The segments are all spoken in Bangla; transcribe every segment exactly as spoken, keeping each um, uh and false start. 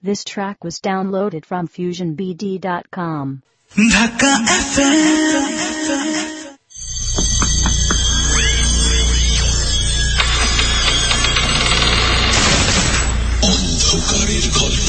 This track was downloaded from fusion b d dot com. Dhaka F M. অন্ধকারের গল্প।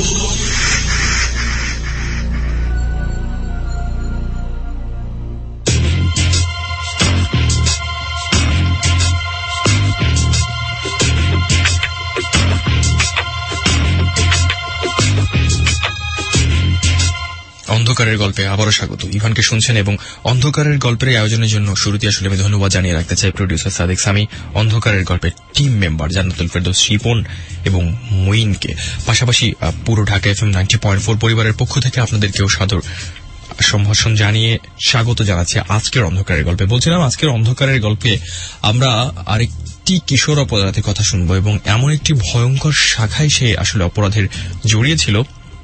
অন্ধকারের গল্পে আবারও স্বাগত। ইভানকে শুনছেন এবং অন্ধকারের গল্পের আয়োজনের জন্য শুরুতে আসলে আমি ধন্যবাদ জানিয়ে রাখতে চাই প্রডিউসার সাদিক সামি, অন্ধকারের গল্পের টিম মেম্বার জান্নাতুল ফেরদৌস শিপন এবং মুইনকে, পাশাপাশি পুরো Dhaka FM ninety point four পরিবারের পক্ষ থেকে আপনাদেরকেও সাদর সম্ভাষণ জানিয়ে স্বাগত জানাচ্ছি আজকের অন্ধকারের গল্পে। বলছিলাম আজকের অন্ধকারের গল্পে আমরা আরেকটি কিশোর অপরাধের কথা শুনবো এবং এমন একটি ভয়ঙ্কর শাখায় সে আসলে অপরাধের জড়িয়েছিল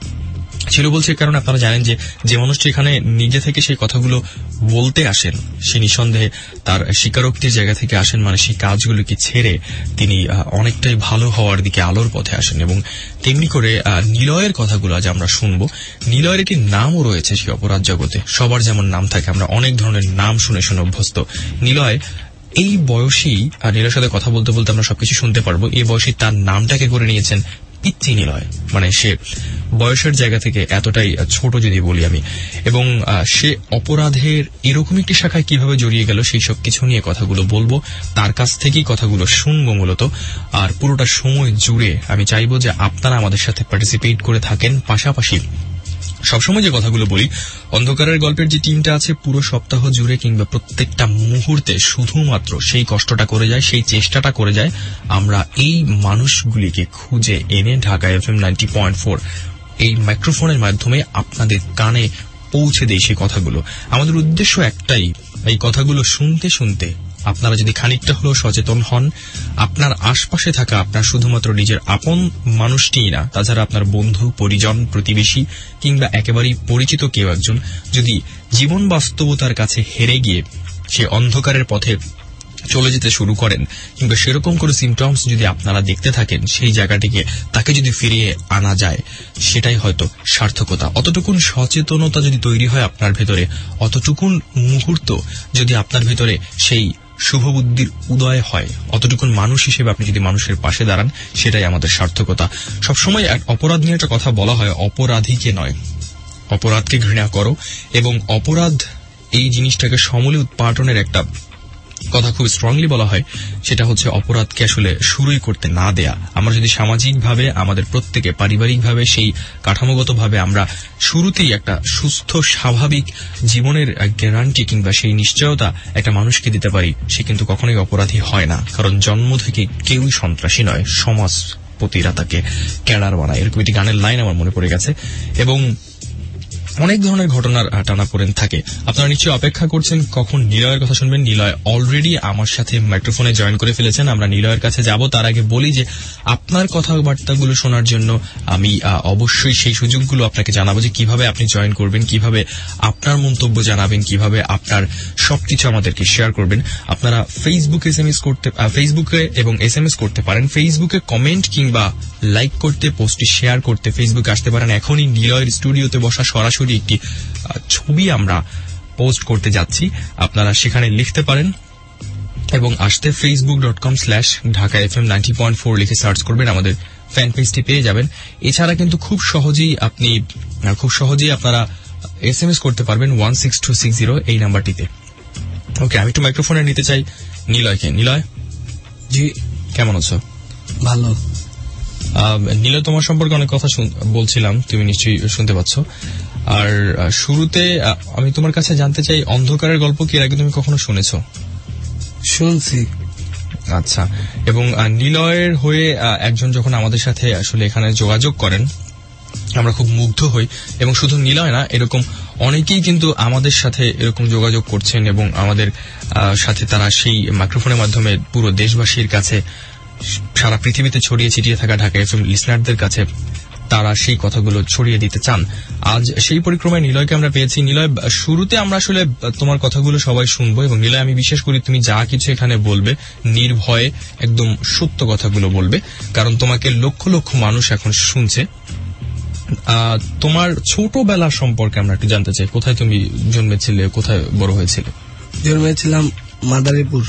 ছিল বলছে, কারণ আপনারা জানেন যে যে মানুষটি এখানে নিজে থেকে সেই কথাগুলো বলতে আসেন সে নিঃসন্দেহে তার স্বীকারোক্তির জায়গা থেকে আসেন, মানে সেই কাজগুলোকে ছেড়ে তিনি অনেকটাই ভালো হওয়ার দিকে আলোর পথে আসেন। এবং তেমনি করে নিলয়ের কথাগুলো আজ আমরা শুনবো। নিলয়ের একটি নামও রয়েছে সেই অপরাধ জগতে, সবার যেমন নাম থাকে, আমরা অনেক ধরনের নাম শুনে শুনে অভ্যস্ত। নিলয় এই বয়সেই, আর নিলয়ের সাথে কথা বলতে বলতে আমরা সবকিছু শুনতে পারবো, এই বয়সে তার নামটাকে করে নিয়েছেন পিচ্চি নিলয়, মানে সে বয়সের জায়গা থেকে এতটাই ছোট যদি বলি আমি। এবং সে অপরাধের এরকম একটি শাখায় কিভাবে জড়িয়ে গেল সেই সব কিছু নিয়ে কথাগুলো বলবো, তার কাছ থেকেই কথাগুলো শুনবো মূলত। আর পুরোটা সময় জুড়ে আমি চাইবো যে আপনারা আমাদের সাথে পার্টিসিপেট করে থাকেন। পাশাপাশি সবসময় যে কথাগুলো বলি, অন্ধকারের গল্পের যে টিমটা আছে পুরো সপ্তাহ জুড়ে কিংবা প্রত্যেকটা মুহূর্তে শুধুমাত্র সেই কষ্টটা করে যায়, সেই চেষ্টাটা করে যায় আমরা এই মানুষগুলিকে খুঁজে এনে Dhaka FM ninety point four এই মাইক্রোফোনের মাধ্যমে আপনাদের কানে পৌঁছে দেই সেই কথাগুলো। আমাদের উদ্দেশ্য একটাই, এই কথাগুলো শুনতে শুনতে আপনারা যদি খানিকটা হলেও সচেতন হন, আপনার আশপাশে থাকা আপনার শুধুমাত্র নিজের আপন মানুষটিই না, তাছাড়া আপনার বন্ধু, পরিজন, প্রতিবেশী কিংবা একেবারেই পরিচিত কেউ একজন যদি জীবন বাস্তবতার কাছে হেরে গিয়ে সে অন্ধকারের পথে চলে যেতে শুরু করেন কিংবা সেরকম করে সিমটমস যদি আপনারা দেখতে থাকেন, সেই জায়গাটিকে তাকে যদি ফিরিয়ে আনা যায় সেটাই হয়তো সার্থকতা। অতটুকুন সচেতনতা যদি তৈরি হয় আপনার ভেতরে, অতটুকুন মুহূর্ত যদি আপনার ভেতরে সেই শুভবুদ্ধির উদয় হয়, অতটুকুন মানুষ হিসেবে আপনি যদি মানুষের পাশে দাঁড়ান, সেটাই আমাদের সার্থকতা। সবসময় অপরাধ নিয়ে একটা কথা বলা হয়, অপরাধীকে নয় অপরাধকে ঘৃণা করো। এবং অপরাধ এই জিনিসটাকে সমূলে উৎপাটনের একটা কথা খুব স্ট্রংলি বলা হয়, সেটা হচ্ছে অপরাধকে আসলে শুরুই করতে না দেয়া। আমরা যদি সামাজিকভাবে, আমাদের প্রত্যেকে পারিবারিকভাবে, সেই কাঠামোগতভাবে আমরা শুরুতেই একটা সুস্থ স্বাভাবিক জীবনের গ্যারান্টি কিংবা সেই নিশ্চয়তা একটা মানুষকে দিতে পারি, সে কিন্তু কখনোই অপরাধী হয় না। কারণ জন্ম থেকে কেউই সন্ত্রাসী নয়, সমাজপতিরা তাকে ক্যাডার বানায়। এরকম একটি গানের লাইন আমার মনে পড়ে গেছে। এবং অনেক ধরনের ঘটনার টানাপোড়েন থাকে। আপনারা নিশ্চয়ই অপেক্ষা করছেন কখন নিলয়ের কথা শুনবেন। নিলয় অলরেডি আমার সাথে মাইক্রোফোনে জয়েন করে ফেলেছেন। আমরা নিলয়ের কাছে যাব, তার আগে বলি যে আপনার কথাবার্তাগুলো শোনার জন্য আমি অবশ্যই সেই সুযোগগুলো আপনাকে জানাবো, যে কিভাবে আপনি জয়েন করবেন, কিভাবে আপনার মন্তব্য জানাবেন, কিভাবে আপনার সবকিছু আমাদেরকে শেয়ার করবেন। আপনারা ফেসবুকে এসএমএস করতে ফেসবুকে এবং এসএমএস করতে পারেন, ফেসবুকে কমেন্ট কিংবা লাইক করতে, পোস্টটি শেয়ার করতে ফেসবুকে আসতে পারেন। এখনই নিলয়ের স্টুডিওতে বসা সরাসরি একটি ছবি আমরা পোস্ট করতে যাচ্ছি, আপনারা সেখানে লিখতে পারেন এবং আসতে Facebook dot com slash Dhaka F M ninety point four লিখে সার্চ করবেন, আমাদের ফ্যান পেজটি পেয়ে যাবেন। এছাড়া কিন্তু খুব সহজেই আপনি খুব সহজেই আপনারা এস এম এস করতে পারবেন one six two six zero এই নাম্বারটিতে। ওকে, আমি একটু মাইক্রোফোনে নিতে চাই নিলয়কে। নিলয় জি, কেমন আছো? ভালো। নিলয়, তোমার সম্পর্কে অনেক কথা বলছিলাম, তুমি নিশ্চয়ই শুনতে পাচ্ছ। আর শুরুতে আমি তোমার কাছে জানতে চাই, অন্ধকারের গল্প কি এর আগে তুমি কখনো শুনেছ? শুনছি। আচ্ছা। এবং নিলয়ের হয়ে একজন যখন আমাদের সাথে আসলে এখানে যোগাযোগ করেন, আমরা খুব মুগ্ধ হই। এবং শুধু নিলয় না, এরকম অনেকেই কিন্তু আমাদের সাথে এরকম যোগাযোগ করছেন এবং আমাদের সাথে তারা সেই মাইক্রোফোনের মাধ্যমে পুরো দেশবাসীর কাছে, সারা পৃথিবীতে ছড়িয়ে ছিটিয়ে থাকা ঢাকা এফএম লিসনারদের কাছে তারা সেই কথাগুলো ছড়িয়ে দিতে চান। আজ সেই পরিক্রমায় নিলয়কে আমরা পেয়েছি। নিলয়, শুরুতে আমরা আসলে তোমার কথাগুলো সবাই শুনবো এবং নিলয়, আমি বিশ্বাস করি তুমি যা কিছু এখানে বলবে নির্ভয়ে একদম সত্য কথাগুলো বলবে, কারণ তোমাকে লক্ষ লক্ষ মানুষ এখন শুনছে আহ, তোমার ছোটবেলা সম্পর্কে আমরা একটু জানতে চাই। কোথায় তুমি জন্মেছিলে, কোথায় বড় হয়েছিলে? জন্মেছিলাম মাদারীপুর।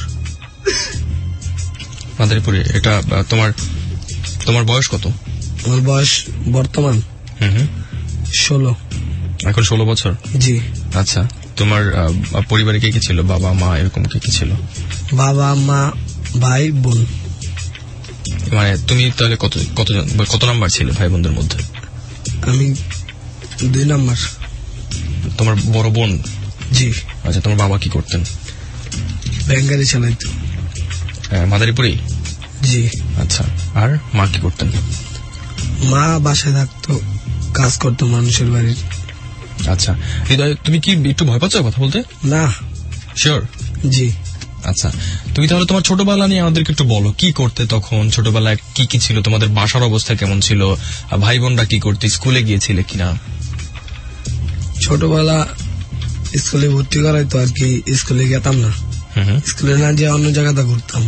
মাদারীপুরে। এটা আহ, তোমার তোমার বয়স কত? আমার বয়স বর্তমান হুম হুম ষোলো। এখন ষোলো বছর? জি। আচ্ছা, তোমার আহ, পরিবারে কে কি ছিল? বাবা মা এরকম কে কি ছিল? বাবা মা ভাই বোন। মানে তুমি তাহলে কত কতজন কত নাম্বার ছিলে ভাই বোনদের মধ্যে? আমি দুই নাম্বার। তোমার বড় বোন? জি। আচ্ছা, তোমার বাবা কি করতেন? ব্যাংগারি চালাইতো। হ্যাঁ, মাদারীপুরেই? জি। আচ্ছা, আর মা কি করতেন? মা বাসায় থাকতো, কাজ করতো মানুষের বাড়ির। আচ্ছা, হৃদয় তুমি কি একটু ভয় পাচ্ছ কথা বলতে? না। শিওর? জি। আচ্ছা, তুমি তাহলে তোমার ছোটবেলা নিয়ে আমাদেরকে একটু বলো, কি করতে তখন? ছোটবেলায় কি কি ছিল? তোমাদের বাসার অবস্থা কেমন ছিল? ভাই বোনরা কি করতে? স্কুলে গিয়েছিলে কিনা? ছোটবেলা স্কুলে ভর্তি করাইতো আর কি, স্কুলে গেতাম না। স্কুলে না যেয়ে অন্য জায়গাতে ঘুরতাম,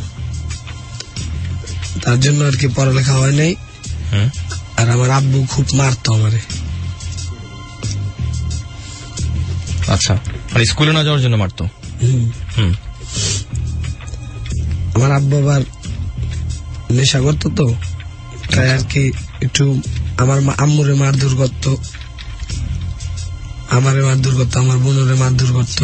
তার জন্য আর কি পড়ালেখা হয় নাই। আর আমার আব্বু খুব মারতো আমারে। আচ্ছা, মানে স্কুলে না যাওয়ার জন্য মারতো? হুম। আমার আব্বু আবার নেশা করতো, তো তাই আর কি একটু আমার আম্মুরে মারধর করতো, আমারে মারধর করতো, আমার বোনরে মারধর করতো।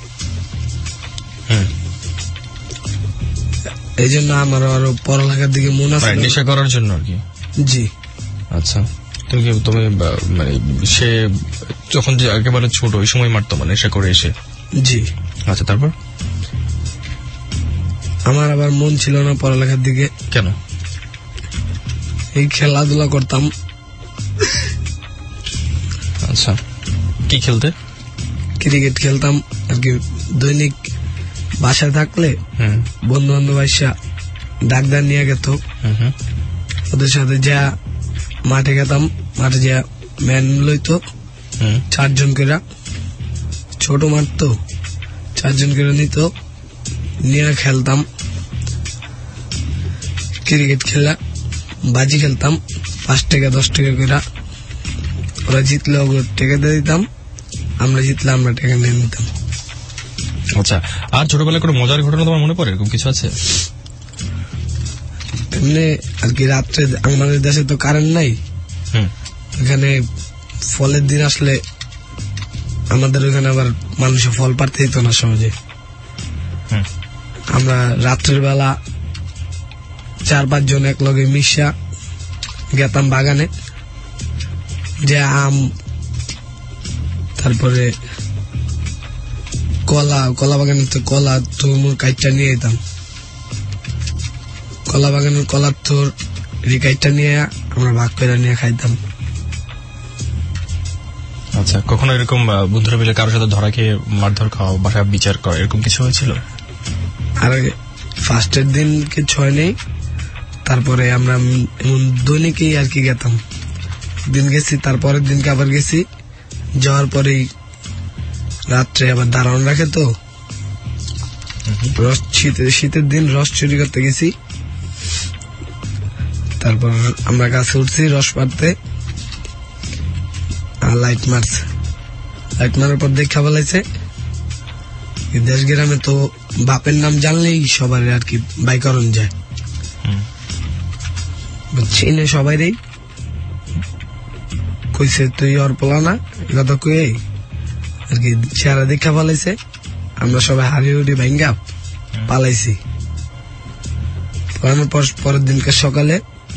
এই জন্য আমার আরো পড়ালেখার দিকে মন আছে। নেশা করার জন্য আর কি? জি। আচ্ছা, তুমি তুমি মানে সে যখন যে একেবারে ছোট ওই সময় মারতো, মানে নেশা করে এসে? জি। আচ্ছা, তারপর? আমার আবার মন ছিল না পড়ালেখার দিকে। কেন? এই খেলাধুলা করতাম। আচ্ছা, কি খেলতে? ক্রিকেট খেলতাম আর কি। দৈনিক বাসায় থাকলে বন্ধু বান্ধব আইসা ডাকদার নিয়ে গেত, ওদের সাথে যা মাঠে গেতাম। মাঠে যা ম্যান লইতো চারজন করে, ছোট মাঠ তো, চারজন করে নিত, নিয়ে খেলতাম। ক্রিকেট খেলা বাজি খেলতাম, পাঁচ টাকা দশ টাকা করে। ওরা জিতলে টাকা দিয়ে দিতাম, আমরা জিতলে আমরা টাকা নিয়ে নিতাম। আচ্ছা, আর ছোটবেলায় কোনো মজার ঘটনা তোমার মনে পড়ে? এরকম কিছু আছে? এমনি আর কি, রাত্রে আমাদের দেশে তো কারেন্ট নাই, এখানে ফলের দিন আসলে আমাদের ওখানে আবার মানুষের ফল পাড়তে দিত না সহজে। আমরা রাত্রের বেলা চার পাঁচ জন এক লগে মিশা গেতাম বাগানে, যে আম, তারপরে কলা, কলা বাগানে তো কলা তরমুজ কাইটটা নিয়ে যেতাম। কলা বাগানের কলার তোর রিকাইটটা নিয়ে আমরা ভাগ করে নিয়ে খাইতাম। আচ্ছা, কখনো এরকম বন্ধুরা মিলে কারোর সাথে ধরা খেয়ে মারধর খাওয়া, বাসায় বিচার করা, এরকম কিছু হয়েছিল? আর ফার্স্টের দিন কিছু হয় নেই, তারপরে আমরা দৈনিকই আর কি গেতাম। দিন গেছি, তারপরের দিনকে আবার গেছি, যাওয়ার পরেই রাত্রে আবার দারোয়ান রাখে তো, রস শীতের দিন রস চুরি করতে গেছি। তারপর আমরা গাছে উঠছি রস পাড়তে, আর লাইট মারছে। লাইট মারার পর দেখা বলাইছে, দেশ গ্রামে তো বাপের নাম জানলেই সবার আর কি বাইকরণ যায়, চিনে সবাই রে। কইছে তুই ওর পোলা না, এই কথা কয়ে আর কি চেহারা দেখা পালাইছে। আমরা সবাই হারিয়ে উঠি ভাঙ্গা পালাইছি। পালানোর পর পরের দিনকে সকালে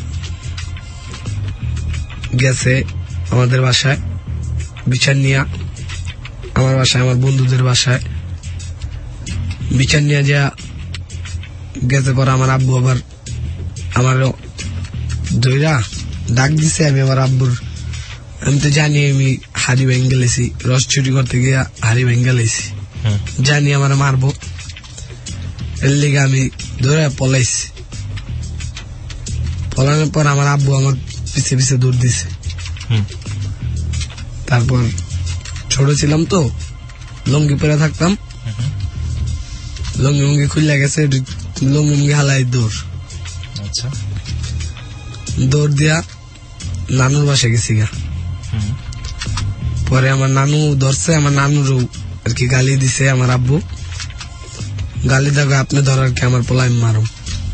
গেছে আমাদের বাসায় বিচার নিয়া, আমার বাসায়, আমার বন্ধুদের বাসায় বিচার নিয়ে যা গেছে। পর আমার আব্বু আবার আমার ধইরা ডাক দিছে। আমি আমার আব্বুর, আমি তো জানি আমি হাড়ি ভেঙ্গে লেছি, রস চুরি করতে গিয়া হাড়ি ভেঙ্গে লেছি, জানি আমার মারবো, এর লিগে আমি ধরে পলাইছি। পলানোর পর আমার আব্বু আমার পিছে পিছে দৌড় দিছে। তারপর ছোট ছিলাম তো, লঙ্গি পরে থাকতাম, লঙ্গি মুঙ্গি খুললে গেছে, লঙ্গি মুঙ্গি হালাই দৌড়। আচ্ছা, দৌড় দিয়া নানুর বাসা গেছি গা। পরে আমার নানু ধরছে, আমার নানুরও আর কি গালি দিছে আমার আব্বু, গালি দেখো আপনি ধরার কি আমার পোলাই মারুম।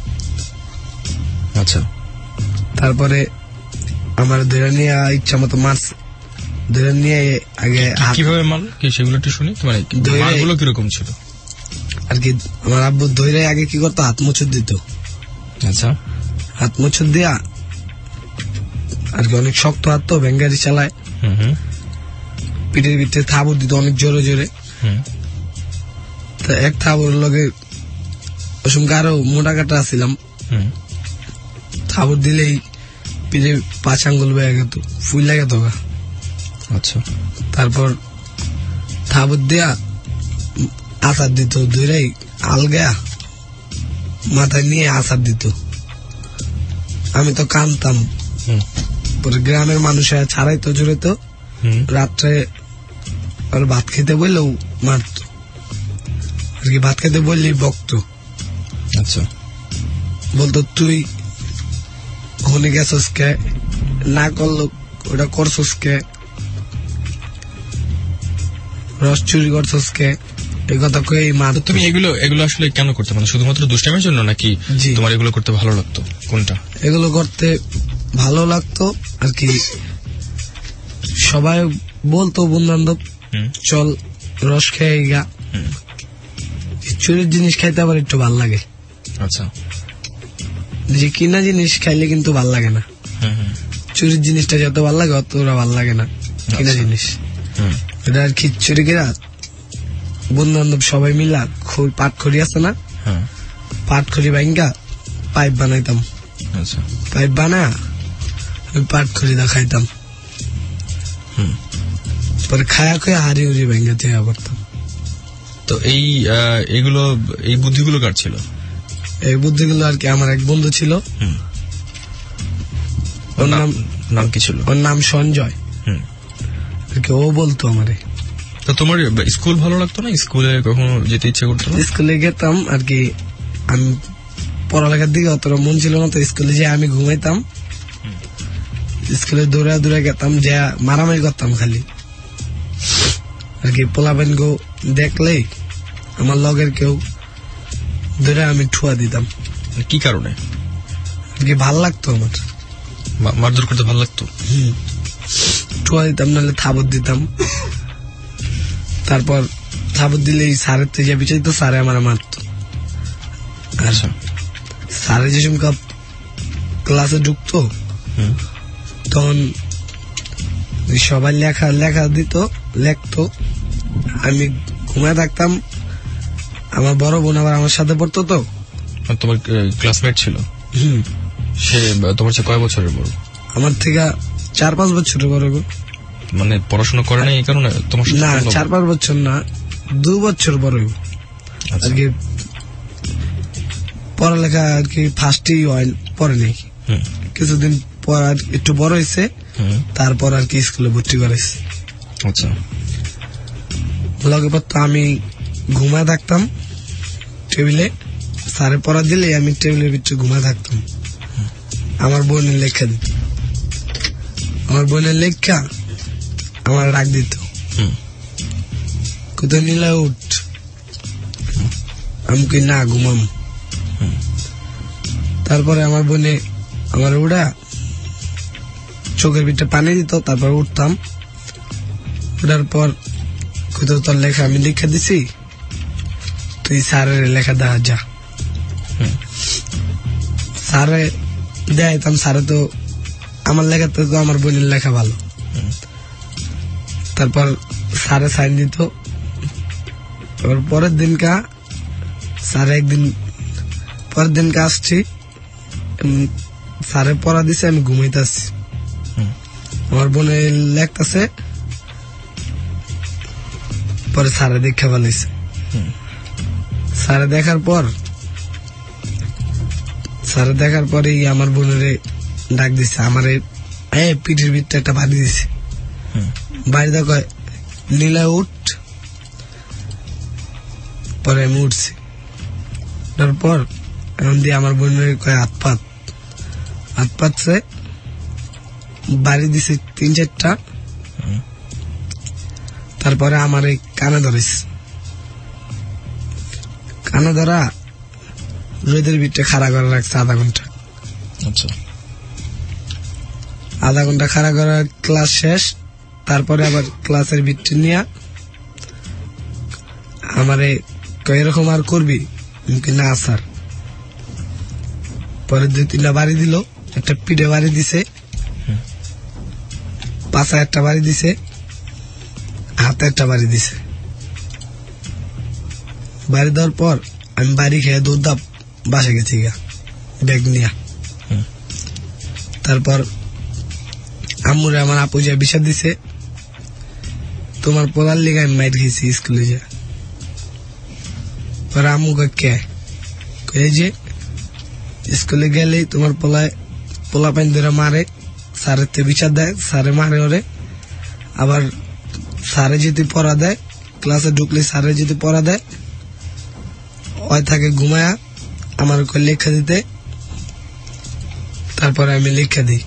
আচ্ছা, তারপরে আমার ধরে নিয়ে ইচ্ছা মতো মারছে, ধরে নিয়ে আগে কিভাবে মারল কি সেগুলো একটু শুনি, মানে মারগুলো কিরকম ছিল আর কি। আমার আব্বু ধরে আগে কি করতো, হাত মুছুর দিত। আচ্ছা, হাত মুছুর দিয়া আর কি অনেক শক্ত হাত তো, ব্যাঙ্গারি চালায়, পিঠের ভিতরে থাবুর দিত অনেক জোরে জোরে। তা এক থাবুর লগে ওসঙ্গে আরো মোটা কাটা আসছিলাম, থাবুর দিলেই পিঠে পাঁচ আঙ্গুল বেয়ে গেত, ফুল লাগে তো। আচ্ছা, তারপর থাবুর দেয়া আচার দিত, ধরেই আলগা মাথায় নিয়ে আচার দিত। আমি তো কানতাম, পরে গ্রামের মানুষেরা ছাড়াইতো জোরেতো, রাত্রে আর ভাত খেতে বললেও মারত আর কি, ভাত খেতে বললেই বকতো। আচ্ছা, বলতো তুই ওখানে গেছস কে, না করলো ওটা করছস কে, রস চুরি করছস কে, এই কথা কয়ে মার। তুমি এগুলো এগুলো আসলে কেন করতে, মানে শুধুমাত্র দুষ্টামের জন্য নাকি তোমার এগুলো করতে ভালো লাগতো? কোনটা? এগুলো করতে ভালো লাগতো আর কি, সবাই বলতো বন্ধু বান্ধব চল রস খেয়ে গা, চুরির জিনিস খাইতে আবার একটু ভাল লাগে। আচ্ছা, যে কিনা জিনিস খাইলে কিন্তু ভাল লাগে না, চুরির জিনিসটা যত ভাল লাগে অতটা ভাল লাগে না কিনা জিনিস। এটা আর কি চুরি কিনা বন্ধু বান্ধব সবাই মিলা পাট খড়ি আছে না, পাট খড়ি ভাঙ্গা পাইপ বানাইতাম। আচ্ছা, পাইপ বানা আমি পাট খড়ি দা খাইতাম, পরে খায়া খায়া হারি উড়ি ভেঙে দেওয়া করতাম। তো এই এগুলো এই বুদ্ধিগুলো কার ছিল? এই বুদ্ধিগুলো আর কি আমার এক বন্ধু ছিল, ওর নাম নাম কি ছিল? ওর নাম সঞ্জয়। ও বলতো আমারে। তো তোমার স্কুল ভালো লাগতো না? স্কুলে কখনো যেতে ইচ্ছে করতো না? স্কুলে গেতাম আর কি, আমি পড়ালেখার দিকে অতটা মন ছিল না, তো স্কুলে যে আমি ঘুমাইতাম, স্কুলে দৌড়া দৌড়া গেতাম, যে মারামারি করতাম খালি আর কি। পোলাবেন গো দেখলেই আমার লগের কেউ ধরে আমি ঠুয়া দিতাম। কি কারণে? আর কি ভাল লাগতো আমার, মারধর করতে ভাল লাগতো। হম ঠুয়া দিতাম, নাহলে থাবর দিতাম। তারপর থাবর দিলেই সারের থেকে বিচাইতো, সারে আমার মারতো। আর সারে যে সময় ক্লাসে ঢুকতো তখন সবাই লেখা লেখা দিত, লেখতো, আমি ঘুমায় থাকতাম। আমার বড় বোন আবার আমার সাথে পড়তো, তো তোমার ক্লাসমেট ছিল। হম সে তোমার চেয়ে কয় বছরের বড়? আমার থেকে চার পাঁচ বছরের বড়। মানে পড়াশোনা করে না এই কারণে তোমার? না, চার পাঁচ বছর না, দু বছর বড় আর কি। পড়ালেখা আর কি ফার্স্টেই পড়ে নেই, কিছুদিন পর একটু বড় হয়েছে, তারপর আর কি স্কুলে ভর্তি করেছে। আচ্ছা, লগে পড়তো, আমি ঘুমায় থাকতাম টেবিলে, স্যারে পড়া দিলে আমি টেবিলের ভিতরে ঘুমায় থাকতাম। আমার বোনের লেখা দিত, আমার বোনের লেখা আমার রাগ দিত, কোথায় নিলে উঠ, আমি কি না ঘুমাম। তারপরে আমার বোনে আমার উড়া চোখের ভিতরে পানি দিত, তারপর উঠতাম। উঠার পর কোথাও তোর লেখা আমি লিখে দিছি, তুই স্যারের লেখা দেখা যা। স্যারে দেখাইতাম, স্যারে তো আমার লেখাতে তো আমার বোনের লেখা ভালো। তারপর স্যারে সাইন দিত। পরের দিনকা স্যারে একদিন পরের দিনকে আসছি, স্যারে পড়া দিছে, আমি ঘুমাইতেছি, আমার বোনে লেখতেছে, পরে স্যারে দেখা ফেলাইছে। স্যারে দেখার পর স্যারে দেখার পরে আমার বোনের ডাক দিছে, আমার পিঠের ভিতরে একটা বাড়ি দিছে, বাড়ি দেখো নীলা উঠ। পরে আমি উঠছি, তারপর এখন দিয়ে আমার বোনের কয় হাত পাত হাত পাতছে, বাড়ি দিছে তিন চারটা, তারপরে আমার এই কানে ধরিস, কানে ধরা রোদের ভিতরে খাড়া করে রাখছে আধা ঘন্টা। আচ্ছা, আধা ঘন্টা খাড়া করা, ক্লাস শেষ। তারপরে আবার ক্লাসের ভিতরে নিয়ে আমারে এরকম আর করবি না স্যার। পরে দুই তিনটা বাড়ি দিল, একটা পিঠে বাড়ি দিছে, পাশা একটা বাড়ি দিছে, হাতে একটা বাড়ি দিছে। বাড়ি দেওয়ার পর আমি বাড়ি খেয়ে দৌড় বাসে গেছি গা ব্যাগ নিয়ে। তারপর আম্মুরে আমার আপু যা বিষয় দিছে, তোমার পোলার লিগে আমি মাইট খেয়েছি স্কুলে যা। পরে আম্মু কে এই যে স্কুলে গেলেই তোমার পোলায় পোলা পাইন ধরে মারে, স্যারের তে বিচার দেয়, স্যারে মারে ওরে। আবার স্যারে যদি পড়া দেয়, ক্লাসে ঢুকলে স্যারে যদি পড়া দেয়, ওই থাকে ঘুমায়া আমার লেখা দিতে। তারপরে আমি লেখা দিই।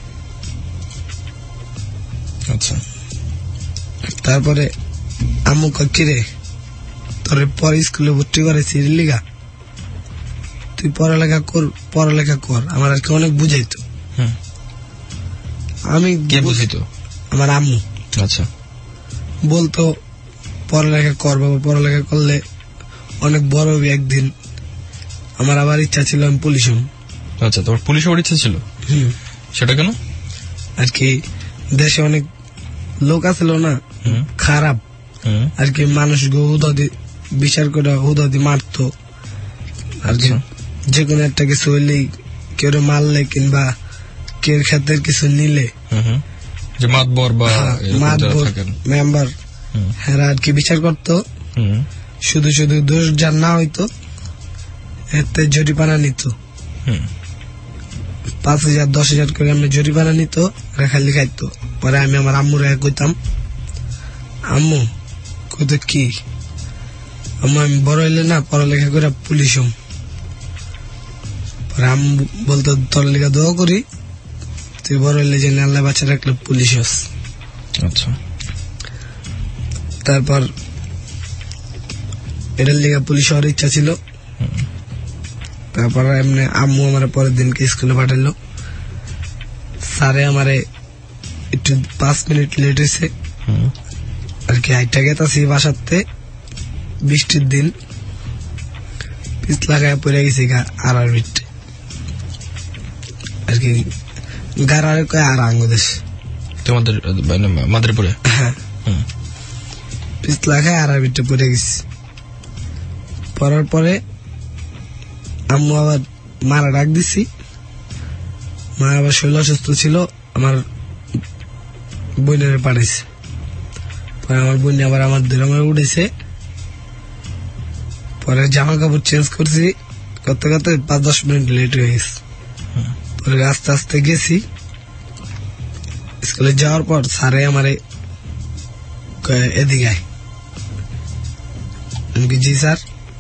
আচ্ছা, তারপরে আম্মু কিরে তোরে পরে স্কুলে ভর্তি করেছি লিগা, তুই পড়ালেখা কর, পড়ালেখা কর। আমার আর কি অনেক বুঝাইতো। আমি কে বুঝাইতো? আমার আম্মু। আচ্ছা, বলতো পড়ালেখা কর বাবা, পড়ালেখা করলে অনেক বড় হবে একদিন। আমার আবার ইচ্ছা ছিল আমি পুলিশ হব। আচ্ছা, তোর পুলিশ হওয়ার ইচ্ছা ছিল? হম। সেটা কেন? আর কি দেশে অনেক লোক আছিল না খারাপ, আর কি মানুষ হুদাদি বিচার করে হুদাদি মারতো। আর কি যে কোনো একটা কিছু হইলেই কেউ মারলে কিংবা কেউ ক্ষেত্রে কিছু নিলে যে মাতবর বা মাতবর মেম্বার এরা আর কি বিচার করতো। শুধু শুধু দোষ যার না হইতো এতে জরিমানা নিত, পাঁচ হাজার দশ হাজার করে আমি জরিমানা নিত, খালি খাইতো। পরে আমি আমার আম্মুর কইতাম, আম্মু কইতো কি আম্মু আমি বড় হইলে না পড়ালেখা করে পুলিশ হম। পরে আম্মু বলতো তোর লেখা দোয়া করি তুই বড় হইলে যে আল্লাহ বাচ্চা রাখলে পুলিশ হস। আচ্ছা, তারপর এটার লেখা পুলিশ হওয়ার ইচ্ছা ছিল। তারপর এমনি আম্মু আমার পরের দিনকে স্কুলে পাঠালো। স্যারে আমারে একটু পাঁচ মিনিট লেট হয়েছে আর কি, হাইটা গেতাছি বাসাতে, বৃষ্টির দিন, পিছলা গায়ে পড়ে গেছি গা আর আর বিটে আর কি গাড়ার কয়ে আর আঙ্গুদেশ তোমাদের মাদারীপুরে। হ্যাঁ, পিছলা খায় আর আর বিটে পড়ে গেছি। পড়ার পরে আম্মু আবার মারা ডাক দিছি, মা আবার শরীর অসুস্থ ছিল, আমার বোনের পাঠাইছে। পরে আমার বোন আবার আমার ধরে উঠেছে। পরে জামা কাপড় চেঞ্জ করছি, করতে করতে পাঁচ দশ মিনিট লেট হয়ে গেছে। পরে আস্তে আস্তে গেছি স্কুলে। যাওয়ার পর স্যারে আমারে এদিকে আয়, জি স্যার।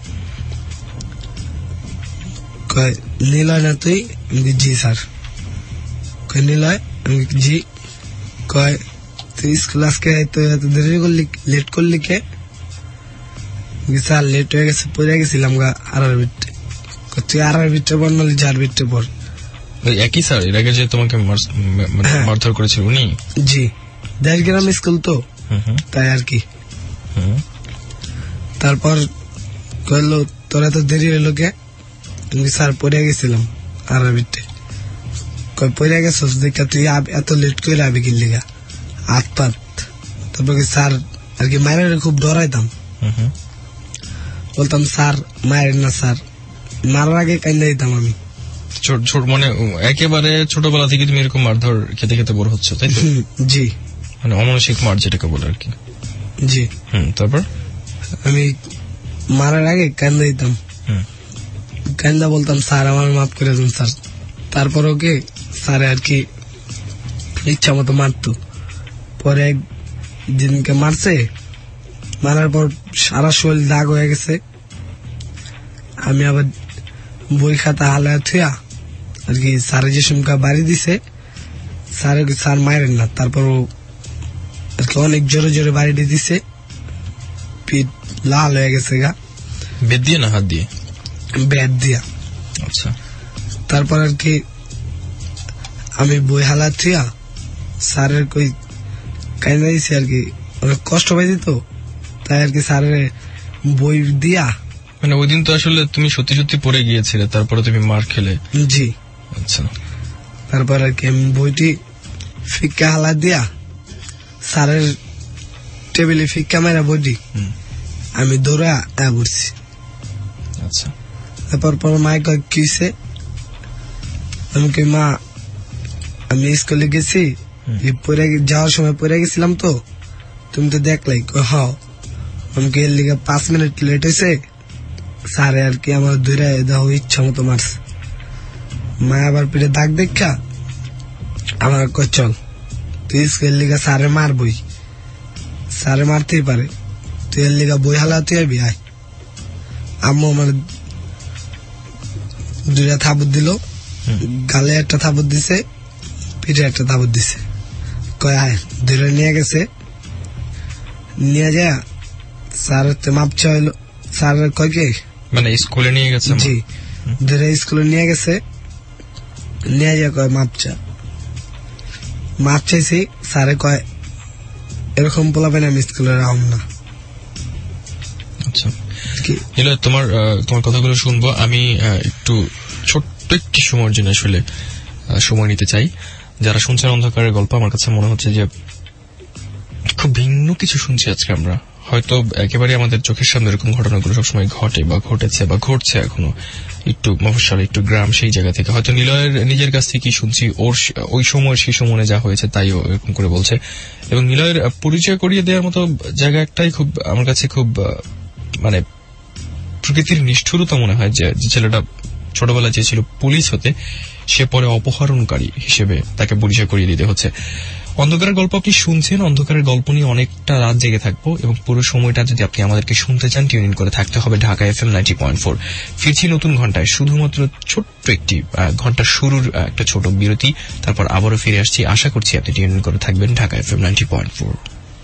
কয় নিলয় না তুই? জি স্যার। কয় নিলয়? জি। কয় তুই স্কুল আজকে এত দেরি করলি, লেট করলি কে? স্যার লেট হয়ে গেছে, পড়ে গেছিলাম গা আর আর বিটে। তুই আর আর বিটে পড় নাহলে যার বিটে পড়। একই স্যার এর আগে যে তোমাকে মারধর করেছিল উনি? জি, দেশ গ্রাম স্কুল তো তাই আর কি। তারপর কইলো তোরা তো দেরি হইলো কে? স্যার পড়ে গেছিলাম আর আর বিটে। কয় পড়ে গেছিস দেখা তুই এত লেট করে আবি কিনলি গা হাত পাত। তারপর স্যার আর কি মায়ের খুব ডরাইতাম, বলতাম স্যার মায়ের না স্যার, মারার আগে কান্দা দিতাম আমি। ছোট মানে একেবারে ছোটবেলা থেকে তুমি এরকম মারধর খেতে খেতে বড় হচ্ছে তাই তো? জি, মানে অমানসিক মার যেটাকে বলে আর কি। জি। হুম, তারপর আমি মারার আগে কান্দা দিতাম, কান্দা বলতাম স্যার আমার মাফ করে দিন স্যার। তারপর ওকে স্যার আর কি ইচ্ছা মতো মারতো। পরে একদিনকে মারছে, মারার পর সারা শরীর দাগ হয়ে গেছে। আমি আবার বই খাতা হালায় থুয়া আর কি স্যারে যে সুমকা বাড়ি দিছে, স্যার স্যার মায়ের না। তারপর ও আর কি অনেক জোরে জোরে বাড়িটি দিছে, পিঠ লাল হয়ে গেছে গা। বেদ দিয়ে না হাত দিয়ে? বেদ দিয়া। আচ্ছা। তারপর আর কি আমি বই হালা থিয়া স্যারের কই কাইনা দিছি আর কি, অনেক কষ্ট পাইছি তো, তাই আর কি স্যারের বই দিয়া। মানে ওই দিন তো আসলে তুমি সত্যি সত্যি পড়ে গিয়েছিলে, তারপরে তুমি মার খেলে? জি। আচ্ছা। তারপর আর কি আমি বইটি ফিক্কা হালা দিয়া স্যারের টেবিলে ফিক্কা মেরা বইটি আমি দৌড়ে আয়া পড়ছি। আচ্ছা। তারপর পর মায় কয় কিছে, আমি কই মা আমি স্কুলে গেছি, পড়ে যাওয়ার সময় পড়ে গেছিলাম তো, তুমি তো দেখলাই। হ্যাঁ। আমি কি এর লিগে পাঁচ মিনিট লেট হয়েছে, স্যারে আর কি আমার দূরে দেওয়া ইচ্ছা মতো মারছে। মা আবার পিঠে দাগ দেখা আমার কয় চল তুই স্কুলের লিগে স্যারে মারবই, স্যারে মারতেই পারে, তুই এর লিগা বই হালা তুই আবি আয়। আম্মু আমার দুইটা থাবুত দিল, গালে একটা থাবুত দিছে, পিঠে একটা থাবুত দিছে, কয় আয়। দুইটা নিয়ে গেছে, নিয়ে যায় স্যার মাপ চাইল। স্যার কয় কে মানে স্কুলে নিয়ে গেছে? জি। দুইটা স্কুলে নিয়ে গেছে, নিয়ে যায় কয় মাপ চা। মাপ চাইছি, স্যারে কয় এরকম বলাবেন আমি স্কুলে রাম না। আচ্ছা। তোমার তোমার কথাগুলো শুনবো আমি, একটু ছোট্ট একটি সময়ের জন্য আসলে সময় নিতে চাই। যারা শুনছেন অন্ধকারের গল্প, আমার কাছে মনে হচ্ছে যে খুব ভিন্ন কিছু শুনছি আজকে আমরা। হয়তো একেবারে আমাদের চোখের সামনে এরকম ঘটনাগুলো সবসময় ঘটে বা ঘটেছে বা ঘটছে এখনো, একটু মফস্বল একটু গ্রাম, সেই জায়গা থেকে হয়তো নিলয়ের নিজের কাছ থেকে শুনছি ওর ওই সময় সেই সময়ে যা হয়েছে তাই এরকম করে বলছে। এবং নিলয়ের পরিচয় করিয়ে দেওয়ার মতো জায়গা একটাই খুব আমার কাছে খুব মানে প্রকৃতির নিষ্ঠুরতা মনে হয়, যে ছেলেটা ছোটবেলায় চেয়েছিল পুলিশ হতে, সে পরে অপহরণকারী হিসেবে তাকে পরিচয় করিয়ে দিতে হচ্ছে। অন্ধকারের গল্প আপনি শুনছেন, অন্ধকারের গল্প নিয়ে অনেকটা রাত জেগে থাকবো এবং পুরো সময়টা যদি আপনি আমাদেরকে শুনতে চান টিউন ইন করে থাকতে হবে Dhaka F M ninety point four. ফিরছি নতুন ঘন্টায়, শুধুমাত্র ছোট্ট একটি ঘন্টার শুরুর একটা ছোট বিরতি, তারপর আবারও ফিরে আসছি। আশা করছি আপনি টিউন ইন করে থাকবেন Dhaka F M ninety point four.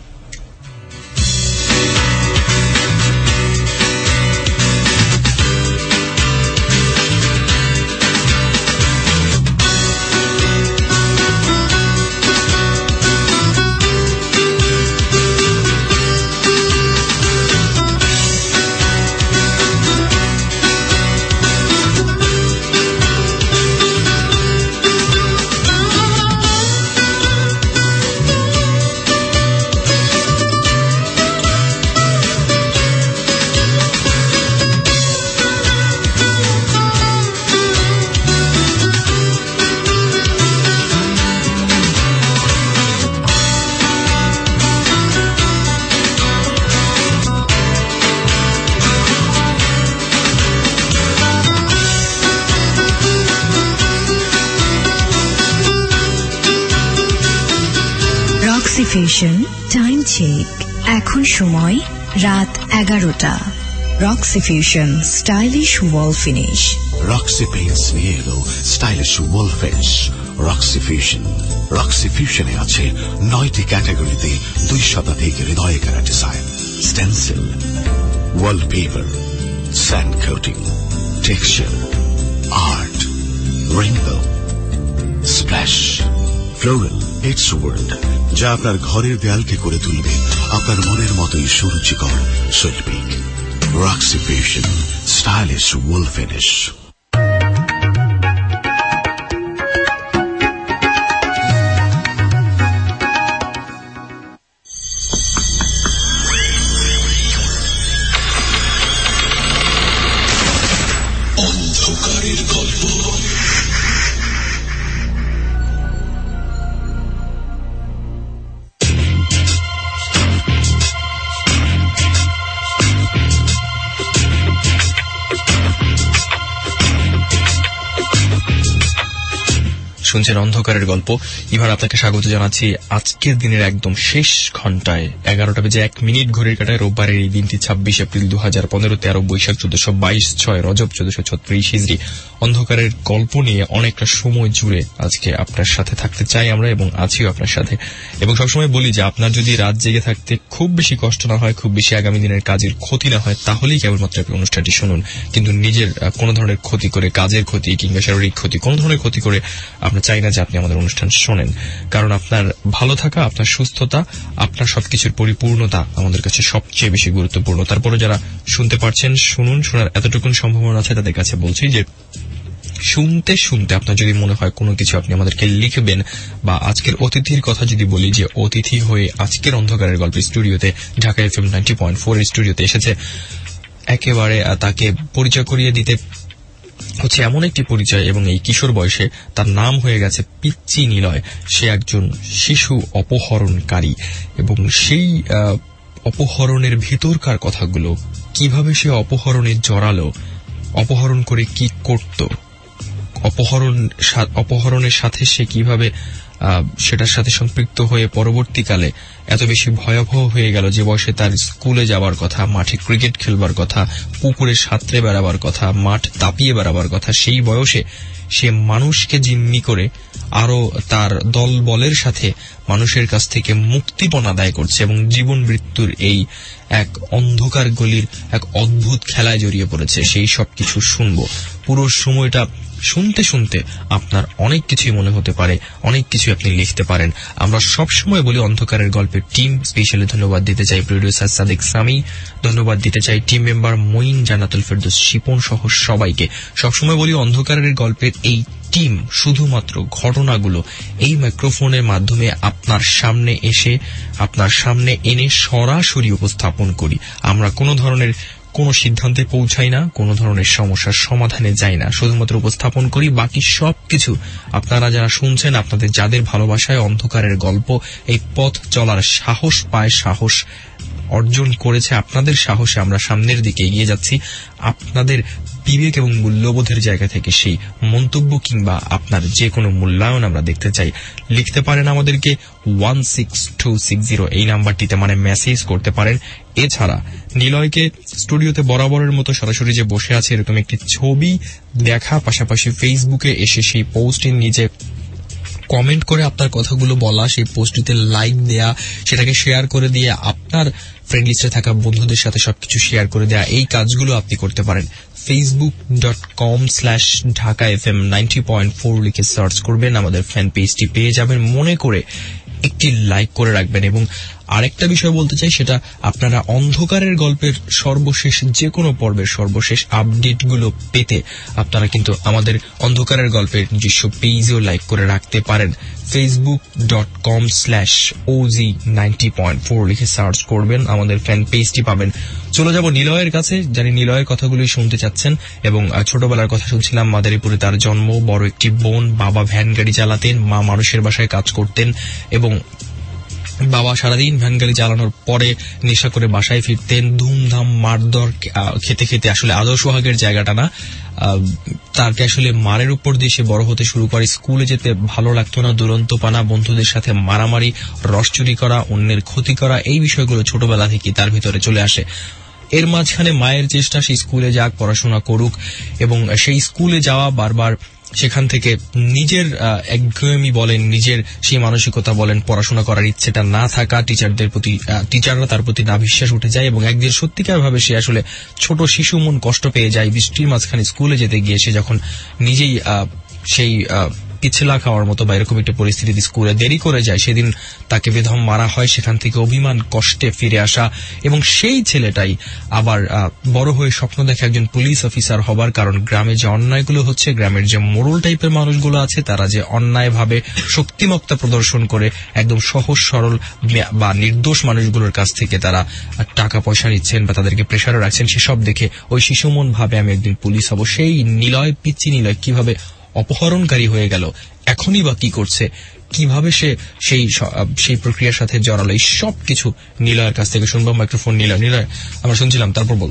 Fashion time check, এখন সময় রাত এগারোটা। Roxy fusion stylish wall finish. Roxy paints নিয়ে এলো stylish wall finish. Roxy fusion Roxy ফিউশনে আছে নয়টি ক্যাটাগরিতে দুই শতাধিক হৃদয় করা design, stencil, wallpaper, sand coating, texture, art, rainbow, splash, floral, it's world, যা আপনার ঘরের দেয়ালকে করে তুলবে আপনার মনের মতোই সুরুচিকর শৈল্পিক। Roxy fusion stylish wall finish. অন্ধকারের গল্প। শুনছেন অন্ধকারের গল্প। ইভান আপনাকে স্বাগত জানাচ্ছি আজকের দিনের একদম শেষ ঘন্টায়। এগারোটা বেজে এক মিনিট ঘড়ির কাটায় রোববারের এই দিনটি ছাব্বিশ এপ্রিল দু হাজার পনেরো তেরো বৈশাখ চোদ্দশো বাইশ ছয় রজব চোদ্দশো ছত্রিশ হিজরি। অন্ধকারের গল্প নিয়ে অনেকটা সময় জুড়ে আজকে আপনার সাথে থাকতে চাই আমরা, এবং আছিও আপনার সাথে। এবং সবসময় বলি যে আপনার যদি রাত জেগে থাকতে খুব বেশি কষ্ট না হয়, খুব বেশি আগামী দিনের কাজের ক্ষতি না হয়, তাহলেই কেবলমাত্র আপনি অনুষ্ঠানটি শুনুন। কিন্তু নিজের কোনো ধরনের ক্ষতি করে, কাজের ক্ষতি কিংবা শারীরিক ক্ষতি, কোন ধরনের ক্ষতি করে আমরা চাই না যে আপনি আমাদের অনুষ্ঠান শোনেন। কারণ আপনার ভালো থাকা, আপনার সুস্থতা, আপনার সবকিছুর পরিপূর্ণতা আমাদের কাছে সবচেয়ে বেশি গুরুত্বপূর্ণ। তারপরে যারা শুনতে পারছেন শুনুন, শোনার এতটুকুন সম্ভাবনা আছে তাদের কাছে বলছি যে শুনতে শুনতে আপনার যদি মনে হয় কোনো কিছু আপনি আমাদেরকে লিখবেন, বা আজকের অতিথির কথা যদি বলি যে অতিথি হয়ে আজকের অন্ধকারের গল্পের স্টুডিওতে, Dhaka FM ninety point four এর স্টুডিওতে এসেছে, একেবারে তাকে পরিচয় করিয়ে দিতে হচ্ছে এমন একটি পরিচয়, এবং এই কিশোর বয়সে তার নাম হয়ে গেছে পিচ্চি নিলয়। সে একজন শিশু অপহরণকারী, এবং সেই অপহরণের ভিতরকার কথাগুলো, কিভাবে সে অপহরণে জড়ালো, অপহরণ করে কি করত, অপহরণ অপহরণের সাথে সে কিভাবে সেটার সাথে সম্পৃক্ত হয়ে পরবর্তীকালে এত বেশি ভয়াবহ হয়ে গেল যে বয়সে তার স্কুলে যাবার কথা, মাঠে ক্রিকেট খেলবার কথা, পুকুরে সাঁতরে বেড়াবার কথা, মাঠ তাপিয়ে বেড়াবার কথা, সেই বয়সে সে মানুষকে জিম্মি করে আরো তার দল বলের সাথে মানুষের কাছ থেকে মুক্তিপণ আদায় করছে, এবং জীবন মৃত্যুর এই এক অন্ধকার গলির এক অদ্ভুত খেলায় জড়িয়ে পড়েছে। সেই সব কিছু শুনবো। পুরো সময়টা শুনতে শুনতে আপনার অনেক কিছুই মনে হতে পারে, অনেক কিছু আপনি লিখতে পারেন। আমরা সব সময় বলি অন্ধকারের গল্পের টিম, স্পেশালি ধন্যবাদ দিতে চাই প্রডিউসার সাদেক সামি, ধন্যবাদ দিতে চাই টিম মেম্বার মঈন, জান্নাতুল ফেরদৌস, শিপন সহ সবাইকে। সবসময় বলি অন্ধকারের গল্পের এই টিম শুধুমাত্র ঘটনাগুলো এই মাইক্রোফোনের মাধ্যমে আপনার সামনে এসে, আপনার সামনে এনে সরাসরি উপস্থাপন করি। আমরা কোনো ধরনের কোনো সিদ্ধান্তে পৌঁছাই না, কোনো ধরনের সমস্যার সমাধানে যাই না, শুধুমাত্র উপস্থাপন করি। বাকি সবকিছু আপনারা যারা শুনছেন, আপনাদের যাদের ভালোবাসায় অন্ধকারের গল্প এই পথ চলার সাহস পায়, সাহস অর্জন করেছে, আপনাদের সাহসে আমরা সামনের দিকে এগিয়ে যাচ্ছি। আপনাদের বিবেক এবং মূল্যবোধের জায়গা থেকে সেই মন্তব্য কিংবা আপনার যে কোনো মূল্যায়ন আমরা দেখতে চাই। লিখতে পারেন আমাদেরকে one six two six zero এই নাম্বারটিতে, মানে মেসেজ করতে পারেন। এছাড়া নিলয়কে স্টুডিওতে বরাবরের মতো সরাসরি যে বসে আছে এরকম একটি ছবি দেখা, পাশাপাশি ফেসবুকে এসে সেই পোস্টের নিচে কমেন্ট করে আপনার কথাগুলো বলা, সেই পোস্টটিতে লাইক দেয়া, সেটাকে শেয়ার করে দিয়ে আপনার ফ্রেন্ড লিস্টে থাকা বন্ধুদের সাথে সবকিছু শেয়ার করে দেয়া, এই কাজগুলো আপনি করতে পারেন। Facebook dot com slash Dhaka F M ninety point four লিখে সার্চ করবেন, আমাদের ফ্যান পেজটি পেয়ে যাবেন। মনে করে একটি লাইক করে রাখবেন। এবং আরেকটা বিষয় বলতে চাই, সেটা আপনারা অন্ধকারের গল্পের সর্বশেষ যে কোনো পর্বের সর্বশেষ আপডেটগুলো পেতে আপনারা কিন্তু আমাদের অন্ধকারের গল্পের নিজস্ব পেজেও লাইক করে রাখতে পারেন। ফেসবুক ডট কম স্ল্যাশ ওজি নাইনটি পয়েন্ট ফোর লিখে সার্চ করবেন, আমাদের ফ্যান পেজটি পাবেন। চলে যাব নিলয়ের কাছে, জানি নিলয়ের কথাগুলোই শুনতে চাচ্ছেন। এবং ছোটবেলার কথা শুনছিলাম, মাদারীপুরে তার জন্ম, বড় একটি বোন, বাবা ভ্যান গাড়ি চালাতেন, মা মানুষের বাসায় কাজ করতেন, এবং বাবা সারাদিন ভ্যান গাড়ি চালানোর পরে নেশা করে বাসায় ফিরতেন, ধুমধাম মারধর খেতে খেতে। আসলে আদর সোহাগের জায়গাটা না, তাকে আসলে মারের উপর দিয়ে সে বড় হতে শুরু করে। স্কুলে যেতে ভালো লাগতো না, দুরন্ত পানা, বন্ধুদের সাথে মারামারি, রস চুরি করা, অন্যের ক্ষতি করা, এই বিষয়গুলো ছোটবেলা থেকে তার ভিতরে চলে আসে। এর মাঝখানে মায়ের চেষ্টা সেই স্কুলে যাক, পড়াশোনা করুক, এবং সেই স্কুলে যাওয়া বারবার, সেখান থেকে নিজের একঘেয়েমি বলেন, নিজের সেই মানসিকতা বলেন, পড়াশোনা করার ইচ্ছেটা না থাকা, টিচারদের প্রতি টিচাররা তার প্রতি না বিশ্বাস উঠে যায়, এবং একদিন সত্যিকার ভাবে সে আসলে ছোট শিশু মন কষ্ট পেয়ে যায়। বৃষ্টির মাঝখানে স্কুলে যেতে গিয়ে সে যখন নিজেই সেই পিছলা খাওয়ার মতো বা এরকম একটা পরিস্থিতিতে স্কুলে দেরি করে যায়, সেদিন তাকে বেদম মারা হয়। সেখান থেকে অভিমান কষ্টে ফিরে আসা, এবং সেই ছেলেটাই আবার বড় হয়ে স্বপ্ন দেখে একজন পুলিশ অফিসার হবার। কারণ গ্রামে যে অন্যায়গুলো হচ্ছে, গ্রামের যে মোড়ল টাইপের মানুষগুলো আছে, তারা যে অন্যায়ভাবে শক্তিমত্তা প্রদর্শন করে একদম সহজ সরল বা নির্দোষ মানুষগুলোর কাছ থেকে তারা টাকা পয়সা নিচ্ছেন বা তাদেরকে প্রেসারে রাখছেন, সেসব দেখে ওই শিশুমন ভাবে আমি একদিন পুলিশ হব। সেই নিলয়, পিচ্চি নিলয় কিভাবে অপহরণকারী হয়ে গেল, এখনই বা কি করছে, কিভাবে সে সেই সেই প্রক্রিয়ার সাথে জড়ালো, এই সব কিছু নিলয়ের কাছ থেকে শুনবো। মাইক্রোফোন নিলয়। নিলয়, আমরা শুনছিলাম, তারপর বলো।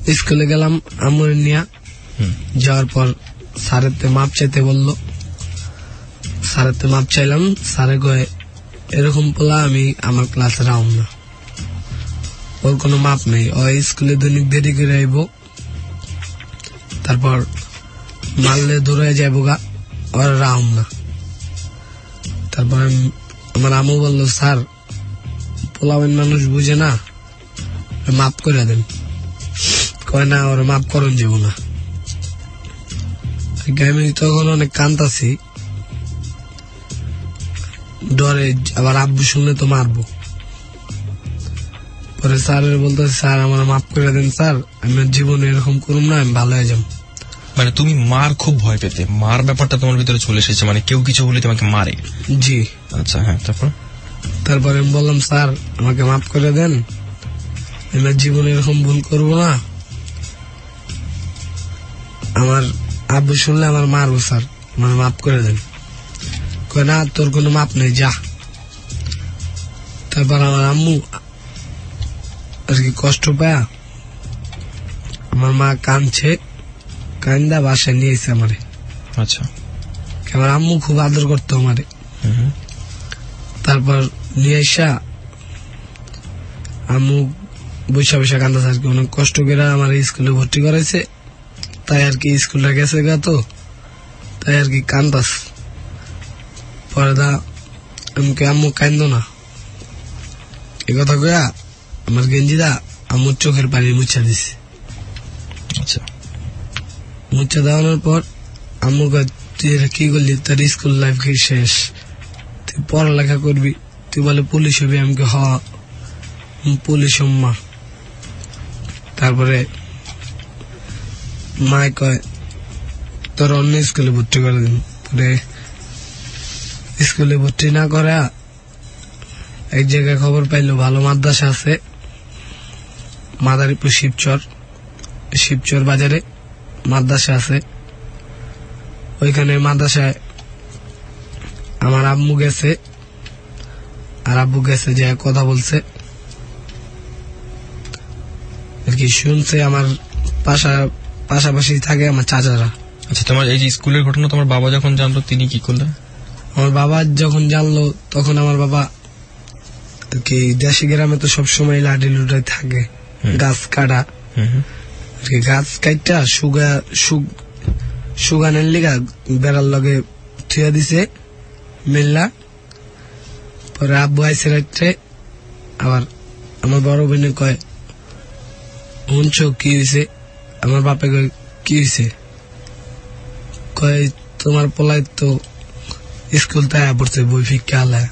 স্কুলে গেলাম আম্মুর নিয়ে। যাওয়ার পর স্যারেতে মাপ চাইতে বললো, স্যারেতে মাপ চাইলাম। স্যারে কয়ে এরকম পোলা আমি আমার ক্লাসে রাউম না, ওর কোনো মাপ নেই, ও স্কুলে দৈনিক দেরি করে আইব, তারপর মারলে দৌড়ে যাইব গা, ওর রাউম না। তারপর আমার আম্মু বললো, স্যার পোলাবেন মানুষ বুঝে না, মাপ করে দেন। কয় না, ওর মাপ করন যাব না। আমি তখন অনেক কান্দাছি, ডরে, আবার আব্বু শুনলে তো মারবো। পরে স্যারের বলতেছি, স্যার আমার মাফ করে দেন স্যার, আমি জীবনে এরকম করুম না, আমি ভালো হয়ে যাব। মানে তুমি মার খুব ভয় পেতে, মার ব্যাপারটা তোমার ভিতরে চলে এসেছে, মানে কেউ কিছু বলে তোমাকে মারে? জি। আচ্ছা, হ্যাঁ। তারপর তারপরে আমি বললাম, স্যার আমাকে মাফ করে দেন, আমি জীবনে এরকম ভুল করব না, আমার আব্বু শুনলে আমার মারবো, স্যার আমার মাফ করে দেন। কয় না, তোর কোনো মাপ নেই, যা। তারপর আমার আম্মু আর কি কষ্ট পায়া আমার মা কাঁদছে, কান্দা বাসায় নিয়েছে আমারে। আচ্ছা। আমার আম্মু খুব আদর করতো আমারে। তারপর নিয়ে আসা আম্মু বৈশা বৈশা কান্দাছে আর কি, অনেক কষ্ট করে আমার স্কুলে ভর্তি করেছে, তাই আর কি স্কুলটা গেছে গা, তো তাই আর কি কান্দাস। পরে দা আমাকে আম্মু কান্দ না, এ কথা কয়া আমার গেঞ্জিদা আম্মুর চোখের পানি মুছা দিছে। আচ্ছা। মুছা দেওয়ানোর পর আম্মু কয়, তুই এটা কি করলি, তোর স্কুল লাইফ কি শেষ, তুই পড়ালেখা করবি, তুই বলে পুলিশ হবি। আমাকে হ পুলিশ মা। তারপরে মায় কয়, তোর অন্য স্কুলে ভর্তি করে দিন। পরে স্কুলে ভর্তি না করা এক জায়গায় খবর পাইলো ভালো মাদ্রাসা আছে মাদারীপুর শিবচর, শিবচর বাজারে মাদ্রাসা আছে। ওইখানে মাদ্রাসায় আমার আম্মু গেছে, আর আব্বু গেছে, যে কথা বলছে আর কি, শুনছে। আমার পাশা পাশাপাশি থাকে আমার চাচারা। আচ্ছা, তোমার এই যে স্কুলের ঘটনা তোমার বাবা যখন জানলো তিনি কি করলেন? আমার বাবা যখন জানলো তখন আমার বাবা আর কি, দেশি গ্রামে তো সবসময় লাঠি লুটাই থাকে, গাছ কাটা আর কি, গাছ কাটটা সুগা সুগানের লিগা বেড়ার লগে থুয়া দিছে মেল্লা। পরে আব্বু আইসে রাত্রে, আবার আমার বড় বোনে কয়, শুনছ কি হয়েছে? আমার বাপে কয়, কি হয়েছে? কয়, তোমার পোলাই তো স্কুল তাই পড়ছে বই ফিক্কা আলায়।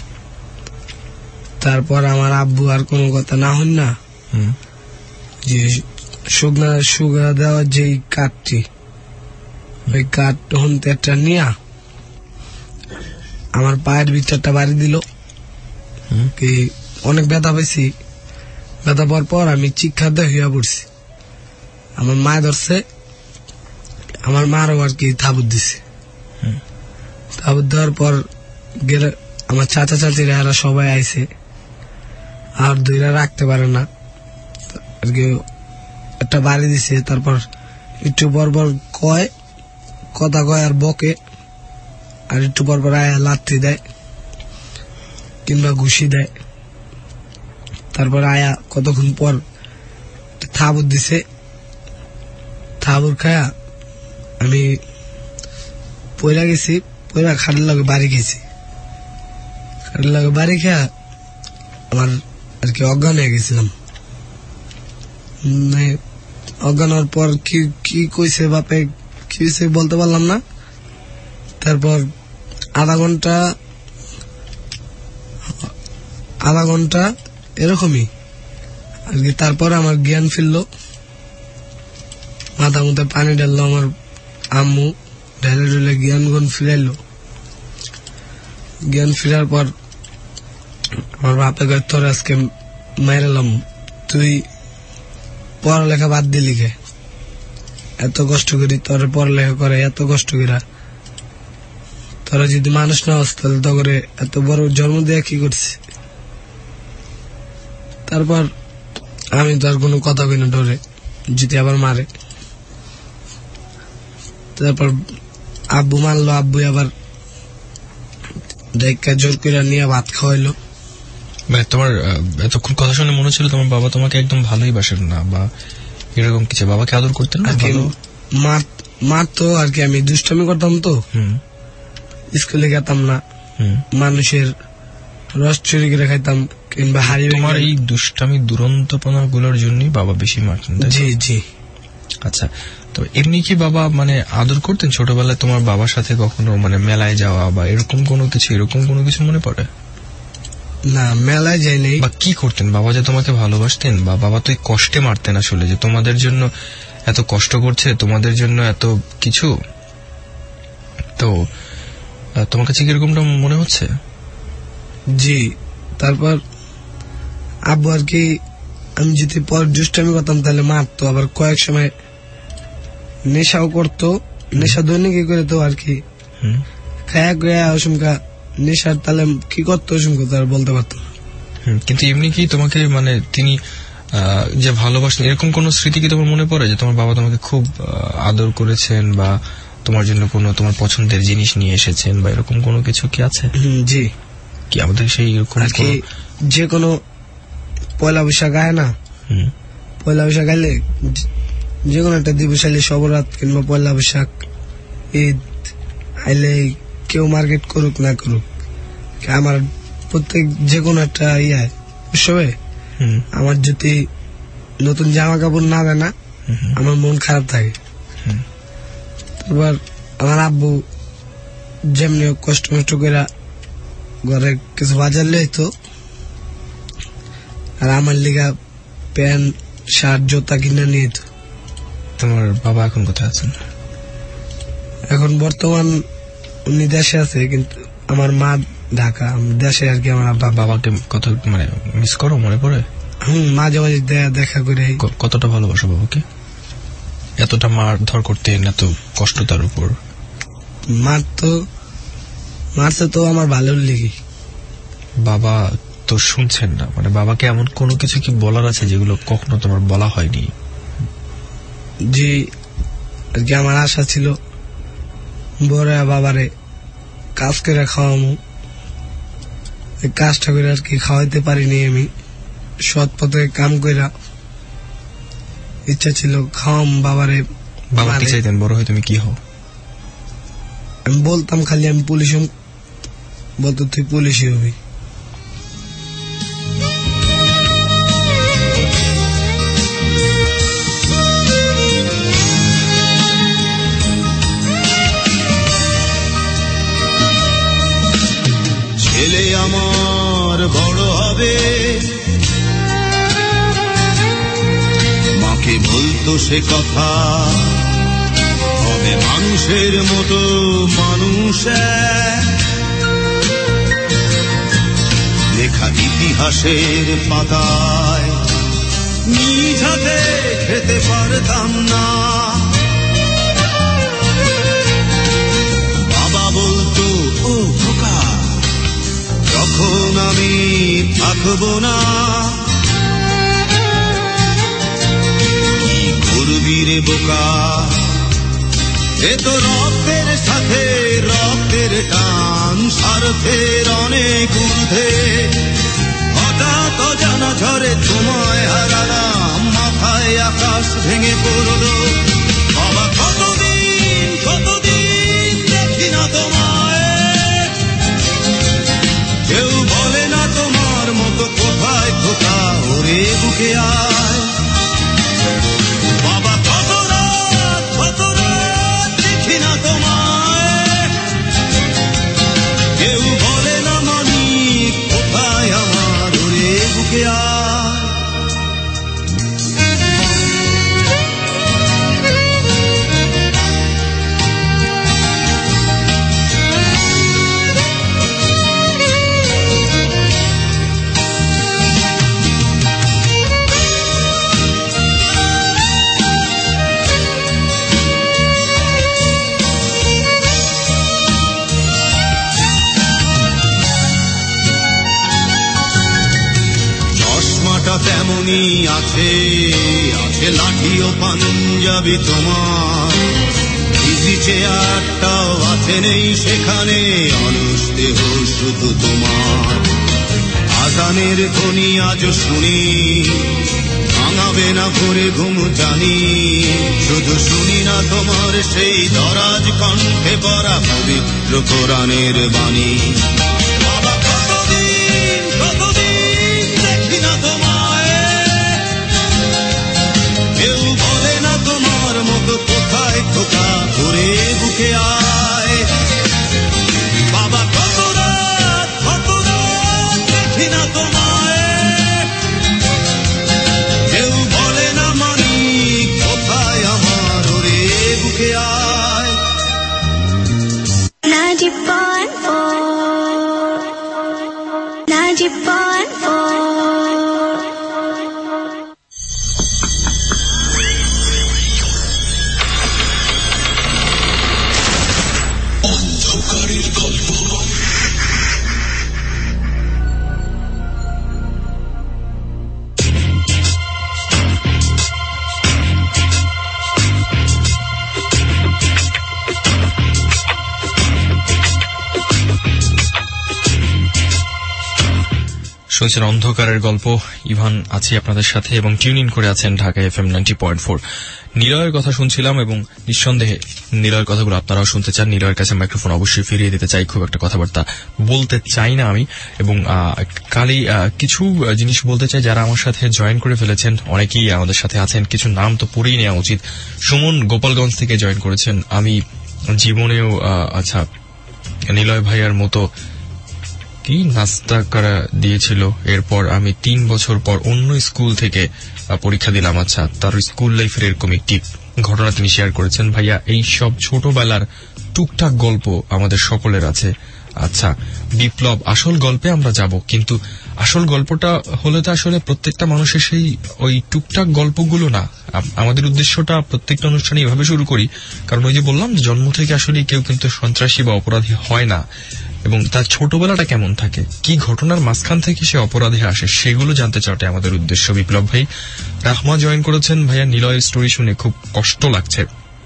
তারপর আমার আব্বু আর কোনো কথা না হন না, যে শুকনা সুগা দেওয়ার যে কাঠটি, ওই কাঠ হনতে একটা নিয়া আমার পায়ের ভিতরটা বাড়ি দিল। কি অনেক ব্যথা পেয়েছি, ব্যথা পাওয়ার পর আমি চিৎকার হইয়া পড়ছি। আমার মা ধরছে, আমার মারও আর কি থাবুত দিছে। থাবুত দেওয়ার পর গেলে আমার চাচা চাচিরা এরা সবাই আইছে, আর দুইরা রাখতে পারে না আর কি, একটা বাড়ি দিছে। তারপর একটু পর পর কয় কথা কয় আর বকে, আর একটু পর পর আয়া লাথি দেয় কিংবা ঘুষি দেয়। তারপর আয়া কতক্ষণ পর থাবুত দিছে, থাবুর খায়া আমি পয়লা গেছি, পয়লা খাটের লগে বাড়ি গেছি। খাটের লগে বাড়ি খায়া আমার আর কি অজ্ঞান হয়ে গেছিলাম। অজ্ঞান হওয়ার পর কি কি কইছে বাপে, কি হয়েছে বলতে পারলাম না। তারপর আধা ঘন্টা আধা ঘন্টা এরকমই আর কি। তারপর আমার জ্ঞান ফিরলো, মাথা মধ্যে পানি ঢাললো আমার আম্মু, ঢেলে ঢেলে জ্ঞান গুণ ফিরাইলো। জ্ঞান ফিরার পর আমার বাপে কয়, তোর আজকে মাইরালাম, তুই পড়ালেখা বাদ দিলি কে? এত কষ্ট করি তোর পড়ালেখা করে, এত কষ্ট করা তোরা যদি মানুষ না হস তাহলে তো করে এত বড় জন্ম দেয়া কি করছি? তারপর আমি তো আর কোনো কথা কই না, ডরে যদি আবার মারে। তারপর আব্বু মারলো, আব্বু আবার দেখা জোর করে নিয়ে ভাত খাওয়াইলো। মানে তোমার এতক্ষণ কথা শুনে মনে হচ্ছিল তোমার বাবা তোমাকে একদম ভালোই বাসেন না বা এরকম কিছু, বাবাকে আদর করতেন না? মারতো আর কি, আমি দুষ্টামি করতাম তো, স্কুলে গেতাম না, মানুষের রস চুরি করে খাইতাম কিংবা হারিয়ে। তোমার এই দুষ্টামি দুরন্তপনা গুলোর জন্যই বাবা বেশি মারতেন? জি জি। আচ্ছা, তো এমনি কি বাবা মানে আদর করতেন ছোটবেলায়? তোমার বাবার সাথে কখনো মানে মেলায় যাওয়া বা এরকম কোনো কিছু, এরকম কোনো কিছু মনে পড়ে? না, মেলায় যাইনি। বা কি করতেন বাবা যে তোমাকে ভালোবাসতেন? বা বাবা তো কষ্টে মারতেন আসলে, যে তোমাদের জন্য এত কষ্ট করছে, তোমাদের জন্য এত কিছু, তো তোমার কাছে কিরকমটা মনে হচ্ছে? জি। তারপর আব্বু আর কি, আমি যদি পর দুষ্টামি করতাম তাহলে মারতো, আবার কয়েক সময় নেশাও করতো, নেশা দৈনিক করে তো আর কি, খায়া গয়া অসুমকা নেশার তাহলে কি করতো অসুমকা তার বলতে পারতো। কিন্তু এমনি কি তোমাকে মানে তিনি যে ভালোবাসেন এরকম কোন স্মৃতি কি তোমার মনে পড়ে যে তোমার বাবা তোমাকে খুব আদর করেছেন বা তোমার জন্য কোনো তোমার পছন্দের জিনিস নিয়ে এসেছেন বা এরকম কোনো কিছু কি আছে? জি। কি আমাদের সেই এরকম যে কোনো পয়লা বৈশাখ আয় না, পয়লা বৈশাখ আইলে যে কোনো একটা দিবস আইলে, সবরাত কিংবা পয়লা বৈশাখ, ঈদ আইলে কেউ মার্কেট করুক না করুক, আমার প্রত্যেক যে কোনো একটা ইয়ে উৎসবে আমার যদি নতুন জামা কাপড় না দেয় না, আমার মন খারাপ থাকে। তারপর আমার আব্বু যেমনি কষ্ট মষ্ট করে ঘরে কিছু বাজার লইতো, আর আমার লিগা প্যান্ট শার্ট জুতা কিনে নিয়ে যেত। তোমার বাবা এখন কোথায় আছেন? এখন বর্তমান উনি দেশে আছে, কিন্তু আমার মা ঢাকা, দেশে আর কি। আমার বাবাকে কত মানে মিস করো, মনে পড়ে? হম, মাঝে মাঝে দেখা করে। কতটা ভালোবাসো বাবাকে? এতটা মার ধর করতেন, এত কষ্ট তার উপর? মার তো মারছে তো আমার ভালো লেগে। বাবা তো শুনছেন না, মানে বাবাকে এমন কোনো কিছু কি বলার আছে যেগুলো কখনো তোমার বলা হয়নি? জি, আর কি আমার আশা ছিল বড় বাবারে কাজ করে খাওয়ামু, কাজটা করে আর কি খাওয়াইতে পারিনি। আমি সৎ পথে কাম কইরা ইচ্ছা ছিল খাওয়াম বাবারে। বাবা কি চাইতেন বড় হয়ে তুমি কি হও? আমি বলতাম খালি আমি পুলিশ, বলতো তুই পুলিশই হবি। ছেলে আমার বড় হবে, মাকে বলতো সে কথা, হবে মানুষের মতো মানুষ। লেখা ইতিহাসের পাতায় নিজ হাতে খেতে পারতাম না। বাবা বলতো ও খোকা, যখন আমি থাকবো না, কি করবি রে বোকা, এ তো রক্তের সাথে রক্তের টান, স্বার্থের অনেক ঊর্ধ্বে। হঠাৎ জানা ঝড়ে তোমায় হারালাম, মাথায় আকাশ ভেঙে পড়লো। বাবা কতদিন কতদিন দেখি না তোমায়, কেউ বলে না তোমার মতো কোথায় খোকা, ওরে বুকে আয়। বাবা কত রাত কত রাত দেখি না তোমায়, কেউ বলে না মানি কোথায় আমার, ওরে বুকে আয়। তেমনি আছে আছে লাঠি ও পাঞ্জাবি তোমার, ইজি চেয়ারটাও আছে নেই সেখানে, অলস দেহ শুধু তোমার। আজানের ধ্বনি আজও শুনি, ভাঙাবে না ভোরে ঘুম জানি, শুধু শুনি না তোমার সেই দরাজ কণ্ঠে পড়া পবিত্র কোরআনের বাণী। বাবা কতদিন কতদিন দেখি না তোমায়, কেউ বলে না তোমার মতো কোথায় খোকা ঘুরে বুকে আয়। বাবা কত রাত কত রাত দেখি না তোমায়, কেউ বলে না মানি কোথায় আমার ওরে বুকে আয়। ninety point four ninety point four অন্ধকারের গল্প। শুনছেন অন্ধকারের গল্প। ইভান আছি আপনাদের সাথে এবং টিউন ইন করে আছেন Dhaka F M ninety point four. নিলয়ের কথা শুনছিলাম এবং নিঃসন্দেহে নিলয়ের কথাগুলো আপনারাও শুনতে চান। নিলয়ের কাছে মাইক্রোফোন অবশ্যই ফিরিয়ে দিতে চাই, খুব একটা কথাবার্তা বলতে চাই না আমি। এবং কালি কিছু জিনিস বলতে চাই যারা আমার সাথে জয়েন করে ফেলেছেন, অনেকেই আমাদের সাথে আছেন, কিছু নাম তো পড়েই নেওয়া উচিত। সুমন গোপালগঞ্জ থেকে জয়েন করেছেন। আমি জীবনেও আচ্ছা নিলয় ভাইয়ার মতো কি নাস্তা করা দিয়েছিল, এরপর আমি তিন বছর পর অন্য স্কুল থেকে পরীক্ষা দিলাম। আচ্ছা, তার স্কুল লাইফের এরকম একটি ঘটনা তিনি শেয়ার করেছেন। ভাইয়া এই সব ছোটবেলার টুকটাক গল্প আমাদের সকলের আছে। আচ্ছা বিপ্লব, আসল গল্পে আমরা যাব, কিন্তু আসল গল্পটা হলে তো আসলে প্রত্যেকটা মানুষের সেই ওই টুকটাক গল্পগুলো না। আমাদের উদ্দেশ্যটা প্রত্যেকটা অনুষ্ঠানে এভাবে শুরু করি, কারণ ওই যে বললাম জন্ম থেকে আসলে কেউ কিন্তু সন্ত্রাসী বা অপরাধী হয় না, এবং তার ছোটবেলাটা কেমন থাকে, কি ঘটনার মাঝখান থেকে সে অপরাধে আসে, সেগুলো জানতে চাওয়াটাই আমাদের উদ্দেশ্য। বিপ্লব ভাই রাহমা জয়েন করেছেন। ভাইয়া নিলয়ের স্টোরি শুনে খুব কষ্ট লাগছে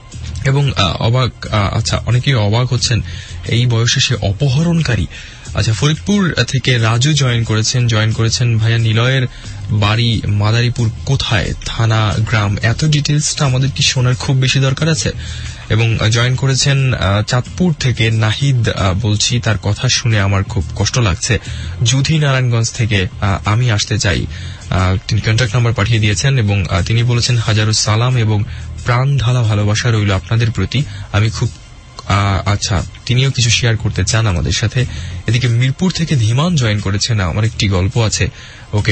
এবং অবাক, আচ্ছা অনেকেই অবাক হচ্ছেন এই বয়সে সে অপহরণকারী। আচ্ছা ফরিদপুর থেকে রাজু জয়েন করেছেন জয়েন করেছেন ভাইয়া নিলয়ের বাড়ি মাদারীপুর কোথায়, থানা, গ্রাম, এত ডিটেলসটা আমাদের কি শোনার খুব বেশি দরকার আছে? এবং জয়েন করেছেন চাঁদপুর থেকে নাহিদ, বলছি তার কথা শুনে আমার খুব কষ্ট লাগছে। যুধি নারায়ণগঞ্জ থেকে আমি আসতে চাই, তিনি কন্ট্যাক্ট নাম্বার পাঠিয়ে দিয়েছেন এবং তিনি বলেছেন হাজারো সালাম এবং প্রাণ ঢালা ভালোবাসা রইল আপনাদের প্রতি। আমি খুব আচ্ছা তিনিও কিছু শেয়ার করতে চান আমাদের সাথে। এদিকে মিরপুর থেকে ধীমান জয়েন করেছেন, আমার একটি গল্প আছে। ওকে,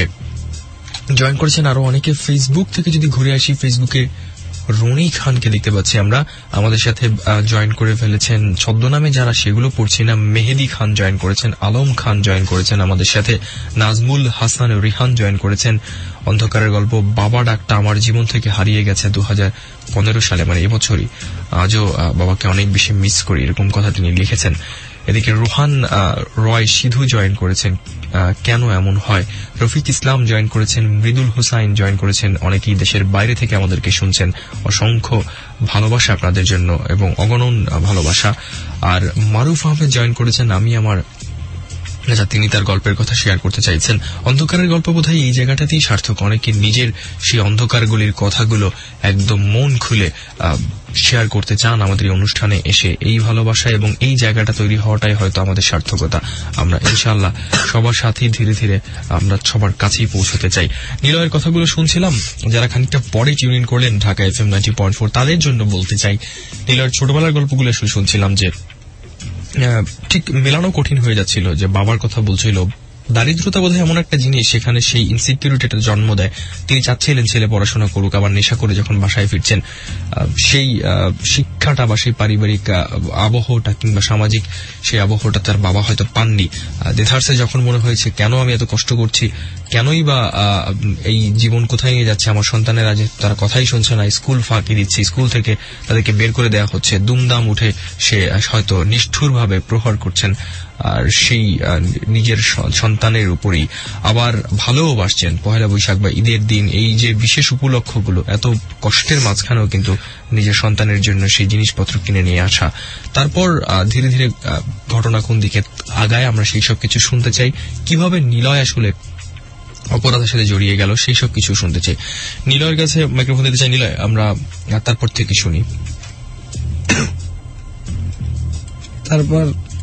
জয়েন করেছেন আরো অনেকে। ফেসবুক থেকে যদি ঘুরে আসি, ফেসবুকে রনি খানকে দেখতে পাচ্ছি আমরা, আমাদের সাথে জয়েন করে ফেলেছেন। ছদ্মনামে যারা সেগুলো পড়ছি না, মেহেদি খান জয়েন করেছেন, আলম খান জয়েন করেছেন আমাদের সাথে, নাজমুল হাসান রিহান জয়েন করেছেন। অন্ধকারের গল্প, বাবা ডাকটা আমার জীবন থেকে হারিয়ে গেছে দু হাজার পনেরো সালে, মানে এবছরই। আজও বাবাকে অনেক বেশি মিস করি, এরকম কথা তিনি লিখেছেন। এদিকে রোহান রয় সিধু জয়েন করেছেন, কেন এমন হয়। রফিক ইসলাম জয়েন করেছেন, মৃদুল হোসাইন জয়েন করেছেন। অনেকেই দেশের বাইরে থেকে আমাদেরকে শুনছেন, অসংখ্য ভালোবাসা আপনাদের জন্য এবং অগণন ভালোবাসা। আর মারুফ আহমেদ জয়েন করেছেন, আমি আমার আচ্ছা তিনি তার গল্পের কথা শেয়ার করতে চাইছেন। অন্ধকারের গল্প বোধহয় এই জায়গাটাতেই সার্থক, অনেকে নিজের সেই অন্ধকারগুলির কথাগুলো একদম মন খুলে শেয়ার করতে চান আমাদের এই অনুষ্ঠানে এসে। এই ভালোবাসা এবং এই জায়গাটা তৈরি হওয়াটাই হয়তো আমাদের সার্থকতা। আমরা ইনশাআল্লাহ সবার সাথেই ধীরে ধীরে আমরা সবার কাছেই পৌঁছতে চাই। নিলয়ের কথাগুলো শুনছিলাম, যারা খানিকটা পরে টিউন ইন করলেন Dhaka F M ninety point four, তাদের জন্য বলতে চাই নিলয়ের ছোটবেলার গল্পগুলো আসলে শুনছিলাম যে ঠিক মেলানো কঠিন হয়ে যাচ্ছিল। যে বাবার কথা বলছিল, দারিদ্রতা বোধহয় এমন একটা জিনিস সেখানে সেই ইনসিকিউরিটিটা জন্ম দেয়। তিনি চাচ্ছিলেন ছেলে পড়াশোনা করুক, আবার নেশা করে যখন বাসায় ফিরছেন সেই শিক্ষা শিক্ষাটা বা সেই পারিবারিক আবহটা কিংবা সামাজিক সেই আবহটা তার বাবা হয়তো পাননি। দেথার্সে যখন মনে হয়েছে কেন আমি এত কষ্ট করছি, কেনই বা এই জীবন কোথায় নিয়ে যাচ্ছে, আমার সন্তানেরা যে তারা কথাই শুনছে না, স্কুল ফাঁকি দিচ্ছে, স্কুল থেকে তাদেরকে বের করে দেওয়া হচ্ছে, দুমদাম উঠে সে হয়তো নিষ্ঠুরভাবে প্রহার করছেন আর সেই নিজের সন্তানের উপরেই আবার ভালোবাসছেন। পহেলা বৈশাখ বা ঈদের দিন এই যে বিশেষ উপলক্ষগুলো, এত কষ্টের মাঝখানেও কিন্তু নিজের সন্তানের জন্য সেই জিনিসপত্র কিনে নিয়ে আসা। তারপর ধীরে ধীরে ঘটনা কোন দিকে আগায় আমরা সেই সব কিছু শুনতে চাই। কিভাবে নিলয় আসলে অপরাধের সাথে জড়িয়ে গেল সেই সব কিছু শুনতে চাই। নিলয়ের কাছে মাইক্রোফোন দিতে চাই। নিলয়, আমরা তারপর থেকে শুনি। তারপর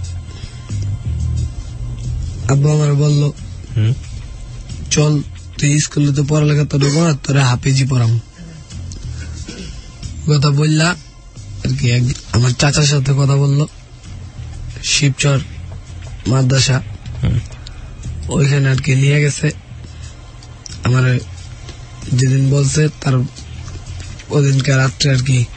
আব্বু আমার বলল, চল তুই স্কুলে তো পড়ালেখা তোর না, তোরা হাফেজি পড়াম। কথা বললা আর কি, আমার চাচার সাথে কথা বললো, শিবচর মাদ্রাসা, ওইখানে আর কি নিয়ে গেছে। আমার যেদিন বলছে তার ওদিনকে রাত্রে আর কি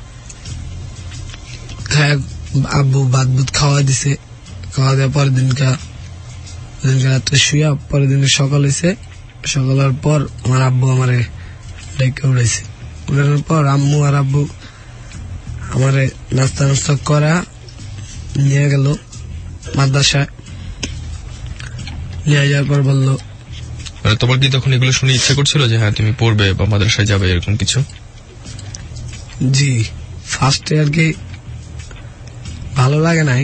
আব্বু ভাত বুত খাওয়া দিছে। খাওয়া দেওয়ার পরের দিনকা ওদিনকে রাত্রে শুয়া, পরের দিন সকাল হয়েছে। সকাল হওয়ার পর আমার আব্বু আমারে ডেকে উড়াইছে। উড়ানোর পর আম্মু আর আব্বু আমারে নাস্তা নাস্তা করা নিয়ে গেল মাদ্রাসায়। নিয়ে যাওয়ার পর বললো, তোমার কি তখন এগুলো শুনে ইচ্ছা করছিল যে হ্যাঁ তুমি পড়বে বা মাদ্রাসায় যাবে এরকম কিছু? জি, ফার্স্টে আর কি ভালো লাগে নাই,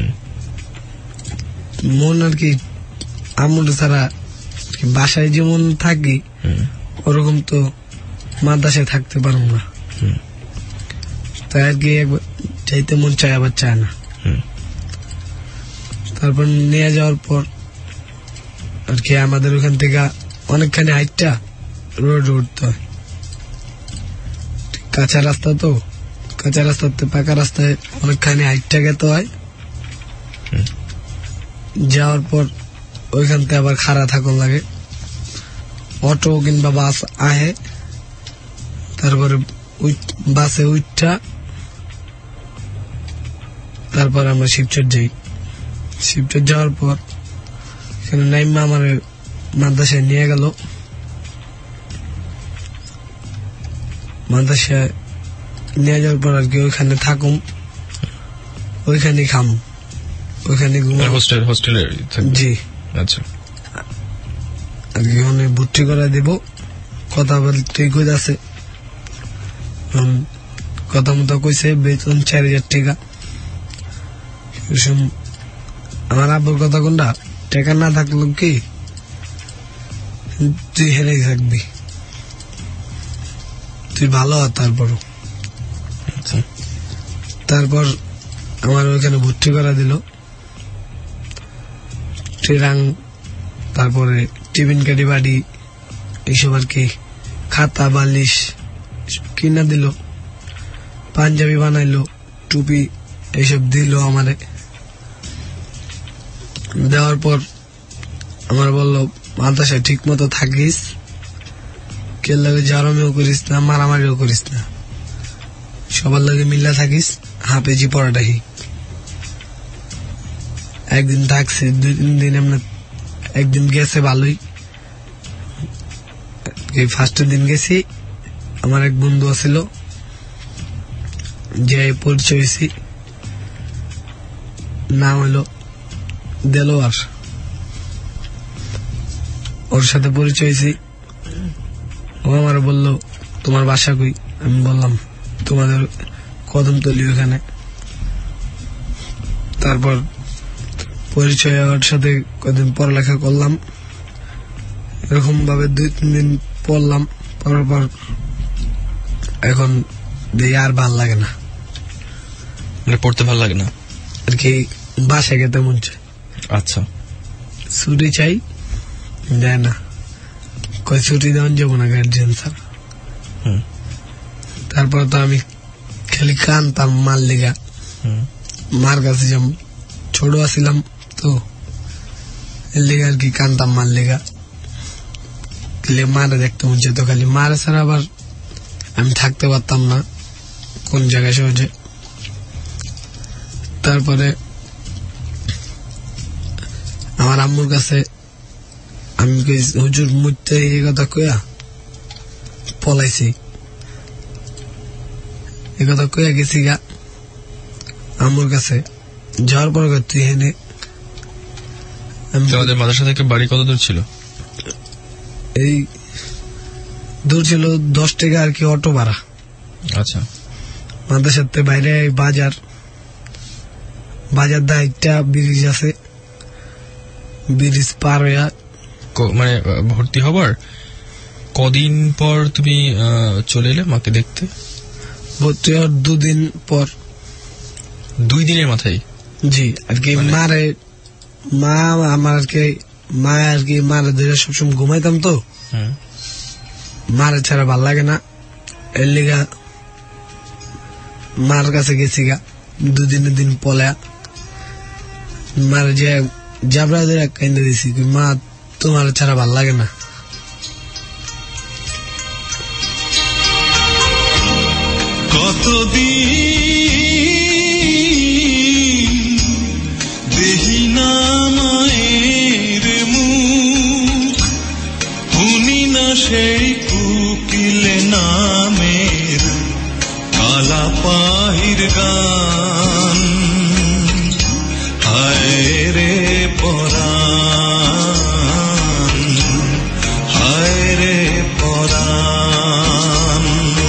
মন আর কি আম্মুর ছাড়া বাসায় যেমন থাকি ওরকম তো মাদ্রাসায় থাকতে পারবো না, তাই আর কি চাইতে মন চায় আবার চায় না। তারপর নিয়ে যাওয়ার পর আর কি আমাদের ওখান থেকে অনেকখানি হাইটটা রোড উঠতে হয়। কাঁচা রাস্তা তো, কাঁচা রাস্তাতে পাকা রাস্তায় অনেকখানি হাইটটা গেতে হয়। যাওয়ার পর ওইখান থেকে আবার খাড়া থাকুন লাগে, অটো কিংবা বাস আহে। তারপরে বাসে উঠটা তারপর আমরা শিবচর যাই। শিবচর যাওয়ার পর সেখানে নাইমা আমার মাদ্রাসায় নিয়ে গেল। মাদ্রাসায় নিয়ে যাওয়ার পর আর কি ওইখানে থাকুম, ওইখানে খাম, ওইখানে হোস্টেল হোস্টেলে জি। আচ্ছা, আর কি ওখানে ভর্তি করে দেব। কথা বলতে কই আছে, কথা মতো কইছে বেতন চার হাজার টাকা। আমার আব্বুর কথা কোনটা, টাকা না থাকলো কি তুই হেরে থাকবি, তুই ভালো হ। তারপর তারপর আমার ওইখানে ভর্তি করা দিল। ট্রেরাং, তারপরে টিফিন কাটি বাড়ি এইসব আর কি, খাতা বালিশ কিনা দিল, পাঞ্জাবি বানাইলো, টুপি এইসব দিল আমারে। দেওয়ার পর আমার বললো মাদ্রাসায় ঠিক মতো থাকিস, কে লাগে জারমেও করিস না, মারামারিও করিস না, সবার লাগে মিল্লা থাকিস, হাফেজি পড়াটাই। একদিন থাকছে, দুই তিন দিন এমনি, একদিন গেছে ভালোই। ফার্স্টের দিন গেছি, আমার এক বন্ধু আছিল যে পরিচয় হয়েছি, নাম হলো দেলোয়ার, ওর সাথে পরিচয় হয়েছি। ও আমার বললো তোমার বাসা কই, আমি বললাম তোমাদের কদমতলি ওখানে। তারপর পরিচয় ওর সাথে কদিন পড়ালেখা করলাম, এরকম ভাবে দুই তিন দিন পড়লাম। পড়ার পর এখন দেখি আর ভাল লাগে না, পড়তে ভাল লাগে না আর কি, বাসায় গেতে মন চায়। আচ্ছা, ছুটি চাই, দেয় না, কই ছুটি দেওয়ান যাবো না গার্জিয়ান স্যার। তারপর তো আমি খালি কানতাম মার লেগা, মার কাছে যেমন ছোট আসিলাম তো এর লেগে আর কি কানতাম মার লেগা। খালি মারে দেখতে মন চাইতো, খালি মারে ছাড়া আবার আমি থাকতে পারতাম না কোন জায়গায় সহজে। তারপরে আমার আম্মুর কাছে আমি হুজুর মুইতে এই কথা কইয়া পলাইছি, এই কথা কইয়া গেছি গা আম্মুর কাছে। যাওয়ার পর তুই এনে তোমাদের মাদ্রাসা থেকে বাড়ি কত দূর ছিল? এই দূর ছিল দশ টাকা আর কি অটো ভাড়া। আচ্ছা, মাদ্রাসার বাইরে বাজার, বাজার দা একটা ব্রিজ আছে, ব্রিজ পার হইয়া মানে ভর্তি হবার কদিন পর তুমি চলে এলে মাকে দেখতে? ভর্তি হওয়ার দুদিন পর। দুই দিনের মাথায়? জি, আর কি মারে মা আমার আর কি মা আর কি মারে ধরে সবসময় ঘুমাইতাম তো, মারে ছাড়া ভাল লাগে না, এর লিগা মার কাছে গেছি গা দুদিনের দিন পলা। মারে যে জাবরা ধরে কেন্দ্রে দিছি, মা তোমার ছাড়া ভাল লাগে না। কতদিন দেহি না মায়ের মুখ, শুনি না সেই কুকিলে নামের কালা পাহির গান। হায় রে পরাণ, হায় রে পরাণ।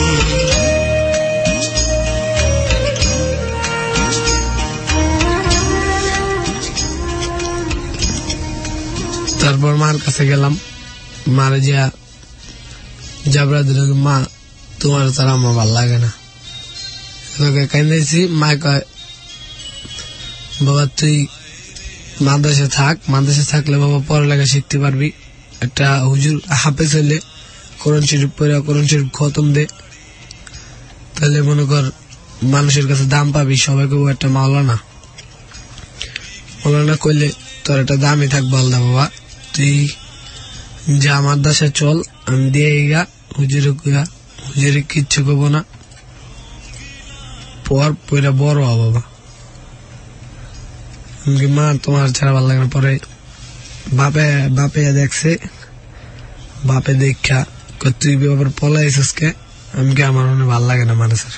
তারপর মার কাছে গেলাম, মারে যা জাবরা দিল, মা তোমার তারা আমার ভাল লাগে না। কান্দাইছি, মা কয় বাবা তুই মাদ্রাসা থাক, মাদ্রাসা থাকলে বাবা পড়ালেখা শিখতে পারবি, একটা হুজুর হাফেজ হইলে কোরআন শরীফ পড়ে কোরআন শরীফ খতম দে, তাহলে মনে কর মানুষের কাছে দাম পাবি, সবাইকে একটা মাওলানা মাওলানা করলে তোর একটা দামই থাকবো আলাদা। বাবা তুই যা মাদ্রাসা চল, আমি দিয়ে গা হুজুরে কুয়া, হুজুরে কিচ্ছু করবো না, পর পয়রা বড় হ বাবা। মা তোমার ছাড়া ভালো লাগে না। পরে বাপে বাপে দেখছে, বাপে দেখা তুই বাবার পলাইছিস কে, আমি কে আমার মনে ভাল লাগে না মানে স্যার।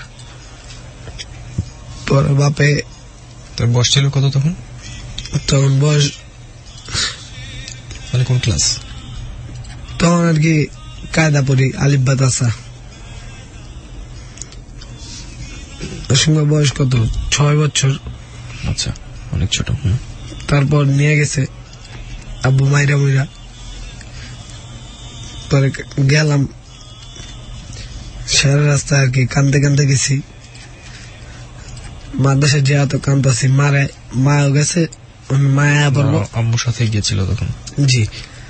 পরে বাপে তোর বয়স ছিল কত তখন? তখন বয়স মানে কোন ক্লাস? তখন আর কি কায়দা পড়ি আলিফ বাতাসা, সঙ্গে বয়স কত ছয় বছর। আচ্ছা, অনেক ছোট। তারপর নিয়ে গেছে আব্বু মাইরা মইরা, পরে গেলাম সারা রাস্তা আর কি কান্দতে কান্দতে গেছি। মাদ্রাসা যে এত কান্দাছি, মারে মাও গেছে, মায়া পড়বো, আম্মুর সাথে গিয়েছিল তখন? জি,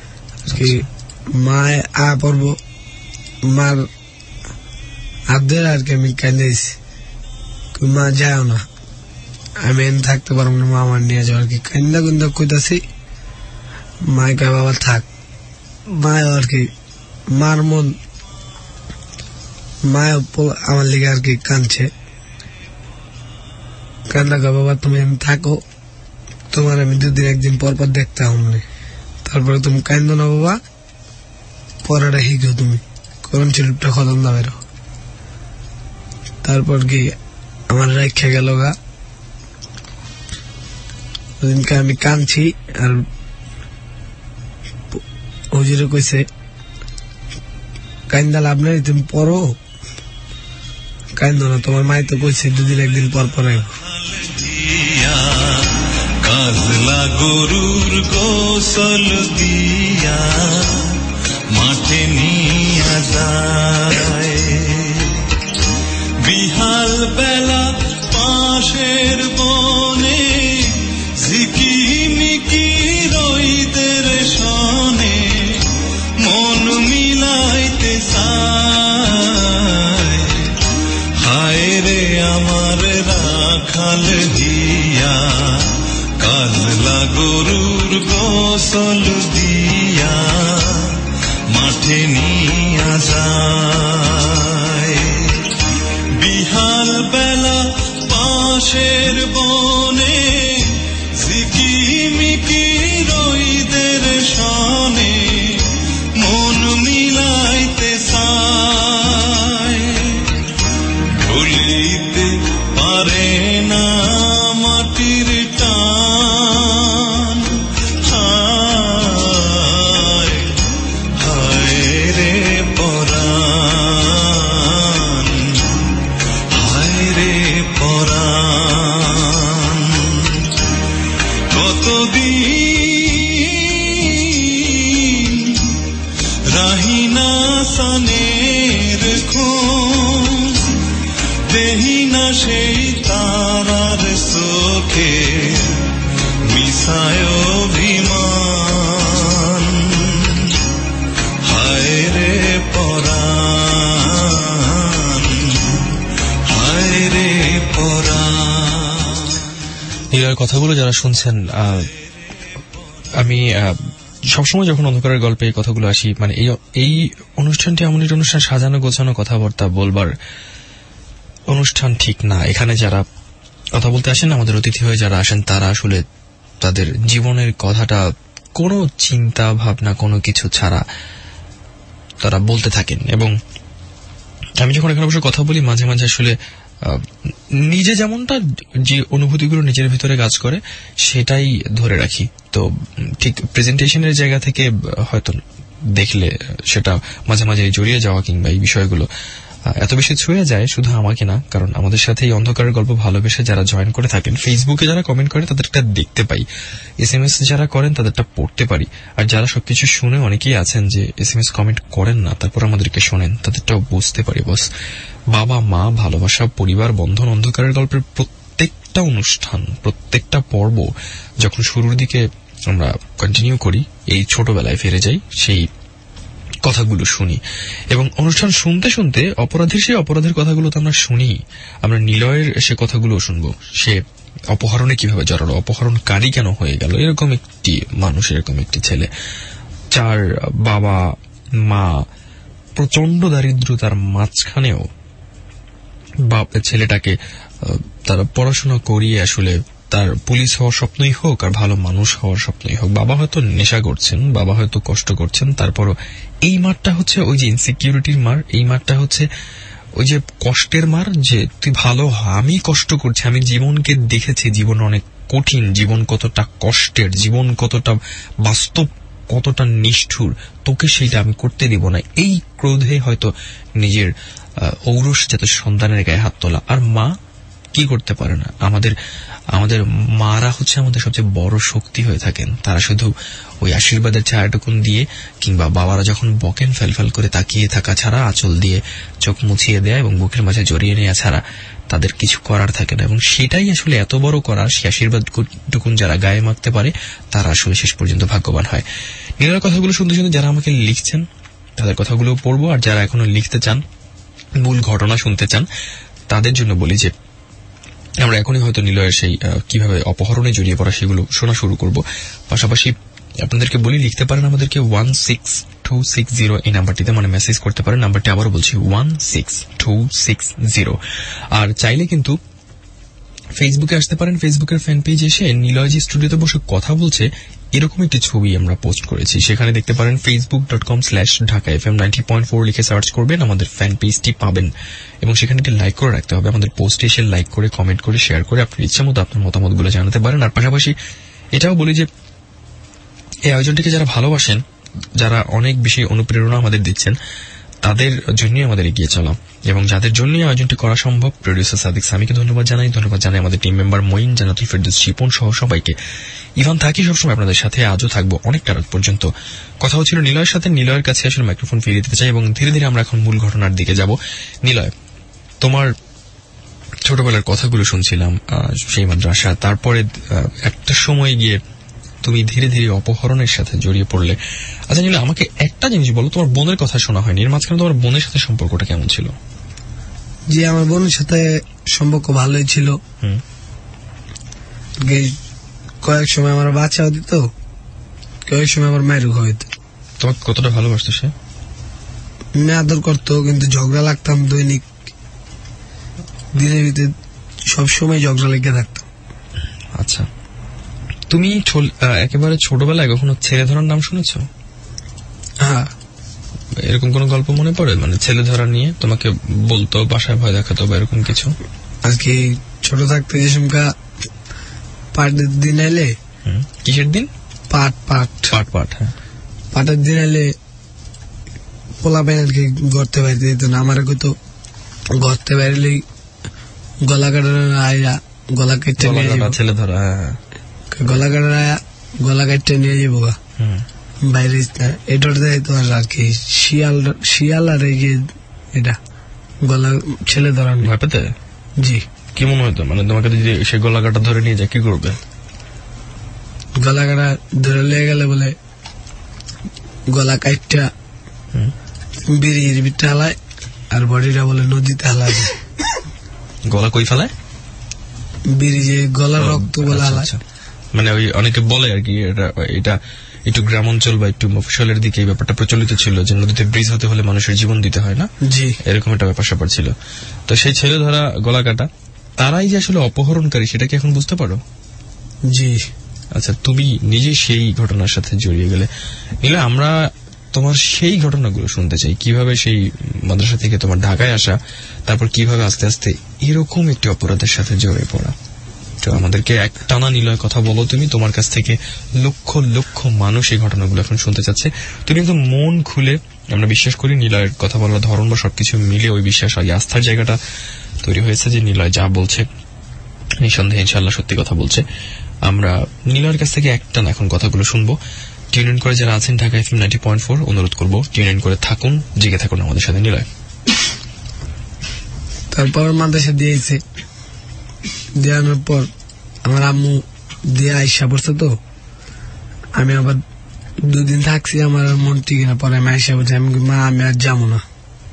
মায় আ পড়বো, মার হাত ধরে আর কি আমি কান্দাইছি, মা যাও না, আমি এনে থাকতে পারবো না, মা আমার নিয়ে যাও আর কি। কান্দা কুন্দা কইতাছি, মায় কয় বাবা থাক। মায় আর কি মার মন, মায় আমার লিগে আর কি কাঁদছে, কান্দা কয় বাবা তুমি এনে থাকো, তোমার আমি দুদিন একদিন পর পর দেখতে হমনি, তারপরে তুমি কান্দো না বাবা, পড়াটা শিখো, তুমি কোরআন শরীফটা খতম না বেরো। তারপর কি আমার রেখে গেল গা, ওদিনকে আমি কাঁদছি, আর হুজুরে কইছে কান্দা লাভ নাই, তুমি পড়ো, কান্দো না, তোমার মাই তো কইছে দুদিন একদিন পর পর আইব। কাজলা গরুর গোসল দিয়া মাঠে নিয়া যায়, বিহাল বেলা পাশের বনে ঝিকিমিকি রইদের সনে মন মিলাইতে চায়। হায় রে আমার রাখাল দিয়া, কাজলা গরুর গোসল দিয়া মাঠে নিয়া যায়, বিহাল বেলা বাঁশের বনে ঝিকিমিকি রইদের সনে মন মিলাইতে চায়, ভুলিতে পারে না মাটির টান। হায় হায় রে পরাণ, হায় রে পরাণ, কতদিন রাহিনা সানের খোঁজ, দেহিনা সেই তারার চোখে মিশায় অভিমান। হায় রে পরাণ, হায় রে পরাণ। নীলয়ের কথাগুলো যারা শুনছেন, আমি সবসময় যখন অন্ধকারের গল্পে এই কথাগুলো আসি, মানে এই এই অনুষ্ঠানটি এমন একটি অনুষ্ঠান, সাজানো গোছানো কথাবার্তা বলবার অনুষ্ঠান ঠিক না। এখানে যারা কথা বলতে আসেন, আমাদের অতিথি হয়ে যারা আসেন, তারা আসলে তাদের জীবনের কথাটা কোনো চিন্তা ভাবনা কোনো কিছু ছাড়া তারা বলতে থাকেন। এবং আমি যখন এখানে বসে কথা বলি, মাঝে মাঝে আসলে নিজে যেমনটা যে অনুভূতিগুলো নিজের ভিতরে কাজ করে সেটাই ধরে রাখি। তো ঠিক প্রেজেন্টেশনের জায়গা থেকে হয়তো দেখলে সেটা মাঝে মাঝে জড়িয়ে যাওয়া কিংবা এই বিষয়গুলো এত বেশি ছুঁয়ে যায় শুধু আমাকে না, কারণ আমাদের সাথে এই অন্ধকারের গল্প ভালোবেসে যারা জয়েন করে থাকেন, ফেসবুকে যারা কমেন্ট করে তাদেরটা দেখতে পাই, এস এম এস যারা করেন তাদেরটা পড়তে পারি, আর যারা সবকিছু শুনে অনেকেই আছেন যে এস এম এস কমেন্ট করেন না তারপর আমাদেরকে শোনেন, তাদেরটাও বুঝতে পারি। বস বাবা মা, ভালোবাসা, পরিবার, বন্ধন, অন্ধকারের গল্পের প্রত্যেকটা অনুষ্ঠান, প্রত্যেকটা পর্ব যখন শুরুর দিকে আমরা কন্টিনিউ করি, এই ছোটবেলায় ফিরে যাই, সেই কথাগুলো শুনি এবং অনুষ্ঠান শুনতে শুনতে অপরাধীর সেই অপরাধের কথাগুলো তো আমরা শুনি। আমরা নিলয়ের সে কথাগুলো শুনবো, সে অপহরণে কিভাবে জড়ালো, অপহরণকারী কেন হয়ে গেল, এরকম একটি মানুষ, এরকম একটি ছেলে, যার বাবা মা প্রচন্ড দারিদ্রতার মাঝখানেও বাপ ছেলেটাকে তারা পড়াশোনা করিয়ে আসলে তার পুলিশ হওয়ার স্বপ্নই হোক আর ভালো মানুষ হওয়ার স্বপ্নই হোক, বাবা হয়তো নেশা করছেন, বাবা হয়তো কষ্ট করছেন, তারপরও এই মারটা হচ্ছে ওই যে ইনসিকিউরিটির মার, এই মারটা হচ্ছে ওই যে কষ্টের মার, যে তুই ভালো, আমি কষ্ট করছি, আমি জীবনকে দেখেছি, জীবন অনেক কঠিন, জীবন কতটা কষ্টের, জীবন কতটা বাস্তব, কতটা নিষ্ঠুর, তোকে সেইটা আমি করতে দিব না, এই ক্রোধে হয়তো নিজের ঔরস যাতে সন্তানের গায়ে হাত তোলা। আর মা কি করতে পারে না, আমাদের আমাদের মারা হচ্ছে আমাদের সবচেয়ে বড় শক্তি হয়ে থাকেন। তারা শুধু ওই আশীর্বাদের ছায়াটুকুন দিয়ে কিংবা বাবারা যখন বকেন ফেলফেল করে তাকিয়ে থাকা ছাড়া, আঁচল দিয়ে চোখ মুছিয়ে দেয়া এবং বুকের মাঝে জড়িয়ে নেওয়া ছাড়া তাদের কিছু করার থাকে না। এবং সেটাই আসলে এত বড় করার, সেই আশীর্বাদ টুকুন যারা গায়ে মাখতে পারে তারা আসলে শেষ পর্যন্ত ভাগ্যবান হয়। নীলার কথাগুলো শুনতে শুনতে যারা আমাকে লিখছেন তাদের কথাগুলো পড়বো, আর যারা এখনো লিখতে চান, মূল ঘটনা শুনতে চান, তাদের জন্য বলি যে আমরা এখনই হয়তো নিলয়ের সেই কিভাবে অপহরণে জড়িয়ে পড়া সেগুলো শোনা শুরু করব। পাশাপাশি আপনাদেরকে বলি, লিখতে পারেন আমাদেরকে one six two six zero এই নাম্বারটিতে, মানে মেসেজ করতে পারেন। নাম্বারটি আবারও বলছি, one six two six zero. আর চাইলে কিন্তু ফেসবুকে আসতে পারেন, ফেসবুকের ফ্যান পেজ এসে নিলয়জি স্টুডিওতে বসে কথা বলছে এরকম একটি ছবি আমরা পোস্ট করেছি, সেখানে দেখতে পারেন Facebook dot com slash Dhaka F M ninety point four লিখে সার্চ করবেন, আমাদের ফ্যান পেজটি পাবেন এবং সেখানে একটি লাইক করে রাখতে হবে। আমাদের পোস্টে এসে লাইক করে, কমেন্ট করে, শেয়ার করে আপনার ইচ্ছা মতো আপনার মতামতগুলো জানাতে পারেন। আর পাশাপাশি এটাও বলি যে এই আয়োজনটিকে যারা ভালোবাসেন, যারা অনেক বেশি অনুপ্রেরণা আমাদের দিচ্ছেন, তাদের জন্যই আমাদের এগিয়ে চলা এবং যাদের জন্যই আয়োজনটি করা সম্ভব, প্রডিউসার সাদিক সামিকে ধন্যবাদ জানাই, ধন্যবাদ জানাই আমাদের টিম মেম্বার মঈন, জান্নাতুল ফেরদৌস শিপন সহ সবাইকে। ইভান থাকি সবসময় আপনাদের সাথে, আজও থাকবো অনেকটা রাত পর্যন্ত। কথা হচ্ছিল নিলয়ের সাথে, নিলয়ের কাছে আসলে মাইক্রোফোন ফিরিয়ে দিতে চাই এবং ধীরে ধীরে আমরা এখন মূল ঘটনার দিকে যাব। নিলয়, তোমার ছোটবেলার কথাগুলো শুনছিলাম, সেই মাদ্রাসা, তারপরে একটা সময় গিয়ে তুমি ধীরে ধীরে অপহরণের সাথে জড়িয়ে পড়লে। আচ্ছা নিলয়, আমাকে একটা জিনিস বলো, তোমার বোনের কথা শোনা হয়নি, এর মাঝখানে তোমার বোনের সাথে সম্পর্কটা কেমন ছিল? জি, আমার বোনের সাথে সম্পর্ক ভালোই ছিল। কয়েক সময় আমার বাচ্চাও দিত, কয়েক সময় আমার মায়ের হইত। তোমাকে কতটা ভালোবাসতো সে? মেয়ে আদর করতো, কিন্তু ঝগড়া লাগতাম দৈনিক, দিনের ভিতরে সবসময় ঝগড়া লেগে থাকতাম। আচ্ছা, তুমি একেবারে ছোটবেলায় কখনো ছেলে ধরার নাম শুনেছো? হ্যাঁ। এরকম কোন গল্প মনে পড়ে, মানে ছেলে ধরা নিয়ে তোমাকে বলতো, বাসায় ভয় দেখাতো বা এরকম কিছু? আজকে ছোট থাকতে যে সমকা পাটের দিন এলে। কিসের দিন? পাট পাট পাট পাট হ্যাঁ, পাটের দিন এলে পোলা বাইনকে গড়তে বাইরে দিত না। আমার তো গড়তে বাইরেলেই গলা কাটার আয়া গলা কেটে নিয়ে যাবো। ছেলে ধরা, গলা কাটার আয়া গলা কেটে নিয়ে যাবো বাইরে। এটার দেয় তোমার আর কি শিয়াল শিয়াল আর এই যে এটা গলা ছেলে ধরা ভয় পেতে। জি। কি মনে হতো, মানে তোমাকে যদি সে গলা কাটা ধরে নিয়ে যায় কি করবে? গলা কাটা ধরে লেগে গেলে বলে গলা কাটটা বেরিয়ে বিটটা হালায় আর বডিটা বলে নদীতে হালায়। গলা কই ফেলায়? বেরিয়ে গলার রক্ত বলে হালায়। মানে ওই অনেকে বলে আর কি এটা এটা একটু গ্রাম অঞ্চল বা একটু মফস্বলের দিকে এই ব্যাপারটা প্রচলিত ছিল যে নদীতে ব্রিজ হতে হলে মানুষের জীবন দিতে হয় না, জি এরকম একটা ব্যাপার স্যাপার ছিল। তো সেই ছেলে ধরা গলা কাটা তারাই যে আসলে অপহরণকারী সেটা কি এখন বুঝতে পারো? জি। আচ্ছা, তুমি নিজে সেই ঘটনার সাথে জড়িয়ে গেলে, নিলে আমরা তোমার সেই ঘটনাগুলো শুনতে চাই। কিভাবে সেই মাদ্রাসা থেকে তোমার ঢাকায় আসা, তারপর কিভাবে আস্তে আস্তে এরকম একটি অপরাধের সাথে জড়িয়ে পড়া। তো আমাদেরকে এক টানা নিলয় কথা বলো তুমি, তোমার কাছ থেকে লক্ষ লক্ষ মানুষ এই ঘটনাগুলো এখন শুনতে চাচ্ছে। তুমি একদম মন খুলে, আমরা বিশ্বাস করি নিলয়ের কথা বলার ধরন বা সবকিছু মিলে ওই বিশ্বাস আর আস্থার জায়গাটা তৈরি হয়েছে যে নিলয় যা বলছে নিঃসন্দেহে ইনশাআল্লাহ সত্যি কথা বলছে। আমরা নিলয়ের কাছ থেকে একটা না এখন কথাগুলো শুনবো। টিউন ইন করে যারা আছেন Dhaka FM ninety point four, অনুরোধ করবো টিউন ইন করে থাকুন, জেগে থাকুন আমাদের সাথে। নিলয় তারপর মাদ্রাসা দিয়েছে, দেওয়ানোর পর আমার আম্মু দিয়ে আইসা পড়ছে। তো আমি আবার দুদিন থাকছি, আমার মন ঠিক না। পরে আমি আইসা বলছি আমি মা আমি আর যাবো না।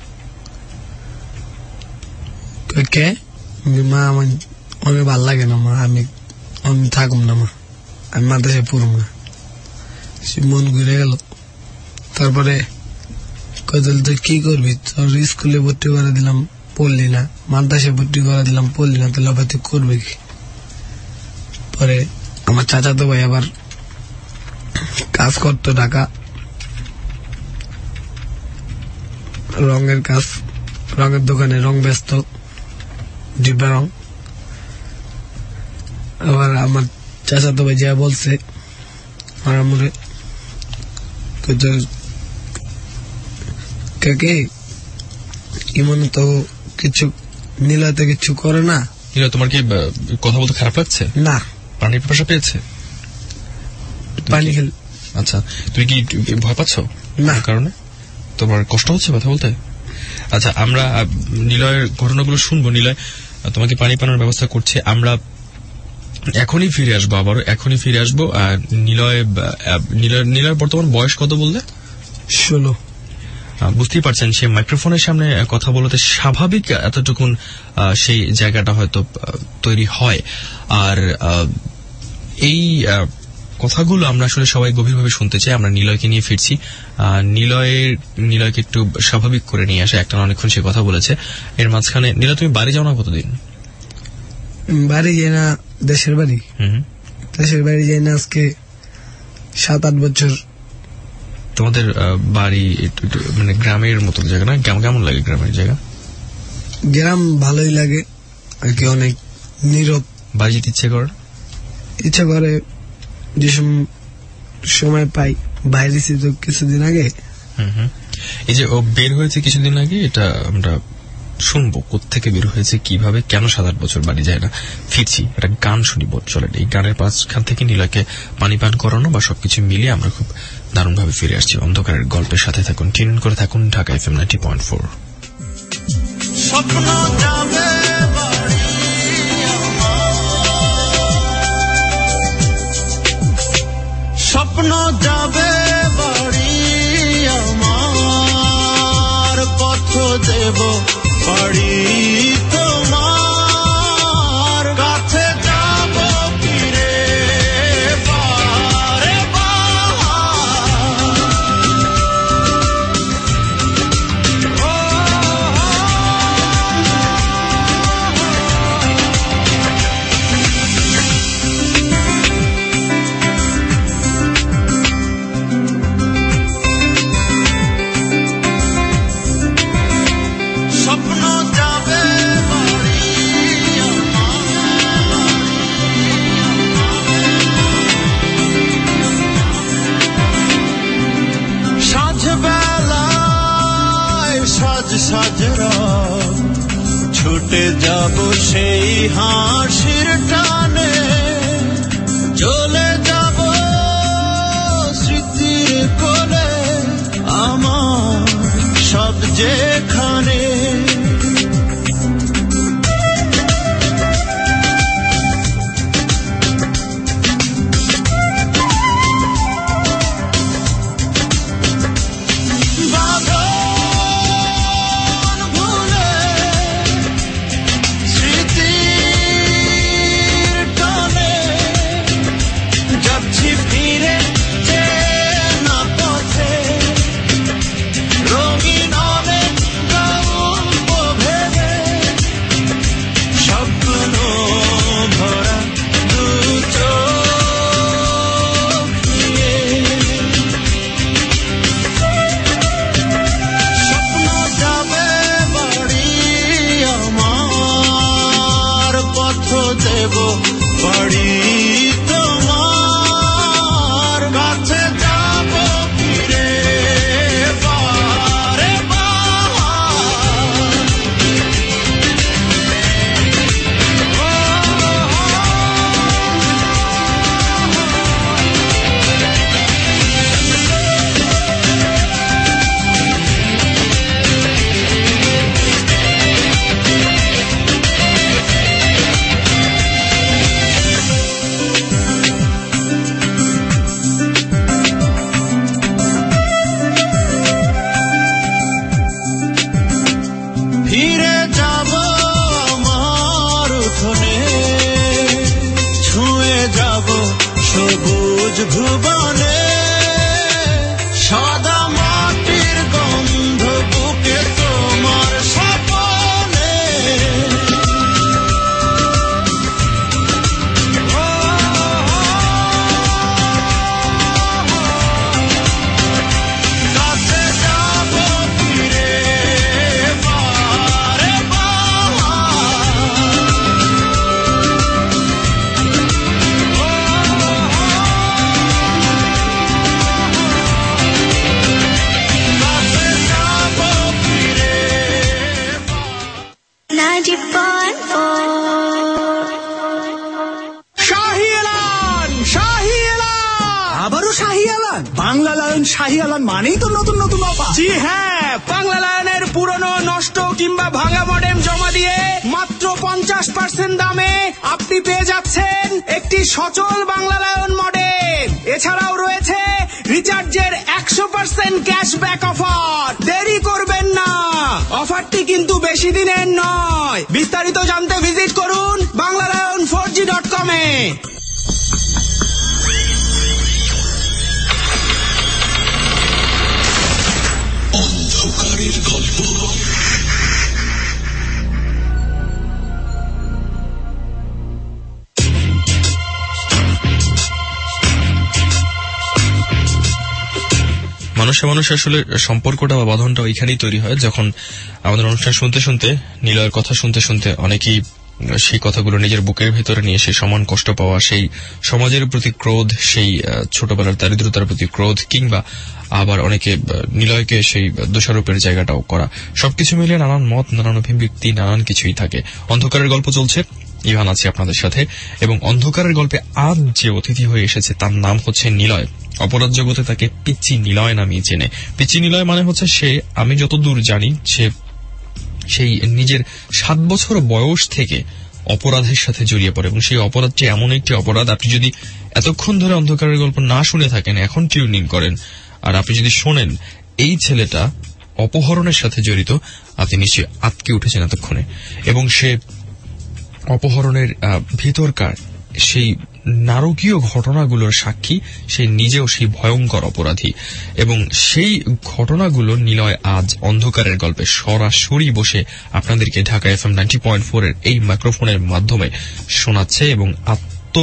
কে? মা আমার অনেক ভাল লাগে না মা, আমি আমি থাকুম না মা, আমি মাদ্রাসায় পড়ুম না। সে মন ঘুরে গেল। তারপরে কদল তুই কি করবি, তোর স্কুলে ভর্তি করে দিলাম পড়লি না, মাদ্রাসায় ভর্তি করে দিলাম পড়লি না, তাহলে আবার তুই করবে কি? পরে আমার চাচা তো ভাই আবার কাজ করতো ঢাকা, রঙের কাজ, রঙের দোকানে রং ব্যস্ত, ডিব্বা রং। আবার আমার চাচা তো ভাই যা বলছে আমার আমরে কাকে ইমন তো কিছু নীলাতে কিছু করে না। তোমার কি কথা বলতে খারাপ লাগছে? না, পানির পিপাসা পেয়েছে, পানি খেল। আচ্ছা, তুমি কি ভয় পাচ্ছ? না। কারণে তোমার কষ্ট হচ্ছে কথা বলতে? আচ্ছা, আমরা নিলয়ের ঘটনাগুলো শুনবো। নিলয় তোমাকে পানি পানোর ব্যবস্থা করছে। আমরা এখনই ফিরে আসবো, আবার এখনই ফিরে আসবো। আর নিলয় নিলয়ের বর্তমান বয়স কত বললে? ষোলো। বুঝতেই পারছেন সে মাইক্রোফোনের সামনে কথা বলতে স্বাভাবিক এতটুকুন সেই জায়গাটা হয়তো তৈরি হয়। আর এই কথাগুলো আমরা আসলে সবাই গভীরভাবে শুনতে চাই। আমরা নিলয়কে নিয়ে ফিরছি। নিলয়ের নিলয়কে একটু স্বাভাবিক করে নিয়ে আসে, একটা অনেকক্ষণ সে কথা বলেছে। এর মাঝখানে নিলয় তুমি বাড়ি যাও না কতদিন? বাড়ি যাই না, দেশের বাড়ি। দেশের বাড়ি যাই না আজকে সাত আট বছর। তোমাদের বাড়ি মানে গ্রামের মতো জায়গা না? কেমন লাগে গ্রামের জায়গা? গ্রাম ভালোই লাগে আর কি, অনেক নীরব। বাড়ি যেতে ইচ্ছে করে? ইচ্ছা করে যে সময় পাই। বাইরে তো কিছুদিন আগে। এই যে ও বের হয়েছে কিছুদিন আগে, এটা আমরা শুনবো কোত্থেকে বের হয়েছে, কিভাবে, কেন সাত আট বছর বাড়ি যায় না। ফিরছি, একটা গান শুনি চলেন। এই গানের পাঁচখান থেকে নিলয়কে পানি পান করানো বা সবকিছু মিলিয়ে আমরা খুব দারুণ ভাবে ফিরে আসছি। অন্ধকারের গল্পের সাথে থাকুন, টিউন করে থাকুন Dhaka FM ninety point four. স্বপ্ন যাবে বাড়ি স্বপ্ন যাবে বাড়ি আমার, পথ দেব বাড়ি তোমার, কাছে যাব ফিরে বারে বার। সাজ সাজ রব ছুটে যাব সেই হাসির টানে চলে যাব স্মৃতির কোলে আমার সব যেখানে বাংলা লায়ন শাহী আলম মানেই তো নতুন নতুন অফার। জি হ্যাঁ, বাংলা লায়নের পুরনো নষ্ট কিংবা ভাঙা মডেম জমা দিয়ে মাত্র পঞ্চাশ পার্সেন্ট দামে আপনি পেয়ে যাচ্ছেন একটি সচল বাংলা লায়ন মডেল। এছাড়াও রয়েছে রিচার্জের একশো পার্সেন্ট ক্যাশব্যাক অফার। দেরি করবেন না, অফারটি কিন্তু বেশি দিনের নয়। বিস্তারিত জানতে ভিজিট করুন Bangla lion four G dot com এ। অন্ধকারের গল্প। মানুষে মানুষ আসলে সম্পর্কটা বা বাঁধনটা ওইখানেই তৈরি হয় যখন আমাদের অনুষ্ঠান শুনতে শুনতে, নিলয়ের কথা শুনতে শুনতে অনেকেই সেই কথাগুলো নিজের বুকের ভেতরে নিয়ে সেই সমান কষ্ট পাওয়া, সেই সমাজের প্রতি ক্রোধ, সেই ছোটবেলার দারিদ্রতার প্রতি ক্রোধ, কিংবা আবার অনেকে নিলয়কে সেই দোষারোপের জায়গাটাও করা, সবকিছু মিলিয়ে নানান মত, নানান অভিব্যক্তি, নানান কিছুই থাকে। অন্ধকারের গল্প চলছে, ইভান আছে আপনাদের সাথে, এবং অন্ধকারের গল্পে আজ যে অতিথি হয়ে এসেছে তার নাম হচ্ছে নিলয়। অপরাধ জগতে তাকে পিচ্চি নিলয় নামিয়ে চেনে। পিচ্চি নিলয় মানে হচ্ছে সে, আমি যতদূর জানি, সে সেই নিজের সাত বছর বয়স থেকে অপরাধের সাথে জড়িয়ে পড়ে, এবং সেই অপরাধটি এমন একটি অপরাধ, আপনি যদি এতক্ষণ ধরে অন্ধকারের গল্প না শুনে থাকেন, এখন টিউন ইন করেন, আর আপনি যদি শোনেন এই ছেলেটা অপহরণের সাথে জড়িত, আপনি নিশ্চয়ই আটকে উঠেছেন এতক্ষণে। এবং সে অপহরণের ভিতরকার সেই নারকীয় ঘটনাগুলোর সাক্ষী, সে নিজেও সেই ভয়ঙ্কর অপরাধী, এবং সেই ঘটনাগুলো নিলয় আজ অন্ধকারের গল্পে সরাসরি বসে আপনাদেরকে Dhaka F M ninety point four এর এই মাইক্রোফোনের মাধ্যমে শোনাচ্ছে এবং আত্ম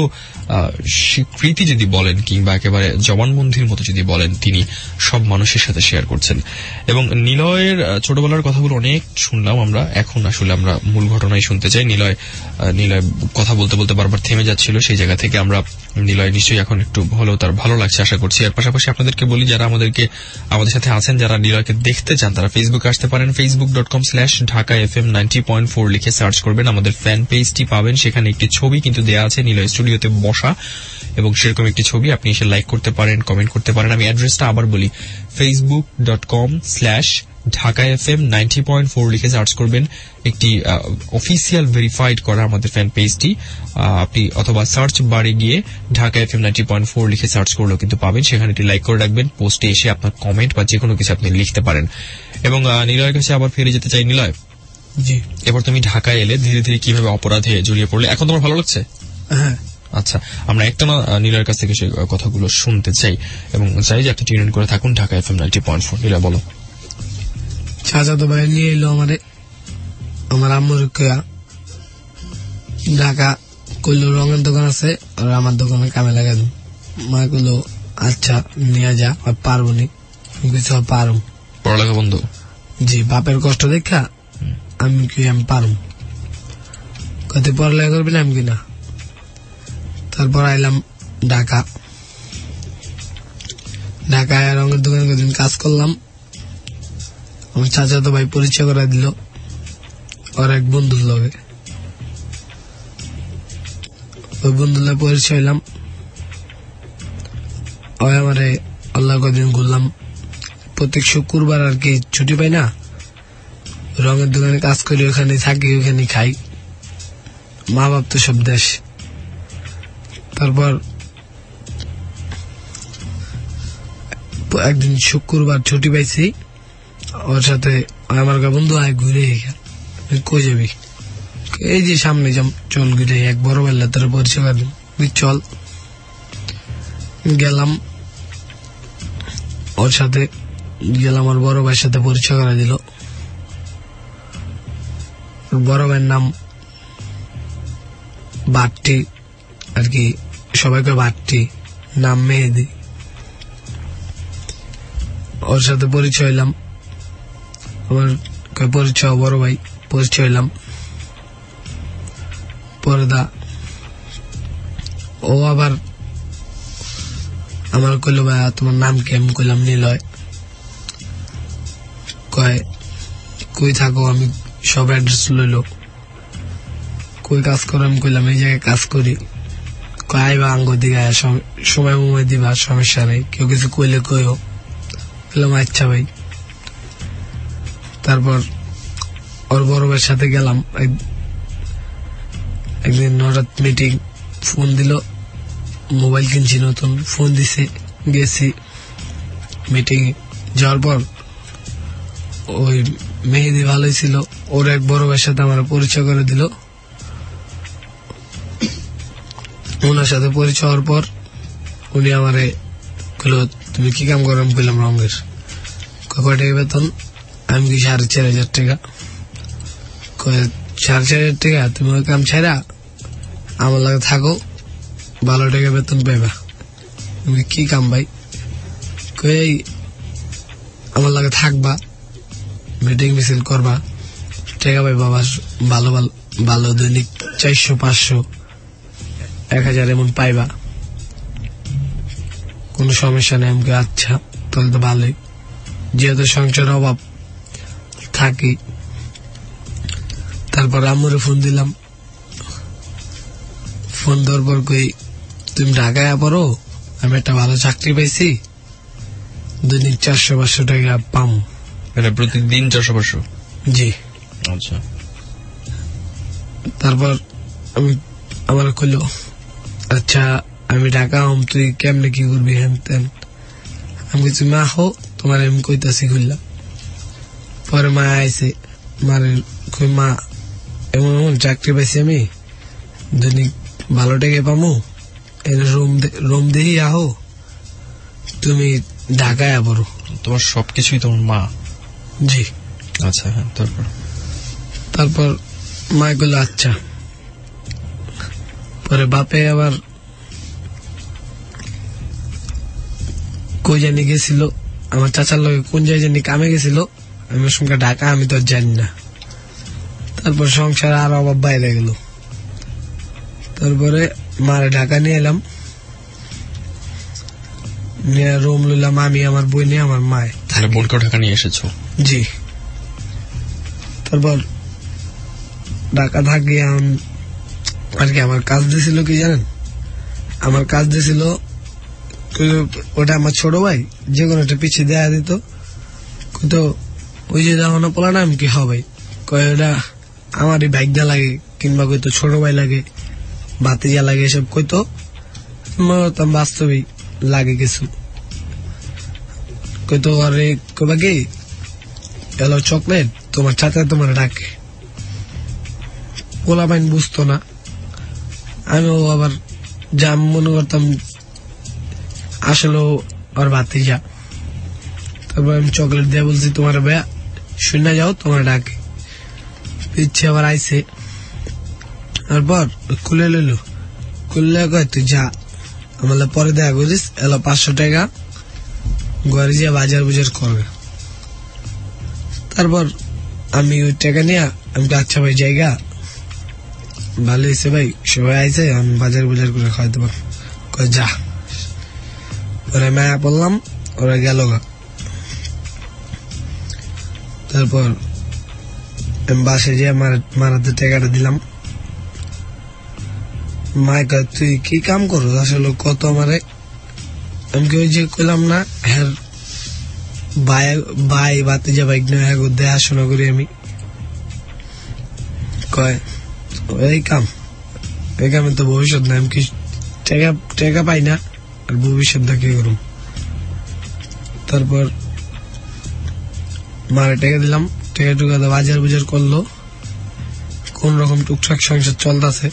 স্বীকৃতি যদি বলেন কিংবা একেবারে জবানবন্দির মতো যদি বলেন, তিনি সব মানুষের সাথে শেয়ার করছেন। এবং নিলয়ের ছোটবেলার কথাগুলো অনেক শুনলাম আমরা, এখন আসলে আমরা মূল ঘটনাই শুনতে চাই। নিলয় নিলয় কথা বলতে বলতে বারবার থেমে যাচ্ছিল, সেই জায়গা থেকে আমরা নিলয় নিশ্চয়ই এখন একটু হলেও তার ভালো লাগছে আশা করছি। এর পাশাপাশি আপনাদেরকে বলি, যারা আমাদেরকে আমাদের সাথে আছেন, যারা নিলয়কে দেখতে চান, তারা ফেসবুকে আসতে পারেন। Facebook dot com slash Dhaka F M ninety point four লিখে সার্চ করবেন, আমাদের ফ্যান পেজটি পাবেন। সেখানে একটি ছবি কিন্তু দেয়া আছে নিলয় স্টুডিওতে বসা, এবং সেরকম একটি ছবি আপনি এসে লাইক করতে পারেন, কমেন্ট করতে পারেন। আমি অ্যাড্রেসটা আবার বলি, Facebook dot com slash Dhaka F M ninety point four লিখে সার্চ করবেন। একটি অফিসিয়াল ভেরিফাইড করা আমাদের ফ্যান পেজটি আপনি, অথবা সার্চ বারে গিয়ে Dhaka F M ninety point four লিখে সার্চ করলেও কিন্তু পাবেন। সেখানে একটি লাইক করে রাখবেন, পোস্টে এসে আপনার কমেন্ট বা যে কোনো কিছু আপনি লিখতে পারেন। এবং নিলয়ের কাছে আবার ফিরে যেতে চাই। নিলয়, জি, এবার তুমি ঢাকায় এলে ধীরে ধীরে কিভাবে অপরাধে জড়িয়ে পড়লে, এখন তোমার ভালো লাগছে? হ্যাঁ। আচ্ছা, আমরা একটা না নিলয়ের কাছ থেকে সেই কথাগুলো শুনতে চাই এবং চাই যে একটা টিউন করে থাকুন Dhaka F M ninety point four. Niloy বলো। চাচাতো ভাই নিয়ে এলো আমারে, আমার আম্মুর ঢাকা কইলো রঙের দোকান আছে, আর আমার দোকানে কামে লাগা দিন। মা কইলো আচ্ছা নিয়ে যা, আর পারবো নি, কিছু পারব, পড়ালেখা বন্ধ। জি, বাপের কষ্ট দেখা আমি কি আমি পারব, কত পড়ালেখা করবি না আমি কিনা। তারপর আইলাম ঢাকা। ঢাকায় রঙের দোকানে কদিন কাজ করলাম। আমার চাচাতো ভাই পরিচয় করে দিল ওর এক বন্ধুর লগে। ওই বন্ধুর লগে পরিচয় হইলাম, ওই আমারে আল্লাহ কদিন ঘুরলাম। প্রত্যেক শুক্রবার আর কি ছুটি পাই না, রঙের দোকানে কাজ করি, ওখানে থাকি, ওখানে খাই। মা বাপ তো সব দেশ। তারপর একদিন শুক্রবার ছুটি পাইছি, ওর সাথে আমার বন্ধু আয় ঘুরে, কই যাবি, এই যে সামনে চল ঘুরে, এক বড় বেলা তোর পরিচয় করে চল। গেলাম ওর সাথে, গেলাম ওর বড় ভাইয়ের সাথে পরিচয় করে দিল। বড় ভাইয়ের নাম বাট্টি আর কি, সবাইকে বাট্টি, নাম মেহেদি। ওর সাথে পরিচয় হইলাম, আমার পরিচয় বড় ভাই, পরিচয় হইলাম। পরদা ও আবার আমার কইল ভাই তোমার নাম কি, আমি কইলাম নিলয়। কয় কই থাকো, আমি সব অ্যাড্রেস লইল। কই কাজ করো, আমি কইলাম এই জায়গায় কাজ করি। কয় আইবা আঙ্গ দিকে, সময় মুময় দিবা, সমস্যা নেই, কেউ কিছু কইলে কইও। বললাম আচ্ছা ভাই। তারপর ওর বড় ভাইয়ের সাথে গেলাম। একদিন হঠাৎ মিটিং, ফোন দিল, মোবাইল কিনছি নতুন, ফোন দিছে, গেছি মিটিং। যাওয়ার পর ওই মেহেদি ভালোই ছিল, ওর এক বড় ভাইয়ের সাথে আমার পরিচয় করে দিল। ওনার সাথে পরিচয় হওয়ার পর উনি আমারে কইলো তুমি কি কাম করো, আমি কইলাম রঙের। কয় টাকা বেতন, আমি কি সাড়ে চার হাজার টাকা। সাড়ে চার হাজার টাকা, তুমি ওই কাম ছাড়া আমার লাগে থাকো, ভালো টাকা বেতন পাইবা। তুমি কি কাম ভাই, কই আমার লাগে থাকবা, মিটিং মিছিল করবা, টাকা পাইবা, ভালো ভালো ভালো দৈনিক চারশো পাঁচশো এক হাজার এমন পাইবা, কোন সমস্যা নেই। আমাকে আচ্ছা তাহলে তো ভালোই, যেহেতু সংসার অভাব থাকি। তারপর আম্মুরে ফোন দিলাম, ফোন দেওয়ার পর কই তুমি ঢাকায় পড়ো, আমি একটা ভালো চাকরি পাইছি, দৈনিক চারশো পাঁচশো টাকা পাম। মানে প্রতিদিন চারশো পাঁচশো? জি। আচ্ছা। তারপর আমি আমার কইলো আচ্ছা আমি ঢাকা হম, তুই কেমনে কি করবি হেন তেন। আমি কিছু মা হো তোমার আমি কইতাছি খুললাম। পরে মা আইসে, মারে কই মা এমন এমন চাকরি পাইছি আমি, দৈনিক ভালো টাকা পামো, রুম রুম দেখি আহো, তুমি ঢাকায় পড়ো। তোমার সবকিছুই তোমার মা? জি। আচ্ছা, হ্যাঁ। তারপর তারপর মা কইল আচ্ছা। পরে বাপে আবার কই জানি গেছিল আমার চাচার লগে, কোন জায়গায় জানি কামে গেছিল, আমি ওর সঙ্গে ঢাকা, আমি তো জানি না। তারপর সংসার আর অভাব বাইরে গেল। তারপরে মারে ঢাকা নিয়ে এলাম, নিয়ে রুম লইলাম আমি, আমার বই নিয়ে, আমার মায়। তাহলে বোনকেও ঢাকা নিয়ে এসেছো? জি। তারপর ঢাকা থাকি আর কি, আমার কাজ দিয়েছিল কি জানেন, আমার কাজ দিয়েছিল ওটা আমার ছোট ভাই যে কোনো একটা পিছিয়ে দেয়া দিত, তো ওই যে যখন পোলা নাম কি হবে কয় ওটা আমারই ভাগ্যা লাগে, কিংবা কইতো ছোট ভাই লাগে, ভাতিজা লাগে, এসব কইতো। বাস্তবেই লাগে কিছু, কইতো আরে কইবা কি এলো চকলেট তোমার চাচা তোমার ডাকে। পোলা বাইন বুঝতো না, আমিও আবার যা মনে করতাম আসলে ওর ভাতিজা। তারপর আমি চকলেট দিয়ে বলছি তোমার ভাইয়া শুনে যাও তোমার ডাকে, ইচ্ছে আবার আইসে। তারপর খুলে লইল, খুললে কয় তুই যা, আমার পরে দেখা করিস, এলো পাঁচশো টাকা ঘরে যা বাজার বুজার করবে। তারপর আমি ওই টাকা নিয়ে আমি তো আচ্ছা ভাই জায়গা ভালো হয়েছে ভাই, সবাই আইসে আমি বাজার বুজার করে খাওয়াতে পারবো, কয় যা। ওরা মায়া পড়লাম, ওরা গেল গা। তারপর আমি বাসে যেয়ে মারাতে টাকাটা দিলাম। মায় কয় তুই কি কাম করো আসলে কত আমারে, আমি কি ওই যে কইলাম না হ্যাঁ ভাই ভাই ভাতিজা বাইক নয়, হ্যাঁ দেখাশোনা করি আমি। কয় এই কাম, এই কামে তো ভবিষ্যৎ নাই, আমি কি টাকা টাকা পাই না আর ভবিষ্যৎটা কি করুম। তারপর মারে টাকা দিলাম, টাকা টুকা বাজার বুজার করলো, কোন রকম টুকটাক সংসার চলতেছে।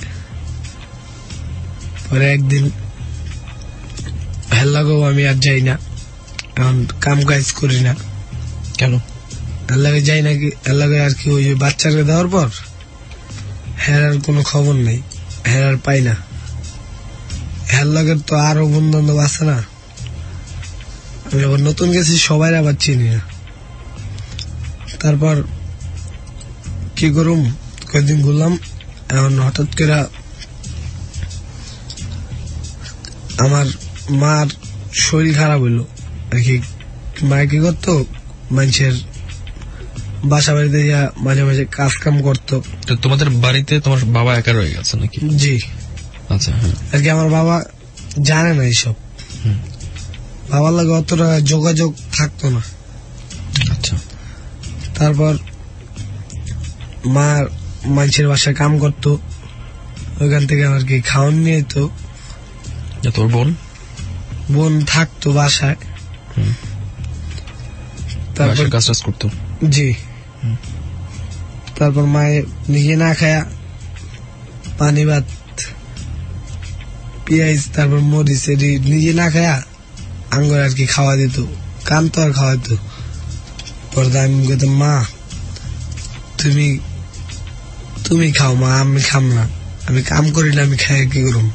পরে একদিন হেল্লাগো আমি আর যাই না, এখন কাম কাজ করি না। কেন? হেল্লাগে যাই না কি, হেল্লাগে আর কি ওই বাচ্চাকে দেওয়ার পর হেরার কোনো খবর নেই, হেরার পাই না। হেল্লাগের তো আরো বন্ধু বান্ধব আছে না, আমি আবার নতুন গেছি, সবাই আবার চিনি না। তারপর কি করুম, কয়েকদিন ঘুরলাম, এখন হঠাৎ করে আমার মার শরীর খারাপ হইলো আর কি। মায় কি করতো, মানুষের বাসা বাড়িতে যা মাঝে মাঝে কাজ কাম করতো। তোমাদের বাড়িতে তোমার বাবা একা রয়ে গেছে নাকি? জি। আচ্ছা। আর কি আমার বাবা জানে না এইসব, বাবার লাগে অতটা যোগাযোগ থাকতো না। আচ্ছা। তারপর মা মানুষের বাসায় কাম করতো, ওইখান থেকে আর কি খাওয়ান নিয়ে তো। তোর বোন বোন থাকতো বাসায়, তারপর কাজ টাজ করতো। জি। তারপর মায়ে নিজে না খায়া পানি ভাত পেঁয়াজ তারপর মরিচ এটি নিজে না খায়া আঙ্গুর আর কি খাওয়া দিত, কান তো আর খাওয়া দিত। পরে আমি বলতাম মা তুমি তুমি খাও মা, আমি খাম না, আমি কাম করি না, আমি খাই কি করুম।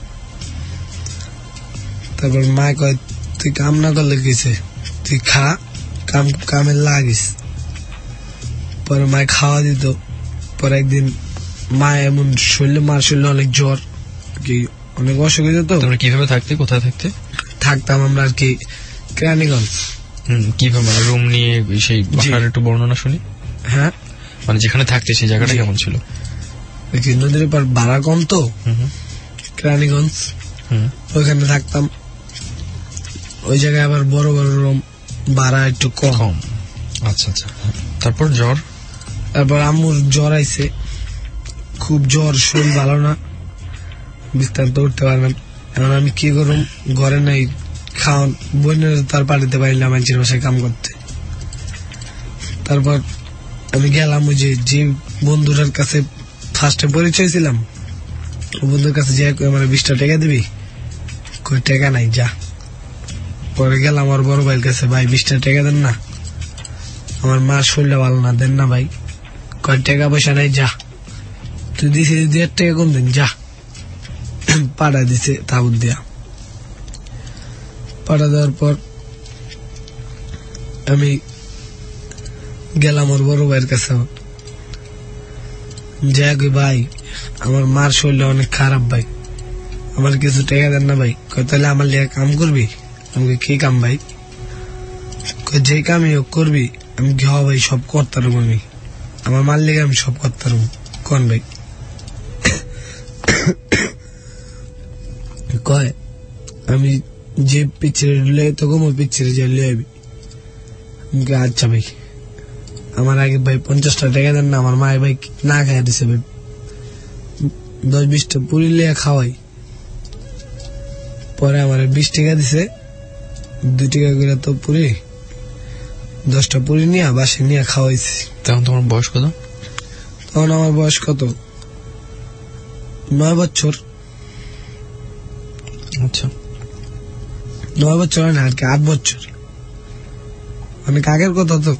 তারপর মা কয় তুই কাম না করলে কিছে, তুই খা, কাম কামে লাগিস। পরে মায় খাওয়া দিত। পরে একদিন মা এমন শরীরে, মার শরীরে অনেক জ্বর, কি অনেক অসুখ হয়ে যেত। তোমরা কিভাবে থাকতে, কোথায় থাকতে? থাকতাম আমরা আর কি কেরানীগঞ্জ। হম কিভাবে রুম নিয়ে, সেই বাসার একটু বর্ণনা শুনি। হ্যাঁ, মানে যেখানে থাকতে সেই জায়গাটা কেমন ছিল? নদীর পর ভাড়া কম তো, কেরানীগঞ্জ, ওইখানে থাকতাম। ওই জায়গায় আবার বড় বড় রুম, ভাড়া একটু কম। আচ্ছা আচ্ছা। তারপর জ্বর, তারপর আম্মুর জ্বর আইছে, খুব জ্বর, শরীর ভালো না, বিস্তারিত উঠতে পারলাম। এখন আমি কি করুম, ঘরে নাই খাওয়ান, বোনের তার পাঠিতে পারিলাম মানুষের বাসায় কাম করতে। তারপর আমি গেলাম ওই যে যে বন্ধুটার কাছে ফার্স্টে পরিচয় ছিলাম, ও বন্ধুর কাছে যে আমার বিশটা টাকা দিবি, কই টাকা নাই যা। পরে গেলাম আমার বড় ভাইয়ের কাছে, ভাই বিশটা টাকা দেন না, আমার মার শরীরটা ভালো না, দেন না ভাই। কয় টাকা পয়সা নাই যা, তুই দিছে দেড় টাকা কোন দিন যা। পাঠা দিছে তাবুত দিয়া, পাঠা দেওয়ার পর আমি গেলাম ওর বড় ভাইয়ের কাছে, যাই ভাই আমার মার শরীরটা অনেক খারাপ ভাই, আমার কিছু টাকা দেন না ভাই। তাহলে আমার লিয়ে কাম করবি? আমাকে কি কাম ভাই? যে কামই হোক করবি। আমি কি হওয়া ভাই সব করতে পারবো, আমি আমার মার লেগে আমি সব করতে পারবো। কোন ভাই কয় আমি যে পিছিয়ে লেগে তো কম পিছিয়ে যে লিয়ে আবি। আচ্ছা ভাই আমার আগে ভাই পঞ্চাশটা টাকা দেন না, আমার মায়ের ভাই না খাইয়া দিছে ভাই, দশ বিশটা পুরি লিয়ে খাওয়াই। পরে আমার বিশ টাকা দিছে, দুই টাকা করে তো পুরি, দশটা পুরি নিয়ে বাসে নিয়ে খাওয়াইছি। তখন তোমার বয়স কত? তখন আমার বয়স কত, নয় বছর। আচ্ছা নয় বছর হয় না আর কি, আট বছর, অনেক আগের কথা তো।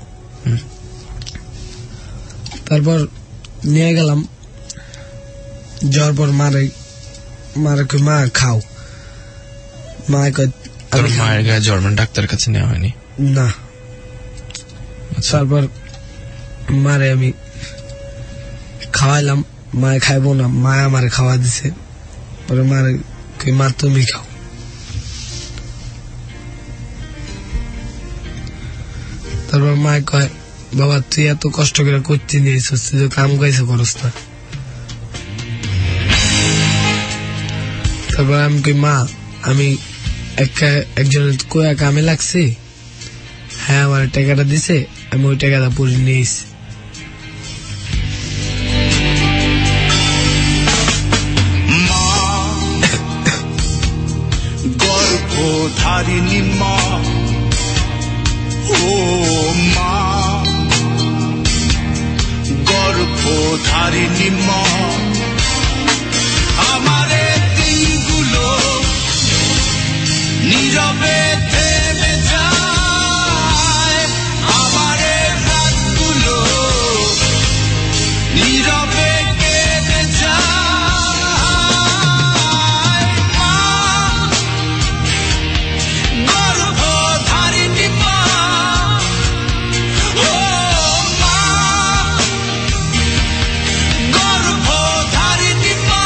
তারপর নিয়ে গেলাম, যাওয়ার পর মারে মারে মা খাও, মা কয় মায়ের গায়ে জ্বর, মানে ডাক্তারের কাছে নেওয়া হয়নি না। তারপর মারে আমি খাওয়াইলাম, মায়ে খাইবো না, মায় আমারে খাওয়া দিছে। পরে মারে মা তুমি খাও। তারপর মায় কয় বাবা তুই এত কষ্ট করে করতে নিয়েছিস, তুই কাম গাইছে করস না। তারপর আমি কই মা আমি একজনের কোয়া কামে লাগছি, হ্যাঁ আমার টাকাটা দিছে, আমি ওই টাকাটা পুরি নিয়েছি। গর্ভধারিণী মা, ও মা গর্ভধারিণী মা, আমারে দিনগুলো নীরবে থেমে যায়, আমারে রাতগুলো নীরবে কেটে যায়। মা গর্ভধারিণী মা, ও মা গর্ভধারিণী মা।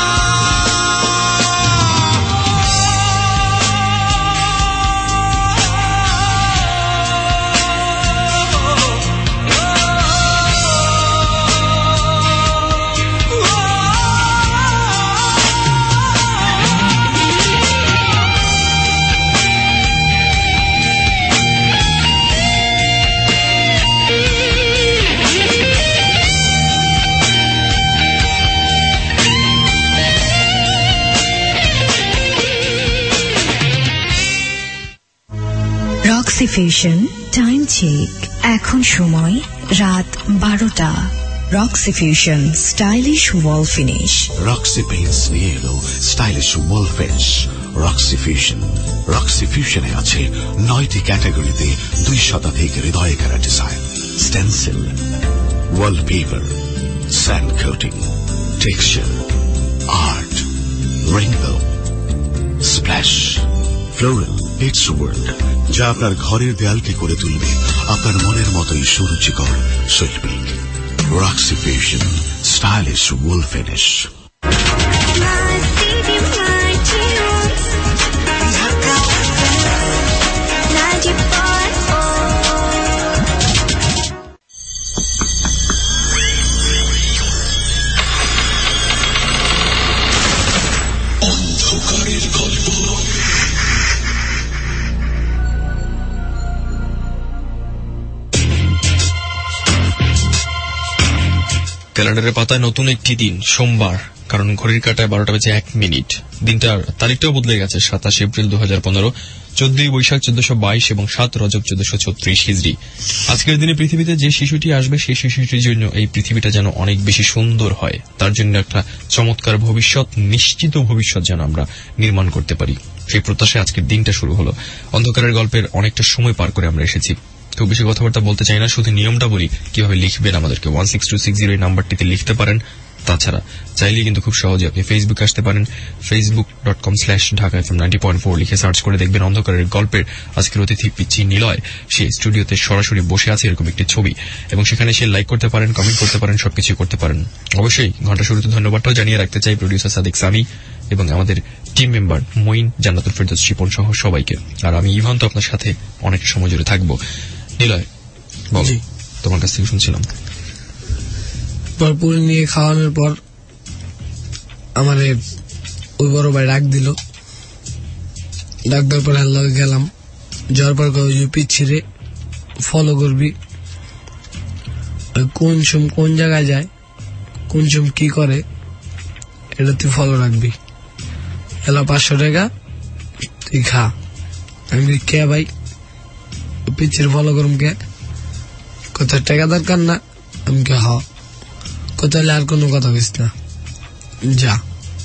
রক্সি ফ্যাশন টাইম চেক, এখন সময় রাত বারোটা। Roxy fashion stylish wall finish. Roxy paints নিয়ে এলো stylish wall finish Roxy fusion. Roxy ফিউশনে আছে নয়টি ক্যাটাগরিতে দুই শতাধিক হৃদয় কারা design, stencil, wallpaper, sand coating, texture, art, rainbow, splash, floral, it's world, যা আপনার ঘরের দেয়ালকে করে তুলবে আপনার মনের মতোই সুরুচিকর শৈল্পিক। Roxy fusion stylish wall finish. অন্ধকারের গল্প। ক্যালেন্ডারের পাতায় নতুন একটি দিন, সোমবার, কারণ ঘড়ির কাঁটায় বারোটা বেজে এক মিনিট। দিনটার তারিখটাও বদলে গেছে, সাতাশ এপ্রিল দু হাজার পনেরো, চোদ্দই বৈশাখ চোদ্দশো বাইশ এবং সাত রজব চোদ্দশো ছত্রিশ হিজড়ি। আজকের দিনে পৃথিবীতে যে শিশুটি আসবে সেই শিশুটির জন্য এই পৃথিবীটা যেন অনেক বেশি সুন্দর হয়, তার জন্য একটা চমৎকার ভবিষ্যৎ, নিশ্চিত ভবিষ্যৎ যেন আমরা নির্মাণ করতে পারি, সেই প্রত্যাশায় আজকের দিনটা শুরু হলো। অন্ধকারের গল্পের অনেকটা সময় পার করে আমরা এসেছি। খুব বেশি কথাবার্তা বলতে চাই না, শুধু নিয়মটা বলি কিভাবে লিখবেন আমাদেরকে। One six two six zero এই নাম্বারটিতে লিখতে পারেন। তাছাড়া চাইলে কিন্তু খুব সহজে আপনি ফেসবুকে আসতে পারেন, Facebook dot com slash Dhaka F M ninety point four লিখে সার্চ করে দেখবেন অন্ধকারের গল্পের আজকের অতিথি পিচ্চি নিলয়, সে স্টুডিওতে সরাসরি বসে আছে এরকম একটি ছবি, এবং সেখানে সে লাইক করতে পারেন, কমেন্ট করতে পারেন, সবকিছু করতে পারেন। অবশ্যই ঘন্টা শুরুতে ধন্যবাদটাও জানিয়ে রাখতে চাই প্রডিউসার সাদিক সামি এবং আমাদের টিম মেম্বার মঈন, জান্নাতুল ফেরদৌস শিপন সহ সবাইকে। আর আমি ইভান তো আপনার সাথে অনেক সময় জুড়ে থাকবো। নিলয় বল, তোমার কাছ থেকে শুনছিলাম। ভরপুর নিয়ে খাওয়ানোর পর আমার ওই বড় ভাই ডাক দিল, ডাক দেওয়ার পর লগে গেলাম, যাওয়ার পর পিছিয়ে ফলো করবি, কোন সম কোন জায়গায় যায়, কোন সম কি করে, এটা তুই ফলো রাখবি। এলা পাঁচশো টাকা তুই খা। আমি কে ভাই পিছিয়ে ফলো করুম কে, কোথায় টাকা দরকার না, আমি কে হ, কোথায় আর কোনো কথা বলিস না, যা।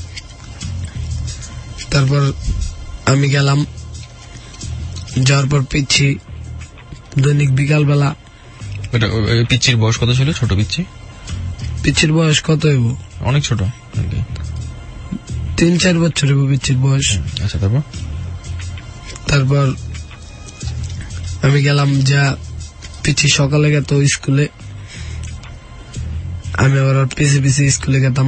তারপর আমি গেলাম, যাওয়ার পর পিচ্ছি দৈনিক বিকাল বেলা। পিচ্ছির বয়স কত ছিল? ছোট পিচ্ছি? পিচ্ছির বয়স কত হইব? অনেক ছোট, তিন চার বছর হইব পিচ্ছির বয়স। আচ্ছা, তারপর তারপর আমি গেলাম, যা পিচ্ছি সকালে গেত স্কুলে, আমি আবার পিছিয়ে পিছিয়ে স্কুলে গেতাম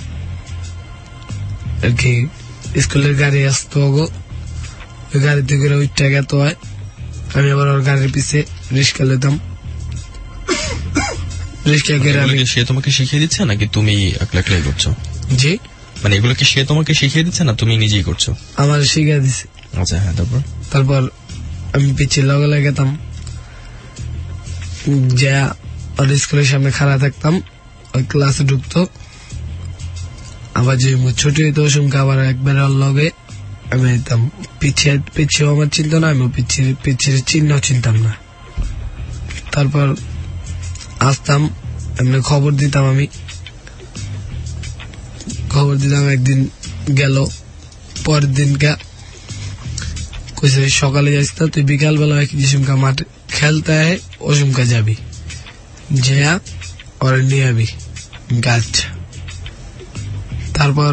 আর কি। স্কুলের গাড়ি আসতো গো, ওই গাড়িতে করে ওইটা গেত হয়, আমি আবার ওর গাড়ির পিছিয়ে রিক্সা লেতাম। রিক্সা করে আমি। সে তোমাকে শিখিয়ে দিচ্ছে নাকি তুমি একলা একলাই করছো? জি, মানে এগুলো কি সে তোমাকে শিখিয়ে দিচ্ছে না তুমি নিজেই করছো? আমার শিখিয়ে দিচ্ছে। আচ্ছা, হ্যাঁ। তারপর তারপর আমি পিছিয়ে লগে লগে গেতাম, যা ওর স্কুলের সামনে খাড়া থাকতাম, ওই ক্লাসে ঢুকতো, আবার যে ছুটি হইতো সুমকে আবার একবার লগে আমি যেতাম। পিছিয়ে পিছিয়ে আমার চিন্ত না, আমি পিছিয়ে পিছিয়ে চিহ্ন চিনতাম না। তারপর আসতাম, এমনি খবর দিতাম, আমি খবর দিতাম। একদিন গেল, পরের দিন কা কইছে সকালে যাইস না, তুই বিকাল বেলা যে সুমকা মাঠে খেলতে আয় ও সুমকা যাবি, যে ওরা নিয়ে আবি গাছ। তারপর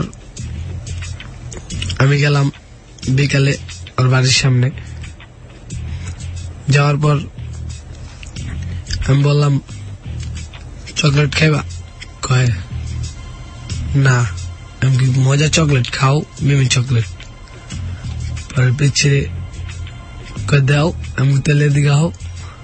আমি গেলাম বিকালে ওর বাড়ির সামনে, যাওয়ার পর আমি বললাম চকলেট খাইবা? কয় না। আমি কি মজা চকলেট খাও? মিমি চকলেট। পরে পিছিয়ে কয় দাও, আমি তেলে দিকে হও।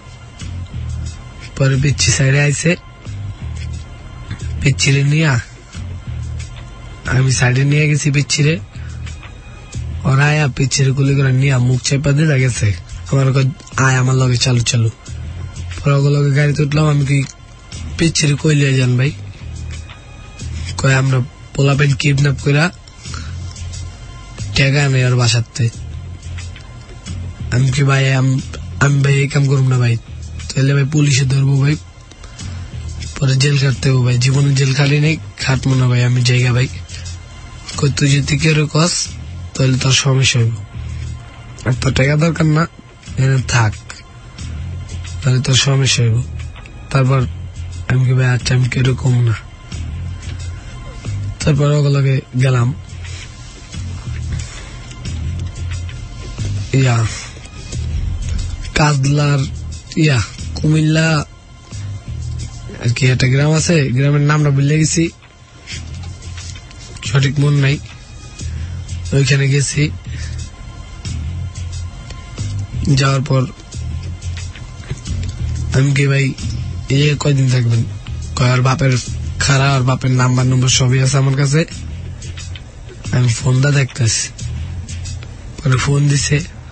পরে পিচ্ছি সাইডে আইসে, পিচ্ছিরে নিয়া আমি সাইডে নিয়ে গেছি পিচ্ছিরে, ওরা আয়া পিচ্ছিরে গুলি করে নিয়া মুখ চেপা দিয়ে গেছে। আমার আয় আমার লগে চালু চালু। পরে ওগুলোকে গাড়িতে উঠলাম। আমি কি পিচ্ছিরে কইলে যান ভাই? কয় আমরা পোলাপেন কিডন্যাপ কইরা টাকা নেই ওর বাসাতে। আমি কি ভাই আমি ভাই এই কাম করব না ভাই, তাহলে ভাই পুলিশে ধরবো ভাই, পরে জেল খাটতে হবো ভাই, জীবনে জেল খালি নেই, খাটবো না ভাই আমি জায়গা ভাই। কই তুই যদি কেউ কস তাহলে তোর সমস্যা হইব, আর তোর টাকা দরকার না, এখানে থাক, তাহলে তোর সমস্যা হইব। তারপর আমি কি ভাই আচ্ছা আমি কিরকম না। তারপর ওগুলোকে গেলাম, ইয়া কাজলার ইয়া কুমিল্লা আর কি একটা গ্রাম আছে, গ্রামের নামটা ভুলে গেছি, সঠিক মন নাই। ওইখানে গেছি, যাওয়ার পর আমি কি ভাই এই কয়দিন থাকবেন? কয় আর বাপের খারা, আর বাপের নাম্বার নম্বর সবই আছে আমার কাছে, আমি ফোনটা দেখতেছি। পরে ফোন দিছে,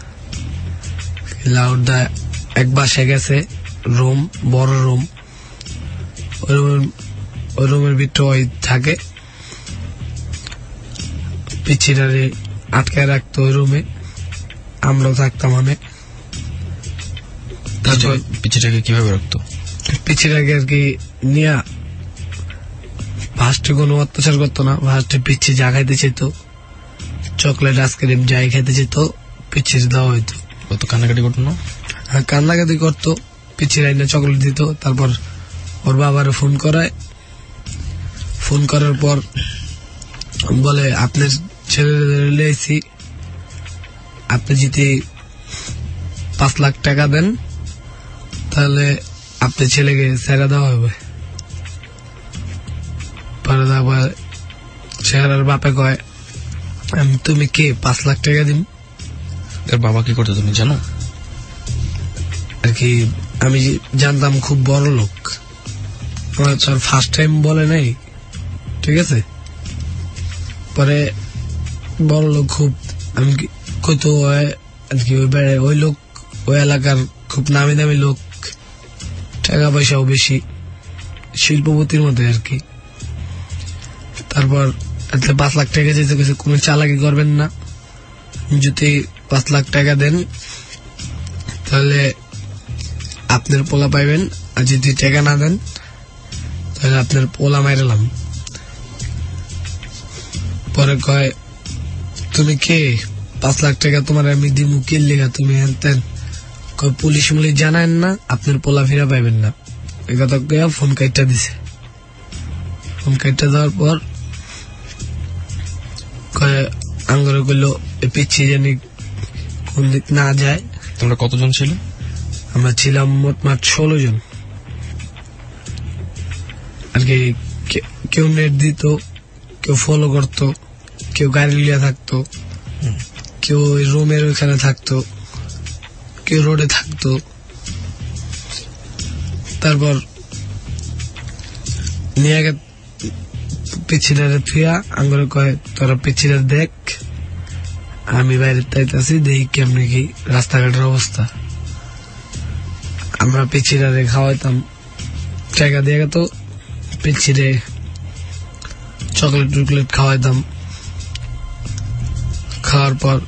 লাউডা এক বাসায় গেছে, রুম বড় রুম, ওই রুমের ভিতরে ওই থাকে, পিছিয়ে আটকায় রাখতো ওই রুমে, আমরাও থাকতাম অনেক। তারপর পিছিটাকে কিভাবে রাখতো? পিছিটাকে আর কি নিয়ে ফার্স্টে কোনো অত্যাচার করতো না, ফার্স্টে পিছিয়ে যা খাইতে চাইত, চকলেট আইসক্রিম যাই খাইতে চাইত পিছিয়ে দেওয়া হইতো। কত কান্নাকাটি করতো না? হ্যাঁ কান্নাকাটি করতো, পিছিয়ে লাইনে চকলেট দিত। তারপর ওর বাবার ফোন করায়, ফোন করার পর বলে আপনার ছেলে লেছি, আপনি যদি পাঁচ লাখ টাকা দেন তাহলে আপনার ছেলেকে ছেড়ে দেওয়া হবে। পরে তারপর ছেলের বাপে কয় আমি তুমি কে পাঁচ লাখ টাকা দিন। এর বাবা কি করতো তুমি জানো? আর কি আমি জানতাম খুব বড় লোক, আমার ফার্স্ট টাইম বলে নাই, ঠিক আছে। পরে বড় লোক খুব, আমি কইতো আর কি ওই বেড়ে ওই লোক ওই এলাকার খুব নামি দামি লোক, টাকা পয়সাও বেশি, শিল্পপতির মধ্যে আর কি। তারপর পাঁচ লাখ টাকা যেতে গেছে, কোন চালাকি করবেন না, যদি পাঁচ লাখ টাকা দেন তাহলে আপনার পোলা পাইবেন, আর যদি টাকা না দেন তাহলে আপনার পোলা মাইরালাম। পরে কয় তুমি কে, পাঁচ লাখ টাকা তোমার আমি দিমু কি লেগা, তুমি হেনতেন পুলিশ মুলিশ জানায়েন না, আপনার পোলা ফিরা পাইবেন না। এই কথা কয়া ফোন কাইটটা দিছে। ফোন কাইটটা দেওয়ার পর কয় আঙ্গরে কইলো পিছিয়ে জানি কোন দিক না যায়। তোমরা কতজন ছিল? আমরা ছিলাম মোট মাঠ ষোলো জন আর কি। কেউ নেট দিত, কেউ ফলো করতো, কেউ গাড়ি লিয়া থাকতো, কেউ ওই রুমের ওইখানে থাকতো, কেউ রোডে থাকতো। তারপর নিয়ে গে পিছিয়ে ফিয়া আঙ্গুরে কয় তোরা পিছিয়ে দেখ, আমি বাইরে তাইতাছি, দেখি কেমনি কি রাস্তাঘাটের অবস্থা। আমরা পিছিয়ে খাওয়াইতাম, টাকা দিয়ে গেত পিছিয়ে চকলেট টুকলেট খাওয়াইতাম। খাওয়ার পর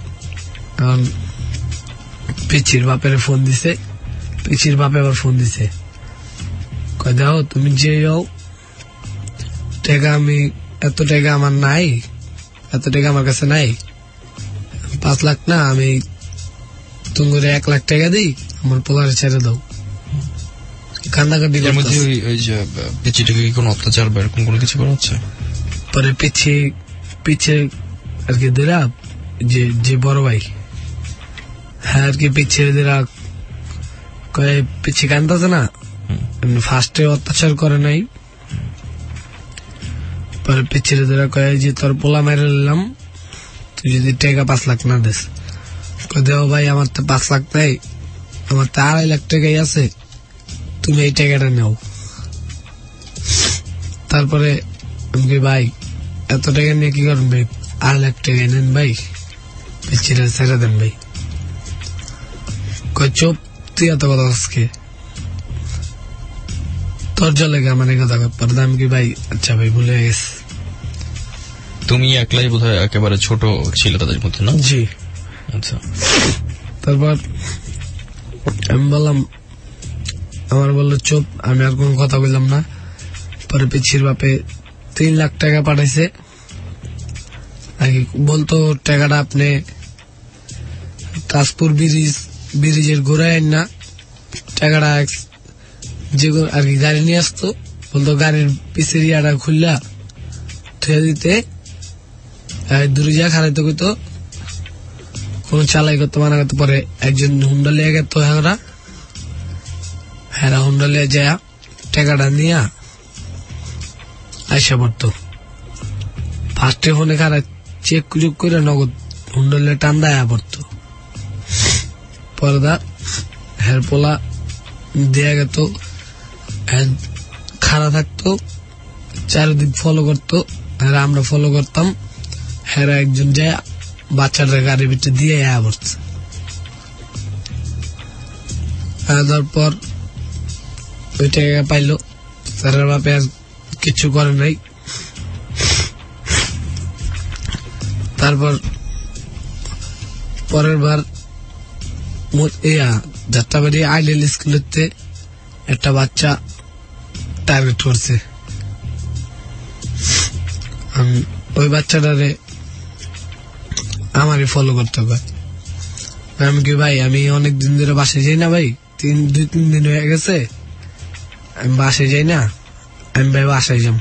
পিছির বাপের ফোন দিছে, পিছির বাপে আবার ফোন দিছে, কয় দেখো তুমি যে যাও টাকা, আমি এত টাকা আমার নাই, এত টাকা আমার কাছে নাই, পাঁচ লাখ না আমি তুমি এক লাখ টাকা দিই, আমার পোলারে ছেড়ে দাও। কান্দাকাটি পিছিটাকে কি কোনো অত্যাচার বা এরকম কোনো কিছু করা হচ্ছে? পরে পিছিয়ে পিছিয়ে আর কি দিলা যে যে বড় ভাই, হ্যাঁ আর কি পিছিয়ে দিলা কয়ে পিছিয়ে কান্দাছে না, ফার্স্টে অত্যাচার করে নাই। পরে পিছিয়ে দিলা কয়ে যে তোর পোলা মেরে নিলাম, তুই যদি টাকা পাঁচ লাখ না দিস। দেও ভাই আমার তো পাঁচ লাখ নাই, আমার তো আড়াই লাখ টাকাই আছে, তুমি এই টাকাটা নাও। তারপরে ভাই এত টাকা নিয়ে কি করবেন ভাই, আড়াই লাখ টাকা নেন ভাই, পিছিয়ে ছেড়ে দেন ভাই। কয় চুপ, তুই এত কথা আজকে তোর জলে গে আমার এই কথা। পরে আমি কি ভাই আচ্ছা ভাই ভুলে গেছি। তুমি একলাই বোধহয় একেবারে ছোট ছিল তাদের মধ্যে না? জি। আচ্ছা। তারপর আমি বললাম, আমার বললো চুপ, আমি আর কোন কথা বললাম না। পরে পিছির বাপে তিন লাখ টাকা পাঠাইছে, বলতো টাকাটা আপনি তাজপুর ব্রিজ ব্রিজের ঘোরায় না, টাকাটা যে আর কি গাড়ি নিয়ে আসতো, বলতো গাড়ির পিছের ইয়াটা খুললা থুয়ে দিতে, দূরে যা খারাইতে কইতো, কোন চালাই করতে মানা করতে। পরে একজন হুন্ডা লিয়ে গেত, হ্যাঁ হ্যাঁ হুন্ডা লিয়ে যা টাকাটা নিয়া আইসা পড়তো। ফার্স্টে ফোনে খারাপ চেক চুক করে নগদ হুন্ডা লিয়ে টান দেয়া পড়তো। পরে দা হ্যাঁ পোলা দেয়া গেত, খাড়া থাকতো, চারিদিক ফলো করতো, হ্যাঁ আমরা ফলো করতাম। হ্যাঁ একজন যায় বাচ্চাটা গাড়ির ভিতরে দিয়ে আয়া পড়ছে। তারপর ওই টাকা পাইলো, স্যারের বাপে আর কিছু করে নাই। তারপর পরের বার যাত্রাবাড়ি আইডিয়াল স্কুলেতে একটা বাচ্চা টার্গেট করছে। ওই বাচ্চাটারে আমারই ফলো করতে হবে। আমি কি ভাই আমি অনেক দিন ধরে বাসায় যাই না ভাই, তিন দুই তিন দিন হয়ে গেছে, আমি বাসায় যাই না, আমি ভাই বাসায় যাব।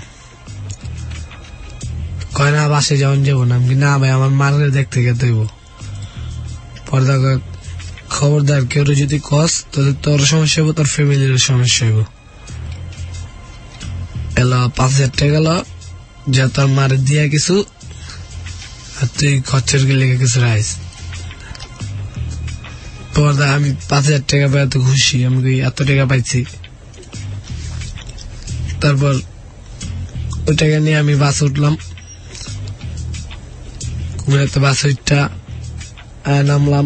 কয় না বাসায় যাওয়ান যাবো না, আমি না ভাই আমার মারে দেখতে গেতে হইব। পর্দা খবরদার কেউ যদি কস তাহলে তোর সমস্যা হইব, তোর ফ্যামিলির সমস্যা হইব। এলো পাঁচ হাজার টাকা গেল, যা তোর মারে দিয়া কিছু আর তুই খরচের গেলে কিছু রাইস। পর্দা আমি পাঁচ হাজার টাকা পাই এত খুশি, আমি এত টাকা পাইছি। তারপর ওই টাকা নিয়ে আমি বাস উঠলাম, কুমিল্লাতে বাস উঠটা নামলাম।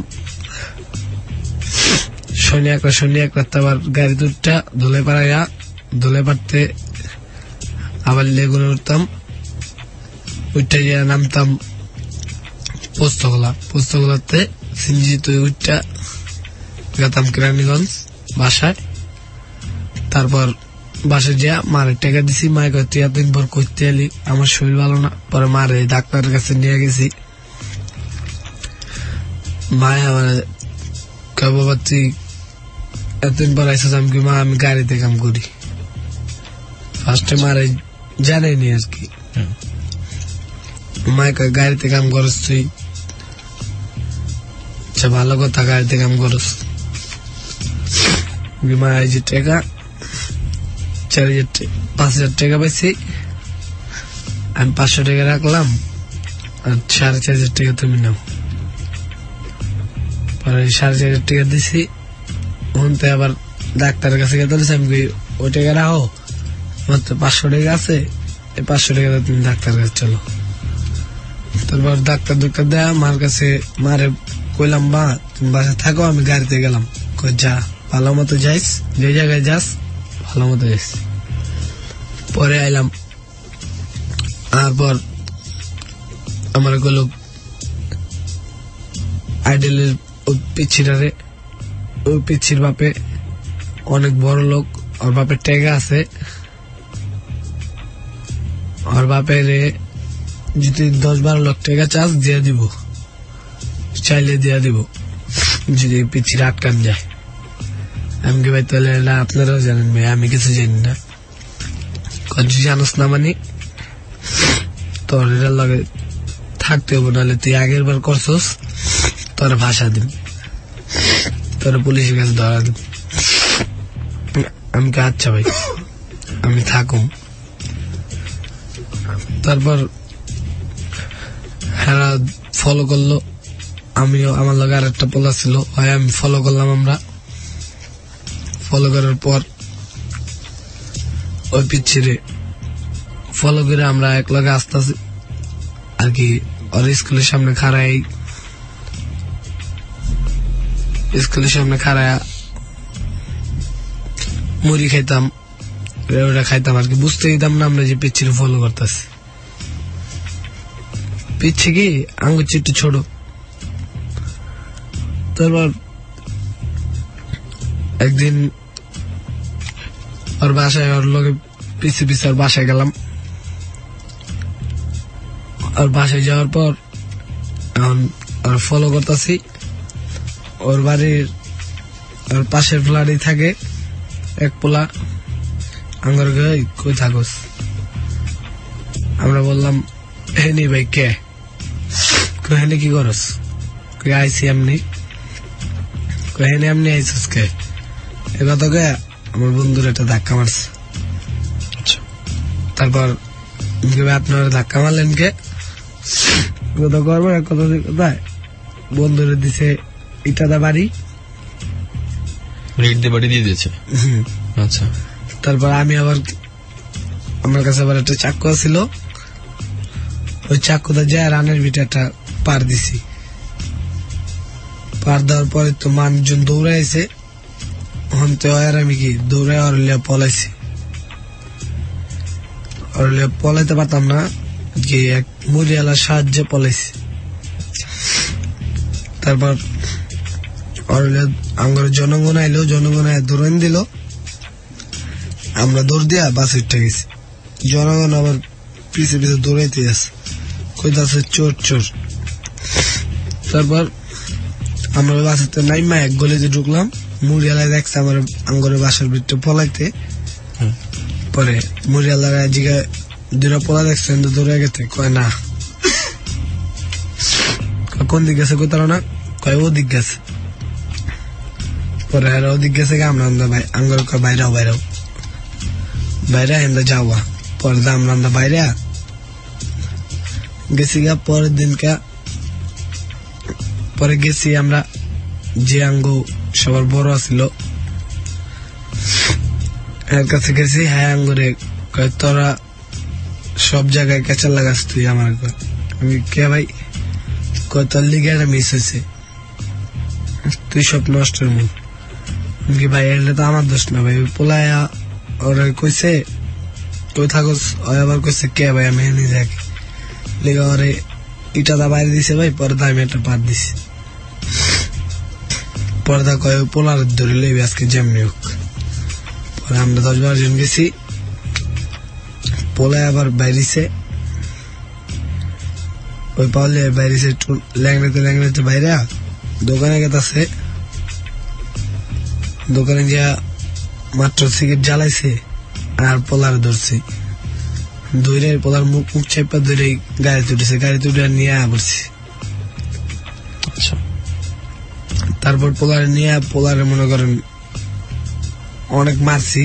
শনি একটা শনি এক রাত আবার গাড়ি দুটা ধুলে পাড়াইয়া, ধুলে পাড়তে আবার লেগুনে উঠতাম, উঠটা গিয়ে নামতাম পোস্তগোলা। পোস্তগোলাতে সিনজি তুই উঠটা গেতাম কেরানীগঞ্জ বাসায়। তারপর বাসায় যা মারে টাকা দিছি, মায়ে কয় তুই এতদিন পর করতে এলি, আমার শরীর ভালো না। পরে মারে ডাক্তারের কাছে নিয়ে গেছি। মায়ে আমার কয় বাবা তুই এতদিন পর আইসা, আমি কি মা আমি গাড়িতে কাম করি। ফার্স্টে মারে জানাইনি আর কি। মায়ে কয় গাড়িতে কাম করস তুই, আচ্ছা ভালো কথা, গাড়িতে কাম করস। মা এই যে টাকা চার হাজার পাঁচ হাজার টাকা পাইছি, আমি পাঁচশো টাকা রাখলাম আর সাড়ে চার হাজার টাকা তুমি নাও। পরে সাড়ে চার হাজার টাকা দিছি। ওখানে আবার ডাক্তারের কাছে গেতে আমি ওই টাকা রাখো, আমার তো পাঁচশো টাকা আছে, এই পাঁচশো টাকা তুমি ডাক্তারের কাছে চলো। তারপর ডাক্তার ডাক্তার দেয়া মার কাছে, মারে কইলাম মা তুমি বাসায় থাকো, আমি গাড়িতে গেলাম। কই যা ভালো মতো যাইস, যে জায়গায় যাস ভালো মতো যাইস। পরে আইলাম, তারপর আমার গেলো আইডেলের ওই পিছিটারে, ওই পিছির বাপে অনেক বড় লোক, ওর বাপের টাকা আছে। ওর বাপের যদি দশ বারো লাখ টাকা চাষ দিয়ে দিব, চাইলে দিয়ে দিব যদি পিছিয়ে আটকান যায়। আমি কি ভাই তাহলে না আপনারাও জানেন ভাই, আমি কিছু জানি না। কিছু জানোস না মানে তোর এটার লগে থাকতে হবো, নাহলে তুই আগের বার করছস তোর ভাষা দিন, তোর পুলিশের কাছে ধরা দিন। আমি কে আচ্ছা ভাই আমি থাকুম। তারপর হ্যাঁ ফলো করলো, আমিও আমার লগে আর একটা পোলা ছিল, হয় আমি ফলো করলাম। আমরা ফলো করার পর ওই পিছিয়ে ফলো করে আমরা এক লগে আস্তে আস্তে আর কি ওর স্কুলের সামনে খাড়াই, স্কুলের সামনে খাড়ায় মুড়ি খাইতাম, ওটা খাইতাম আর কি। বুঝতে দিতাম না আমরা যে পিছিয়ে ফলো করতেছি। পিচ্ছে কি আঙ্গুর একটু ছোট। তারপর একদিন ওর বাসায়, ওর লোকে পিছিয়ে পিছিয়ে ওর বাসায় গেলাম। ওর বাসায় যাওয়ার পর এখন ওর ফলো করতেছি। ওর বাড়ির ওর পাশের ফ্ল্যাটে থাকে এক পোলা। আঙ্গর কই থাকস? আমরা বললাম হেনি ভাই কে, হেনি কি করস? আইসি এমনি। হেনি এমনি আইসস কে? এ কথা কে আমার বন্ধুর একটা ধাক্কা মারছে। তারপর আপনারা ধাক্কা মারলেন কে? কথা করবো কথা কোথায় বন্ধুরে দিছে ইটাদা বাড়ি, বাড়ি দিয়ে দিয়েছে। আচ্ছা। তারপর আমি আবার আমার কাছে আবার একটা চাকু ছিল, ওই চাকুটা যায় রানের ভিটে একটা পার দিছি। পার দেওয়ার পরে তো মানুষজন দৌড়াইছে, হনতে আর আমি কি দৌড়াই আর পলাইছি। আর পলাইতে পারতাম না, কি এক মুড়িওয়ালার সাহায্যে পলাইছি। তারপর আমার জনগণ আইলো, জনগণ দৌড়ান দিল, আমরা দৌড় দিয়া বাসে উঠে গেছি। জনগণ আবার পিছে পিছে দৌড়াইতে আছে, কইতাছে চোর চোর। তারপর আমরা বাসেতে নাইমা এক গলিতে ঢুকলাম, মুড়িয়ালায় দেখছে আমার আঙ্গরের বাসার ভিতরে পলাইতে। পরে মুড়িয়ালারা জিগা দুটা পোলা দেখছেন তো দৌড়ে গেছে, কয় না কোন দিক গেছে কোথাও না, কয় ও দিক গেছে। পরে আর ওদিক গেছে আমরা আঙ্গর বাইরেও বাইরেও বাইরে আমরা যাওয়া। পরে আমরা আমরা বাইরে গেছি গা। পরের দিনকা পরে গেছি আমরা যে আঙ্গ সবার বড় আছিল এর কাছে গেছি। হ্যাঁ আঙ্গুরে কয় তোরা সব জায়গায় কেঁচাল লাগাস তুই আমার। আমি কে ভাই? কয় তোর লিগে একটা মিস হয়েছে, তুই সব নষ্টের মুখ। কি ভাই এটা তো আমার দোষ না ভাই, পোলায়া ওরা কইছে তুই থাকস। আবার কইছে কে ভাই? আমি এনে যাকে লিগা ওরে ইটা দা বাইরে দিছে ভাই। পর্দা আমি একটা পাত দিছি। পর্দা কয় পোলার ধরে লইবি আজকে যেমনি হোক। পরে আমরা দশ বারো জন গেছি। পোলায় আবার বাইরেছে, ওই পাওয়ালে বাইরেছে ল্যাংড়াতে ল্যাংড়াতে বাইরে দোকানে গেছে। দোকানে যা মাত্র সিগারেট জ্বালাইছে আর পোলার ধরছে, ধরে পোলার মুখ মুখ চেপা ধরে গাড়ি তুটেছে। গাড়ি তুটে নিয়ে পড়ছি। তারপর পোলারে নিয়ে পোলারে মনে করেন অনেক মারছি।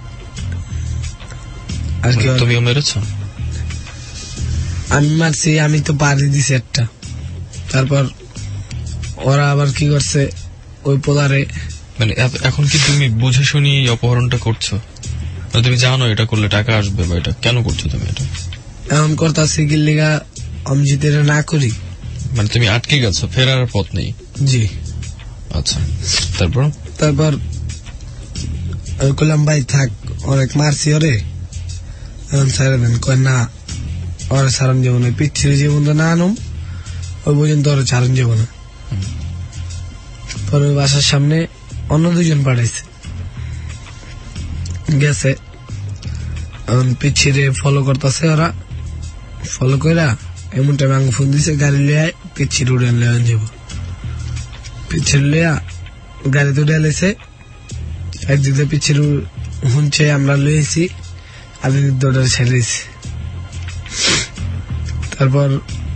আর কি তুমিও মেরেছ? আমি মারছি, আমি তো পারি দিছি একটা। তারপর ওরা আবার কি করছে ওই পোলারে, মানে এখন কি তুমি বুঝে শুনি অপহরণটা করছো? তুমি জানো এটা করলে টাকা আসবে বা এটা কেন করছো তুমি? এটা এমন করতেছি কি লিগা আমি যদি এটা না করি। মানে তুমি আটকে গেছো, ফেরার পথ নেই? জি। আচ্ছা, তারপর তারপর কইলাম ভাই থাক, অনেক মারছি ওরে, এখন ছেড়ে দেন। কয় না ওরে ছাড়ন যাবো না, পিছিয়ে জীবন তো না আনুম ওই পর্যন্ত ওরে ছাড়ন যাবো না। পরে বাসার সামনে অন্য দুজন পাঠাইছে, গেছে এখন পিছিয়ে ফলো করতেছে ওরা। ফলো কইরা এমন টাইম আঙ্গ ফোন দিছে, গাড়ি লিয়ে পিছিয়ে উড়ে লিয়ে যাব। পিছিয়ে লিয়া গাড়িতে উঠে লেছে, একদিক দিয়ে পিছিয়ে শুনছে আমরা লইছি, আর দৌড়ার ছেড়েছি। তারপর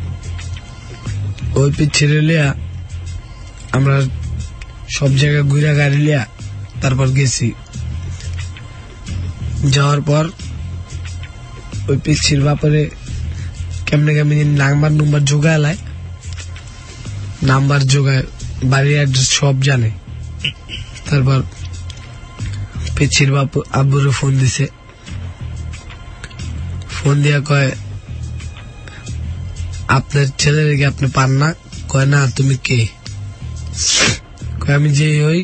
ওই পিছিয়ে লিয়া আমরা সব জায়গায় ঘুরে গাড়ি লিয়া তারপর গেছি। যাওয়ার পর ওই পিছির বাপরে কেমনে কেমনি নাম্বার নাম্বার জোগায়, নাম্বার জোগায়, বাড়ির অ্যাড্রেস সব জানে। তারপর পিছির বাপ আব্বুরে ফোন দিছে, ফোন দিয়া কয় আপনার ছেলের কি আপনি পান না? কয় না, তুমি কে? কয় আমি যে হই,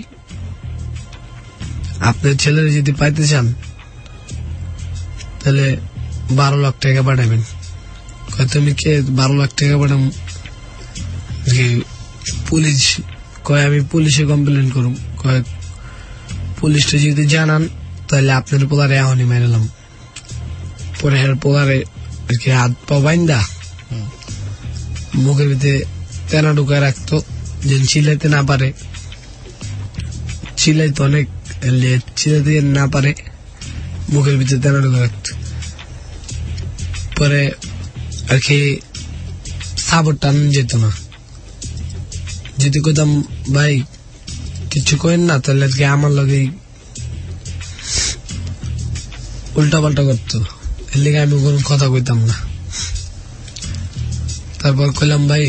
আপনার ছেলের যদি পাইতে চান তাহলে বারো লাখ টাকা পাঠাবেন। কয় তুমি কে? বারো লাখ টাকা পাঠাম পুলিশ? কয় আমি পুলিশে কমপ্লেন করুম। কয় পুলিশটা যদি জানান তাহলে আপনার পোলারে এখনই মেরেলাম। পরে হের পোলারে আর কি হাত পা বাইন্দা মুখের ভিতরে তেনা ঢুকায় রাখতো, যেন চিল্লাইতে না পারে। চিল্লাইতে অনেক, চিল্লাইতে না পারে, মুখের ভিতরে তেনা ঢুকায় রাখতো। পরে আর কি সাবর টান যেত না। যদি কইতাম ভাই কিছু কইন না, তাহলে আর কি আমার লগে উল্টা পাল্টা করতো, এর লিগে আমি কোনো কথা কইতাম না। তারপর কইলাম ভাই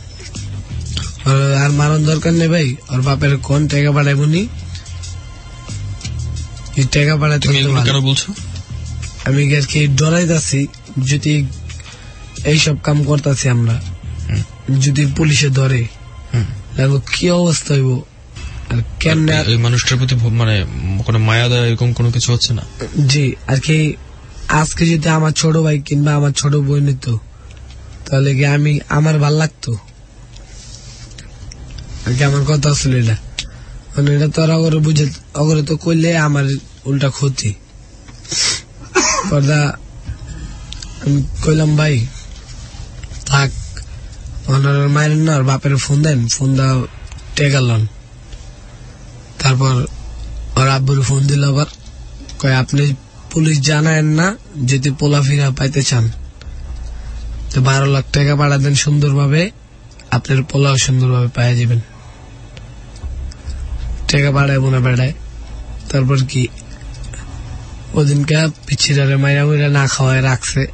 আর মারণ দরকার নেই ভাই, ওর বাপের কোন টাকা পাঠাইব নি, এই টাকা পাঠাইতে কেন বলছো? আমি আর কি ডরাইতেছি, যদি এইসব কাম করতেছি আমরা, যদি পুলিশে ধরে কি অবস্থা হইব। কেমনে এই মানুষটার প্রতি মানে কোনো মায়া দেয় এরকম কোনো কিছু হচ্ছে না? জি, আর কি আজকে যদি আমার ছোট ভাই কিংবা আমার ছোট বোন নিত তাহলে কি আমি আমার ভাল লাগতো? আর কি আমার কথা আসলে এটা মানে এটা তো আর অগরে বুঝে অগরে তো করলে আমার উল্টা ক্ষতি। পর্দা আমি কইলাম ভাই থাক, ওনার মায়ের না বাপের ফোন দেন, ফোন দাও টেকা লন। তারপর ওর আব্বুর ফোন দিল আবার, কয় আপনি পুলিশ জানায়েন না যদি পোলা ফিরা পাইতে চান, তো বারো লাখ টাকা পাঠা দেন সুন্দরভাবে, আপনার পোলাও সুন্দরভাবে পাইয়া যাবেন। টাকা পাঠাইব না বেড়ায়। তারপর কি ওদিনকে পিছিরারে মাইরা মুইরা না খাওয়ায় রাখছে।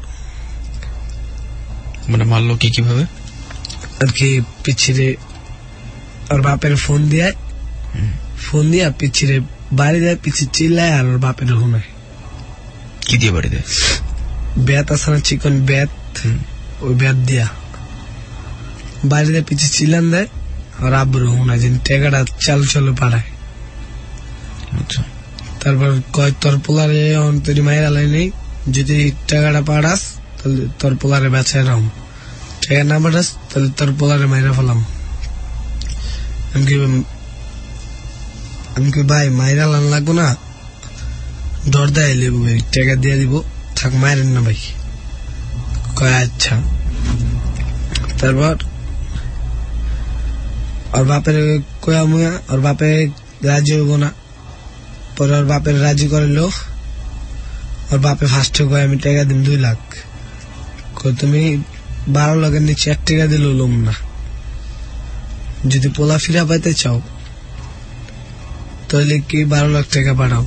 মানে মারলো কি কিভাবে? আর কি পিছিরে ওর বাপের ফোন দিয়ে ফোন দিয়া পিছিরে বাড়ি দেয়, পিছি চিল্লায় আর ওর বাপের হুনায়। কি দিয়ে বাড়ি দেয়? বেত আছে না, চিকন বেত, ওই বেত দিয়া বাড়ি দেয়, পিছি চিল্লান দেয় আর আব্বুর হুনায় যেন টেকাটা চাল চলে পাঠায়। আচ্ছা। তারপর কয় তোর পোলারে তৈরি মাইরা লাই নেই, যদি টাকাটা পাঠাস তাহলে তোর পোলারে বেচায় রাম, টাকা না পাঠাস তাহলে তোর পোলারে মাইরা ফেলাম। আমি কি আমি কি ভাই মাইরা লান লাগবো না, ডর দেয় লেবু ভাই, টাকা দিয়ে দিব, থাক মাইরেন না ভাই। কয় আচ্ছা। তারপর ওর বাপের কয়া মুয়া, ওর বাপে রাজি হইব না। পরে ওর বাপের রাজি করিল, ওর বাপে ফার্স্টে কয় আমি টাকা দিম দুই লাখ। তুমি বারো লাখের নিচে এক টাকা দিল লোম না, যদি পোলা ফিরা পাইতে চাও তাহলে কি বারো লাখ টাকা পাঠাও।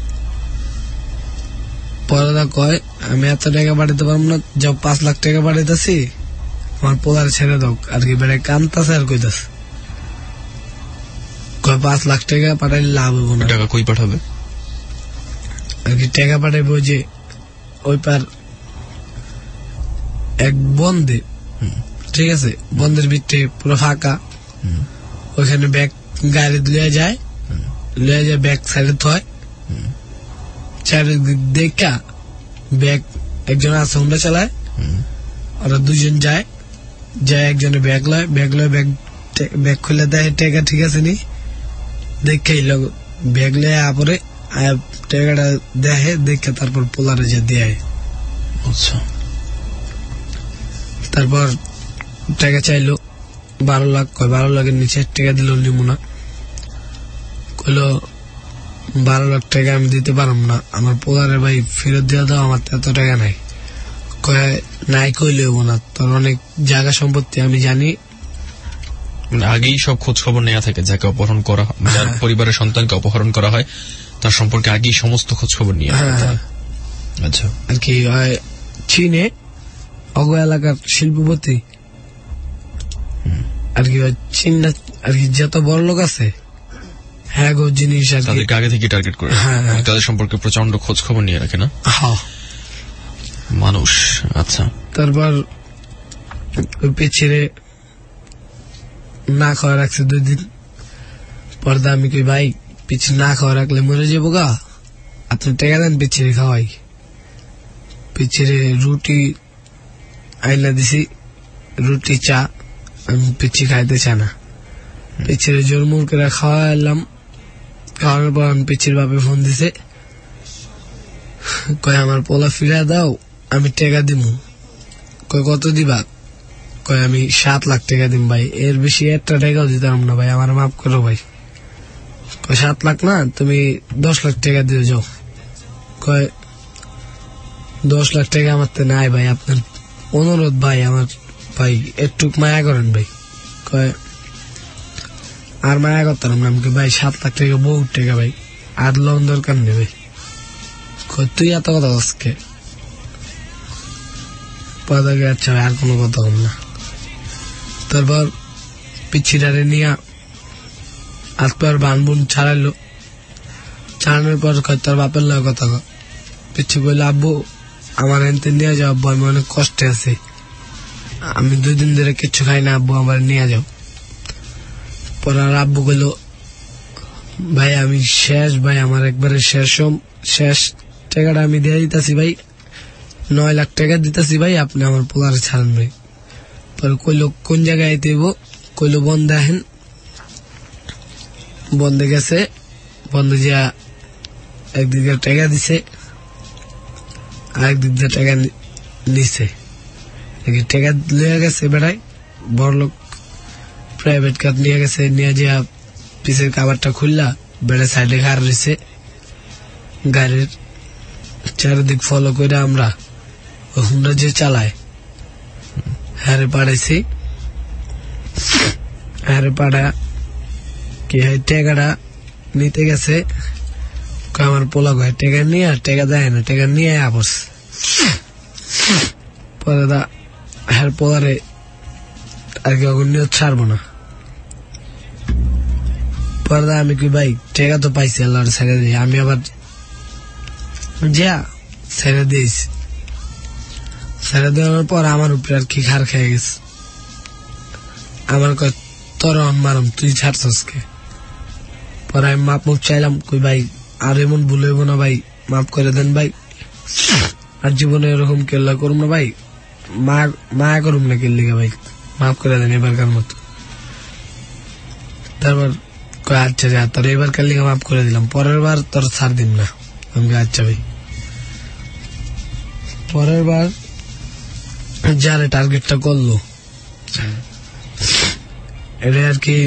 পরে কয় আমি এত টাকা পাঠাতে পারবো না, যাও পাঁচ লাখ টাকা পাঠাইতেছি, আমার পোলার ছেড়ে দাও। আর কি বেড়ে কান্তাছে আর কইতাছে, কয় পাঁচ লাখ টাকা পাঠাইলে লাভ হবো না। টাকা কই পাঠাবে? আর কি টাকা পাঠাইবো যে ওই পার এক বন্ধে, ঠিক আছে, বন্ধের ভিতরে পুরো ফাঁকা, ওইখানে ব্যাগ গাড়ি লয়ে যায়, লয়ে যায় ব্যাগ সাইডে থয়, চারিদিক দেখা ব্যাগ একজন আছে হুন্ডা চালায়, ওরা দুজন যায়, যায় একজনে ব্যাগ লয়, ব্যাগ লয় ব্যাগ ব্যাগ খুলে দেয় টাকা ঠিক আছে নি, দেখে ব্যাগ লয়ে আপরে টাকাটা দেখে, দেখে তারপর পোলারে যে দেয়। আচ্ছা। তারপর টাকা চাইলো বারো লাখ, কয় বারো লাখের নিচে টাকা দিল লিমুনা। কইলো বারো লাখ টাকা আমি দিতে পারব না, আমার পোলারে ভাই ফেরত দিয়ে দাও, আমার এত টাকা নাই। কয় নাই কইলে হবো না, তোর অনেক জায়গা সম্পত্তি আমি জানি। আগেই সব খোঁজ খবর নেওয়া থাকে, যাকে অপহরণ করা, যার পরিবারের সন্তানকে অপহরণ করা হয় তার সম্পর্কে আগেই সমস্ত খোঁজ খবর নিয়ে। আচ্ছা। আর কি চীনে অগ এলাকার শিল্পপতি আর কি চীন আর কি যত বড় লোক আছে, হ্যাঁ গো জিনিস আর তাদেরকে আগে থেকে টার্গেট করে, তাদের সম্পর্কে প্রচন্ড খোঁজ খবর নিয়ে রাখে না মানুষ। আচ্ছা। তারপর ওই পেছিরে না খাওয়া রাখছে দুই দিন। পর্দা আমি কই ভাই পিছিয়ে না খাওয়া রাখলে মরে যাবো গা, আপনি টাকা দেন পিছিয়ে খাওয়াই। পিছিয়ে রুটি আইনা দিছি, রুটি চা, আমি পিছি খাইতে চাই না। পিছিয়ে জোর মুর করে খাওয়াইলাম, খাওয়ানোর পর আমি পিছির বাপে ফোন দিছে, কয় আমার পোলা ফিরা দাও, আমি টাকা দিব। কয় কত দিবা? কয় আমি সাত লাখ টাকা দিম ভাই, এর বেশি একটা টাকাও দিতাম না ভাই, আমার মাফ করো ভাই। কয় সাত লাখ না, তুমি দশ লাখ টাকা দিয়ে যাও। কয় দশ লাখ টাকা আমার তো নাই ভাই, আপনার অনুরোধ ভাই, আমার ভাই একটু মায়া করেন ভাই। কয় আর মায়া করতাম না, আমাকে ভাই সাত লাখ টাকা বহুত টাকা ভাই, আর লোন দরকার নেই ভাই। কয় তুই এত কথা আজকে পদাকে, আচ্ছা ভাই আর কোনো কথা হল না। তারপর পিছিটারে নিয়ে আজকে বান বুন ছাড়াইলো, ছাড়ানোর পর তোর বাপের লাগে কথা পিছু কইলে আব্বু আমার এনতে নিয়ে যাও, আব্বু আমি অনেক কষ্টে আছি, আমি দুই দিন ধরে কিচ্ছু খাই না, আব্বু আমার নিয়ে যাও। পরে আর আব্বু কইল ভাই আমি শেষ ভাই, আমার একবারে শেষ শেষ টাকাটা আমি দিয়ে দিতেছি ভাই, নয় লাখ টাকা দিতেছি ভাই, আপনি আমার পোলারে ছাড়েন ভাই। পরে কইলো কোন জায়গায় দেব? কইলো বন্ধে আহেন। বন্ধে গেছে, বন্ধে যা একদিক দিয়ে টাকা দিছে, আরেক দিক দিয়ে টাকা নিছে। টাকা লিয়ে গেছে বেড়াই বড় লোক, প্রাইভেট কার নিয়ে গেছে, নিয়ে যা পিসের কাবারটা খুললা বেড়ে সাইডে গাড়ি রয়েছে, গাড়ির চারিদিক ফলো করে আমরা হুন্ডা যে চালায় হারে পাড়াইছি। হারে পাড়া কি হয়, টেকাটা নিতে গেছে, আমার পোলা ঘর টেকা নিয়ে টেকা দেয় না, টেকা নিয়ে আপস পরে দা হ্যার পোলারে আর কি অগণ্য ছাড়বো না। পরে আমি কি ভাই টেকা তো পাইছি আল্লাহর ছেড়ে দিয়ে, আমি আবার যা ছেড়ে দিয়েছি। ছেড়ে দেওয়ার পর আমার উপরে আর কি খার খেয়ে গেছে। আমার কয় তোর মারম, তুই ছাড়ছস কে? পরে আমি মাপ মুখ চাইলাম, কই ভাই আর এমন ভুল হইব না ভাই, মাফ করে দেন ভাই, আর জীবনে এরকম কেল্লা করুম না ভাই, মায়া করুম না কেল্লিগা ভাই, মাফ করে দেন এবারকার মতো। তারপর কয় আচ্ছা যা, তোর এবার কেল্লিগা মাফ করে দিলাম, পরের বার তোর ছাড় দিম না। আমি আচ্ছা ভাই। পরের বার যারে টার্গেটটা করলো এটা আর কি,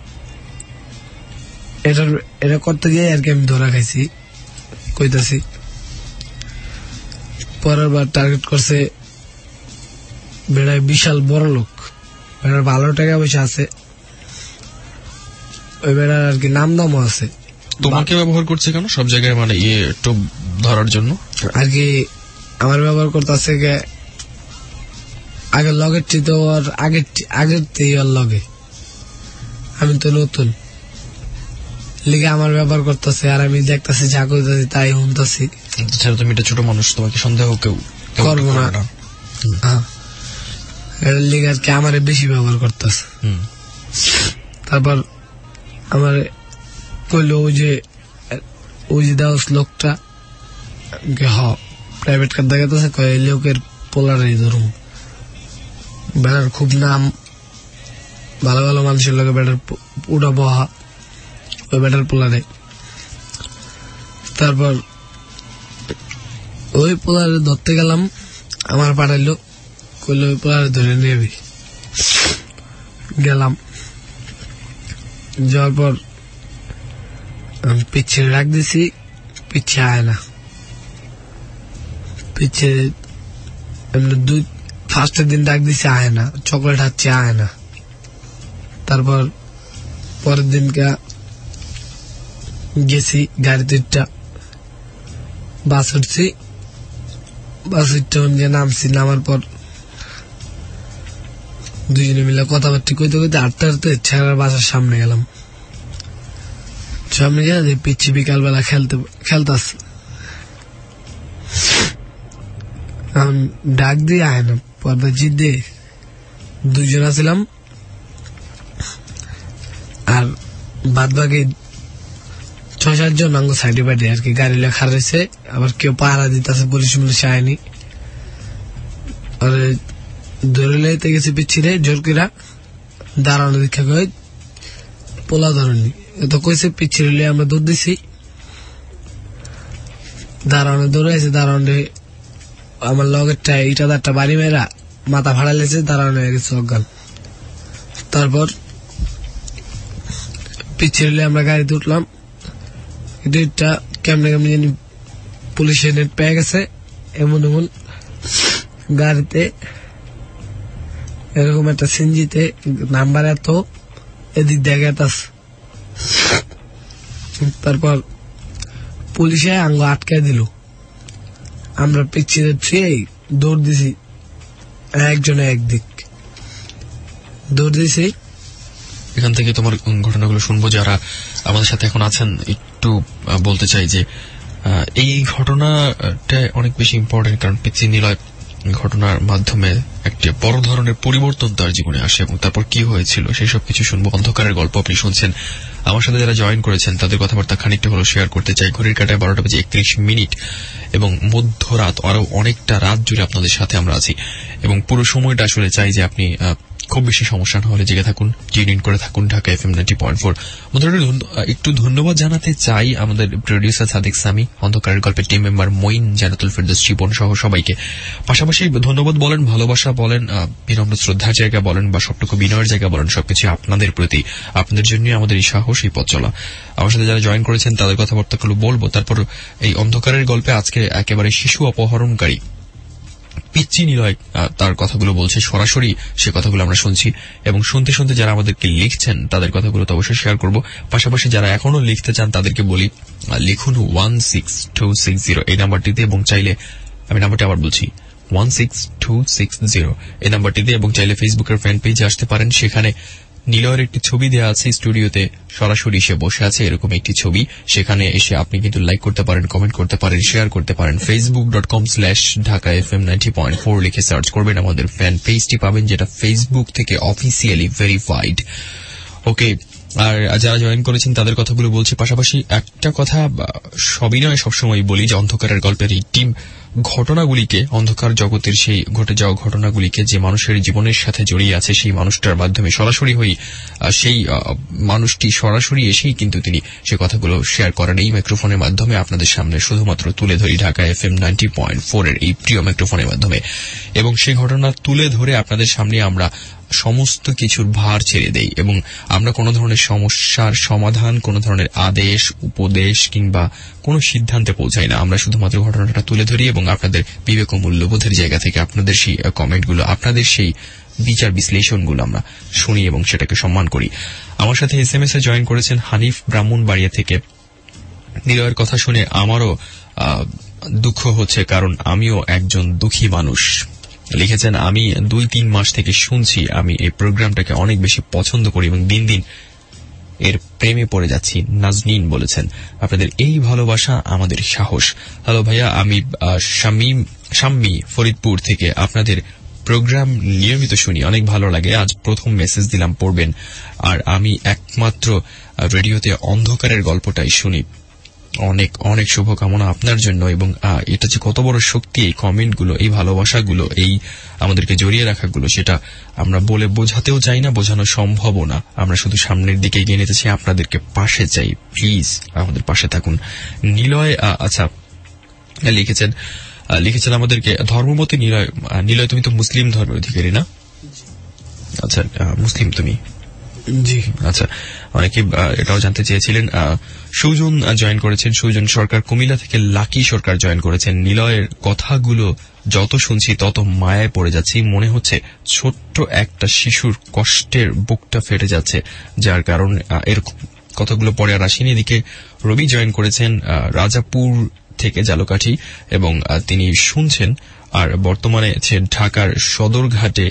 এটা এটা করতে গিয়ে আর কি আমি ধরা খাইছি, কইতাছি। পরের বার টার্গেট করছে বেড়ায় বিশাল বড় লোক, বেড়ার ভালো টাকা পয়সা আছে, ওই বেড়ার আর কি নাম দামও আছে। তোমাকে ব্যবহার করছে কেন সব জায়গায়, মানে ইয়ে টোপ ধরার জন্য আর কি? আমার ব্যবহার করতেছে আগের লগের চেয়ে তো ওর আগের আগের থেকে ওর লগে, আমি তো নতুন লিগে আমার ব্যবহার করতেছে, আর আমি দেখতেছি যা করতেছি তাই শুনতেছি। তুমি একটা ছোট মানুষ, তোমাকে সন্দেহ কেউ করবো না। এর লিগে আর কি আমার বেশি ব্যবহার করতেছে। তারপর আমার কইলো ওই যে ওই যে দাওস লোকটা হ প্রাইভেট কার দেখাতেছে, কয় লোকের পোলারাই ধরুন, বেড়ার খুব নাম, ভালো ভালো মানুষের লোকে বেড়ার উড়া বহা, ওই বেটার পোলারে। তারপর ওই পোলারে ধরতে গেলাম, আমার পাঠাইলো, কইলো ওই পোলারে ধরে নেবি। গেলাম, যাওয়ার পর আমি পিছিয়ে রাখ দিছি, পিছিয়ে আয় না। পিছিয়ে এমনি দুই ফার্স্টের দিন ডাক দিছি, আয় না, চকলেট হাচ্ছে আয় না। তারপর পরের দিনকা গেছি গাড়িতে, বাস উঠছি, বাস উঠতে গিয়ে নামছি। নামার পর দুজনে মিলে কথাবার্তা কইতে কইতে হাঁটতে হাঁটতে ছেলের বাসার সামনে গেলাম। সামনে গিয়ে পিচ্ছি বিকালবেলা খেলতে খেলতেছে, ডাক দিয়ে আয় না, পর্দা জিত দিয়ে দুইজন আছিলাম, আর বাদ বাকি ছয় সাতজন আঙ্গ সাইডে বাইডে আর কি গাড়ি লেখা রয়েছে, আবার কেউ পাহারা দিতেছে, পুলিশ মুলিশ আয়নি। আর ধরে লাইতে গেছে পিছিয়ে জোর করে দাঁড়ানো দীক্ষা কই পোলা ধরনি, এত কইছে পিছিয়ে লে আমরা দৌড় দিছি, দাঁড়ানো দৌড়াইছে, দাঁড়ানো আমার লগেরটা ইটা একটা বাড়ি মেয়েরা মাথা ভাড়া লেছে, দাঁড়ানো হয়ে গেছে অজ্ঞান। তারপর পিছিয়ে আমরা গাড়িতে উঠলাম, এটা কেমনে কেমনি জানি পুলিশের নেট পেয়ে গেছে, এমন এমন গাড়িতে এরকম একটা সিনজিতে নাম্বার এত এদিক দেখে। তারপর পুলিশে আঙ্গ আটকে দিল, আমরা পিছিয়ে ছুঁয়ে দৌড় দিছি, একজনে একদিক দৌড় দিছি। এখান থেকে তোমার ঘটনাগুলো শুনবো যারা আমাদের সাথে এখন আছেন। একটু বলতে চাই যে এই ঘটনাটা অনেক বেশি ইম্পর্টেন্ট, কারণ পিচ্ছি নিলয় ঘটনার মাধ্যমে একটা বড় ধরনের পরিবর্তন তার জীবনে আসে, এবং তারপর কি হয়েছিল সেই সব কিছু শুনবো। অন্ধকারের গল্প আপনি শুনছেন। আমার সাথে যারা জয়েন করেছেন তাদের কথাবার্তা খানিকটা হলো শেয়ার করতে চাই। ঘড়ির কাটায় বারোটা বাজে একত্রিশ মিনিট এবং মধ্যরাত, আরো অনেকটা রাত জুড়ে আপনাদের সাথে আমরা আছি, এবং পুরো সময়টা আসলে চাই যে আপনি খুব বেশি সমস্যা না হলে জেগে থাকুন, টিউন ইন করে থাকুন Dhaka FM ninety point four. একটু ধন্যবাদ জানাতে চাই আমাদের প্রডিউসার সাদিক সামি, অন্ধকারের গল্পের টিম মেম্বার মঈন, জান্নাতুল ফেরদৌস শিপন সহ সবাইকে। পাশাপাশি ধন্যবাদ বলেন, ভালোবাসা বলেন, বিনম্র শ্রদ্ধার জায়গা বলেন বা সবটুকু বিনয়ের জায়গা বলেন, সবকিছু আপনাদের প্রতি। আপনাদের জন্যই আমাদের এই সাহস, এই পথ চলা। আমার সাথে যারা জয়েন করেছেন তাদের কথাবার্তাগুলো বলবো। তারপর এই অন্ধকারের গল্পে আজকে একেবারে শিশু অপহরণকারী পিচ্চি নিলয় তার কথাগুলো বলছে, সরাসরি সে কথাগুলো আমরা শুনছি এবং শুনতে শুনতে যারা আমাদেরকে লিখছেন তাদের কথাগুলো তো অবশ্যই শেয়ার করব। পাশাপাশি যারা এখনো লিখতে চান তাদেরকে বলি, লিখুন one six two six zero এই নাম্বারটিতে, এবং চাইলে আমি নাম্বারটি আবার বলছি one six two six zero এই নাম্বারটিতে, এবং চাইলে ফেসবুকের ফ্যান পেজে আসতে পারেন। সেখানে নিলয়ের একটি ছবি দেওয়া আছে, স্টুডিওতে সরাসরি সে বসে আছে এরকম একটি ছবি। সেখানে এসে আপনি কিন্তু লাইক করতে পারেন, কমেন্ট করতে পারেন, শেয়ার করতে পারেন। Facebook dot com slash Dhaka F M ninety point four লিখে সার্চ করবেন, আমাদের ফ্যান পেজটি পাবেন যেটা ফেসবুক থেকে অফিসিয়ালি ভেরিফাইড। ওকে, আর যারা জয়েন করেছেন তাদের কথাগুলো বলছি। পাশাপাশি একটা কথা সবিনয় সবসময় বলি যে অন্ধকারের গল্পের এই টিম ঘটনাগুলিকে, অন্ধকার জগতের সেই ঘটে যাওয়া ঘটনাগুলিকে যে মানুষের জীবনের সাথে জড়িয়ে আছে সেই মানুষটার মাধ্যমে সরাসরি হই সেই মানুষটি সরাসরি এসেই কিন্তু তিনি সে কথাগুলো শেয়ার করেন এই মাইক্রোফোনের মাধ্যমে আপনাদের সামনে শুধুমাত্র তুলে ধরি Dhaka F M ninety point four এর এই প্রিয় মাইক্রোফোনের মাধ্যমে। এবং সেই ঘটনা তুলে ধরে আপনাদের সামনে আমরা সমস্ত কিছুর ভার ছেড়ে দেই এবং আমরা কোন ধরনের সমস্যার সমাধান, কোন ধরনের আদেশ, উপদেশ কিংবা কোন সিদ্ধান্তে পৌঁছাই না। আমরা শুধুমাত্র ঘটনাটা তুলে ধরি এবং আপনাদের বিবেক ও মূল্যবোধের জায়গা থেকে আপনাদের সেই কমেন্টগুলো, আপনাদের সেই বিচার বিশ্লেষণগুলো আমরা শুনি এবং সেটাকে সম্মান করি। আমার সাথে এস এম এস এ জয়েন করেছেন হানিফ ব্রাহ্মণবাড়িয়া থেকে। নিলয়ের কথা শুনে আমারও দুঃখ হচ্ছে, কারণ আমিও একজন দুঃখী মানুষ। লিখেছেন, আমি দুই তিন মাস থেকে শুনছি, আমি এই প্রোগ্রামটাকে অনেক বেশি পছন্দ করি এবং দিন দিন এর প্রেমে পড়ে যাচ্ছি। নাজনীন বলেছেন, আপনাদের এই ভালোবাসা আমাদের সাহস। হ্যালো ভাইয়া, আমি শামীম শাম্মী ফরিদপুর থেকে আপনাদের প্রোগ্রাম নিয়মিত শুনি, অনেক ভালো লাগে। আজ প্রথম মেসেজ দিলাম, পড়বেন। আর আমি একমাত্র রেডিওতে অন্ধকারের গল্পটাই শুনি। অনেক অনেক শুভকামনা আপনার জন্য। এবং এটা যে কত বড় শক্তি এই কমেন্টগুলো, এই ভালোবাসাগুলো, এই আমাদেরকে জড়িয়ে রাখাগুলো, সেটা আমরা বলে বোঝাতেও চাই না, বোঝানো সম্ভবও না। আমরা শুধু সামনের দিকে এগিয়ে নিতে চাই, আপনাদেরকে পাশে চাই। প্লিজ আমাদের পাশে থাকুন। নিলয় আচ্ছা লিখেছেন লিখেছেন আমাদেরকে ধর্মমতে নিলয়। নিলয়, তুমি তো মুসলিম ধর্মের অধিকারী না? আচ্ছা, মুসলিম তুমি? জি। আচ্ছা, অনেকে এটাও জানতে চেয়েছিলেন। সুজন জয়েন করেছেন, সুজন সরকার কুমিল্লা থেকে। লাকি সরকার জয়েন করেছেন। নিলয়ের কথাগুলো যত শুনছি তত মায়ায় পড়ে যাচ্ছি, মনে হচ্ছে ছোট্ট একটা শিশুর কষ্টের বুকটা ফেটে যাচ্ছে, যার কারণ এর কথাগুলো পরে আর আসেনি। এদিকে রবি জয়েন করেছেন রাজাপুর থেকে, জালকাঠি, এবং তিনি শুনছেন আর বর্তমানে ঢাকার সদরঘাটে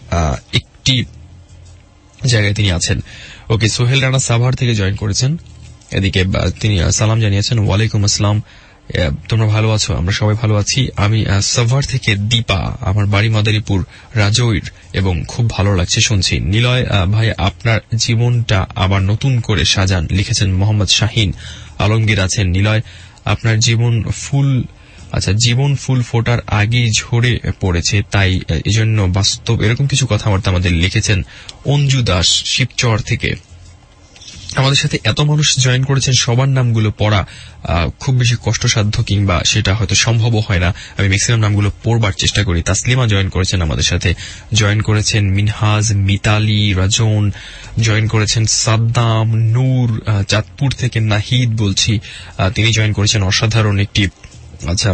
একটি জায়গায় তিনি আছেন। ওকে, সোহেল রানা সাভার থেকে জয়েন করেছেন। এদিকে তিনি সালাম জানিয়েছেন, ওয়ালাইকুম আসসালাম, তোমরা ভালো আছো? আমরা সবাই ভালো আছি। আমি সাভার থেকে দীপা, আমার বাড়ি মাদারীপুর রাজৌর, এবং খুব ভালো লাগছে শুনছি। নিলয় ভাই, আপনার জীবনটা আবার নতুন করে সাজান, লিখেছেন মোহাম্মদ শাহিন আলমগীর আছেন। নিলয়, আপনার জীবন ফুল আচ্ছা জীবন ফুল ফোটার আগেই ঝরে পড়েছে, তাই এজন্য বাস্তব, এরকম কিছু কথাবার্তা আমাদের লিখেছেন অঞ্জু দাস শিবচর থেকে। আমাদের সাথে এত মানুষ জয়েন করেছেন, সবার নামগুলো পড়া খুব বেশি কষ্টসাধ্য কিংবা সেটা হয়তো সম্ভবও হয় না। আমি ম্যাক্সিমাম নামগুলো পড়বার চেষ্টা করি। তাসলিমা জয়েন করেছেন আমাদের সাথে, জয়েন করেছেন মিনহাজ, মিতালি, রাজন, জয়েন করেছেন সাদ্দাম, নূর, চাঁদপুর থেকে নাহিদ বলছি, তিনি জয়েন করেছেন, অসাধারণ একটি। আচ্ছা,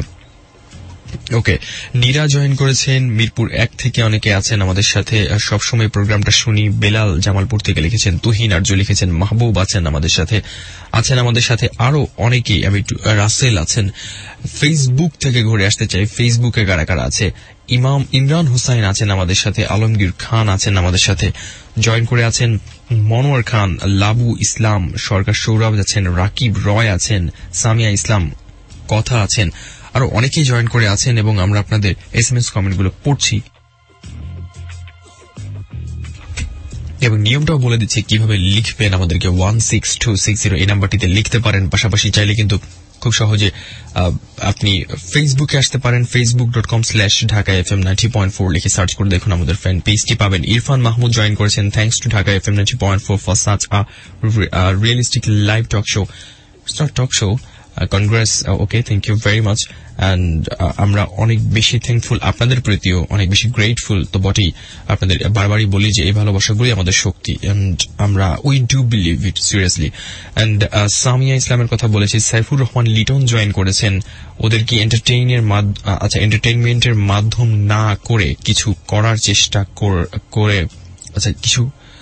ওকে, নীরা জয়েন করেছেন মিরপুর এক থেকে। অনেকে আছেন আমাদের সাথে, সবসময় প্রোগ্রামটা শুনি। বেলাল জামালপুর থেকে লিখেছেন, তুহিন আর্য লিখেছেন, মাহবুব আছেন আমাদের সাথে আছেন আমাদের সাথে আরো অনেকেই। আমি রাসেল আছেন। ফেসবুক থেকে ঘুরে আসতে চাই, ফেসবুকে কারা কারা আছে? ইমাম ইমরান হুসাইন আছেন আমাদের সাথে, আলমগীর খান আছেন আমাদের সাথে, জয়েন করে আছেন মনোয়ার খান, লাবু ইসলাম সরকার, সৌরভ আছেন, রাকিব রয় আছেন, সামিয়া ইসলাম কথা আছেন, আরো অনেকেই জয়েন করে আছেন এবং আমরা আপনাদের এস এম এস কমেন্টগুলো পড়ছি এবং নিয়মটাও বলে দিচ্ছি কিভাবে লিখবেন। আমাদেরকে one six two six zero এই নাম্বারটিতে লিখতে পারেন। পাশাপাশি চাইলে কিন্তু খুব সহজে আপনি ফেসবুকে আসতে পারেন, Facebook dot com slash Dhaka F M ninety point four লিখে সার্চ করে দেখুন আমাদের ফ্যান পেজটি পাবেন। ইরফান মাহমুদ জয়েন করেছেন, thanks to Dhaka F M ninety point four for such a realistic live talk show. It's not talk show, congress. Okay, thank you very much. And আমরা অনেক বেশি থ্যাঙ্কফুল আপনাদের প্রতিও, অনেক বেশি গ্রেটফুল তো বটেই। আপনাদের বারবারই বলি যে এই ভালোবাসাগুলি আমাদের শক্তি, অ্যান্ড আমরা we do believe it seriously. And Samia ইসলামের কথা বলেছি, সাইফুর রহমান লিটন জয়েন করেছেন। ওদের কি এন্টারটেইনের আচ্ছা এন্টারটেইনমেন্টের মাধ্যম না করে কিছু করার চেষ্টা করে, আচ্ছা কিছু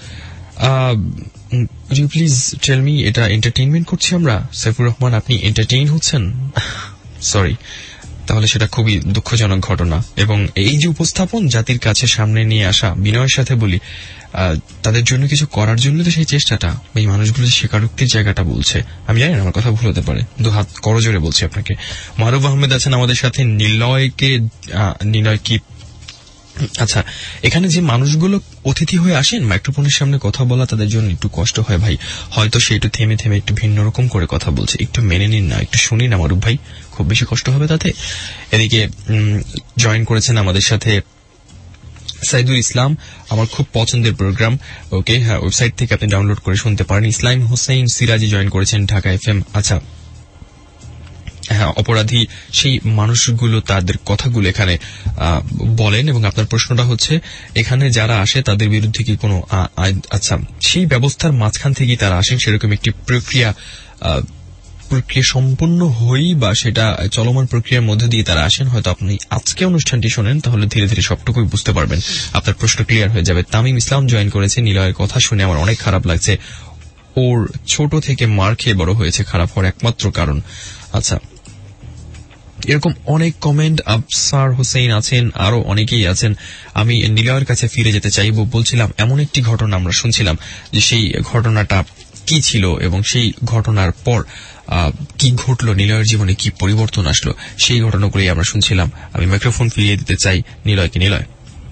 ইউ প্লিজ টেল মি, এটা এন্টারটেইনমেন্ট করছি আমরা? সাইফুর রহমান, আপনি এন্টারটেইন হচ্ছেন? সরি, তাহলে সেটা খুবই দুঃখজনক ঘটনা। এবং এই যে উপস্থাপন জাতির কাছে সামনে নিয়ে আসা, বিনয়ের সাথে বলি তাদের জন্য কিছু করার জন্য তো সেই চেষ্টাটা, এই মানুষগুলো স্বীকারোক্তির জায়গাটা বলছে। আমি জানি না, আমার কথা ভুল হতে পারে, দু হাত করজোরে বলছি আপনাকে। মারুফ আহমেদ আছেন আমাদের সাথে। নিলয়কে নিলয় কি আচ্ছা, এখানে যে মানুষগুলো অতিথি হয়ে আসেন মাইক্রোফোনের সামনে কথা বলা তাদের জন্য একটু কষ্ট হয় ভাই, হয়তো সে একটু থেমে থেমে একটু ভিন্ন রকম করে কথা বলছে, একটু মেনে নিন না, একটু শুনি না মারুফ ভাই, খুব বেশি কষ্ট হবে তাতে। এদিকে জয়েন করেছেন আমাদের সাথে সাইদুল ইসলাম, আমার খুব পছন্দের প্রোগ্রাম। ওকে, হ্যাঁ, ওয়েবসাইট থেকে আপনি ডাউনলোড করে শুনতে পারেন। ইসলাম হোসেন সিরাজি জয়েন করেছেন ঢাকা এফ এম। আচ্ছা, হ্যাঁ, অপরাধী সেই মানুষগুলো তাদের কথাগুলো এখানে বলেন, এবং আপনার প্রশ্নটা হচ্ছে এখানে যারা আসে তাদের বিরুদ্ধে কি কোনো আচ্ছা সেই ব্যবস্থার মাঝখান থেকেই তারা আসেন, সেরকম একটি প্রক্রিয়া প্রক্রিয়া সম্পূর্ণ হই বা সেটা চলমান প্রক্রিয়ার মধ্যে দিয়ে তারা আসেন। হয়তো আপনি আজকে অনুষ্ঠানটি শোনেন, তাহলে ধীরে ধীরে সবটুকুই বুঝতে পারবেন, আপনার প্রশ্ন ক্লিয়ার হয়ে যাবে। তামিম ইসলাম জয়েন করেছে। নিলয়ের কথা শুনে আমার অনেক খারাপ লাগছে, ওর ছোট থেকে মার খেয়ে বড় হয়েছে, খারাপ হওয়ার একমাত্র কারণ। আচ্ছা, এরকম অনেক কমেন্ট। আফসার হোসেন আছেন, আরো অনেকেই আছেন। আমি নিলয়ের কাছে ফিরে যেতে চাইব। বলছিলাম এমন একটি ঘটনা আমরা শুনছিলাম যে সেই ঘটনাটা কি ছিল এবং সেই ঘটনার পর কি ঘটলো, নিলয়ের জীবনে কি পরিবর্তন আসলো, সেই ঘটনাগুলি আমরা শুনছিলাম। আমি মাইক্রোফোন ফিরিয়ে দিতে চাই নিলয়কে। নিলয়,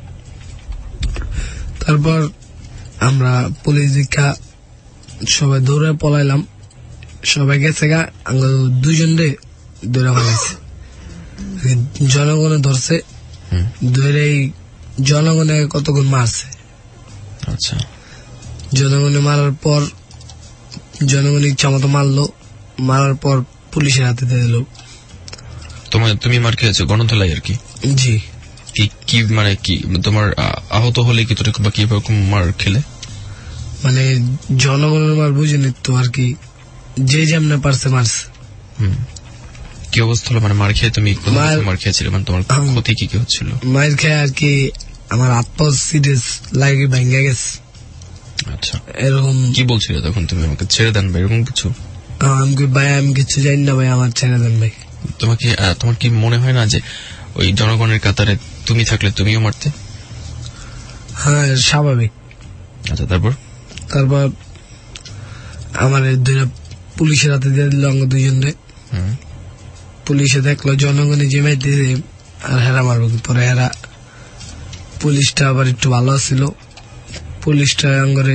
তারপর আমরা পুলিশ দীক্ষা সবাই দৌড়ে পলাইলাম, সবাই গেছে গা, দুজন রে দৌড়ে পলাইছে, জনগণে ধরছে, ধরে জনগণে কতক্ষণ মারছে। আচ্ছা, জনগণে মারার পর জনগণ ইচ্ছা মতো মারলো, মারার পর পুলিশের হাতে দিয়ে দিল। তোমার তুমি মার খেয়েছো গণধোলাই আর কি? জি। কি কি মানে কি তোমার আহত হলে কি তোর বা কি রকম মার খেলে? মানে জনগণের মার বুঝিনি তো আর কি, যে যেমনে পারছে মারছে। হুম, কি অবস্থা হলো? মানে মার খেয়ে তুমি মার খেয়েছিলে, মানে তোমার ক্ষতি কি কি হচ্ছিল? মার খেয়ে আর কি আমার হাত পা সিরিয়াস লাগে ভেঙে গেছে। আচ্ছা, এরকম কি বলছিলে তখন তুমি? আমাকে ছেড়ে দেন ভাই, এরকম কিছু? আমি ভাই আমি কিছু জানি না ভাই, আমার ছেড়ে দেন ভাই। তোমাকে তোমার কি মনে হয় না যে ওই জনগণের কাতারে তুমি থাকলে তুমিও মারতে? হ্যাঁ, স্বাভাবিক। আচ্ছা, তারপর তারপর আমার দুইটা পুলিশের হাতে দিয়ে দিল অঙ্গ দুইজনে। পুলিশে দেখলো জনগণে যে মাইতেছে আর হেরা মারবো, পরে হেরা পুলিশটা আবার একটু ভালো ছিল, পুলিশটা আঙ্গরে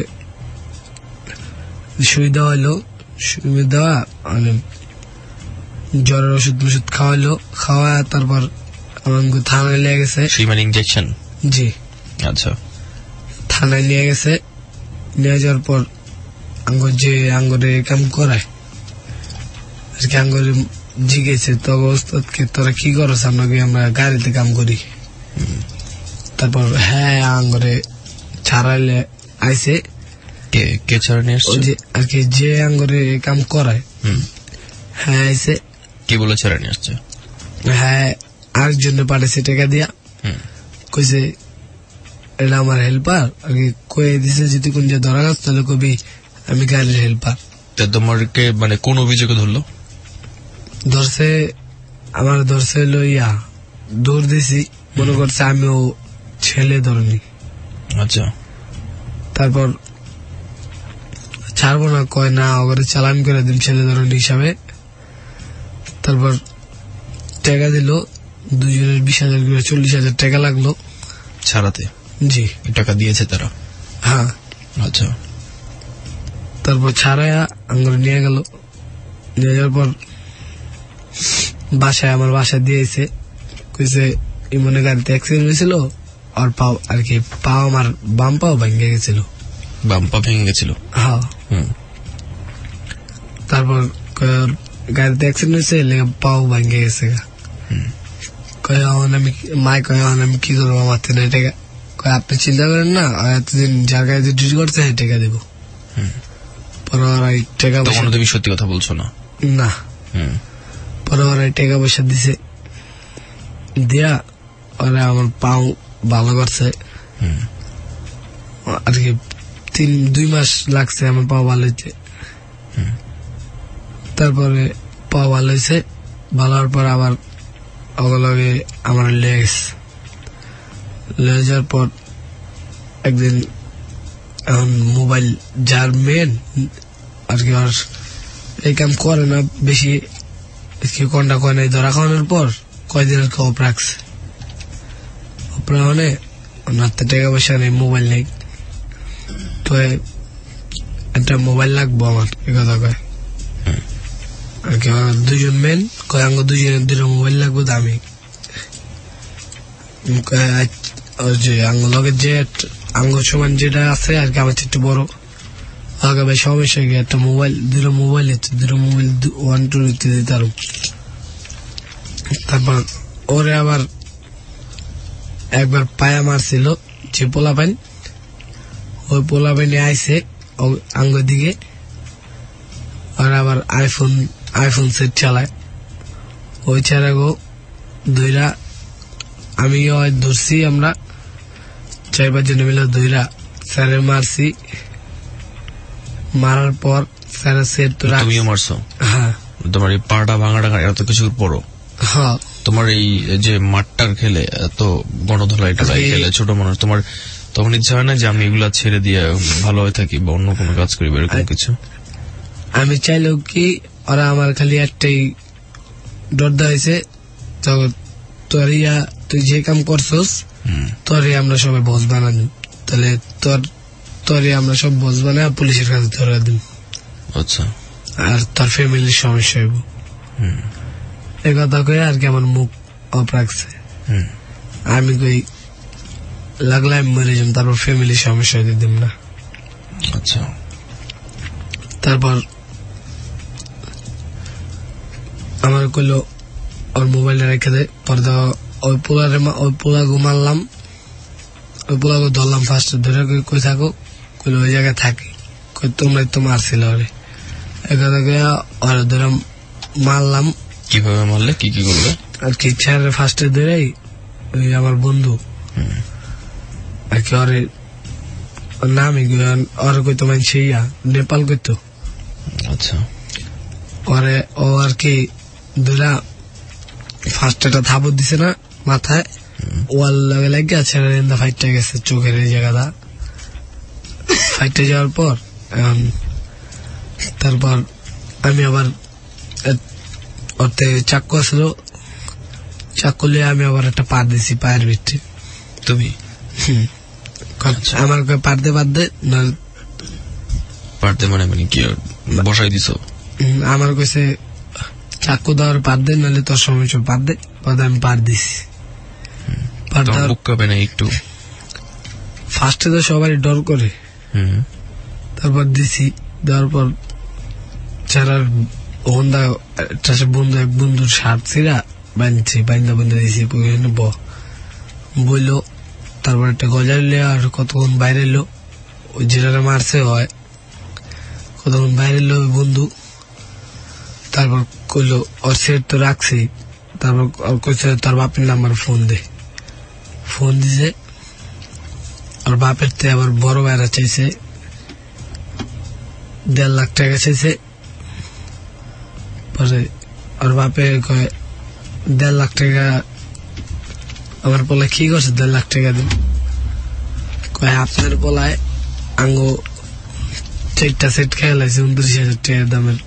সুই দেওয়া হইলো, সুই দেওয়া মানে জ্বরের ওষুধ ওষুধ খাওয়াইলো, খাওয়া তারপর আমাকে থানায় নিয়ে গেছে। মানে ইনজেকশন? জি। আচ্ছা, থানায় নিয়ে গেছে, নিয়ে যাওয়ার পর আঙ্গর যে আঙ্গরে কাম করায় আর কি আঙ্গরে জিগেছে তো ওস্তাদকে তোরা কি করছ? আমরা আমরা গাড়িতে কাম করি। তারপর হ্যাঁ আঙ্গরে ছাড়াইলে আইসে। কে কে ছাড়া নিয়ে আসছে আর কি? যে আঙ্গরে কাম করায়। হ্যাঁ আইসে। কি বলে ছাড়া নিয়ে আসছে? হ্যাঁ, আরেকজনে পাঠাইছে টাকা দিয়া, কইছে এটা আমার হেল্পার আর কি, কয়ে দিছে যদি কোন যে ধরা গাছ তাহলে কবি আমি গাড়ির হেল্পার। তোমারকে মানে কোন অভিযোগে ধরলো? ধরছে আমার ধরছে লইয়া দৌড় দিছি, মনে করছে আমিও ছেলে ধরনি। আচ্ছা, তারপর ছাড়বো না, কয় না ওখানে চালান করে দিন ছেলে ধরনি হিসাবে। তারপর টাকা দিল, দুজনের বিশ হাজার করে চল্লিশ হাজার টাকা লাগলো ছাড়াতে। জি, টাকা দিয়েছে তারা? হ্যাঁ। আচ্ছা, তারপর ছাড়াইয়া আঙ্গুরে নিয়ে গেল, নিয়ে যাওয়ার পর বাসায় আমার বাসায় দিয়েছে, কইছে ইমনের গাড়িতে অ্যাক্সিডেন্ট হয়েছিল, আর পাও আর কি পাও আমার বাম পাও ভেঙে গেছিল। বাম পা ভেঙে গেছিল? হ্যাঁ। তারপর গাড়িতে অ্যাক্সিডেন্ট হয়েছে, পাও ভেঙে গেছে। কয় আমি মাই কয় আমি কি করবো, আমার থেকে টাকা। কয় আপনি চিন্তা করেন না, এতদিন যার গাড়িতে ডিউটি করছে টাকা দেবো। পরে টাকা পয়সা, তুমি সত্যি কথা বলছো না? না। পরে ওরা টাকা পয়সা দিছে, দিয়া ওরা আমার পাও ভালো করছে আর কি। তিন দুই মাস লাগছে আমার পাও ভালো হইতে। তারপরে পাও ভালো হয়েছে, ভালো হওয়ার পর আবার ওগুলোকে আমার লেগেস লেগে যাওয়ার পর একদিন এখন মোবাইল যার মেন আর কি আর এই কাম করে না বেশি, কোনটা কয় নাই ধরা খাওয়ানোর পর কয়দিন আর কি অপ রাখছে। অপরা মানে ওনার তো টাকা পয়সা নেই, মোবাইল নেই, তো একটা মোবাইল লাগবো আমার, এ কথা কয় আর কি। দুজন মেন কয় আঙ্গ দুজনের দুটো মোবাইল লাগবো দামি। যে আঙ্গ লগের যে আঙ্গ সমান যেটা আছে আর কি, আমার একটু বড় আগে ভাই সমস্যা গিয়ে একটা মোবাইল দুটো মোবাইল হচ্ছে, দুটো মোবাইল ওয়ান টু দিতে দিতে আরো। তারপর ওরে আবার একবার পায়া মারছিল যে পোলা পাইন, ওই পোলা পাইনে আইসে আঙ্গ দিকে, আর আবার আইফোন আইফোন সেট চালায়। ওই ছাড়া গো দুইরা আমি ধরছি, আমরা চার পাঁচ জন মিলে দুইরা স্যারে মারছি। মারার পর স্যার সেট তো তুমিও মারছো? হ্যাঁ। তোমার এই পাটা ভাঙাটা এত কিছুর পরও? হ্যাঁ। তোমার এই যে মাঠটার খেলে এত গণধলা এটা খেলে ছোট মানুষ, তোমার তখন ইচ্ছা হয় না যে আমি এগুলা ছেড়ে দিয়ে ভালো হয়ে থাকি বা অন্য কোনো কাজ করি এরকম কিছু? আমি চাইলেও কি ওরা আমার খালি একটাই ডরদা হয়েছে, তোর ইয়া তুই যে কাম করছস তোরে আমরা সবাই বস বানানি, তাহলে তোর তোরে আমরা সব বস বানাই পুলিশের কাছে ধরে দিন। আচ্ছা। আর তোর ফ্যামিলির সমস্যা হইব, এই কথা কয়ে আর কি আমার মুখ অফ রাখছে। আমি কই লাগলে আমি মরে যাম, তারপর ফ্যামিলির সমস্যা হইতে দিম না। আচ্ছা। তারপর আমার কইলো ওর মোবাইলটা রেখে দেয়, পরে ওই পোলারে ওই পোলাগু মারলাম, ওই পোলাগু ধরলাম ফার্স্ট ধরে কই থাকো, কইলো ওই জায়গায় থাকি, কই তোমরা তো মারছিল ওরে, এখানে ওরা ধরে মারলাম। কিভাবে মারলে, কি কি করলে? আর কি ছেড়ে ফার্স্টে ধরেই ওই আমার বন্ধু আর কি ওরে নামই ওর কইতো মানছে ইয়া নেপাল কইতো। আচ্ছা। পরে ও আর কি ধরা ফার্স্ট একটা থাবত দিছে না মাথায়, ওয়াল লাগে লাগে ছেড়ে ফাইটটা গেছে চোখের এই জায়গাটা, ফাইটে যাওয়ার পর এখন তারপর আমি আবার ওতে চাক্কু আসলো, চাক্কু লিয়ে আমি আবার একটা পার দিছি পায়ের ভিতরে। তুমি? হম। আমার পারতে পারতে পারতে মানে মানে কি বসাই দিছো? আমার কাছে চাকু দেওয়ার পার দে, নাহলে তোর সময় পার দে, আমি পার দিছি। একটু ফার্স্টে তো সবাই ডর করে, তারপর দিছি, দেওয়ার পর চারার বন্ধা বন্ধু এক বন্ধুর শার্ট ছিঁড়া বাঁধছি, বান্ধা বান্ধা দিছি বললো। তারপর একটা গজার লিয়ে আর কতক্ষণ বাইরে এলো, ওই যেটা মারছে হয় কতক্ষণ বাইরে এলো ওই বন্ধু। তারপর কইলো ওর সেট তো রাখছি, তারপর কইছে তোর বাপের নাম্বার ফোন দে, ফোন দিছে। ওর বাপের তে আবার বড় ভাইরা চাইছে দেড় লাখ টাকা চাইছে। পরে ওর বাপে কয় দেড় লাখ টাকা আমার পোলায় কি করছে, দেড় লাখ টাকা দিন। কয় আপনার পোলায় আঙ্গ চারটা সেট খেয়ে লাগছে উনত্রিশ হাজার টাকার দামের।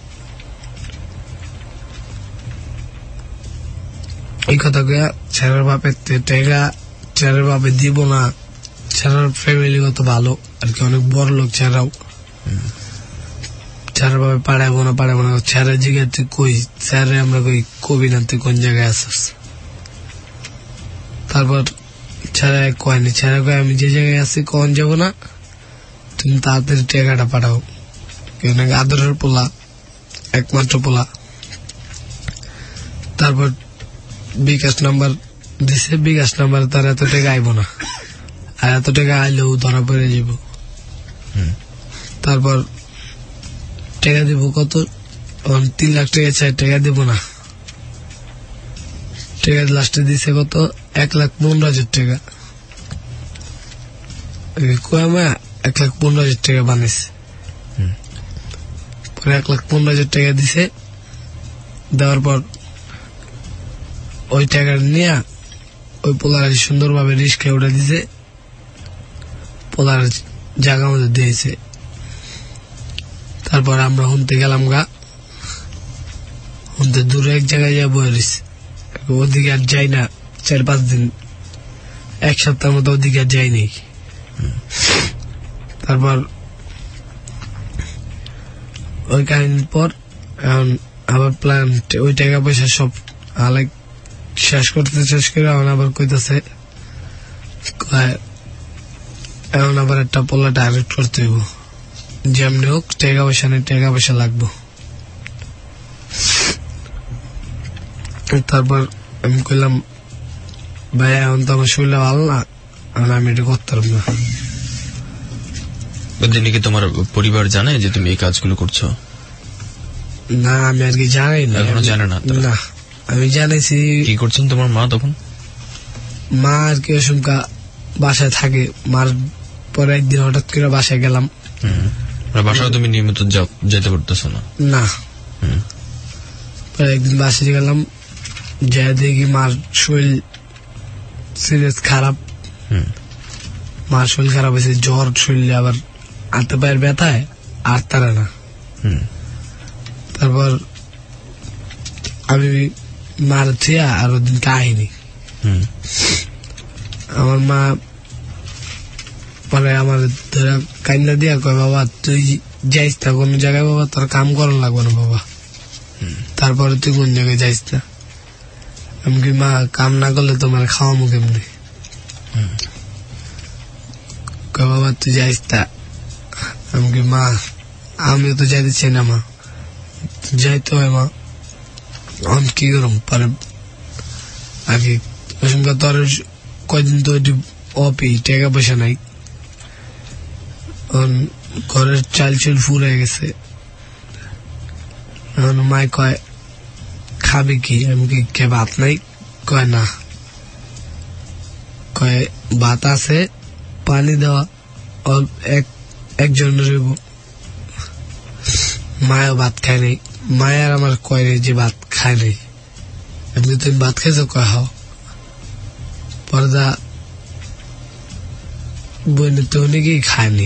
এই কথা কয়া ছেলের বাপের টাকা ছেলের বাপে দিব না, ছেলের ফ্যামিলি কত ভালো আর কি, অনেক বড় লোক ছেলেরাও। স্যার ভাবে পাড়াবো না পাড়াবো না স্যারের জিজ্ঞাসা তুই কই স্যারে আমরা কই কবি না তুই কোন জায়গায় আসছিস তারপর স্যারে কয়নি স্যারে কয় আমি যে জায়গায় আছি কোন যাবো না তুমি তাড়াতাড়ি টাকাটা পাঠাও কেন আদরের পোলা একমাত্র পোলা তারপর বিকাশ নাম্বার দিছে বিকাশ নাম্বার তার এত টাকা আইব না আর এত টাকা আইলেও ধরা পড়ে যাব তারপর টাকা দিব কত তিন লাখ টাকা চাই টাকা দিব না টাকা লাস্টে দিছে কত এক লাখ পনেরো হাজার টাকা কমা এক লাখ পনেরো হাজার টাকা বানিয়েছে পরে এক লাখ পনেরো হাজার টাকা দিছে দেওয়ার পর ওই টাকা নিয়ে ওই পোলার সুন্দরভাবে রিস্কায় উঠে দিছে পোলার জায়গা মধ্যে দিয়েছে তারপর আমরা হুনতে গেলাম গা হুনতে দূরে এক জায়গায় যা বসে ওদিকে আর যাই না চার পাঁচ দিন এক সপ্তাহের মতো ওদিকে আর যাইনি তারপর ওই কাহিনীর পর এখন আবার প্ল্যান ওই টাকা পয়সা সব আলাগ শেষ করতে শেষ করে এখন আবার কইতেছে এখন আবার একটা পোলা ডাইরেক্ট করতে হইব যেমনি হোক টাকা পয়সা নেই টাকা পয়সা লাগবো তারপর আমি কইলাম ভাই এখন তো আমার শরীরটা ভালো না আমি এটা করতে পারব না কি তোমার পরিবার জানে যে তুমি এই কাজগুলো করছো না আমি আর কি জানাই না এখনো জানে না না আমি জানাইছি কি করছেন তোমার মা তখন মা আর কি ওসমকা বাসায় থাকে মার পরে একদিন হঠাৎ করে বাসায় গেলাম বাসায় তুমি নিয়মিত যেতে পারতেছো না না পরে একদিন বাসায় গেলাম যা দেখি মার শরীর সিরিয়াস খারাপ মার শরীর খারাপ হয়েছে জ্বর শরীরে আবার হাতে পায়ের ব্যথায় আর তারা না তারপর আমি মার থিয়া আর ওদিন কাহিনি আমার মা পরে আমার ধরে কান্না দিয়া কয় বাবা তুই যাইস না কোন জায়গায় বাবা তোর কাম করার লাগবে না বাবা তারপরে তুই কোন জায়গায় যাইস না আমি কি মা কাম না করলে তোমার খাওয়ামো কেমনি কয় বাবা তুই যাইস না আমি কি মা আমিও তো যাইতে চাই না মা যাইতে হয় মা আমি কি করম পরে আগে ওসঙ্গে তোর কয়দিন তো অপি টাকা পয়সা নাই ঘরের চাল চুল ফুরে গেছে মাই কয় খাবি কি আমি কি কে ভাত নাই কয় না কয় ভাত আছে পানি দেওয়া একজন রইব মায়ও ভাত খায় নাই মায়ের আমার কয় নেই যে ভাত খায় নাই এমনি তুমি ভাত খাইছো কয় হাও পর্দা বইনে তো অনেকেই খায়নি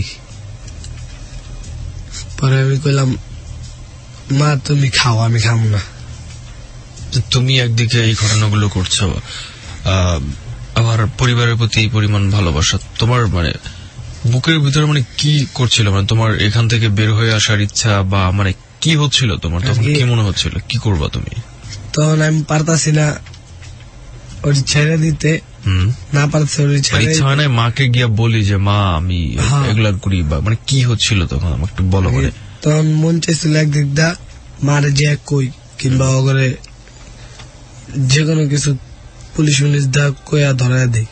পরে আমি কইলাম মা তুমি খাও আমি খাবো না তুমি একদিকে এই ঘটনাগুলো করছো আবার পরিবারের প্রতি পরিমাণ ভালোবাসা তোমার মানে বুকের ভিতরে মানে কি করছিল মানে তোমার এখান থেকে বের হয়ে আসার ইচ্ছা বা মানে কি হচ্ছিল তোমার তখন কি মনে হচ্ছিল কি করবা তুমি তখন আমি পারতাছি না ওর ছেড়ে দিতে না পারছে ওর ইচ্ছা হয় না মাকে গিয়া বলি যে মা আমি এগুলা করি বা মানে কি হচ্ছিল তখন আমাকে একটু বলো করে তখন মন চাইছিল একদিক দা মারে যে কই কিংবা ওগরে যে কোনো কিছু পুলিশ পুলিশ দা কইয়া ধরা দেই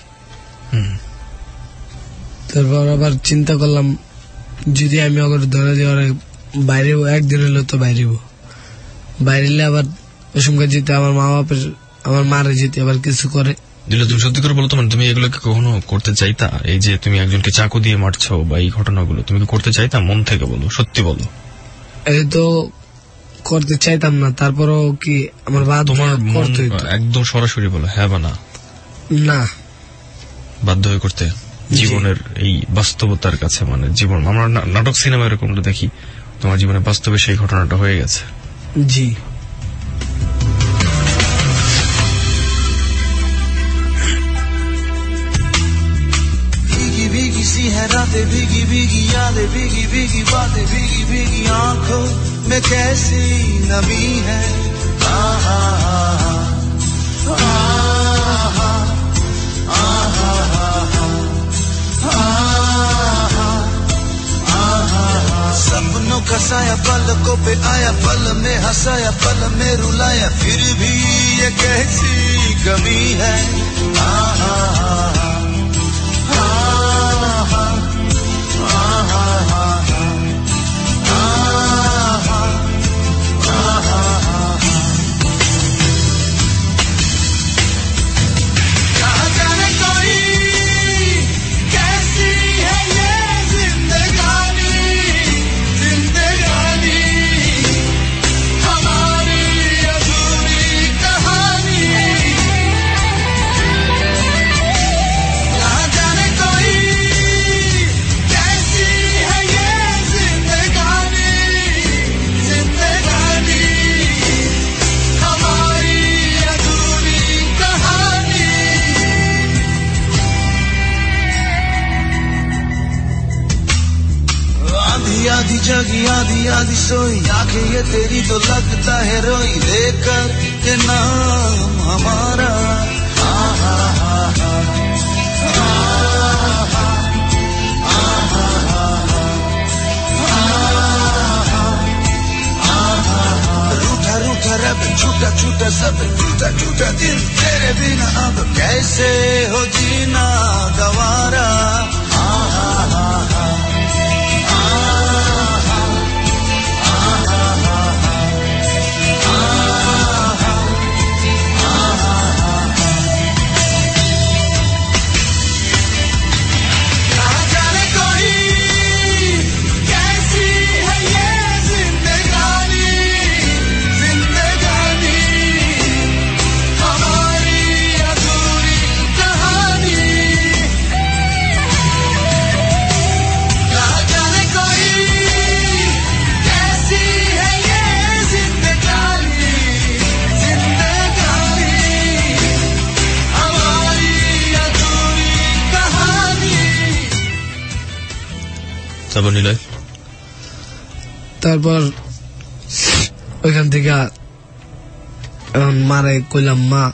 তারপর আবার চিন্তা করলাম যদি আমি ওগরে ধরে দেওয়ার বাইরে একদিন হইলো তো বাইরেব বাইরে আবার ওই সঙ্গে যেতে আমার মা বাপের আমার মারে যেতে আবার কিছু করে দিলে তুমি সত্যি করে বলো তো মানে তুমি এগুলোকে কখনো করতে চাইতা এই যে তুমি একজনকে চাকু দিয়ে মারছো বা এই ঘটনাগুলো তুমি কি করতে চাইতা মন থেকে বলো সত্যি বলো এই তো করতে চাইতাম না তারপরও কি আমার বাদ তোমার একদম সরাসরি বলো হ্যাঁ বা না না বাধ্য হয়ে করতে জীবনের এই বাস্তবতার কাছে মানে জীবন আমরা নাটক সিনেমা এরকমটা দেখি তোমার জীবনে বাস্তবে সেই ঘটনাটা হয়ে গেছে জি भीगी सी है रातें भीगी भीगी यादें भीगी भीगी बातें भीगी भीगी आंखों में कैसी नमी है आहा आहा आहा आहा सपनों का साया पलकों पे आया पल में हंसाया पल में रुलाया फिर भी ये कैसी कमी है आहा आहा आधी जगी आधी आधी सोई आंखें ये तेरी तो लगता है रोई लेकर के नाम हमारा आहा आहा आहा रूठा रूठा रब छूटा छूटा सब टूटा टूटा दिल तेरे बिना अब कैसे हो जीना गवारा आहा आहा তারপর নিলয় তারপর ওইখান থেকে এখন মারে কইলাম মা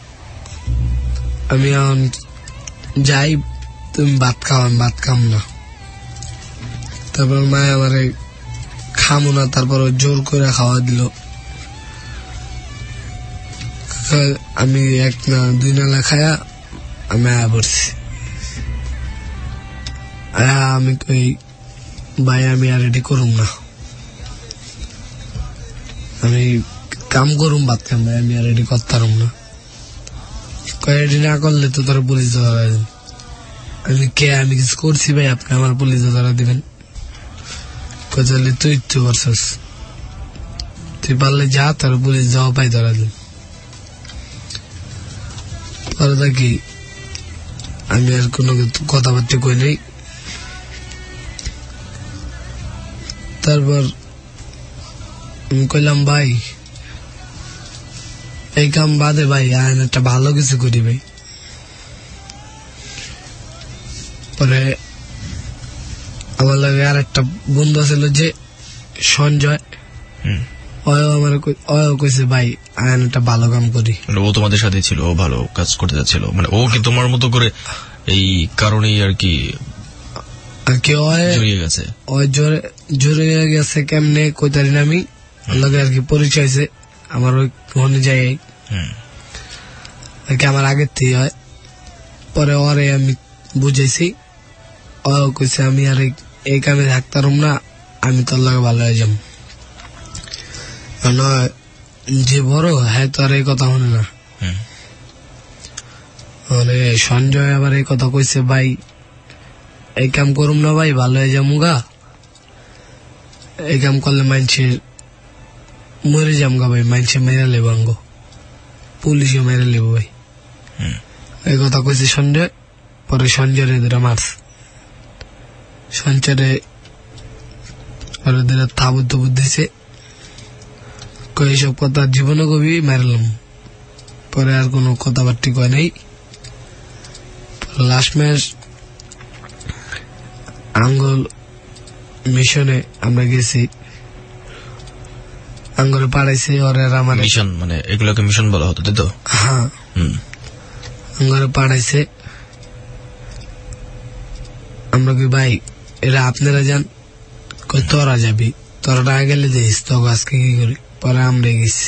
আমি এখন যাই তুমি ভাত খাও আমি ভাত খাম না তারপর মা আমারে খামো না তারপর জোর করে খাওয়া দিল আমি এক না দুই নালা খায়া আমি আয়া পড়ছি আয়া আমি কই ভাই আমি আর রেডি করুম না আমি কাম করুম ভাত খাম ভাই আমি আর রেডি করতাম না রেডি না করলে তো তোরা পুলিশ ধরা দেবেন আমি কে আমি কিছু করছি ভাই আপনি আমার পুলিশ ধরা দিবেন কোথালে তুই তো করছিস তুই পারলে যা তোর পুলিশ যাওয়া পাই ধরা দেন পরে দেখি আমি আর কোনো কথাবার্তা কই নাই তারপর আমি কইলাম ভাই এই কাম বাদে ভাই আইন একটা ভালো কিছু করি ভাই পরে আমার লাগে আর একটা বন্ধু ছিল যে সঞ্জয় কইছে ভাই আইন একটা ভালো কাম করি ও তোমাদের সাথে ছিল ও ভালো কাজ করতে যাচ্ছিল মানে ও কি তোমার মতো করে এই কারণেই আর কি জড়িয়ে গেছে জড়িয়ে গেছে কেমনে কইতারি না আমি লগে আর কি পরিচয় আছে আমার ওই অনুযায়ী আমার আগের থেকে হয় পরে ওরে আমি বুঝেছি ও কইছে আমি আর এই কামে থাকতাম না আমি তোর লাগে ভালো হয়ে যাব যে বড় হ্যাঁ তো আর এই কথা শুনে না মানে সঞ্জয় আবার এই কথা কইছে ভাই এই কাম করুম না ভাই ভালো হয়ে যাবো গা এই কাম করলে মানুষের মরে যাম গা ভাই মানুষে মেরে লেব আঙ্গ পুলিশে মেরে লেব ভাই এই কথা কইছে সঞ্জয় পরে সঞ্জয় ধরে মারছে সঞ্জয় ধরে তাবুত তাবুত দিছে এইসব কথা জীবনে কবি মারলাম পরে আর কোনো কথাবার্তা কয় নাই লাস্ট ম্যাচ আঙ্গল মিশনে আমরা গেছি আঙ্গরে পাড়াইছে ওরে আমার মিশন, মানে এগুলোকে মিশন বলা হতো, তাই তো? হ্যাঁ, আঙ্গরে পাড়াইছে। আমরা কি ভাই এরা আপনারা যান, কই তোরা যাবি, তোরা না গেলে যাইস, তো আজকে কি করি। পরে আমরা গেছি।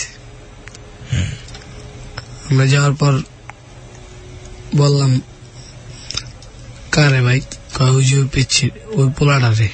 আমরা যাওয়ার পর বললাম কারে ভাই, ওই যে পিচ্ছি ওই পোলাটা রে।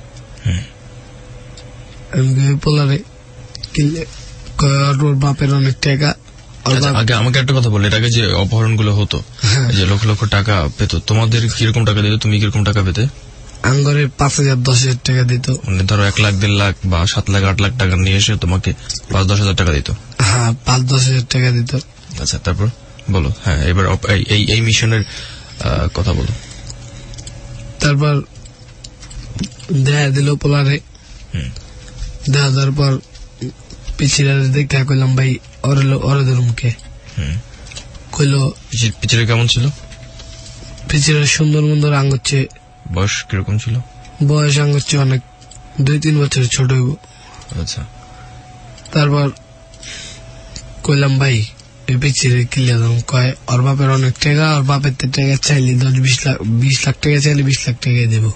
আমি ওই পোলারে কিনলে ওর বাপের অনেক টাকা। আগে আমাকে একটা কথা বলে, এর আগে যে অপহরণ গুলো হতো, যে লক্ষ লক্ষ টাকা পেত, তোমাদের কিরকম টাকা দিত? তুমি কিরকম টাকা পেতে? আঙ্গরে পাঁচ হাজার দশ হাজার টাকা দিত। মানে ধরো এক লাখ দেড় লাখ বা সাত লাখ আট লাখ টাকা নিয়ে এসে তোমাকে পাঁচ দশ হাজার টাকা দিত। হ্যাঁ, পাঁচ দশ হাজার টাকা দিত। আচ্ছা, তারপর বলো। হ্যাঁ, এবার এই এই মিশনের কথা বলো। তারপর দেখা দিল পোলারে। দেখা দেওয়ার পর পিছিয়ে দেখা কইলাম ভাই ওরে ধরুমকে। কইল পিছিয়ে কেমন ছিল? পিছিয়ে সুন্দর সুন্দর আঙ্গুচ্ছে। বয়স কিরকম ছিল? বয়স আঙ্গুচ্ছে অনেক, দুই তিন বছর ছোট হইব। আচ্ছা। তারপর কইলাম ভাই এই পিছিয়ে কিলিয়া ধরুম। কয় ওর বাপের অনেক টাকা, ওর বাপের টাকা চাইলে দশ বিশ লাখ বিশ লাখ টাকা চাইলে বিশ লাখ টাকা দেবো,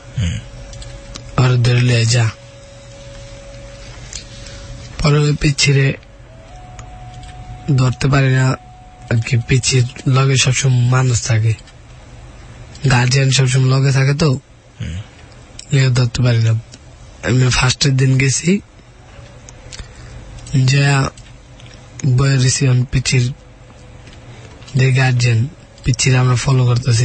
আর ধরে লিয়ে যা। পরে ওই পিছিয়ে ধরতে পারি না আর কি, পিছিয়ে লগে সবসময় মানুষ থাকে, গার্জিয়ান সবসময় লগে থাকে, তো ধরতে পারি না। আমি ফার্স্টের দিন গেছি, যে বয়েছি পিছির যে গার্জিয়ান, পিছিয়ে আমরা ফলো করতেছি,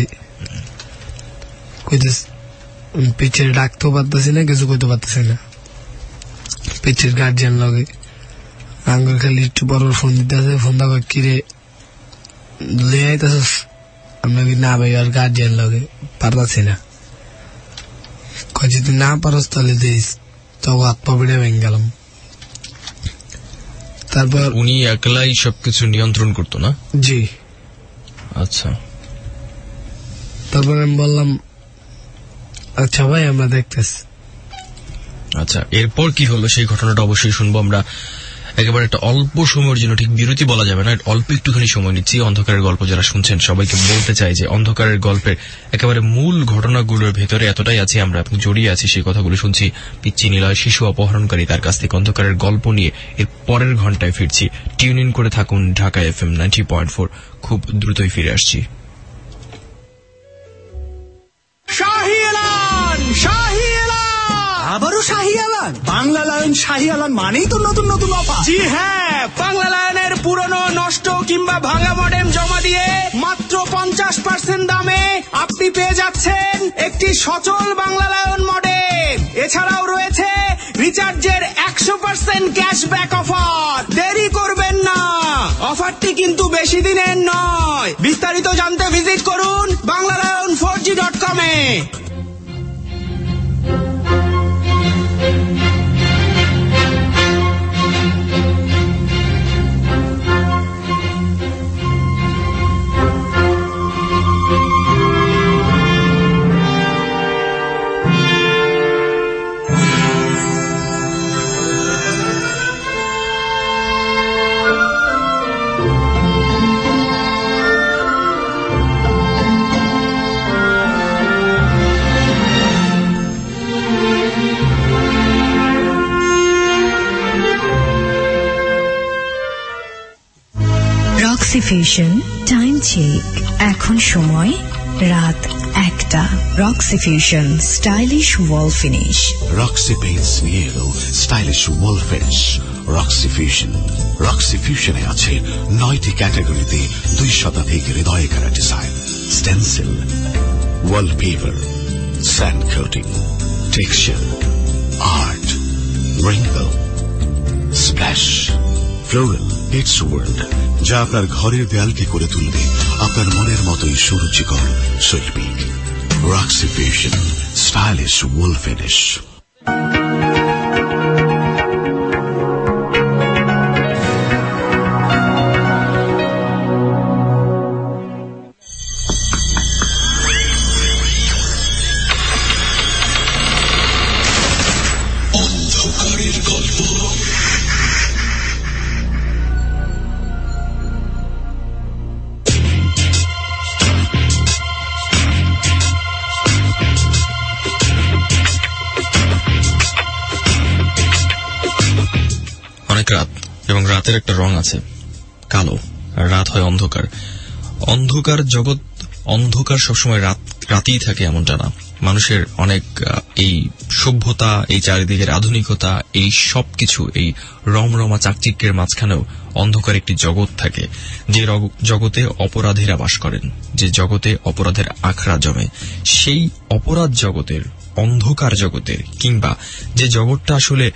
পিছিয়ে ডাকতেও পারতেছি না, কিছু করতে পারতেছি না। পিছির গার্জিয়ান লগে আঙ্গুর খালি একটু বড় ফোন দিতে আছে, ফোন দেওয়া কিরে লে আইতেছ? আমরা কি না ভাই আর গার্জিয়ান লগে পারতাছি না। কয় যদি না পারস তাহলে দিস, তো হাত পা পিড়ে ভেঙে গেলাম। তারপর উনি একলাই সবকিছু নিয়ন্ত্রণ করতো না? জি। আচ্ছা। তারপর আমি বললাম আচ্ছা ভাই আমরা দেখতেছি। আচ্ছা, এরপর কি হলো সেই ঘটনাটা অবশ্যই শুনবো আমরা। একেবারে একটা অল্প সময়ের জন্য, ঠিক বিরতি বলা যাবে না, অল্প একটুখানি সময় নিচ্ছি। অন্ধকারের গল্প যারা শুনছেন সবাইকে বলতে চাই যে অন্ধকারের গল্পের একেবারে মূল ঘটনাগুলোর ভেতরে এতটাই আছে, আমরা জড়িয়ে আছি, সেই কথাগুলো শুনছি। পিচ্চি নিলয় শিশু অপহরণকারী, তার কাছ থেকে অন্ধকারের গল্প নিয়ে এর পরের ঘন্টায় ফিরছি। টিউন ইন করে থাকুন Dhaka F M ninety point four. খুব দ্রুতই ফিরে আসছি। শাহী এলান, শাহী এলান, আবারও শাহী এলান। বাংলা লায়ন শাহী এলান মানেই তো নতুন নতুন অফার। জি হ্যাঁ, বাংলা লায়নের পুরনো নষ্ট কিংবা ভাঙা মডেম জমা দিয়ে মাত্র পঞ্চাশ পার্সেন্ট দামে আপনি পেয়ে যাচ্ছেন একটি সচল বাংলা লায়ন মডেম। এছাড়াও রয়েছে রিচার্জের একশো পার্সেন্ট ক্যাশব্যাক অফার। দেরি করবেন না, অফারটি কিন্তু বেশি দিনের নয়। বিস্তারিত জানতে ভিজিট করুন Bangla lion four G dot com এ। রক্সিফিউশন টাইম চেক, এখন সময় রাত একটা। Roxy fusion stylish wall finish. Roxy paints নিয়ে এলো স্টাইলিশ ওয়াল ফিনিশ রক্সিফিউশন। রক্সিফিউশনে আছে নয়টি ক্যাটাগরিতে দুই শতাধিক হৃদয় কারা design, stencil, wallpaper, sand coating, texture, art, wrinkle, splash, floral, it's world, যা আপনার ঘরের দেয়ালকে করে তুলবে আপনার মনের মতোই সুরুচিকর শৈল্পিক। Roxy fusion stylish wall finish. রাতের একটা রং আছে, কালো। রাত হয় অন্ধকার। অন্ধকার জগৎ, অন্ধকার সবসময় রাত রাতেই থাকে এমনটা না। মানুষের অনেক এই সভ্যতা, এই চারিদিকের আধুনিকতা, এই সবকিছু, এই রমরমা চাকচিক্যের মাঝখানেও অন্ধকার একটি জগৎ থাকে, যে জগতে অপরাধীরা বাস করেন, যে জগতে অপরাধের আখড়া জমে। সেই অপরাধ জগতের, অন্ধকার জগতের, কিংবা যে জগৎটা আসলে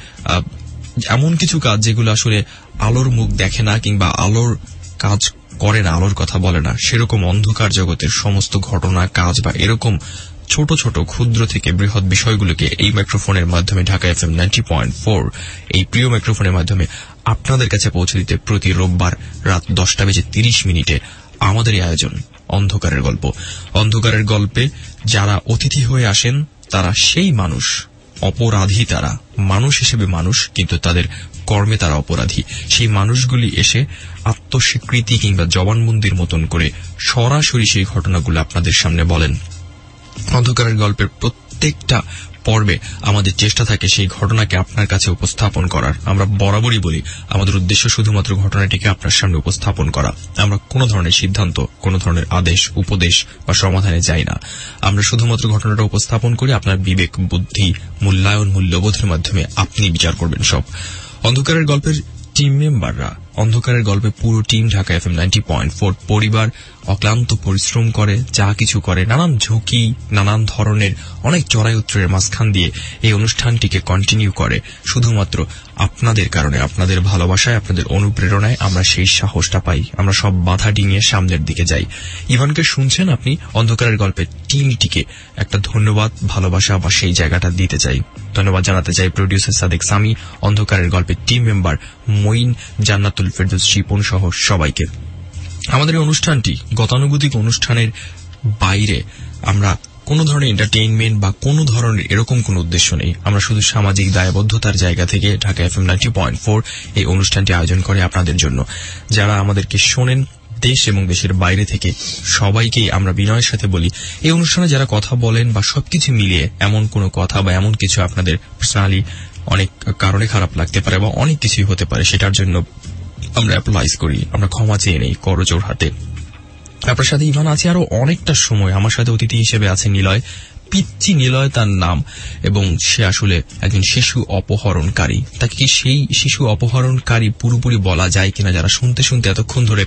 এমন কিছু কাজ যেগুলো আসলে আলোর মুখ দেখে না কিংবা আলোর কাজ করে না, আলোর কথা বলে না, সেরকম অন্ধকার জগতের সমস্ত ঘটনা, কাজ বা এরকম ছোট ছোট ক্ষুদ্র থেকে বৃহৎ বিষয়গুলোকে এই মাইক্রোফোনের মাধ্যমে Dhaka FM ninety point four এই প্রিয় মাইক্রোফোনের মাধ্যমে আপনাদের কাছে পৌঁছে দিতে প্রতি রোববার রাত দশটা বেজে তিরিশ মিনিটে আমাদের এই আয়োজন অন্ধকারের গল্প। অন্ধকারের গল্পে যারা অতিথি হয়ে আসেন তারা সেই মানুষ, অপরাধী তারা, মানুষ হিসেবে মানুষ, কিন্তু তাদের কর্মে তারা অপরাধী। সেই মানুষগুলি এসে আত্মস্বীকৃতি কিংবা জবানবন্দির মতন করে সরাসরি সেই ঘটনাগুলো আপনাদের সামনে বলেন। অন্ধকারের গল্পের প্রত্যেকটা পর্বে আমাদের চেষ্টা থাকে সেই ঘটনাকে আপনার কাছে উপস্থাপন করার। আমরা বরাবরই বলি আমাদের উদ্দেশ্য শুধুমাত্র ঘটনাটিকে আপনার সামনে উপস্থাপন করা। আমরা কোনো ধরনের সিদ্ধান্ত, কোনো ধরনের আদেশ, উপদেশ বা সমাধানে যাই না। আমরা শুধুমাত্র ঘটনাটা উপস্থাপন করি, আপনার বিবেক, বুদ্ধি, মূল্যায়ন, মূল্যবোধের মাধ্যমে আপনি বিচার করবেন সব। অন্ধকারের গল্পের টিম মেম্বাররা, অন্ধকারের গল্পে পুরো team Dhaka FM ninety point four পরিবার অক্লান্ত পরিশ্রম করে, যা কিছু করে, নানান ঝুঁকি, নানান ধরনের অনেক চড়াই উত্তরের মাঝখান দিয়ে এই অনুষ্ঠানটিকে কন্টিনিউ করে শুধুমাত্র আপনাদের কারণে, আপনাদের ভালোবাসায়, আপনাদের অনুপ্রেরণায় আমরা সেই সাহসটা পাই। আমরা সব বাধা ডিঙিয়ে সামনের দিকে যাই। ইভানকে শুনছেন আপনি। অন্ধকারের গল্পের টিমটিকে একটা ধন্যবাদ, ভালোবাসা বা সেই জায়গাটা দিতে চাই। ধন্যবাদ জানাতে চাই প্রডিউসার সাদেক সামি, অন্ধকারের গল্পের টিম মেম্বার মঈন, জান্নাতুল ফেরদৌস শিপন সহ সবাইকে। আমাদের এই অনুষ্ঠানটি গতানুগতিক অনুষ্ঠানের বাইরে, আমরা কোনো ধরনের এন্টারটেইনমেন্ট বা কোনো ধরনের এরকম কোন উদ্দেশ্য নেই। আমরা শুধু সামাজিক দায়বদ্ধতার জায়গা থেকে Dhaka FM ninety point four এই অনুষ্ঠানটি আয়োজন করে আপনাদের জন্য। যারা আমাদেরকে শোনেন দেশ এবং দেশের বাইরে থেকে, সবাইকেই আমরা বিনয়ের সাথে বলি, এই অনুষ্ঠানে যারা কথা বলেন বা সবকিছু মিলিয়ে এমন কোনো কথা বা এমন কিছু আপনাদের পার্সোনালি অনেক কারণে খারাপ লাগতে পারে বা অনেক কিছুই হতে পারে, সেটার জন্য আমরা অ্যাপ্লাইজ করি, আমরা ক্ষমা চেয়ে নেই করজোড় হাতে। আপনার সাথে ইভান আছে আরো অনেকটা সময়। আমার সাথে অতিথি হিসেবে আছে নিলয়, পিচ্চি নিলয় তার নাম, এবং সে আসলে একজন শিশু অপহরণকারী। তাকে কি সেই শিশু অপহরণকারী পুরোপুরি বলা যায় কিনা, যারা শুনতে শুনতে এতক্ষণ ধরে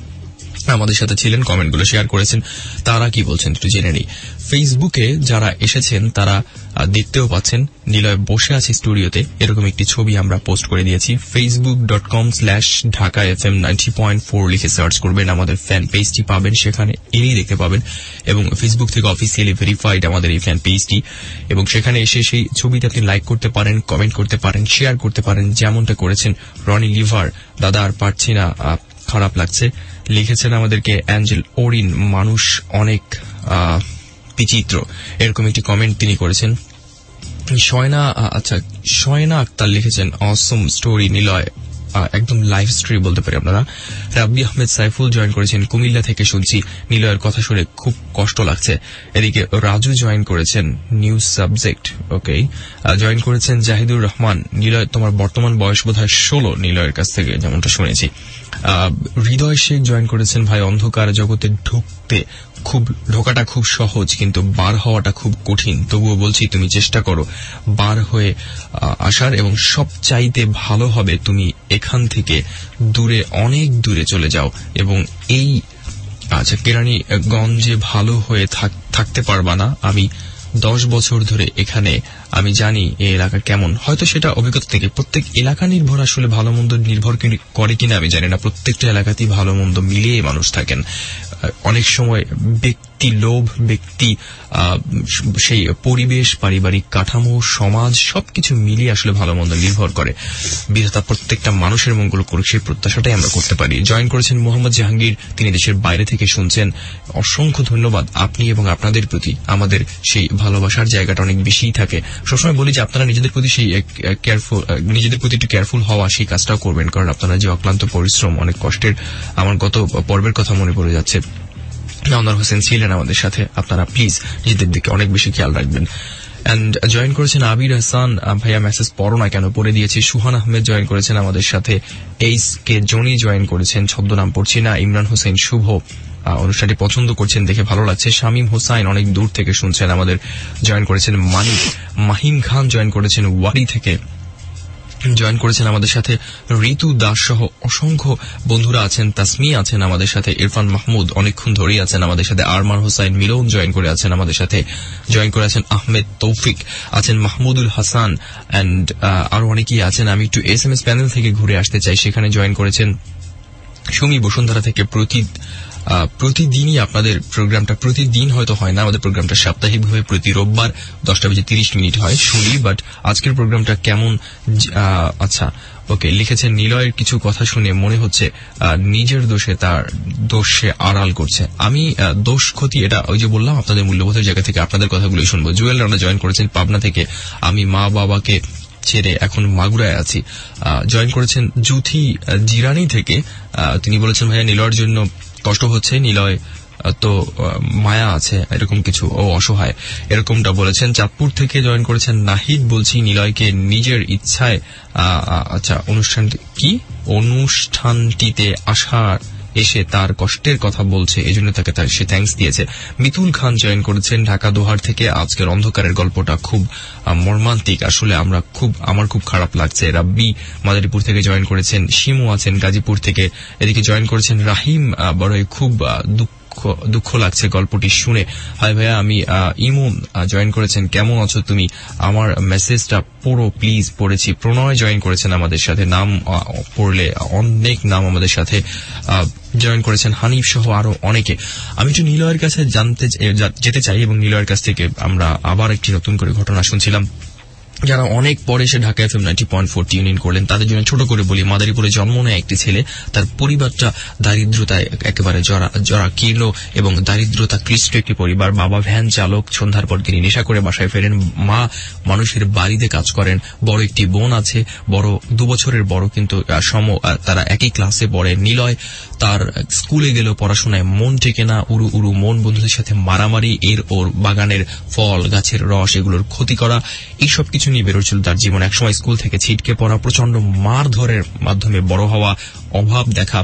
আমাদের সাথে ছিলেন, কমেন্টগুলো শেয়ার করেছেন, তারা কি বলছেন একটু জেনে নেই। ফেসবুকে যারা এসেছেন তারা দেখতেও পাচ্ছেন নিলয় বসে আছে স্টুডিওতে, এরকম একটি ছবি আমরা পোস্ট করে দিয়েছি। Facebook dot com slash Dhaka F M ninety point four লিখে সার্চ করবেন, আমাদের ফ্যান পেজটি পাবেন, সেখানে এলেই দেখতে পাবেন। এবং ফেসবুক থেকে অফিসিয়ালি ভেরিফাইড আমাদের এই ফ্যান পেজটি, এবং সেখানে এসে সেই ছবিতে আপনি লাইক করতে পারেন, কমেন্ট করতে পারেন, শেয়ার করতে পারেন, যেমনটা করেছেন রনি লিভার। দাদা আর পারছি না, খারাপ লাগছে, লিখেছেন আমাদেরকে অ্যাঞ্জেল ওরিন, মানুষ অনেক বিচিত্র, এরকম একটি কমেন্ট তিনি করেছেন। শয়না, আচ্ছা শয়না আক্তার লিখেছেন অসম স্টোরি নিলয়, একদম লাইভ স্টোরি বলতে পারি আপনারা। রাব্বি আহমেদ সাইফুল জয়েন করেছেন কুমিল্লা থেকে, শুনছি নিলয়ের কথা শুনে খুব কষ্ট লাগছে। এদিকে রাজু জয়েন করেছেন নিউজ সাবজেক্ট, ওকে। জয়েন করেছেন জাহিদুর রহমান, নিলয় তোমার বর্তমান বয়স বোধহয় ষোলো, নিলয়ের কাছ থেকে যেমনটা শুনেছি। হৃদয় শেখ জয়েন করেছেন, ভাই অন্ধকার জগতে ঢুকতে খুব ঢোকাটা খুব সহজ, কিন্তু বার হওয়াটা খুব কঠিন, তবুও বলছি তুমি চেষ্টা করো বার হয়ে আসার, এবং সব চাইতে ভালো হবে তুমি এখান থেকে দূরে, অনেক দূরে চলে যাও। এবং এই আচ্ছা কেরানীগঞ্জে ভালো হয়ে থাকতে পারবা না, আমি দশ বছর ধরে এখানে, আমি জানি এই এলাকা কেমন। হয়তো সেটা অভিজ্ঞতা থেকে, প্রত্যেক এলাকা নির্ভর আসলে ভালো মন্দ নির্ভর করে কিনা আমি জানি না, প্রত্যেকটা এলাকাতেই ভালো মন্দ মিলিয়ে মানুষ থাকেন। অনেক সময় ব্যক্তি লোভ, ব্যক্তি সেই পরিবেশ, পারিবারিক কাঠামো, সমাজ সবকিছু মিলিয়ে আসলে ভালো মন্দ নির্ভর করে। বিধাতা প্রত্যেকটা মানুষের মঙ্গল করুক, সেই প্রত্যাশাটাই আমরা করতে পারি। জয়েন করেছেন মোহাম্মদ জাহাঙ্গীর, তিনি দেশের বাইরে থেকে শুনছেন। অসংখ্য ধন্যবাদ আপনি এবং আপনাদের প্রতি আমাদের সেই ভালোবাসার জায়গাটা অনেক বেশিই থাকে। সবসময় বলি যে আপনারা নিজেদের প্রতি সেই কেয়ারফুল, নিজেদের প্রতি একটু কেয়ারফুল হওয়া, সেই কাজটাও করবেন, কারণ আপনারা যে অক্লান্ত পরিশ্রম, অনেক কষ্টের, আমার গত পর্বের কথা মনে পড়ে যাচ্ছে। নাওনার হোসেন ছিলেন আমাদের সাথে, আপনারা প্লিজ নিজেদের দিকে অনেক বেশি খেয়াল রাখবেন। এন্ড জয়েন করেছেন আবির হাসান, ভাইয়া মেসেজ পড়ো না কেন, পড়ে দিয়েছি। সুহান আহমেদ জয়েন করেছেন আমাদের সাথে। এইস কে জনি জয়েন করেছেন, ছদ্মনাম পড়ছি না। ইমরান হোসেন শুভ অনুষ্ঠানটি পছন্দ করছেন, দেখে ভালো লাগছে। শামীম হোসাইন অনেক দূর থেকে শুনছেন আমাদের, জয়েন করেছেন। মানিক মাহিম খান জয়েন করেছেন ওয়ারি থেকে, জয়েন করেছেন আমাদের সাথে। ঋতু দাস সহ অসংখ্য বন্ধুরা আছেন। তাসমি আছেন আমাদের সাথে। ইরফান মাহমুদ অনেকক্ষণ ধরেই আছেন আমাদের সাথে। আরমান হোসাইন মিলন জয়েন করে আছেন আমাদের সাথে। জয়েন করে আছেন আহমেদ তৌফিক আছেন, মাহমুদুল হাসান এন্ড আরো অনেকেই আছেন। আমি একটু এস এম এস প্যানেল থেকে ঘুরে আসতে চাই, সেখানে জয়েন করেছেন সুমি বসুন্ধরা থেকে। প্রতি প্রতিদিনই আপনাদের প্রোগ্রামটা, প্রতিদিন হয়তো হয় না, আমাদের প্রোগ্রামটা সাপ্তাহিকভাবে প্রতি রোববার দশটা বেজে তিরিশ মিনিট হয় শুনি, বাট আজকের প্রোগ্রামটা কেমন। আচ্ছা ওকে, লিখেছেন নিলয়ের কিছু কথা শুনে মনে হচ্ছে নিজের দোষে তার দোষে আড়াল করছে। আমি দোষ ক্ষতি এটা ওই যে বললাম, আপনাদের মূল্যবোধের জায়গা থেকে আপনাদের কথাগুলোই শুনবো। জুয়েল রানা জয়েন করেছেন পাবনা থেকে। আমি মা বাবাকে ছেড়ে এখন মাগুরায় আছি, জয়েন করেছেন। জুথি জিরানি থেকে তিনি বলেছেন ভাইয়া নিলয়ের জন্য কষ্ট হচ্ছে, নিলয় তো মায়া আছে এরকম কিছু, ও অসহায় এরকমটা বলেছেন। চাঁদপুর থেকে জয়েন করেছেন নাহিদ, বলছি নিলয়কে নিজের ইচ্ছায় আচ্ছা অনুষ্ঠান কি অনুষ্ঠানটিতে আসা এসে তার কষ্টের কথা বলছে, এজন্য তাকে সে থ্যাঙ্কস দিয়েছে। মিতুল খান জয়েন করেছেন ঢাকা দোহার থেকে। আজকের অন্ধকারের গল্পটা খুব মর্মান্তিক, আসলে আমরা খুব আমার খুব খারাপ লাগছে। রাব্বি মাদারীপুর থেকে জয়েন করেছেন। শিমু আছেন গাজীপুর থেকে। এদিকে জয়েন করেছেন রাহিম, বড়ই খুব দুঃখ দুঃখ লাগছে গল্পটি শুনে। হাই ভাইয়া, আমি ইমু জয়েন করেছেন, কেমন আছো তুমি? আমার মেসেজটা পড়ো প্লিজ। পড়েছি। প্রণয় জয়েন করেছেন আমাদের সাথে, নাম পড়লে অনেক নাম আমাদের সাথে জয়েন করেছেন। হানিফ সহ আরো অনেকে। আমি একটু নিলয়ের কাছে জানতে যেতে চাই এবং নিলয়ের কাছ থেকে আমরা আবার একটি নতুন করে ঘটনা শুনছিলাম। যারা অনেক পরে এসে Dhaka FM ninety point four tune in করলেন, তাদের জন্য ছোট করে বলি, মাদারীপুরে জন্ম নেয় একটি ছেলে, তার পরিবারটা দারিদ্রতায় একেবারে জরা কীর্ণ এবং দারিদ্রতা ক্লিষ্ট একটি পরিবার। বাবা ভ্যান চালক, সন্ধ্যার পর তিনি নেশা করে বাসায় ফেরেন। মা মানুষের বাড়িতে কাজ করেন। বড় একটি বোন আছে, বড় দু বছরের বড়, কিন্তু সম তারা একই ক্লাসে পড়ে। নিলয় তার স্কুলে গেলেও পড়াশোনায় মন টেকে না, উড়ু উড়ু মন, বন্ধুদের সাথে মারামারি, এর ওর বাগানের ফল গাছের রস এগুলোর ক্ষতি করা, এইসব কিছু নিয়ে বেরোচ্ছিল তার জীবন। একসময় স্কুল থেকে ছিটকে পড়া, প্রচন্ড মারধরের মাধ্যমে বড় হওয়া, অভাব দেখা,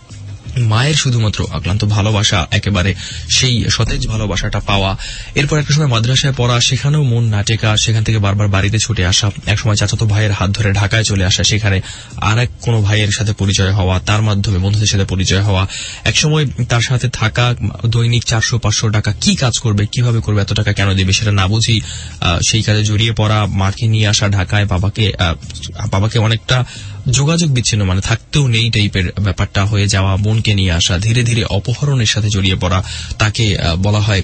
মায়ের শুধুমাত্র অক্লান্ত ভালোবাসা, একেবারে সেই সতেজ ভালোবাসাটা পাওয়া। এরপর একটা সময় মাদ্রাসায় পড়া, সেখানেও মন না টেকা, সেখান থেকে বারবার বাড়িতে ছুটে আসা। একসময় চাচাতো ভাইয়ের হাত ধরে ঢাকায় চলে আসা, সেখানে আর এক কোনো ভাইয়ের সাথে পরিচয় হওয়া, তার মাধ্যমে বন্ধুদের সাথে পরিচয় হওয়া। একসময় তার সাথে থাকা, দৈনিক চারশো পাঁচশো টাকা কি কাজ করবে, কিভাবে করবে, এত টাকা কেন দেবে সেটা না বুঝি সেই কাজে জড়িয়ে পড়া। মাকে নিয়ে আসা ঢাকায়, বাবাকে বাবাকে অনেকটা যোগাযোগ বিচ্ছিন্ন, মানে থাকতেও নেই টাইপের ব্যাপারটা হয়ে যাওয়া। বোনকে নিয়ে আসা, ধীরে ধীরে অপহরণের সাথে জড়িয়ে পড়া। তাকে বলা হয়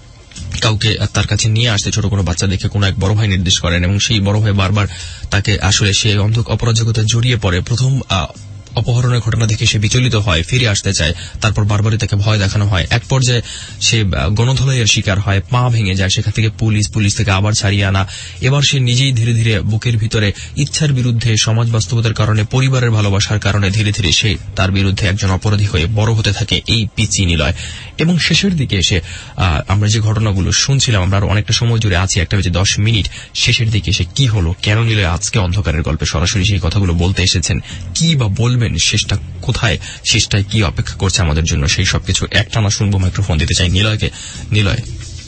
কাউকে তার কাছে নিয়ে আসতে, ছোট কোনো বাচ্চা দেখে কোনো এক বড় ভাই নির্দেশ করেন এবং সেই বড় ভাই বারবার তাকে আসলে সে অন্ধ অপরাধ জগতে জড়িয়ে পড়ে। প্রথম অপহরণের ঘটনা দেখে সে বিচলিত হয়, ফিরে আসতে চায়, তারপর বারবারই তাকে ভয় দেখানো হয়। এক পর্যায়ে সে গণধোলাইয়ের শিকার হয়, পা ভেঙে যায়, সেখান থেকে পুলিশ পুলিশ থেকে আবার ছাড়িয়ে আনা। এবার সে নিজেই ধীরে ধীরে বুকের ভিতরে ইচ্ছার বিরুদ্ধে, সমাজ বাস্তবতার কারণে, পরিবারের ভালোবাসার কারণে ধীরে ধীরে সে তার বিরুদ্ধে একজন অপরাধী হয়ে বড় হতে থাকে এই পিচি নিলয়। এবং শেষের দিকে এসে আমরা যে ঘটনাগুলো শুনছিলাম, আমরা অনেকটা সময় জুড়ে আছি, একটা বেজে দশ মিনিট, শেষের দিকে এসে কি হলো, কেন নিলয় আজকে অন্ধকারের গল্পে সরাসরি সেই কথাগুলো বলতে এসেছেন, কি বা বলবেন, শেষটা কোথায়, শেষটায় কি অপেক্ষা করছে আমাদের জন্য, সেই সবকিছু একটানা শুনবো। মাইক্রোফোন দিতে চাই নিলয়কে। নিলয়,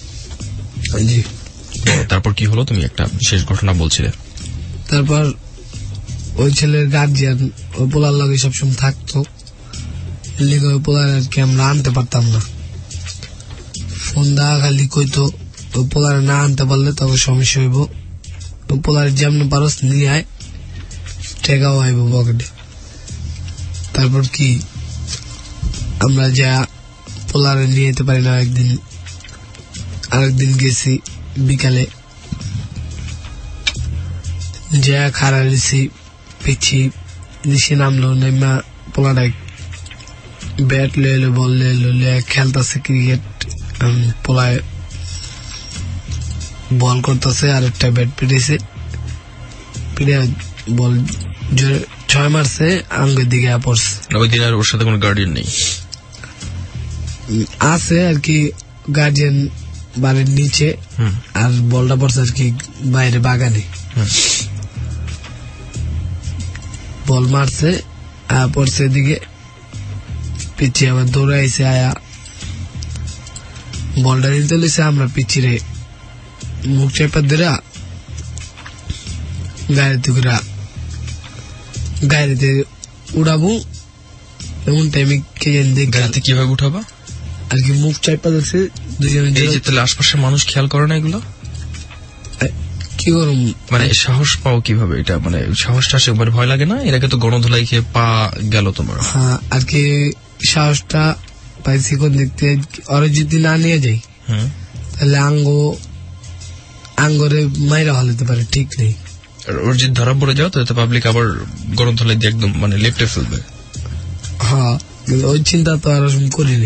তারপর কি হলো? তুমি একটা শেষ ঘটনা বলছিলে। তারপর ওই ছেলের গার্জিয়ান ওই পোলার লগে সবসময় থাকতো, লিগে ওই পোলার আর কি আমরা আনতে পারতাম না। সন্ধ্যা খালি কইতো ওই পোলার না আনতে পারলে তখন সমস্যা হইব, ওই পোলার যেমন পারস নিয়ে আয়, টেকাও আইব পকেটে। তারপর কি আমরা যা পোলারে নিয়ে যেতে পারি না। একদিন আরেকদিন গেছি বিকালে, যা খারা দিছি, পিছি নিচে নামলো, নেমা পোলাটা ব্যাট লয়ে এলো, বল লয়ে এলো, খেলতেছে ক্রিকেট, পোলায় বল করতেছে, আর একটা ব্যাট পিটেছে, পিটে বল জোরে ছয় মারছে, আঙ্গুর দিকে পড়ছে। ওই দিন আর ওর সাথে কোনো গার্ডিয়ান নেই? আছে আর কি, গার্জিয়ান বাড়ির নিচে, আর বলটা পড়ছে আর কি বাইরে বাগানে। বল মারছে আর পড়ছে এদিকে, পিছিয়ে আবার দৌড়ে আইসে, আয়া বলটা নিতে লইছে। আমরা পিছিয়ে মুখ চেপা ধরা গাড়িতে ঘুরা গাড়িতে উড়াবো। এমন টাইমে কে জানি গাড়িতে কিভাবে উঠাবা আর কি মুখ চাপা ধরছে দুজনে। তাহলে আশপাশের মানুষ খেয়াল করে না এগুলো? কি করুম মানে সাহস পাও কিভাবে? এটা মানে সাহসটা আসে, ভয় লাগে না? এর আগে তো গণধোলাই খেয়ে পা গেল তোমার। হ্যাঁ, আর কি সাহসটা পাইছি কোন দেখতে, ওরা যদি না নিয়ে যাই তাহলে আঙ্গ আঙ্গরে মাইরা হলেতে পারে, ঠিক নেই। ওর যদি ধরা পড়ে যাও তাহলে পাবলিক আবার গণধোলাই দিয়ে একদম মানে লেফটে ফেলবে। হ্যাঁ, ওই চিন্তা তো আর করিনি।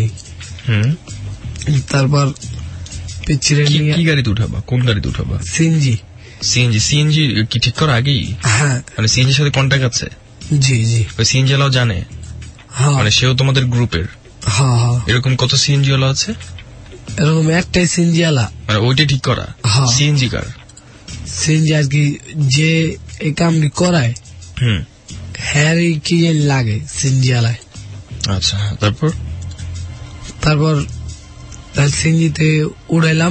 তারপর পিছিয়ে কি গাড়িতে উঠাবা? কোন গাড়িতে উঠাবা? সিএনজি। সিএনজি সিএনজি কি ঠিক করা আগেই? হ্যাঁ, মানে সিএনজির সাথে কন্ট্যাক্ট আছে? জি জি। ওই সিএনজি ওয়ালাও জানে? হ্যাঁ, মানে সেও তোমাদের গ্রুপের? হ্যাঁ হ্যাঁ। এরকম কত সিএনজি ওয়ালা আছে? এরকম একটাই সিএনজি ওয়ালা। মানে ওইটাই ঠিক করা? হ্যাঁ। সিএনজি কার? সিএনজি আর কি যে এই কামটি করায়, হুম, হ্যাঁ কি লাগে সিএনজি ওয়ালায়। আচ্ছা, তারপর তারপর সিএনজিতে উড়াইলাম।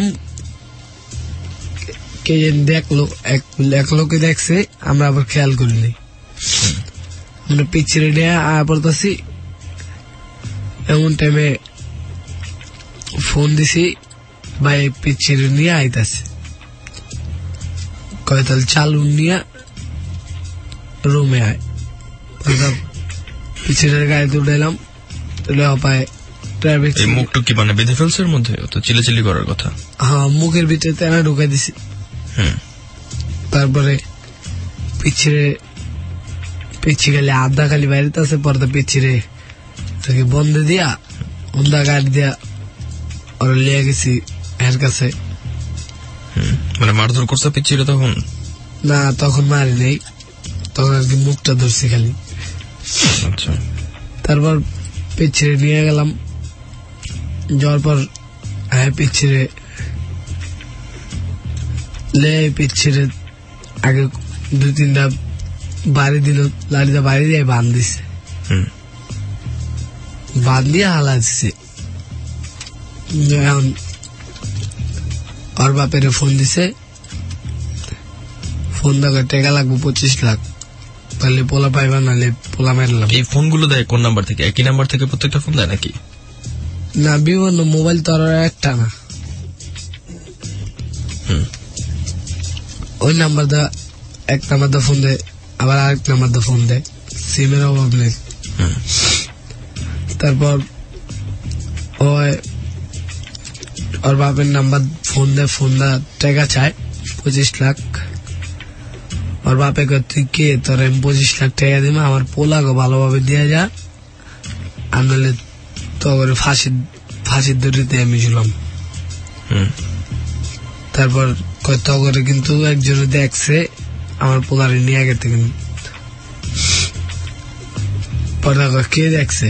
কে দেখলো, এক লোকে দেখছে, আমরা আবার খেয়াল করিনি। আমরা পিছিয়ে নিয়ে আয়া পড়তেছি। এমন টাইমে ফোন দিছি, ভাই পিছিয়ে নিয়ে আইতাছে, কয় তাহলে চালু নিয়ে রুমে আয়। পিছিয়ে গাড়িতে উঠাইলাম। পায় মুখটুক কি মানে বেঁধে ফেলছে এর মধ্যে? তো চিল্লাচিল্লি করার কথা। হ্যাঁ, মুখের ভিতরে তেনা ঢুকাই দিছি। তারপরে পিছিয়ে পিছিয়ে গেলে আধা খালি বাইরে আছে, পর্দা পিছিয়ে বন্ধ দিয়া অন্ধা গাড়ি দিয়া ওরা লিয়ে গেছি এর কাছে। মানে মারধর করছে পিছিয়ে? তখন না, তখন মারি নেই, তখন আর কি মুখটা ধরছি খালি। আচ্ছা। তারপর পিছিয়ে নিয়ে গেলাম। যাওয়ার পর হ্যাঁ পিছিয়ে লে পিছিয়ে আগে দুই তিনটা বাড়ি দিল, লাড়িটা বাড়ি দিয়ে বান দিছে, বান দিয়ে হালা দিছে। এখন ওর বাপের ফোন দিছে, ফোন দেখা টেকা লাগবো পঁচিশ লাখ, তাহলে পোলা পাইবা, নাহলে পোলা মারলাম। এই ফোনগুলো দেয় কোন নাম্বার থেকে? একই নাম্বার থেকে প্রত্যেকটা ফোন দেয় নাকি? না, বিভিন্ন মোবাইল তো আর একটা না, ওই নাম্বার দা এক নাম্বার দা ফোন দেয়, আবার আরেক নাম্বার দা ফোন দেয়, সিমের অভাব নেই। তারপর ওই ওর বাপের নাম্বার ফোন দেয়, ফোন দা টাকা চায় পঁচিশ লাখ। ওর বাপে তুই কে, তোর আমি পঁচিশ লাখ টাকা দিব, আমার পোলাকে ভালোভাবে দিয়ে যা, আনলে তো ফাঁসির ফাঁসির দড়িতে আমি ঝুলাম। তারপর তগরে কিন্তু একজনে দেখছে আমার পোলারে নিয়ে গেছে, কিন্তু পরে কে দেখছে,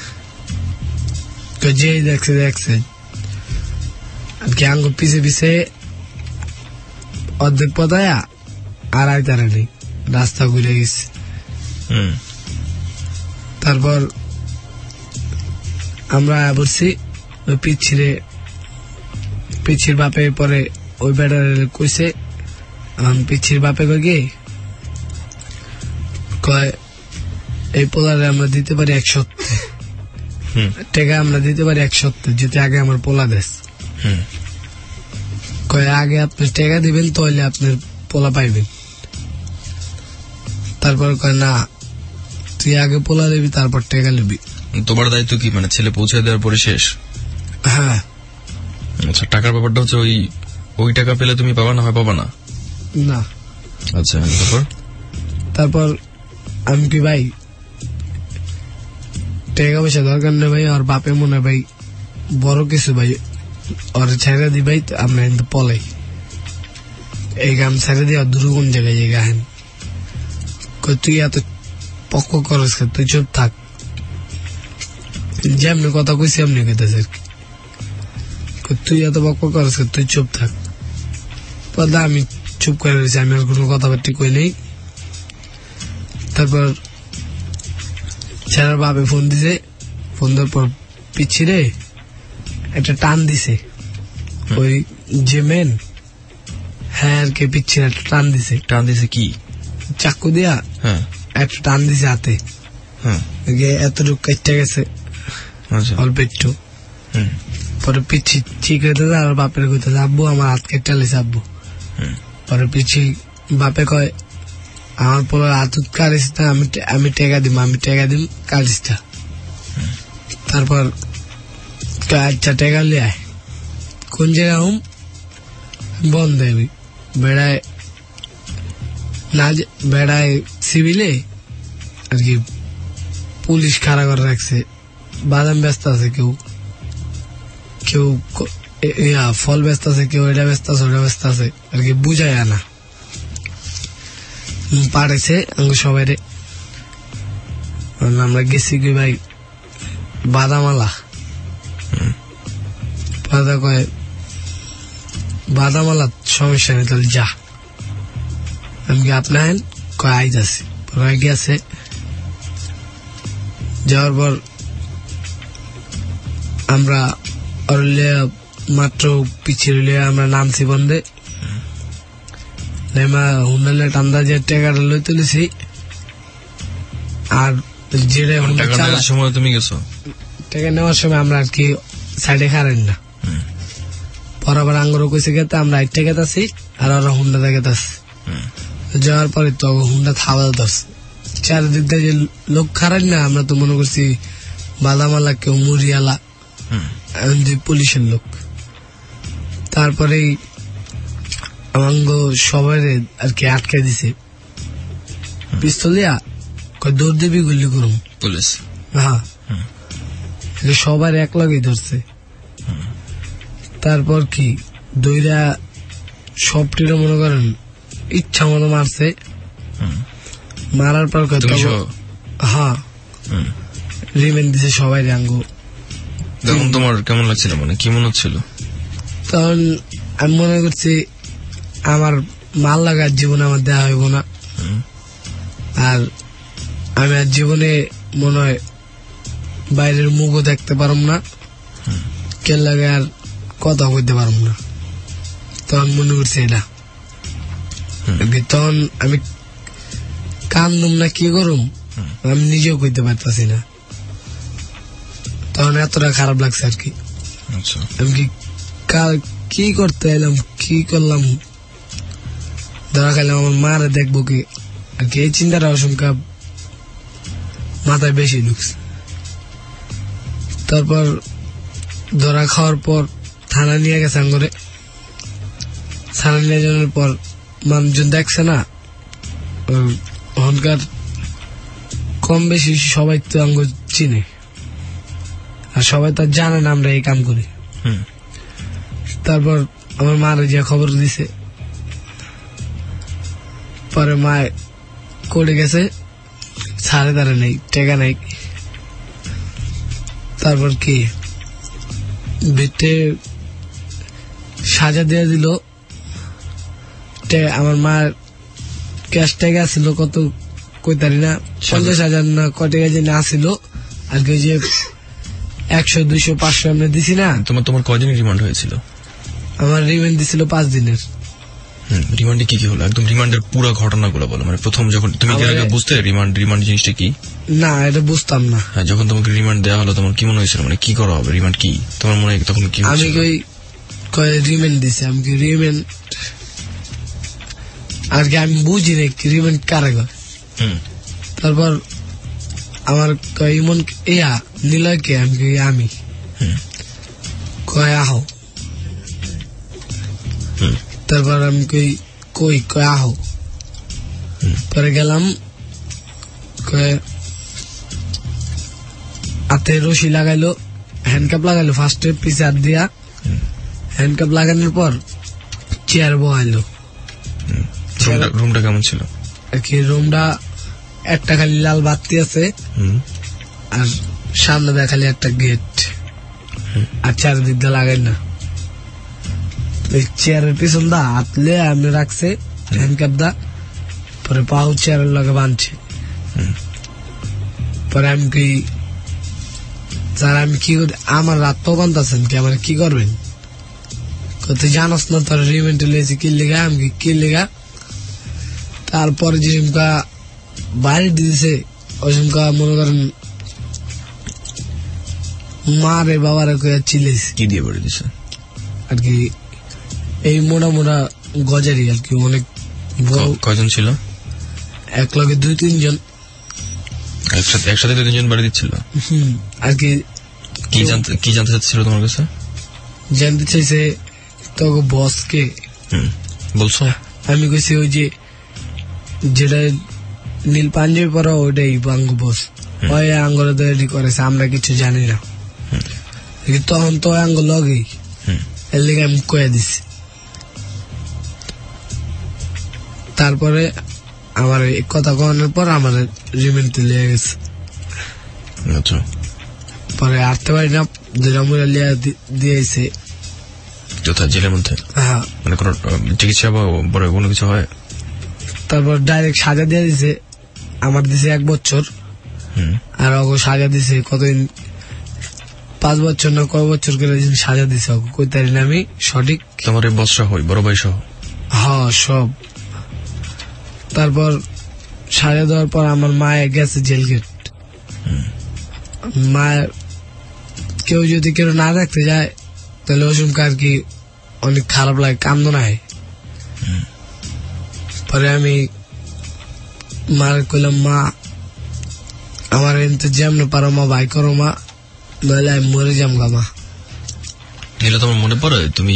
যে দেখছে দেখছে আর কি আঙ্গুর পিছে পিছে অর্ধেক পদায়া আর আইতারে নেই, রাস্তা ঘুরে গেছে। তারপর আমরা বলছি ওই পিছিয়ে পিছির বাপে পরে ওই বেটার কইছে, পিছির বাপে গে কয় এই পোলারে আমরা দিতে পারি এক সপ্তাহ টাকা, আমরা দিতে পারি এক সপ্তাহ যদি আগে আমার পোলা দেশ। কয় আগে আপনি টাকা দিবেন তাহলে আপনার পোলা পাইবেন। তারপর কয় না, তুই আগে পোলা দিবি তারপর টাকা নিবি। তোমার দায়িত্ব কি, মানে ছেলে পৌঁছে দেওয়ার পরে শেষ? হ্যাঁ। আচ্ছা, টাকার ব্যাপারটা হচ্ছে ওই ওই টাকা পেলে তুমি পাবা না হয় পাবা না? না। আচ্ছা, তারপর তারপর আমি কি ভাই টাকা পয়সা দরকার নেই ভাই, আর বাপে মনে ভাই বড় কিছু ভাই, ওর ছেড়ে দি ভাই, আমরা কিন্তু পলাই এই গান ছেড়ে দিয়ে দুর্গুণ জায়গায় যে গান, তুই এত পক্ষ করস, তুই চুপ থাক, যেমনি কথা কইছি এমনি কইতেছে আর কি। তুই এত বক বক করছ, তুই চুপ থাক। পরে আমি চুপ করে রয়েছি, আমি আর কোনো কথাবার্তা কই নেই। তারপর ছেলের বাপে ফোন দিছে, ফোন দেওয়ার পর পিছিয়ে একটা টান দিছে, ওই যে মেন হ্যাঁ আর কি পিছিয়ে একটা টান দিছে। টান দিছে কি? চাকু দিয়া হ্যাঁ একটা টান দিছে হাতে, হ্যাঁ এতটুকু কেটে গেছে অল্প একটু। পরে পিছি ঠিক হইতে যায়, আর বাপের কইতে আব্বু আমার হাত কেটে লেছে আব্বু। পরে পিছি বাপে কয় আমার পরে হাত কাটিস না, আমি আমি টেকা দিব, আমি টেকা দিব কাটিসটা। তারপর আচ্ছা টেকা লিয়ে আয়, কোন জায়গায় হুম বন্ধ দেবি বেড়ায় না, বেড়ায় সিভিলে আর কি পুলিশ খাড়া করে রাখছে, বাদাম ব্যস্ত আছে, কেউ কেউ ফল ব্যস্ত আছে, কেউ এটা ব্যস্ত আছে, ওটা ব্যস্ত আছে আর কি, বুঝায় না পারেছে আমাকে সবাই। আমরা গেছি কি ভাই বাদামালা, বাদা কয় বাদামালা সমস্যা নেই, তাহলে যা। আমি কি আপনার কয় আইজ আছি, পরে গেছে। যাওয়ার পর আমরা মাত্র পিছিয়ে আমরা নামছি বন্ধে, হুন্ডালে টান্দা যে টাকাটা লই তুলেছি। আর যেটা সময় তুমি গেছো টাকা নেওয়ার সময় আমরা আর কি সাইডে খারেন না, বরাবর আঙ্গুর কইছে গেতে আমরা আইটটা গেতাছি, আর ওরা হুন্ডা গেতাছি। যাওয়ার পরে তো হুন্ডা থাবা ধরছে, চারিদিক দিয়ে যে লোক খারাপ না, আমরা তো মনে করছি বাদামালা কেউ মুড়িয়ালা যে পুলিশের লোক। তারপরেই আমাঙ্গ সবাই আর কি আটকে দিছে পিস্তলিয়া, দৌড় দেবি গুলি করুম পুলিশ। হ্যাঁ সবার এক লগেই ধরছে। তারপর কি দইরা সবটিরও মনে করেন ইচ্ছা মতো মারছে, মারার পর হ্যাঁ রিমেন্ড দিছে সবাই আঙ্গু। তখন তোমার কেমন লাগছিল, মানে কি মনে হচ্ছিল? তখন আমি মনে করছি আমার মাল লাগার জীবনে আমার দেওয়া হইব না, আর আমি আর জীবনে মনে হয় বাইরের মুখও দেখতে পারব না, কে লাগে আর কথা কইতে পারব না। তখন মনে করছি এটা, তখন আমি কান্দুম না কি করুম আমি নিজেও কইতে পারতাছি না। তখন এতটা খারাপ লাগছে আর কি, আমি কি কি করতে এলাম, কি করলাম, ধরা খাইলাম আমার মারে দেখবো কি আর কি, এই চিন্তার আশঙ্কা মাথায় বেশি ঢুকছে। তারপর ধরা খাওয়ার পর থানা নিয়ে গেছে আঙ্গরে, থানা নিয়ে যাওয়ার পর মানুষজন দেখছে না, ওখানকার কম বেশি সবাই তো আঙ্গ চিনে, আর সবাই তো জানে না আমরা এই কাম করি। তারপর আমার মারে যে খবর দিছে, পরে মা করে গেছে, ছাড়ে দাঁড়ে নেই, টেকা নেই। তারপর কি ভিতরে সাজা দিয়ে দিল, আমার মার ক্যাশ টাকা ছিল কত কইতারি না, পঞ্চাশ হাজার না কয় টাকা যে না ছিল আর কি, যে একশো দুইশো পাঁচশো আমরা দিছি না। তোমার তোমার কয়দিনের রিমান্ড হয়েছিল? আমার রিমান্ড দিছিল পাঁচ দিনের। রিমান্ডে কি কি হলো, একদম রিমান্ডের পুরো ঘটনাগুলো বলো। মানে প্রথম যখন তুমি বুঝতে রিমান্ড রিমান্ড জিনিসটা কি? না এটা বুঝতাম না। হ্যাঁ, যখন তোমাকে রিমান্ড দেওয়া হলো তোমার কি মনে হয়েছিল, মানে কি করা হবে, রিমান্ড কি তোমার মনে হয় তখন কি? আমি কই কয় রিমান্ড দিছে, আমি কি রিমান্ড আর কি আমি বুঝি না রিমান্ড কারে কয়। তারপর আমার কয় ইমন ইয়া নিলয়কে, আমি কই আমি কয় আহো। তারপর আমি কই কই কয় আহো, পরে গেলাম, কয় হাতে রশি লাগাইলো, হ্যান্ডকাপ লাগাইলো ফার্স্টে পিছে হাত দিয়া, হ্যান্ডকাপ লাগানোর পর চেয়ার বহাইলো। রুমটা কেমন ছিল? কি রুমটা একটা খালি লাল বাতি আছে, আর সামনে দেখা খালি একটা গেট, আর চারিদিক দিয়ে লাগাই না। ওই চেয়ারের পিছন দা হাতলে আমি রাখছে হ্যান্ডকাপ দা, পরে পাও চেয়ারের লগে বাঁধছে। পরে আমি কি স্যার আমি কি করি, আমার রাত তো বাঁধতেছেন কি, আমার কি করবেন? তুই জানাস না তোর রিমেন্টে লেছি কি লেগা, আমি কি লেগা। তারপরে যে সুমকা বাড়ি দিয়েছে ওই সুমকা মনে করেন মা রে বাবারে চিলেছে। কি দিয়ে বাড়ি দিছে আর কি এই মোটা মোটা গজারি আর কি, অনেক কয়জন ছিল? এক লগে দুই তিনজন একসাথে একসাথে দুই তিনজন বাড়ি দিচ্ছিল। হম আর কি কি জানতে কি জানতে চাচ্ছিল তোমার কাছে? জানতে চাইছে তো বস কে বলছো? আমি কইছি ওই যে যেটা নীল পাঞ্জাবি পরা ওইটাই বাঙ্গ বস, ওই আঙ্গুলে তৈরি করেছে, আমরা কিছু জানি না। তখন তো আঙ্গুল লগেই এর লেগে আমি কয়ে দিছি। তারপরে আমার এই কথা কনের পর আমার রিমেন্টে লিয়ে গেছে। পরে আটতে পারি না, দুটা মুড়া লিয়া দিয়েছে। জেলের মধ্যে হ্যাঁ, মানে কোন চিকিৎসা বা বড় কোনো কিছু হয়? তারপর ডাইরেক্ট সাজা দিয়ে দিছে, আমার দিছে এক বছর, আর ওকে সাজা দিছে কতদিন, পাঁচ বছর না কয় বছর করে সাজা দিছে ওকে, কই তারি না আমি সঠিক। তোমার এই বছর হয় বড় ভাই সহ? হ্যাঁ সব। তারপর সাজা দেওয়ার পর আমার মায়ে গেছে জেল গেট। মায়ের কেউ যদি কেউ না দেখতে যায় তাহলে ওই সময় আর কি অনেক খারাপ লাগে, কান্দ নাই। পরে আমি মার কইলাম, মা আমার এনতে যেমন পারো মা ভাই করো মা, নইলে আমি মরে যাম গা মা। এগুলো তোমার মনে পড়ে তুমি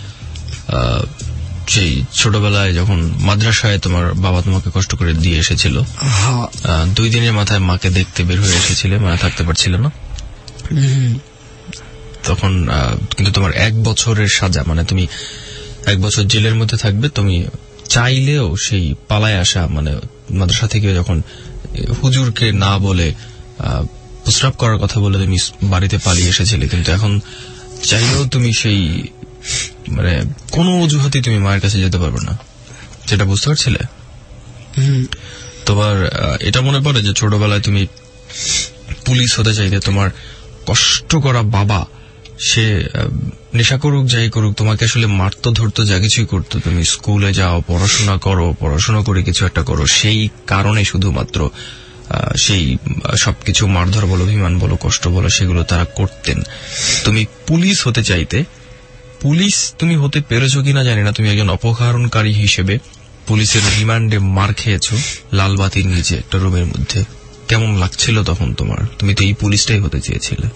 সেই ছোটবেলায় যখন মাদ্রাসায় তোমার বাবা তোমাকে কষ্ট করে দিয়ে এসেছিল, দুই দিনের মাথায় মাকে দেখতে বের হয়ে এসেছিলে, মা থাকতে পারছিল না তখন, কিন্তু তোমার এক বছরের সাজা, মানে তুমি এক বছর জেলের মধ্যে থাকবে, তুমি চাইলেও সেই পালায় আসা, মানে মাদ্রাসা থেকে যখন হুজুরকে না বলে প্রস্রাব করার কথা বলে তুমি বাড়িতে পালিয়ে এসেছিলে, কিন্তু এখন চাইলেও তুমি সেই মানে কোন অজুহাতে তুমি মায়ের কাছে যেতে পারবে না, যেটা বুঝতে পারছিলে? তোমার এটা মনে পড়ে যে ছোটবেলায় তুমি পুলিশ হতে চাইতে তোমার কষ্ট করা বাবা, সে নেশা করুক যাই করুক, তোমাকে আসলে মারতো ধরতো যা কিছুই করতো, তুমি স্কুলে যাও, পড়াশোনা করো, পড়াশোনা করে কিছু একটা করো, সেই কারণে শুধুমাত্র সেই সবকিছু মারধর বলো, অভিমান বলো, কষ্ট বলো, সেগুলো তারা করতেন। তুমি পুলিশ হতে চাইতে, পুলিশ তুমি হতে পেরেছো কিনা জানি না, তুমি একজন অপহরণকারী হিসেবে পুলিশের রিমান্ডে মার খেয়েছো লালবাতির নিচে একটা রুমের মধ্যে। কেমন লাগছিল তখন তোমার? তুমি তো এই পুলিশটাই হতে চেয়েছিলে।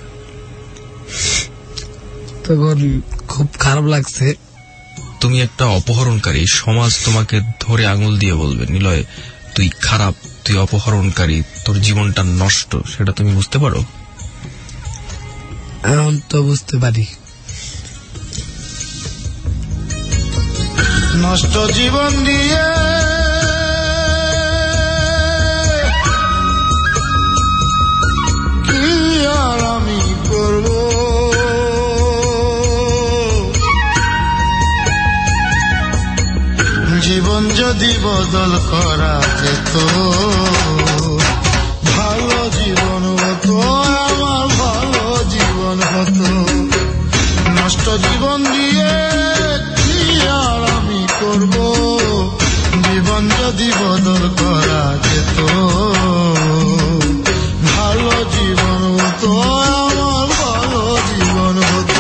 তখন খুব খারাপ লাগছে। তুমি একটা অপহরণকারী, সমাজ তোমাকে ধরে আঙুল দিয়ে বলবে নিলয় তুই খারাপ, তুই অপহরণকারী, তোর জীবনটা নষ্ট, সেটা তুমি বুঝতে পারো? এখন তো বুঝতে পারি। নষ্ট জীবন দিয়ে কি আর আমি করব, জীবন যদি বদল করা যেত, ভালো জীবন হতো, আমার ভালো জীবন হতো। নষ্ট জীবন দিয়ে কি আর আমি করব, জীবন যদি বদল করা যেত, ভালো জীবন হতো, আমার ভালো জীবন হতো।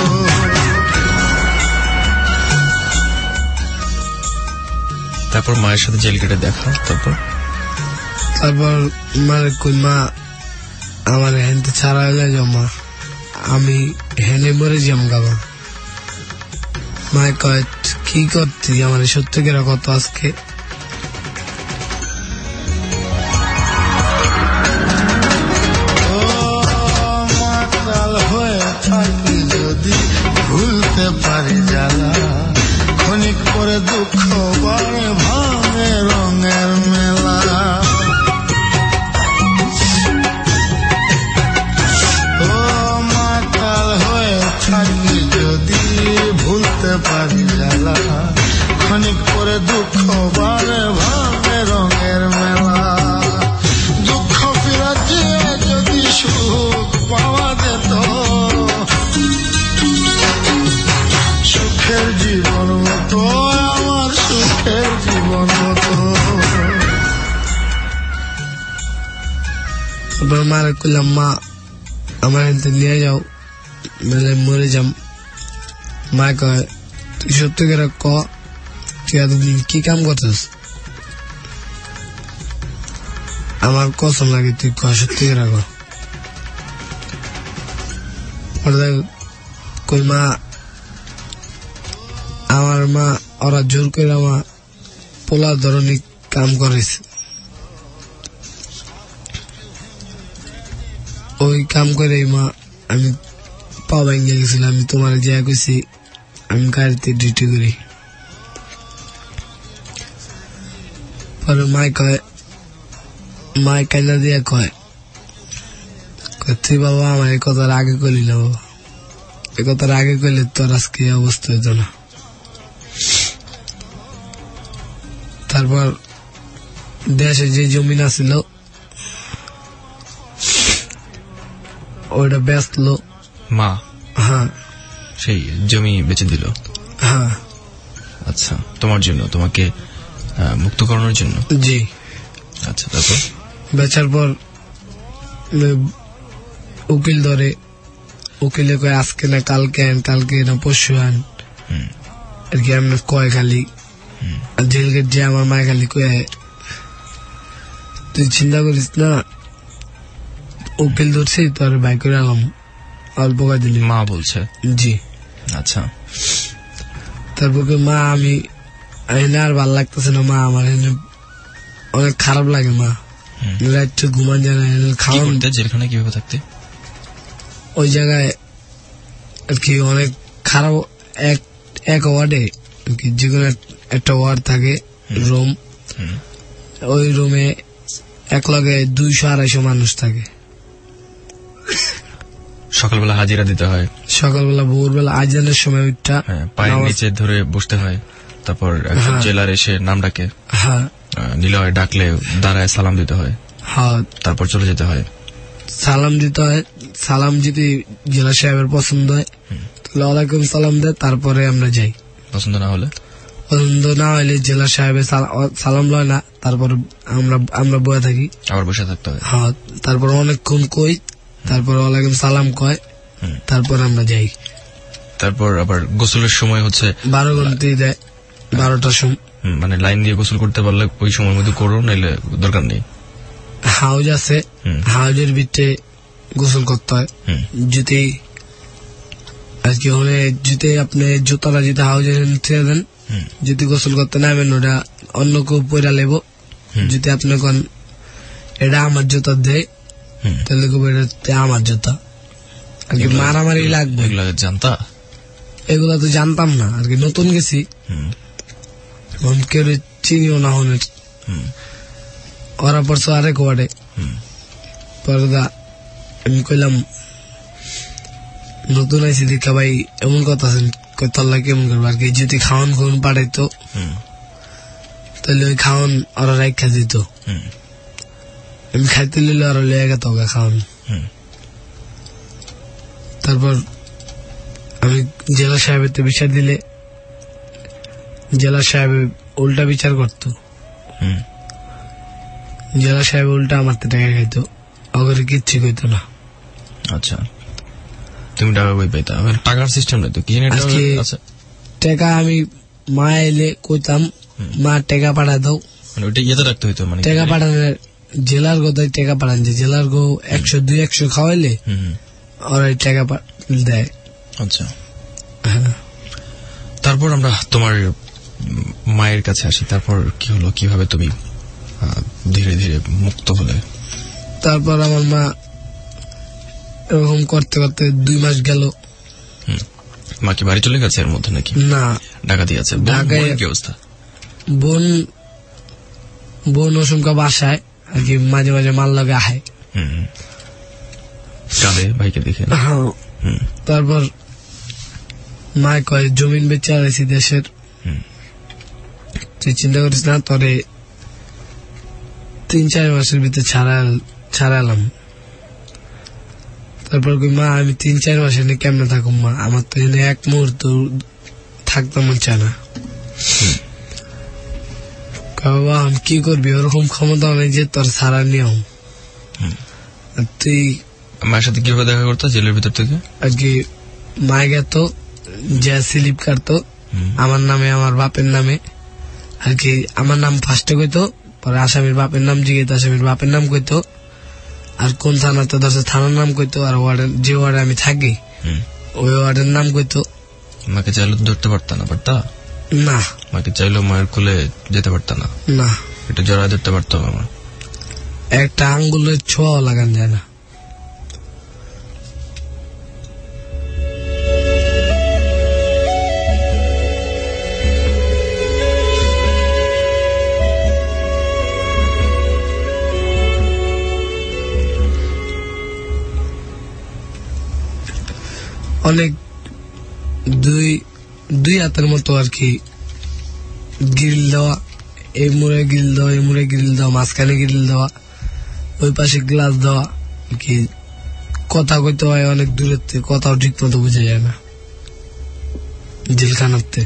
তারপর মায়ের সাথে জেল গেটে দেখা, তারপর তারপর মানে কই মা আমার হেনতে ছাড়া হইলে জমা, আমি হেনে মরে যাম গাবা। মায় কয় কি করতি, আমার সত্যিকার কত আজকে মাতাল হয়ে থাকি যদি ভুলতে পারি জ্বালা, ক্ষণিক পরে দুঃখ বাড়ে ভাঙে রঙের মেলা। ও মাতাল হয়ে থাকি যদি ভুলতে পারি মারে কইলাম মা আমার এনতে নিয়ে যাও মেলে মরে যাম। মা কয় তুই সত্যি করে ক তুই এতদিন কি কাম করছিস? আমার কসম লাগে তুই ক সত্যি করে ক। কই মা আমার মা ওরা জোর করে আমার পোলা ধরনের কাম করেছে, ওই কাম করে মা আমি পা ভেঙে গেছিলাম। আমি তোমার যা কইছি আমি গাড়িতে ডিউটি করি। পরে মাই কয় মাই কাইলা দিয়া কয় তুই বাবা আমার এই কথার আগে কইলি না, বাবা এই কথার আগে কইলে তোর আজকে অবস্থা হইত না। তারপর দেশে যে জমিন আছিল ওইটা বেচলো মা। হ্যাঁ, সেই জমি বেচে দিল? হ্যাঁ। আচ্ছা, তোমার জন্য, তোমাকে মুক্ত করানোর জন্য? জি। আচ্ছা, তারপর বেচার পর উকিল ধরে, উকিলে কয় আজকে না কালকে আন, কালকে না পরশু আন আর কি। আমরা কয় খালি জেল গেট যে আমার মায় খালি কয় তুই চিন্তা করিস না, উকিল ধরছি তোর ভাই করে আলাম অল্প কয় দিলি। মা বলছে? জি। আচ্ছা। তারপর মা আমি এনে আর ভাল লাগতেছে না, মা আমার এনে অনেক খারাপ লাগে। মা রাত ঘুমান যায় না, খাওয়ান। জেলখানে কিভাবে থাকতে? ওই জায়গায় আর কি অনেক খারাপ, এক এক ওয়ার্ডে আর কি যে কোনো একটা ওয়ার্ড থাকে, রুম। ওই রুমে এক লগে দুইশো আড়াইশো মানুষ থাকে। সকালবেলা হাজিরা দিতে হয়, সকালবেলা ভোরবেলা আজানের সময় ওইটা পায়ের নিচে ধরে বসতে হয়। তারপর একজন জেলার এসে নাম ডাকে, হ্যাঁ নিলয় ডাকলে দাঁড়ায় সালাম দিতে হয়। হ্যাঁ, তারপর চলে যেতে হয়। সালাম দিতে হয়। সালাম যদি জেলা সাহেবের পছন্দ হয় তাহলে ওয়ালাইকুম সালাম দেয়, তারপরে আমরা যাই। পছন্দ না হলে? পছন্দ না হলে জেলা সাহেবের সালাম লয় না, তারপর আমরা আমরা বয়ে থাকি, আবার বসে থাকতে হয়। হ্যাঁ, তারপর অনেকক্ষণ কই, তারপর ওয়ালাইকুম সালাম কয়, তারপর আমরা যাই। তারপর আবার গোসলের সময় হচ্ছে বারো ঘন্টাই দেয়, বারোটার সময়। মানে লাইন দিয়ে গোসল করতে পারলে ওই সময়ের মধ্যে করো, নাইলে দরকার নেই। হাউজ আছে, হাউজের ভিতরে গোসল করতে হয়। যদি আজকে যদি আপনি জুতাটা যদি হাউজে ছেড়ে দেন, যদি গোসল করতে নামেন ওটা অন্য কেউ পয়রা লেব। যদি আপনি কোন এটা আমার জুতা দেয় তাহলে এটা আমার জুতা আর কি, মারামারি লাগবে। এগুলা জানতা? এগুলা তো জানতাম না আর কি, নতুন গেছি, কেউ চিনিও না হনে। ওরা পড়ছো আরেক ওয়ার্ডে। পরদা আমি কইলাম নতুন আইসি দেখা ভাই এমন কথা আছেন, তল্লা কেমন করবো আর কি। যদি খাওয়ান খাওয়ান পাঠাইতো তাহলে ওই খাওয়ান ওরা রাখা দিত, আমি খাইতে লিলে ওরা লেগে গেত খাওয়ান। তারপর আমি জেলা সাহেবের তো বিচার দিলে জেলা সাহেব উল্টা বিচার করতো। জেলা সাহেব উল্টা আমার টাকা খাইতো, ওগুলো কিচ্ছু কইতো না। আচ্ছা, তুমি টাকা কই পাইতা? টাকার সিস্টেম নাই তো? কি টাকা আমি মা এলে কইতাম মা টাকা পাঠা দাও, ওইটা ইয়েতে রাখতে হইতো। মানে টাকা পাঠানোর জেলার গোদায় টাকা পাঠান, যে জেলার গো একশো দুই একশো খাওয়াইলে ওরা টাকা দেয়। আচ্ছা, তারপর আমরা তোমার মায়ের কাছে আসি। তারপর কি হলো, কিভাবে তুমি ধীরে ধীরে মুক্ত হলে? তারপর আমার মা এরকম করতে করতে দুই মাস গেল। মা কি বাড়ি চলে গেছে এর মধ্যে নাকি? না, ঢাকাতে আছে। ঢাকায় কি অবস্থা? বোন বোন অসংখ্য বাসায় আর কি, মাঝে মাঝে মাল লাগে আহে, কাঁদে ভাইকে দেখে। তারপর মা কয় জমিন বেচে আছি দেশের, তুই চিন্তা করিস না, তোরে তিন চার মাসের ভিতরে ছাড়া ছাড়ালাম। তারপর কই মা আমি তিন চার মাস এনে কেমনে থাকুম মা, আমার তো এনে এক মুহূর্ত থাকতে মন চায় না। বাবা আমি কি করবি, ওরকম ক্ষমতা নেই যে তোর ছাড়া নিয়ম। তুই মায়ের সাথে কিভাবে দেখা করতো জেলের ভিতর থেকে? আর কি মায়ে গেত যে স্লিপ কাটতো আমার নামে আমার বাপের নামে আর কি। আমার নাম ফার্স্টে কইতো, পরে আসামির বাপের নাম জিজ্ঞেস, আসামির বাপের নাম কইতো, আর কোন থানাতে ধরছে থানার নাম কইতো, আর ওয়ার্ডের যে ওয়ার্ডে আমি থাকি ওই ওয়ার্ডের নাম কইতো। মাকে চাইলে ধরতে পারতা না? পারতা না। মাকে চাইলেও মায়ের কোলে যেতে পারতা না? না। এটা জড়ায় ধরতে পারতাম আমার। একটা আঙ্গুলের ছোঁয়া লাগান যায় না। অনেক দুই দুই হাতের মতো আর কি গ্রিল দেওয়া, এই মুড়ে গ্রিল দেওয়া, এই মুড়ে গ্রিল দেওয়া, মাঝখানে গ্রিল দেওয়া, ওই পাশে গ্লাস দেওয়া কি। কথা কইতে হয় অনেক দূরের থেকে, কথাও ঠিক মতো বোঝা যায় না জেলখানাতে।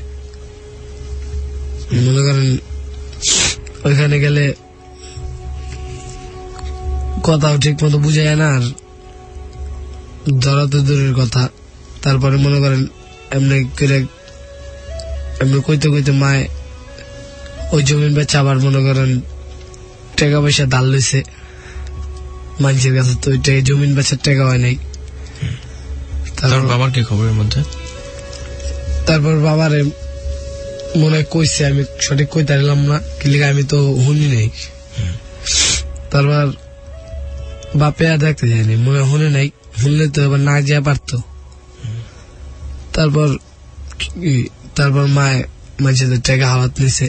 মনে করেন ওইখানে গেলে কথাও ঠিক মতো বোঝা যায় না, আর ধরা তো দূরের কথা। তারপরে মনে করেন এমনি করে এমনি কইতে কইতে মায় ওই জমিন বেচা আবার মনে করেন টাকা পয়সা ধার লইছে মানুষের কাছে, তো ওইটা জমিন বেচার টাকা হয় নাই। তারপর বাবার কি খবরের মধ্যে? তারপর বাবারে মনে কইছে, আমি সঠিক কইতে পারলাম না কিলিকা, আমি তো শুনি নাই। তারপর বাপে আর দেখতে যায়নি, মনে শুনে নাই, শুনলে তো এবার না যা পারতো। তারপর তারপর মায় মানুষের টাকা হাওলাত নিছে,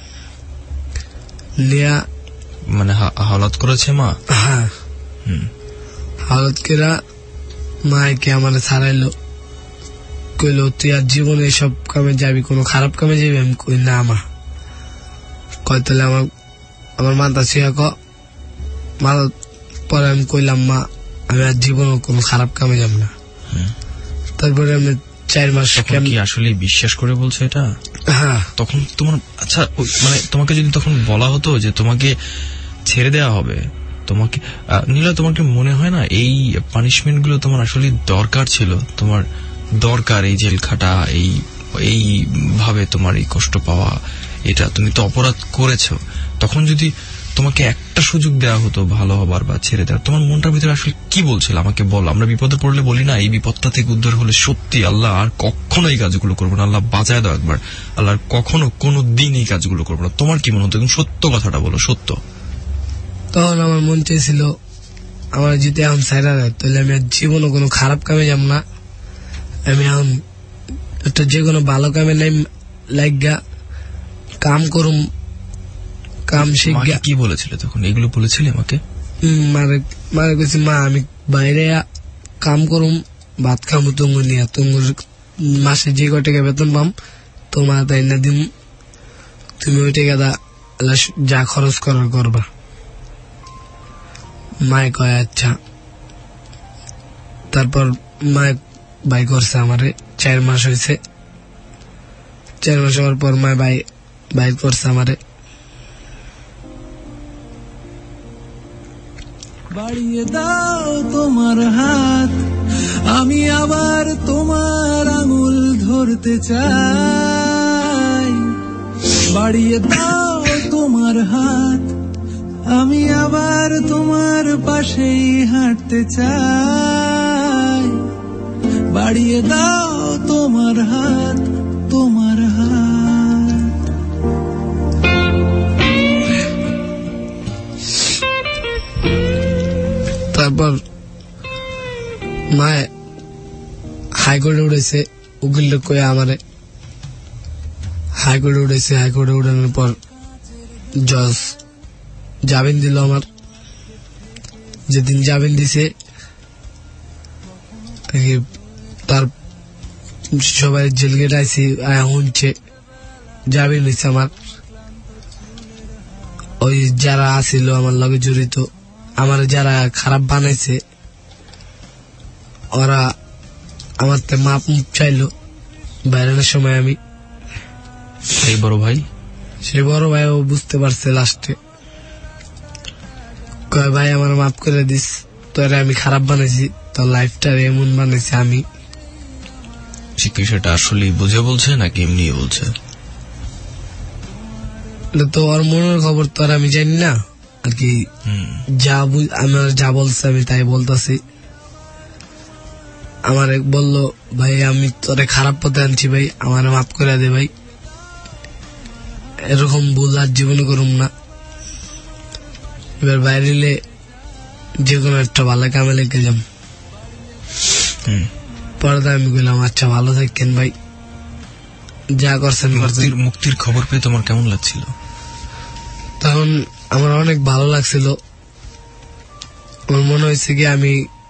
নিয়া মানে হাওলাত করেছে মা? হ্যাঁ, হাওলাত কেরা মায়কে আমার ছাড়াইলো, কইলো তুই আর জীবনে সব কামে যাবি, কোনো খারাপ কামে যাবি? আমি কই না মা। কয় তাহলে আমার আমার মাথা ছুঁয়া ক মাথা। পরে আমি কইলাম মা আমি আর জীবনে কোনো খারাপ কামে যাব না। তারপরে আমি চার মাস কি আসলে বিশ্বাস করে বলছো এটা? হ্যাঁ। তখন তোমার আচ্ছা মানে তোমাকে যদি তখন বলা হতো যে তোমাকে ছেড়ে দেওয়া হবে, তোমাকে নীলা, তোমাকে মনে হয় না এই পানিশমেন্ট গুলো তোমার আসলে দরকার ছিল? তোমার দরকার এই জেল খাটা, এই এই ভাবে তোমার এই কষ্ট পাওয়া, এটা তুমি তো অপরাধ করেছো। তখন যদি তোমাকে একটা সুযোগ দেওয়া হতো ভালো হবার বা ছেড়ে দেওয়ার, তোমার মনটার ভিতরে আসলে কি বলছিল আমাকে বল। আমরা বিপদে পড়লে বলি না এই বিপদটা থেকে উদ্ধার হলে সত্যি আল্লাহ আর কখনো এই কাজগুলো করবো না, আল্লাহ বাঁচায় দাও একবার, আল্লাহ আর কখনো কোনো দিন এই কাজগুলো করবো না। তোমার কি মনে হতো? সত্য কথাটা বলো, সত্য। তখন আমার মন চেয়েছিল আমার যদি এখন সাইরা দেয় তাহলে আমি আর জীবনে কোনো খারাপ কামে যাব না, আমি এখন একটা যে কোনো ভালো কামে নাই লাগা কাম করুম, কাম শিখা। কি বলেছিলে তখন? এগুলো বলেছিলে আমাকে? মারে মারে কইছি মা আমি বাইরে কাম করুম, ভাত খামু তুঙ্গ নিয়ে, তুঙ্গুর মাসে যে কয় টাকা বেতন পাম তোমার তাই না দিম, তুমি ওই টাকা যা খরচ করার করবা। মায় কয় আচ্ছা। তারপর মায় বাই করছে আমারে, চার মাস হয়েছে। চার মাস হওয়ার পর মায় বাই বাই করছে আমারে। বাড়িয়ে দাও তোমার হাত, আমি আবার তোমার আঙুল ধরতে চাই। বাড়িয়ে দাও তোমার হাত, আমি আবার তোমার পাশেই হাঁটতে চাই। বাড়িয়ে দাও তোমার হাত, তোমার হাত। তারপর মায় হাইকোর্টে উঠেছে, উকিল কয়ে আমারে হাইকোর্টে উঠেছে। হাইকোর্টে উঠানোর পর জজ জামিন দিল আমার। যেদিন জামিন দিছে তার সবাই জেল গেটে আইসি আয়া শুনছে জামিন হয়েছে আমার। ওই যারা আসিল আমার লগে জড়িত, আমার যারা খারাপ বানাইছে ওরা আমার তে মাপ চাইলো বাইরের সময়। আমি সেই বড় ভাই সেই বড় ভাই ও বুঝতে পারছে লাস্টে, কয় ভাই আমার মাফ করে দিস। তোরে আমি খারাপ বানাইছি, তোর লাইফটা এমন বানাইছি আমি। সে কি সেটা আসলে বুঝে বলছে নাকি এমনি বলছে? তো ওর মনের খবর তো আর আমি জানি না আর কি, যা আমার যা বলছে আমি তাই বলতেছি। আমার বললো ভাই আমি তোরে খারাপ পথে আনছি ভাই, আমার মাফ করে দে ভাই, এরকম ভুল আর জীবনে করুম না। এবার বাইরে যে কোনো একটা ভালো কামে লেগে যাম। পরে আমি বললাম আচ্ছা ভালো থাকেন ভাই, যা করছেন করছেন। মুক্তির খবর পেয়ে তোমার কেমন লাগছিল তখন? আমার অনেক ভালো লাগছিল। আমার মনে হয়েছে কি আমি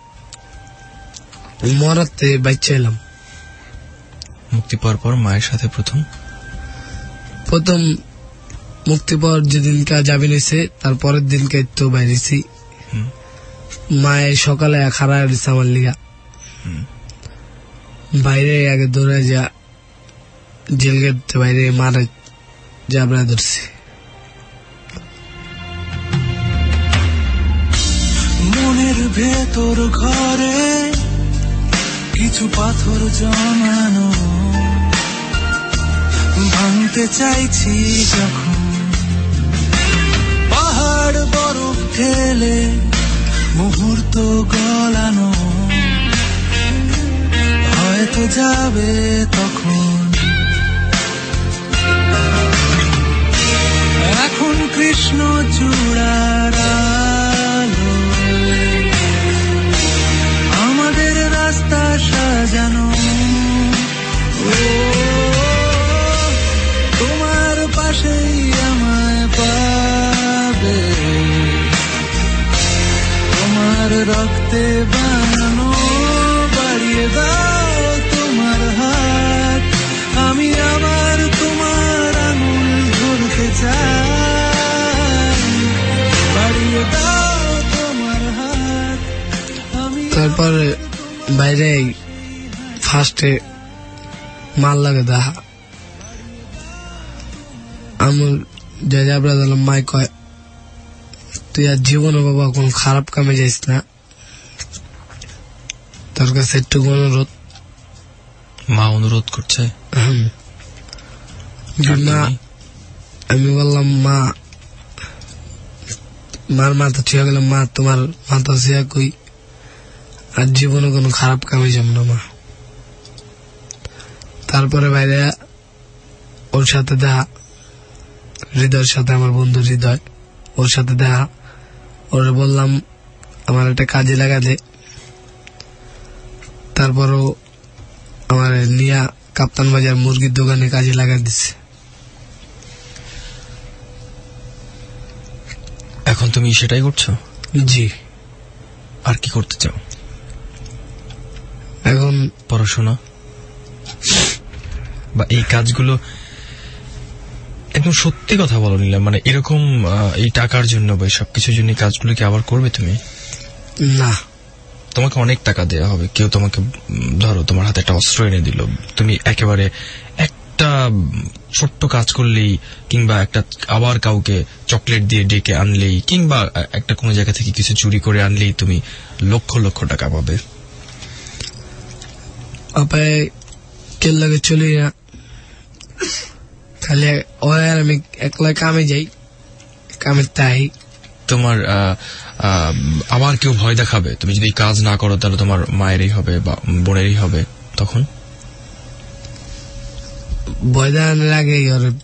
মরাতে বাচ্চা এলাম। মুক্তি পাওয়ার পর মায়ের সাথে প্রথম প্রথম মুক্তি পাওয়ার যেদিনকে যাবি নিছে তার পরের দিনকে তো বাইরেছি। মায়ের সকালে খাড়া দিচ্ছে আমার লিগা, বাইরে আগে দৌড়ে যা জেল গেট বাইরে মারা জাবরা ধরছি। মনের ভেতর ঘরে কিছু পাথর জমানো, ভাঙতে চাইছি যখন পাহাড় বরফ ঠেলে মুহূর্ত গলানো, হয়তো যাবে তখন। এখন কৃষ্ণ চূড়ার আলো আমাদের রাস্তা সাজানো, ও তোমার পাশেই আমায় পাবে, তোমার রক্তে বানানো। বাড়িয়ে দাও তোমার হাত, আমি আবার তোমার আঙুল ধরতে চাই। বাড়িয়ে দাও তোমার হাত, আমি। তারপরে বাইরে ফার্স্টে মাল লাগে দেখা আমার যা যাবরা দিলাম। মাই কয় তুই আর জীবনে বাবা কোন খারাপ কামে যাইস না, তোর কাছে একটু অনুরোধ। মা অনুরোধ করছে? মা আমি বললাম মা, মার মাথা ছুঁয়ে গেলাম, মা তোমার মাথা ছুঁয়া কই আর জীবনে কোনো খারাপ কামে যাব না মা। তারপরে বাইরে ওর সাথে দেখা, হৃদয়ের সাথে, আমার বন্ধু হৃদয়, ওর সাথে দেখা। ওরে বললাম আমার একটা কাজে লাগাতে, তারপরও আমার নিয়া কাপ্তান বাজার মুরগির দোকানে কাজে লাগা দিচ্ছে। এখন তুমি সেটাই করছো? জি। আর কি করতে চাও এখন? পড়াশোনা বা এই কাজগুলো? একদম সত্যি কথা বলো নিলাম, মানে এরকম এই টাকার জন্য বা সবকিছুর জন্য কাজগুলো কি আবার করবে তুমি? না। তোমাকে অনেক টাকা দেওয়া হবে, কেউ তোমাকে ধরো তোমার হাতে একটা অস্ত্র এনে দিল, তুমি একেবারে একটা ছোট্ট কাজ করলেই কিংবা একটা আবার কাউকে চকলেট দিয়ে ডেকে আনলেই কিংবা একটা কোনো জায়গা থেকে কিছু চুরি করে আনলেই তুমি লক্ষ লক্ষ টাকা পাবে। আপায় কে লাগে চলি না, খালি আর আমি একলা কামে যাই, কামে তাই। তোমার আবার কেউ ভয় দেখাবে, তুমি যদি কাজ না করো তাহলে তোমার মায়েরই হবে বা বোনেরই হবে, তখন ভয় দেখানোর আগে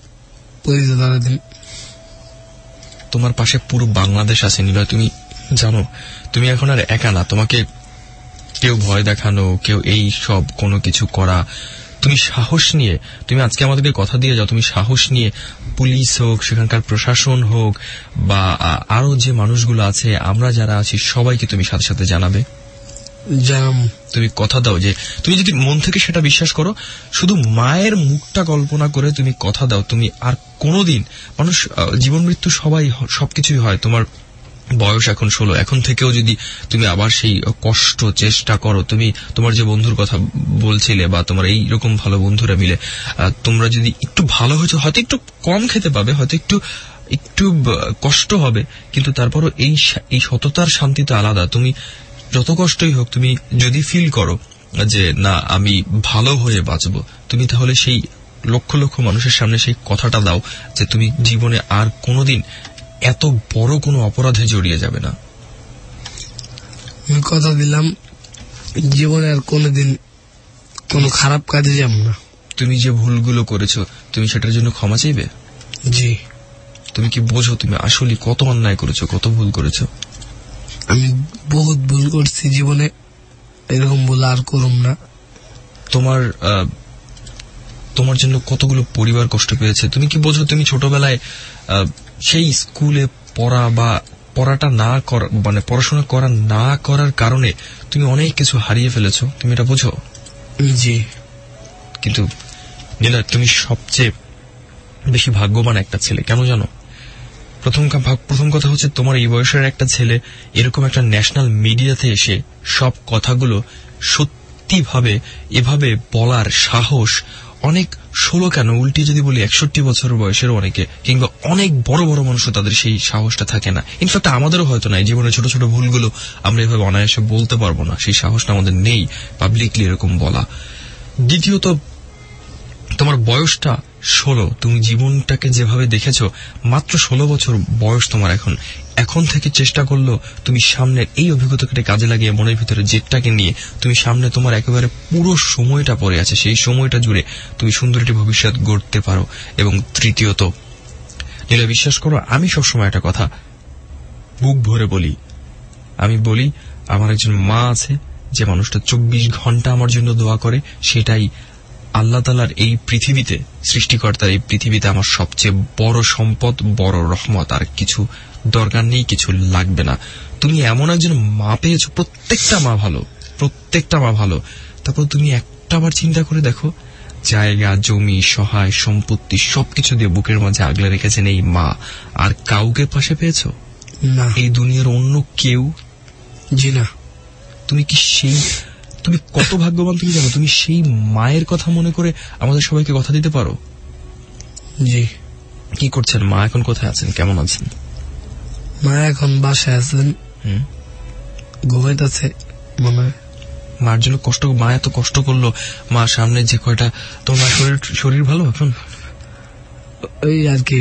তোমার পাশে পুরো বাংলাদেশ আছে নিলয়, তুমি জানো তুমি এখন আর একা না। তোমাকে কেউ ভয় দেখানো, কেউ এই সব কোনো কিছু করা, তুমি সাহস নিয়ে, তুমি আজকে আমাদেরকে কথা দিয়ে যাও, তুমি সাহস নিয়ে পুলিশ হোক, সেখানকার প্রশাসন হোক বা আরো যে মানুষগুলো আছে, আমরা যারা আছি সবাইকে তুমি সাথে সাথে জানাবে। তুমি কথা দাও যে তুমি যদি মন থেকে সেটা বিশ্বাস করো, শুধু মায়ের মুখটা কল্পনা করে তুমি কথা দাও, তুমি আর কোনোদিন, মানুষ জীবন মৃত্যু সবাই সবকিছুই হয়, তোমার বয়স এখন ষোলো, এখন থেকেও যদি তুমি আবার সেই কষ্ট চেষ্টা করো, তুমি তোমার যে বন্ধুর কথা বলছিলে বা তোমার এইরকম ভালো বন্ধুরা মিলে তোমরা যদি একটু ভালো হয়েছে, হয়তো একটু কম খেতে পাবে, হয়তো একটু একটু কষ্ট হবে, কিন্তু তারপরও এই এই সততার শান্তি তো আলাদা। তুমি যত কষ্টই হোক তুমি যদি ফিল করো যে না আমি ভালো হয়ে বাঁচবো, তুমি তাহলে সেই লক্ষ লক্ষ মানুষের সামনে সেই কথাটা দাও যে তুমি জীবনে আর কোনোদিন এত বড় কোনো অপরাধে জড়িয়ে যাবে না। আমি কথা দিলাম জীবনে আর কোনোদিন কোনো খারাপ কাজে যাব না। তুমি যে ভুলগুলো করেছো তুমি সেটার জন্য ক্ষমা চাইবে? জি। তুমি কি বোঝো তুমি আসলে কত অন্যায় করেছো, কত ভুল করেছো? আমি বহুত ভুল করছি জীবনে, এরকম ভুল আর করুম না। তোমার তোমার জন্য কতগুলো পরিবার কষ্ট পেয়েছে, তুমি কি বোঝো? তুমি ছোটবেলায় সেই স্কুলে পড়া বা পড়াটা না করা মানে পড়াশোনা করা না করার কারণে তুমি অনেক কিছু হারিয়ে ফেলেছো, তুমি এটা বোঝো? জি। কিন্তু নীলা তুমি সবচেয়ে বেশি ভাগ্যবান একটা ছেলে, কেন জানো? প্রথম প্রথম কথা হচ্ছে তোমার এই বয়সের একটা ছেলে এরকম একটা ন্যাশনাল মিডিয়াতে এসে সব কথাগুলো সত্যিভাবে এভাবে বলার সাহস অনেক ষোলো কেন উল্টি যদি বলি একষট্টি বছর বয়সের অনেকে কিংবা অনেক বড় বড় মানুষও তাদের সেই সাহসটা থাকে না। ইনফ্যাক্ট আমাদেরও হয়তো নাই, জীবনের ছোট ছোট ভুলগুলো আমরা এভাবে অনায়াসে বলতে পারবো না, সেই সাহসটা আমাদের নেই পাবলিকলি এরকম বলা। দ্বিতীয়ত তোমার বয়সটা ষোলো, তুমি জীবনটাকে যেভাবে দেখেছো, মাত্র ষোলো বছর বয়স তোমার এখন। এখন থেকে চেষ্টা করলো তুমি সামনের এই অভিজ্ঞতাকে কাজে লাগিয়ে মনের ভিতরে জেদটাকে নিয়ে তুমি সামনে তোমার একেবারে পুরো সময়টা পড়ে আছে, সেই সময়টা জুড়ে তুমি সুন্দর একটি ভবিষ্যৎ গড়তে পারো। এবং তৃতীয়ত নীলা বিশ্বাস করো, আমি সবসময় একটা কথা বুক ভরে বলি, আমি বলি আমার একজন মা আছে যে মানুষটা চব্বিশ ঘন্টা আমার জন্য দোয়া করে, সেটাই আল্লাহ তাআলার এই পৃথিবীতে, সৃষ্টিকর্তার এই পৃথিবীতে আমার সবচেয়ে বড় সম্পদ, বড় রহমত। আর কিছু দরকার নেই, কিছু লাগবে না। তুমি এমন একজন মা পেয়েছো, প্রত্যেকটা মা ভালো, প্রত্যেকটা মা ভালো। তারপর তুমি একটা বার চিন্তা করে দেখো, জায়গা জমি সহায় সম্পত্তি সবকিছু দিয়ে বুকের মাঝে আগলে রেখেছেন এই মা, আর কাউকে পাশে পেয়েছো না? এই দুনিয়ার অন্য কেউ? জি না। তুমি কি সেই তুমি কত ভাগ্যবান তুমি জানো? তুমি সেই মায়ের কথা মনে করে আমাদের সবাইকে কথা দিতে পারো। জি। কি করছেন মা? এখন কোথায় আছেন, কেমন আছেন? মা এখন বাসায় আছেন, ঘুমাইতেছে মনে হয়। মার জন্য কষ্ট, মা এত কষ্ট করলো, মা সামনে যে কয়টা, তোমার শরীর শরীর ভালো এখন? ওই আর কি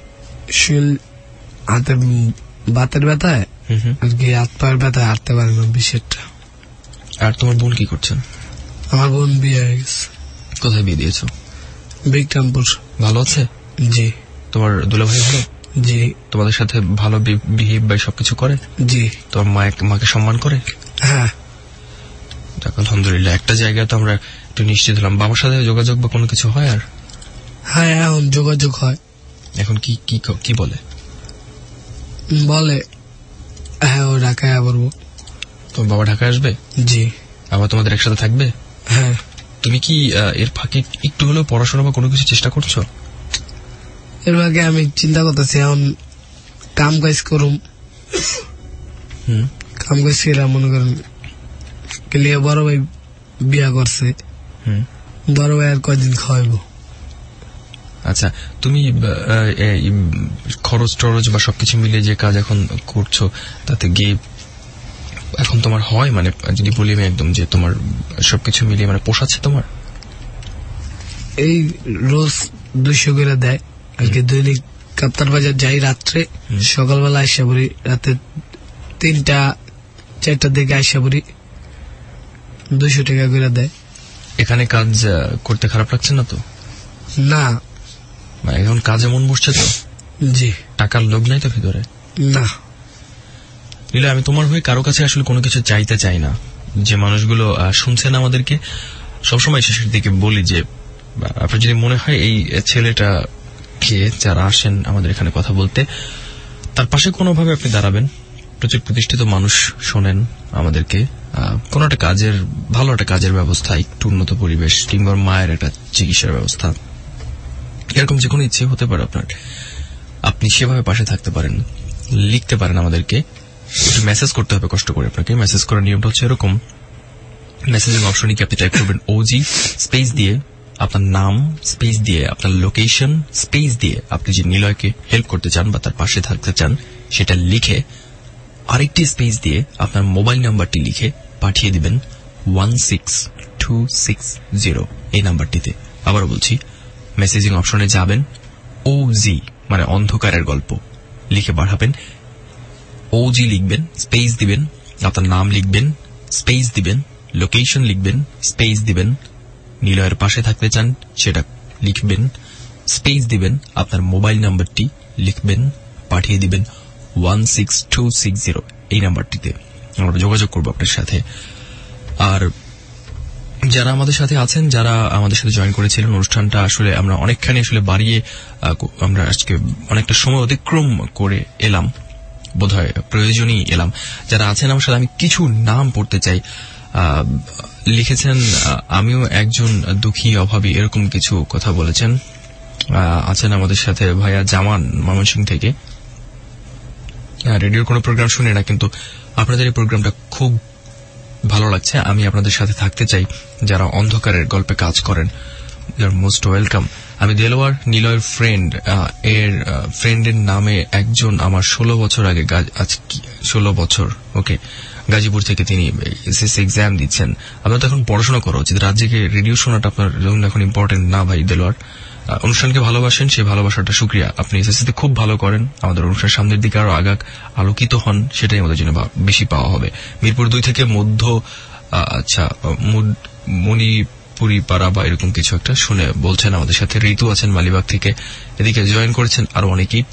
হাতে বাতের ব্যথায় আর কি, হাত পায়ের ব্যথায় হাঁটতে পারে না বিশেষটা। আর তোমার বোন কি করছেন? আমার বোন বিয়ে হয়ে গেছে। কোথায় বিয়ে দিয়েছো? বিক্রমপুর। ভালো আছে? জি। তোমার দুলাভাই ভালো? জি। তোমাদের সাথে ভালো বিহেভ বা সবকিছু করে? জি। তোমার মা মাকে সম্মান করে? হ্যাঁ। আলহামদুলিল্লাহ, একটা জায়গায় তো আমরা একটু নিশ্চিত হলাম। বাবার সাথে যোগাযোগ বা কোনো কিছু হয়? আর হ্যাঁ, এখন যোগাযোগ হয়। এখন কি কি কি বলে? বলে হ্যাঁ ও ঢাকায় বলবো। তোমার বাবা ঢাকায় আসবে? জি। আবার তোমাদের একসাথে থাকবে? হ্যাঁ। তুমি কি এর ফাঁকে একটু হলেও পড়াশোনা বা কোনো কিছু চেষ্টা করছো? এর আগে আমি চিন্তা করতেছি এখন কাম কাজ করুম। হুম। কাম কাজ করে মনে করেন ক্লিয়ার বড় ভাই বিয়া করছে, বড় ভাই আর কয়দিন খাওয়াইব। আচ্ছা, তুমি খরচ টরচ বা সবকিছু মিলে যে কাজ এখন করছো তাতে গিয়ে এখন তোমার হয় মানে যদি বলি আমি একদম যে তোমার সবকিছু মিলিয়ে মানে পোষাচ্ছে তোমার? এই রোজ দুইশো করে দেয় আর কি, দৈনিক কাপ্তার বাজার যাই রাত্রে, সকালবেলা আইসা পড়ি রাতে তিনটা চারটার দিকে আইসা পড়ি, দুইশো টাকা করে দেয়। এখানে কাজ করতে খারাপ লাগছে না তো? না, এখন কাজে মন বসছে তো? জি। টাকার লোভ নাই তো ভিতরে? না। লীলা, আমি তোমার হয়ে কারো কাছে আসলে কোনো কিছু চাইতে চাই না। যে মানুষগুলো শুনছেন আমাদেরকে সবসময় শেষের দিকে বলি যে আপনার যদি মনে হয় এই ছেলেটাকে যারা আসেন আমাদের এখানে কথা বলতে, তার পাশে কোনোভাবে আপনি দাঁড়াবেন। প্রচুর প্রতিষ্ঠিত মানুষ শোনেন আমাদেরকে, কোন একটা কাজের ভালো একটা কাজের ব্যবস্থা, একটু উন্নত পরিবেশ কিংবা মায়ের একটা চিকিৎসার ব্যবস্থা, এরকম যে কোনো ইচ্ছে হতে পারে আপনার, আপনি সেভাবে পাশে থাকতে পারেন। লিখতে পারেন আমাদেরকে, একটু মেসেজ করতে হবে কষ্ট করে আপনাকে। মেসেজ করার নিয়মটা হচ্ছে এরকম, মেসেজিং অপশনে কি আপনি টাইপ করবেন ওজি স্পেস দিয়ে আপনার নাম, স্পেস দিয়ে আপনার লোকেশন, স্পেস দিয়ে আপনি যে নিলয়কে হেল্প করতে চান বা তার পাশে থাকতে চান সেটা লিখে আরেকটি স্পেস দিয়ে আপনার মোবাইল নাম্বারটি লিখে পাঠিয়ে দিবেন one six two six zero এই নাম্বারটিতে। আবারও বলছি, মেসেজিং অপশনে যাবেন, ওজি মানে অন্ধকারের গল্প লিখে পাঠাবেন। ওজি লিখবেন, স্পেস দিবেন, আপনার নাম লিখবেন, স্পেস দিবেন, লোকেশন লিখবেন, স্পেস দিবেন, নিলয়ের পাশে থাকতে চান সেটা লিখবেন, স্পেস দিবেন, আপনার মোবাইল নাম্বারটি লিখবেন, পাঠিয়ে দিবেন one six two six zero এই নাম্বারটিতে। আমরা যোগাযোগ করবো আপনার সাথে। আর যারা আমাদের সাথে আছেন, যারা আমাদের সাথে জয়েন করেছিলেন, অনুষ্ঠানটা আসলে আমরা অনেকখানি আসলে বাড়িয়ে আমরা আজকে অনেকটা সময় অতিক্রম করে এলাম, বোধহয় প্রয়োজনই এলাম। যারা আছেন আমার সাথে, আমি কিছু নাম পড়তে চাই। লিখেছেন আমিও একজন দুঃখী অভাবী, এরকম কিছু কথা বলেছেন। আছেন আমাদের সাথে ভাইয়া জামান ময়মনসিংহ থেকে। রেডিওর কোনো প্রোগ্রাম শুনে না, কিন্তু আপনাদের এই প্রোগ্রামটা খুব ভালো লাগছে, আমি আপনাদের সাথে থাকতে চাই। যারা অন্ধকারের গল্পে কাজ করেন, মোস্ট ওয়েলকাম। আমি দেলোয়ার, নিলয়ের ফ্রেন্ড। এর ফ্রেন্ডের নামে একজন আমার ষোলো বছর আগে, ষোলো বছর ওকে গাজীপুর থেকে তিনি এসএসসি এক্সাম দিচ্ছেন। আপনার তো এখন পড়াশোনা করা উচিত, রাত জেগে রেডিও শোনাটা আপনার জন্য এখন ইম্পর্টেন্ট না ভাই দেলোয়ার। অনুষ্ঠানকে ভালোবাসেন, সেই ভালোবাসাটা শুক্রিয়া। আপনি এসএসসিতে খুব ভালো করেন, আমাদের অনুষ্ঠান সামনের দিকে আরো আগাক, আলোকিত হন, সেটাই আমাদের জন্য বেশি পাওয়া হবে। মিরপুর দুই থেকে মধ্য আচ্ছা মণিপুরি পাড়া বা এরকম কিছু একটা শুনে বলছেন আমাদের সাথে। ঋতু আছেন মালিবাগ থেকে, এদিকে জয়েন করেছেন আরো অনেকেই।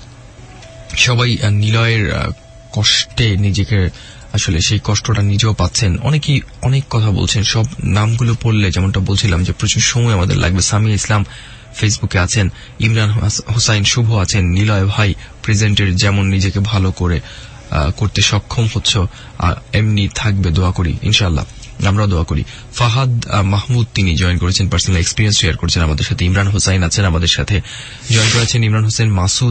সবাই নিলয়ের কষ্টে নিজেকে আসলে সেই কষ্টটা নিজেও পাচ্ছেন। অনেকেই অনেক কথা বলছেন, সব নামগুলো পড়লে যেমনটা বলছিলাম যে প্রচুর সময় আমাদের লাগবে। সামি ইসলাম ফেসবুকে আছেন, ইমরান হোসাইন শুভ আছেন, নিলয় ভাই প্রেজেন্টের যেমন নিজেকে ভালো করে করতে সক্ষম হচ্ছ এমনি থাকবে, দোয়া করি ইনশাআল্লাহ, আমরাও দোয়া করি। ফাহাদ মাহমুদ তিনি জয়েন করেছেন, পার্সোনাল এক্সপিরিয়েন্স শেয়ার করছেন আমাদের সাথে। ইমরান হোসাইন আছেন আমাদের সাথে, জয়েন করেছেন ইমরান হোসেন মাসুদ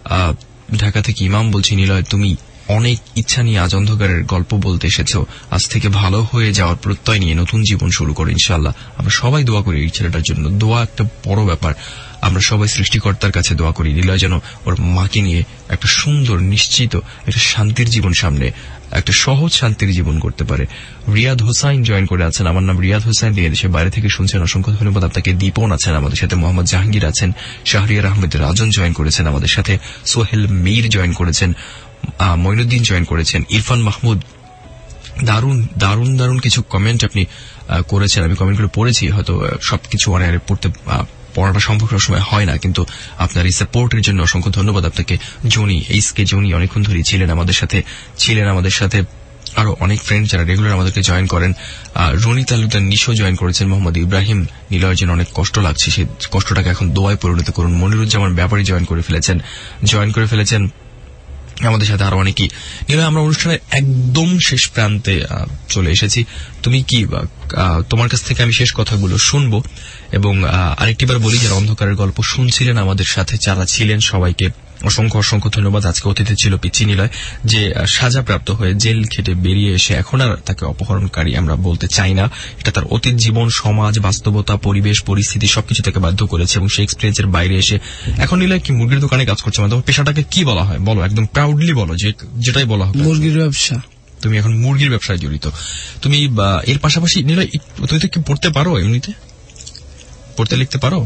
ঢাকা থেকে। ইমাম বলছি, নিলয় তুমি অনেক ইচ্ছা নিয়ে আজ অন্ধকারের গল্প বলতে এসেছো, আজ থেকে ভালো হয়ে যাওয়ার প্রত্যয় নিয়ে নতুন জীবন শুরু করো ইনশাআল্লাহ। আমরা সবাই দোয়া করি এই ছেলেটার জন্য, দোয়া একটা বড় ব্যাপার। আমরা সবাই সৃষ্টিকর্তার কাছে দোয়া করি নিলয় যেন ওর মাকে নিয়ে একটা সুন্দর নিশ্চিত একটা শান্তির জীবন, সামনে একটা সহজ শান্তির জীবন করতে পারে। রিয়াদ হোসাইন জয়েন করে আছেন, আমার নাম রিয়াদ হোসাইন, তিনি দেশের বাইরে থেকে শুনছেন, অসংখ্য ধন্যবাদ আপনাকে। দীপন আছেন আমাদের সাথে, মোহাম্মদ জাহাঙ্গীর আছেন, শাহরিয়ার আহমেদ রাজন জয়েন করেছেন আমাদের সাথে, সোহেল মীর জয়েন করেছেন, মঈনুদ্দিন জয়েন করেছেন, ইরফান মাহমুদ। দারুণ দারুণ দারুণ কিছু কমেন্ট আপনি করেছেন, আমি কমেন্টগুলো পড়েছি, হয়তো সবকিছু অনেক পড়তে পড়াটা সম্ভব সময় হয় না, কিন্তু আপনার এই সাপোর্টের জন্য অসংখ্য ধন্যবাদ আপনাকে। জনি এইসকে জনি অনেকক্ষণ ধরেই ছিলেন আমাদের সাথে, ছিলেন আমাদের সাথে আরো অনেক ফ্রেন্ড যারা রেগুলার আমাদেরকে জয়েন করেন। রনি তালুকদার নিশো জয়েন করেছেন, মোহাম্মদ ইব্রাহিম। নিলয়ের জন্য অনেক কষ্ট লাগছে, সেই কষ্টটাকে এখন দোয়ায় পরিণত করুন। মনিরুজ্জামান ব্যাপারী জয়েন করে ফেলেছেন জয়েন করে ফেলেছেন আমাদের সাথে আরো অনেকেই। নিলয়, আমরা অনুষ্ঠানের একদম শেষ প্রান্তে চলে এসেছি। তুমি কি তোমার কাছ থেকে আমি শেষ কথাগুলো শুনবো, এবং আরেকটিবার বলি যারা অন্ধকারের গল্প শুনছিলেন আমাদের সাথে, যারা ছিলেন সবাইকে অসংখ্য অসংখ্য ধন্যবাদ। আজকে অতিথি ছিল পিচ্চি নিলয়, যে সাজাপ্রাপ্ত হয়ে জেল খেটে বেরিয়ে এসে এখন আর তাকে অপহরণকারী আমরা বলতে চাই না। এটা তার অতীত জীবন, সমাজ, বাস্তবতা, পরিবেশ, পরিস্থিতি সবকিছু তাকে বাধ্য করেছে, এবং সেই এক্সপিরিয়েন্সের বাইরে এসে এখন নিলয় কি মুরগির দোকানে কাজ করছে। মানে তোমার পেশাটাকে কি বলা হয় বলো, একদম প্রাউডলি বলো, যে যেটাই বলা হয়। মুরগির ব্যবসা। তুমি এখন মুরগির ব্যবসায় জড়িত। তুমি এর পাশাপাশি নিলয় তুমি তো কি পড়তে পারো? এমনিতে পড়তে লিখতে পারো?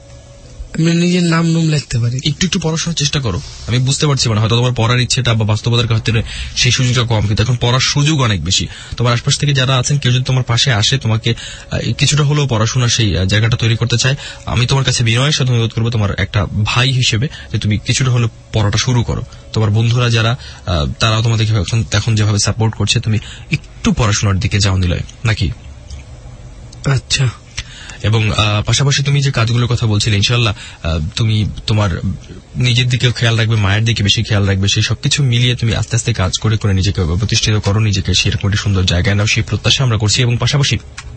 আমি নিজের নাম নুম লিখতে পারি। একটু একটু পড়াশোনার চেষ্টা করো। আমি বুঝতে পারছি, মানে হয়তো তোমার পড়ার ইচ্ছেটা বা বাস্তবতার ক্ষেত্রে সেই সুযোগটা কম, কিন্তু এখন পড়ার সুযোগ অনেক বেশি। তোমার আশপাশ থেকে যারা আছেন, কেউ যদি তোমার পাশে আসে, তোমাকে কিছুটা হলেও পড়াশোনার সেই জায়গাটা তৈরি করতে চায়, আমি তোমার কাছে বিনয়ের সাথে অনুরোধ করবো, তোমার একটা ভাই হিসেবে, যে তুমি কিছুটা হলেও পড়াটা শুরু করো। তোমার বন্ধুরা যারা, তারাও তোমাদেরকে এখন যেভাবে সাপোর্ট করছে, তুমি একটু পড়াশোনার দিকে যাও নিলয়, নাকি? আচ্ছা। এবং পাশাপাশি তুমি যে কাজগুলোর কথা বলছিলে, ইনশাআল্লাহ তুমি তোমার নিজের দিকেও খেয়াল রাখবে, মায়ের দিকে বেশি খেয়াল রাখবে, সেই সবকিছু মিলিয়ে তুমি আস্তে আস্তে কাজ করে করে নিজেকে প্রতিষ্ঠিত করো, নিজেকে সেরকম একটি সুন্দর জায়গায় নাও, সেই প্রত্যাশা আমরা করছি। এবং পাশাপাশি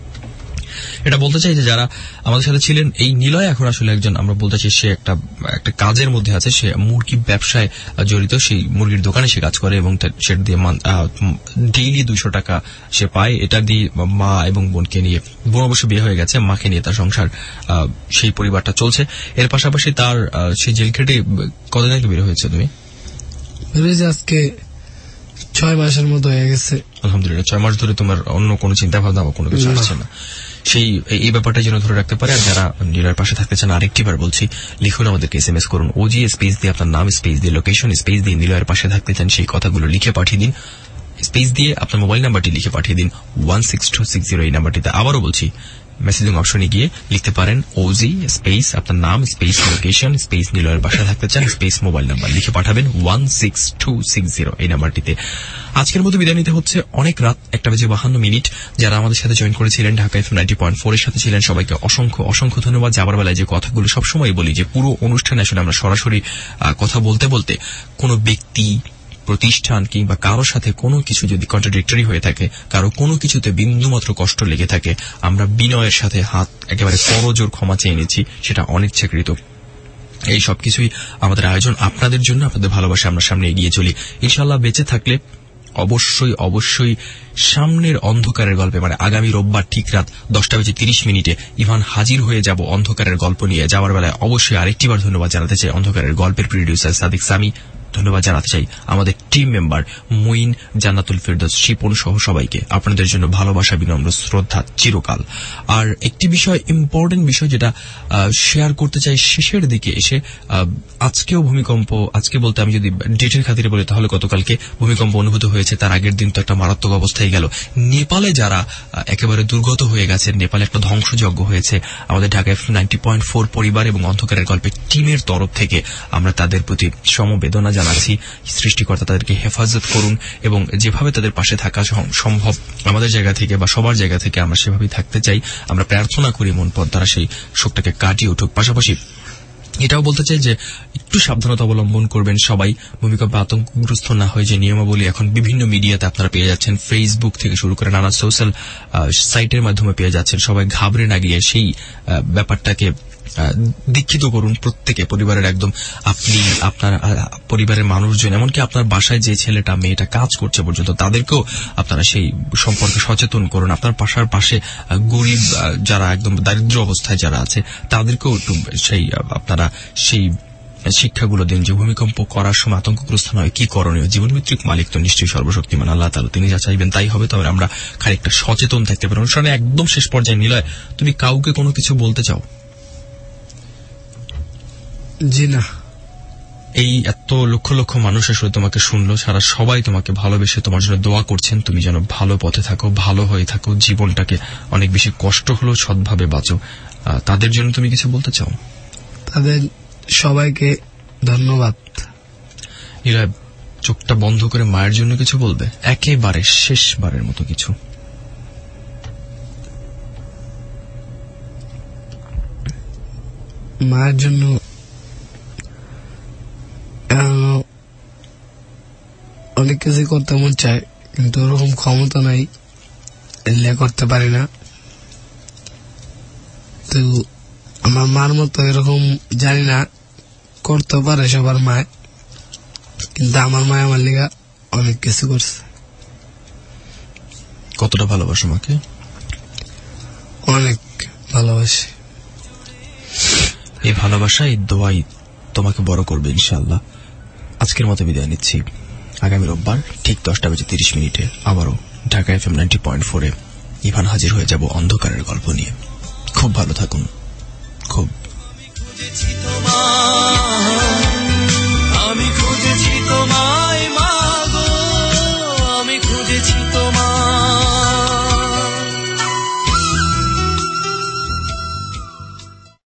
এটা বলতে চাই যে যারা আমাদের সাথে ছিলেন, এই নিলয় এখন আসলে একজন, আমরা বলতে চাই সে একটা একটা কাজের মধ্যে আছে, সে মুরগি ব্যবসায় জড়িত, সেই মুরগির দোকানে সে কাজ করে, এবং সেটা দিয়ে ডেইলি দুইশো টাকা সে পায়। এটা দিয়ে মা এবং বোনকে নিয়ে, বোন অবশ্য বিয়ে হয়ে গেছে, মাকে নিয়ে তার সংসার, সেই পরিবারটা চলছে। এর পাশাপাশি তার সেই জেল খেটে কতদিন আগে বের হয়েছে তুমি? আজকে ছয় মাসের মতো হয়ে গেছে। আলহামদুলিল্লাহ। ছয় মাস ধরে তোমার অন্য কোনো চিন্তা ভাবনা বা কোনো কিছু আসছে না, সেই এই ব্যাপারটা যেন ধরে রাখতে পারে। আর যারা নিলয়ের পাশে থাকতে চান, আরেকটি বার বলছি, লিখুন আমাদেরকে, এস এম এস করুন, ওজি স্পেস দিয়ে আপনার নাম স্পেস দিয়ে লোকেশন স্পেস দিয়ে নিলয়ের পাশে থাকতে চান সেই কথাগুলো লিখে পাঠিয়ে দিন। স্পেস দিয়ে আপনার মোবাইল নাম্বারটি লিখে পাঠিয়ে দিন one six two six zero এই নাম্বারটিতে। আবারও বলছি, মেসেজিং অপশনে গিয়ে লিখতে পারেন ওজি স্পেস আপনার নাম স্পেস লোকেশন স্পেস নিলয়ের বাসায় থাকতে চান স্পেস মোবাইল নাম্বার লিখে পাঠাবেন one six two six zero এই নাম্বারটিতে। আজকের মতো বিদায় নিতে হচ্ছে, অনেক রাত, একটা বেজে বাহান্ন মিনিট। যারা আমাদের সাথে জয়েন করেছিলেন, Dhaka FM ninety point four এর সাথে ছিলেন, সবাইকে অসংখ্য অসংখ্য ধন্যবাদ। যাবার বেলায় যে কথাগুলো সবসময় বলি, যে পুরো অনুষ্ঠানে আসলে আমরা সরাসরি কথা বলতে বলতে কোনো ব্যক্তি, প্রতিষ্ঠান কিংবা কারোর সাথে কোনো কিছু যদি কন্ট্রাডিক্টরি হয়ে থাকে, কারো কোনো কিছুতে বিন্দুমাত্র কষ্ট লেগে থাকে, আমরা বিনয়ের সাথে হাত একেবারে করজোর ক্ষমা চেয়ে নিচ্ছি, সেটা অনিচ্ছাকৃত। এই সবকিছুই আমাদের আয়োজন আপনাদের জন্য, আপনাদের ভালোবাসা আমরা সামনে এগিয়ে চলি। ইনশাআল্লাহ বেঁচে থাকলে অবশ্যই অবশ্যই সামনের অন্ধকারের গল্পে, মানে আগামী রোববার ঠিক রাত দশটা বেজে তিরিশ মিনিটে ইভান হাজির হয়ে যাব অন্ধকারের গল্প নিয়ে। যাওয়ার বেলায় অবশ্যই আরেকটিবার ধন্যবাদ জানাতে চাই অন্ধকারের গল্পের প্রডিউসার সাদিক সামি, ধন্যবাদ জানাতে চাই আমাদের টিম মেম্বার মুইন, জান্নাতুল ফেরদৌস, শিপন সহ সবাইকে। আপনাদের জন্য ভালোবাসা, বিনম্র শ্রদ্ধা চিরকাল। আর একটি বিষয়, ইম্পর্টেন্ট বিষয় যেটা শেয়ার করতে চাই শেষের দিকে এসে, আজকেও ভূমিকম্প, আজকে বলতে আমি যদি ডেটের খাতিরে বলি তাহলে গতকালকে ভূমিকম্প অনুভূত হয়েছে, তার আগের দিন তো একটা মারাত্মক অবস্থায় গেল। নেপালে যারা একেবারে দুর্গত হয়ে গেছে, নেপালে একটা ধ্বংসযজ্ঞ হয়েছে, আমাদের Dhaka FM ninety point four পরিবার এবং অন্ধকারের গল্পের টিমের তরফ থেকে আমরা তাদের প্রতি সমবেদনা জানাচ্ছি। সৃষ্টিকর্তা তাদেরকে হেফাজত করুন এবং যেভাবে তাদের পাশে থাকা সম্ভব আমাদের জায়গা থেকে বা সবার জায়গা থেকে আমরা সেভাবেই থাকতে চাই। আমরা প্রার্থনা করি মন পথ দ্বারা সেই শোকটাকে কাটিয়ে উঠুক। পাশাপাশি এটাও বলতে চাই যে একটু সাবধানতা অবলম্বন করবেন সবাই, ভূমিকম্পে আতঙ্কগ্রস্ত না হয়ে যে নিয়মাবলী এখন বিভিন্ন মিডিয়াতে আপনারা পেয়ে যাচ্ছেন, ফেসবুক থেকে শুরু করে নানা সোশ্যাল সাইটের মাধ্যমে পেয়ে যাচ্ছেন, সবাই ঘাবড়ে না গিয়ে সেই ব্যাপারটাকে দীক্ষিত করুন প্রত্যেকে, পরিবারের একদম আপনি, আপনার পরিবারের মানুষজন, এমনকি আপনার বাসায় যে ছেলেটা মেয়েটা কাজ করছে পর্যন্ত তাদেরকেও আপনারা সেই সম্পর্কে সচেতন করুন। আপনার পাশার পাশে গরিব যারা একদম দারিদ্র অবস্থায় যারা আছে তাদেরকেও একটু সেই আপনারা সেই শিক্ষাগুলো দিন যে ভূমিকম্প করার সময় আতঙ্কগ্রস্ত নয়, কি করণীয়। জীবনভিত্তিক মালিক তো নিশ্চয়ই সর্বশক্তিমান আল্লাহ তাআলা, তিনি যা চাইবেন তাই হবে। তবে আমরা খানিকটা সচেতন থাকতে পারি। অনুষ্ঠানে একদম শেষ পর্যায়ে নিলয়, তুমি কাউকে কোনো কিছু বলতে চাও? জি না। এই এত লক্ষ লক্ষ মানুষ আসলে তোমাকে শুনলো, সারা সবাই তোমাকে ভালোবেসে তোমার জন্য দোয়া করছেন, তুমি যেন ভালো পথে থাকো, ভালো হয়ে থাকো, জীবনটাকে অনেক বেশি কষ্ট হলেও সৎভাবে বাঁচো। তাদের জন্য তুমি কিছু বলতে চাও? তাদের সবাইকে ধন্যবাদ। এরা চোখটা বন্ধ করে মায়ের জন্য কিছু বলবে, একেবারে শেষবারের মতো কিছু? মায়ের জন্য অনেক কিছু করতে মন চায়, কিন্তু ওরকম ক্ষমতা নাই, এলে করতে পারি না। তো আমার মার মতো এরকম জানি না করতে পারে সবার মায়, কিন্তু আমার মায় আমার লিগা অনেক কিছু করছে। কতটা ভালোবাসো মাকে? অনেক ভালোবাসি। এই ভালোবাসা, এই দোয়াই তোমাকে বড় করবে ইনশাআল্লাহ। আজকের মতো বিদায় নিচ্ছি। আগামী রোববার ঠিক দশটা বেজে তিরিশ মিনিটে আবারও ঢাকা এফএম নাইনটি পয়েন্ট ফোরে ইভান হাজির হয়ে যাব অন্ধকারের গল্প নিয়ে। খুব ভালো থাকুন। খুব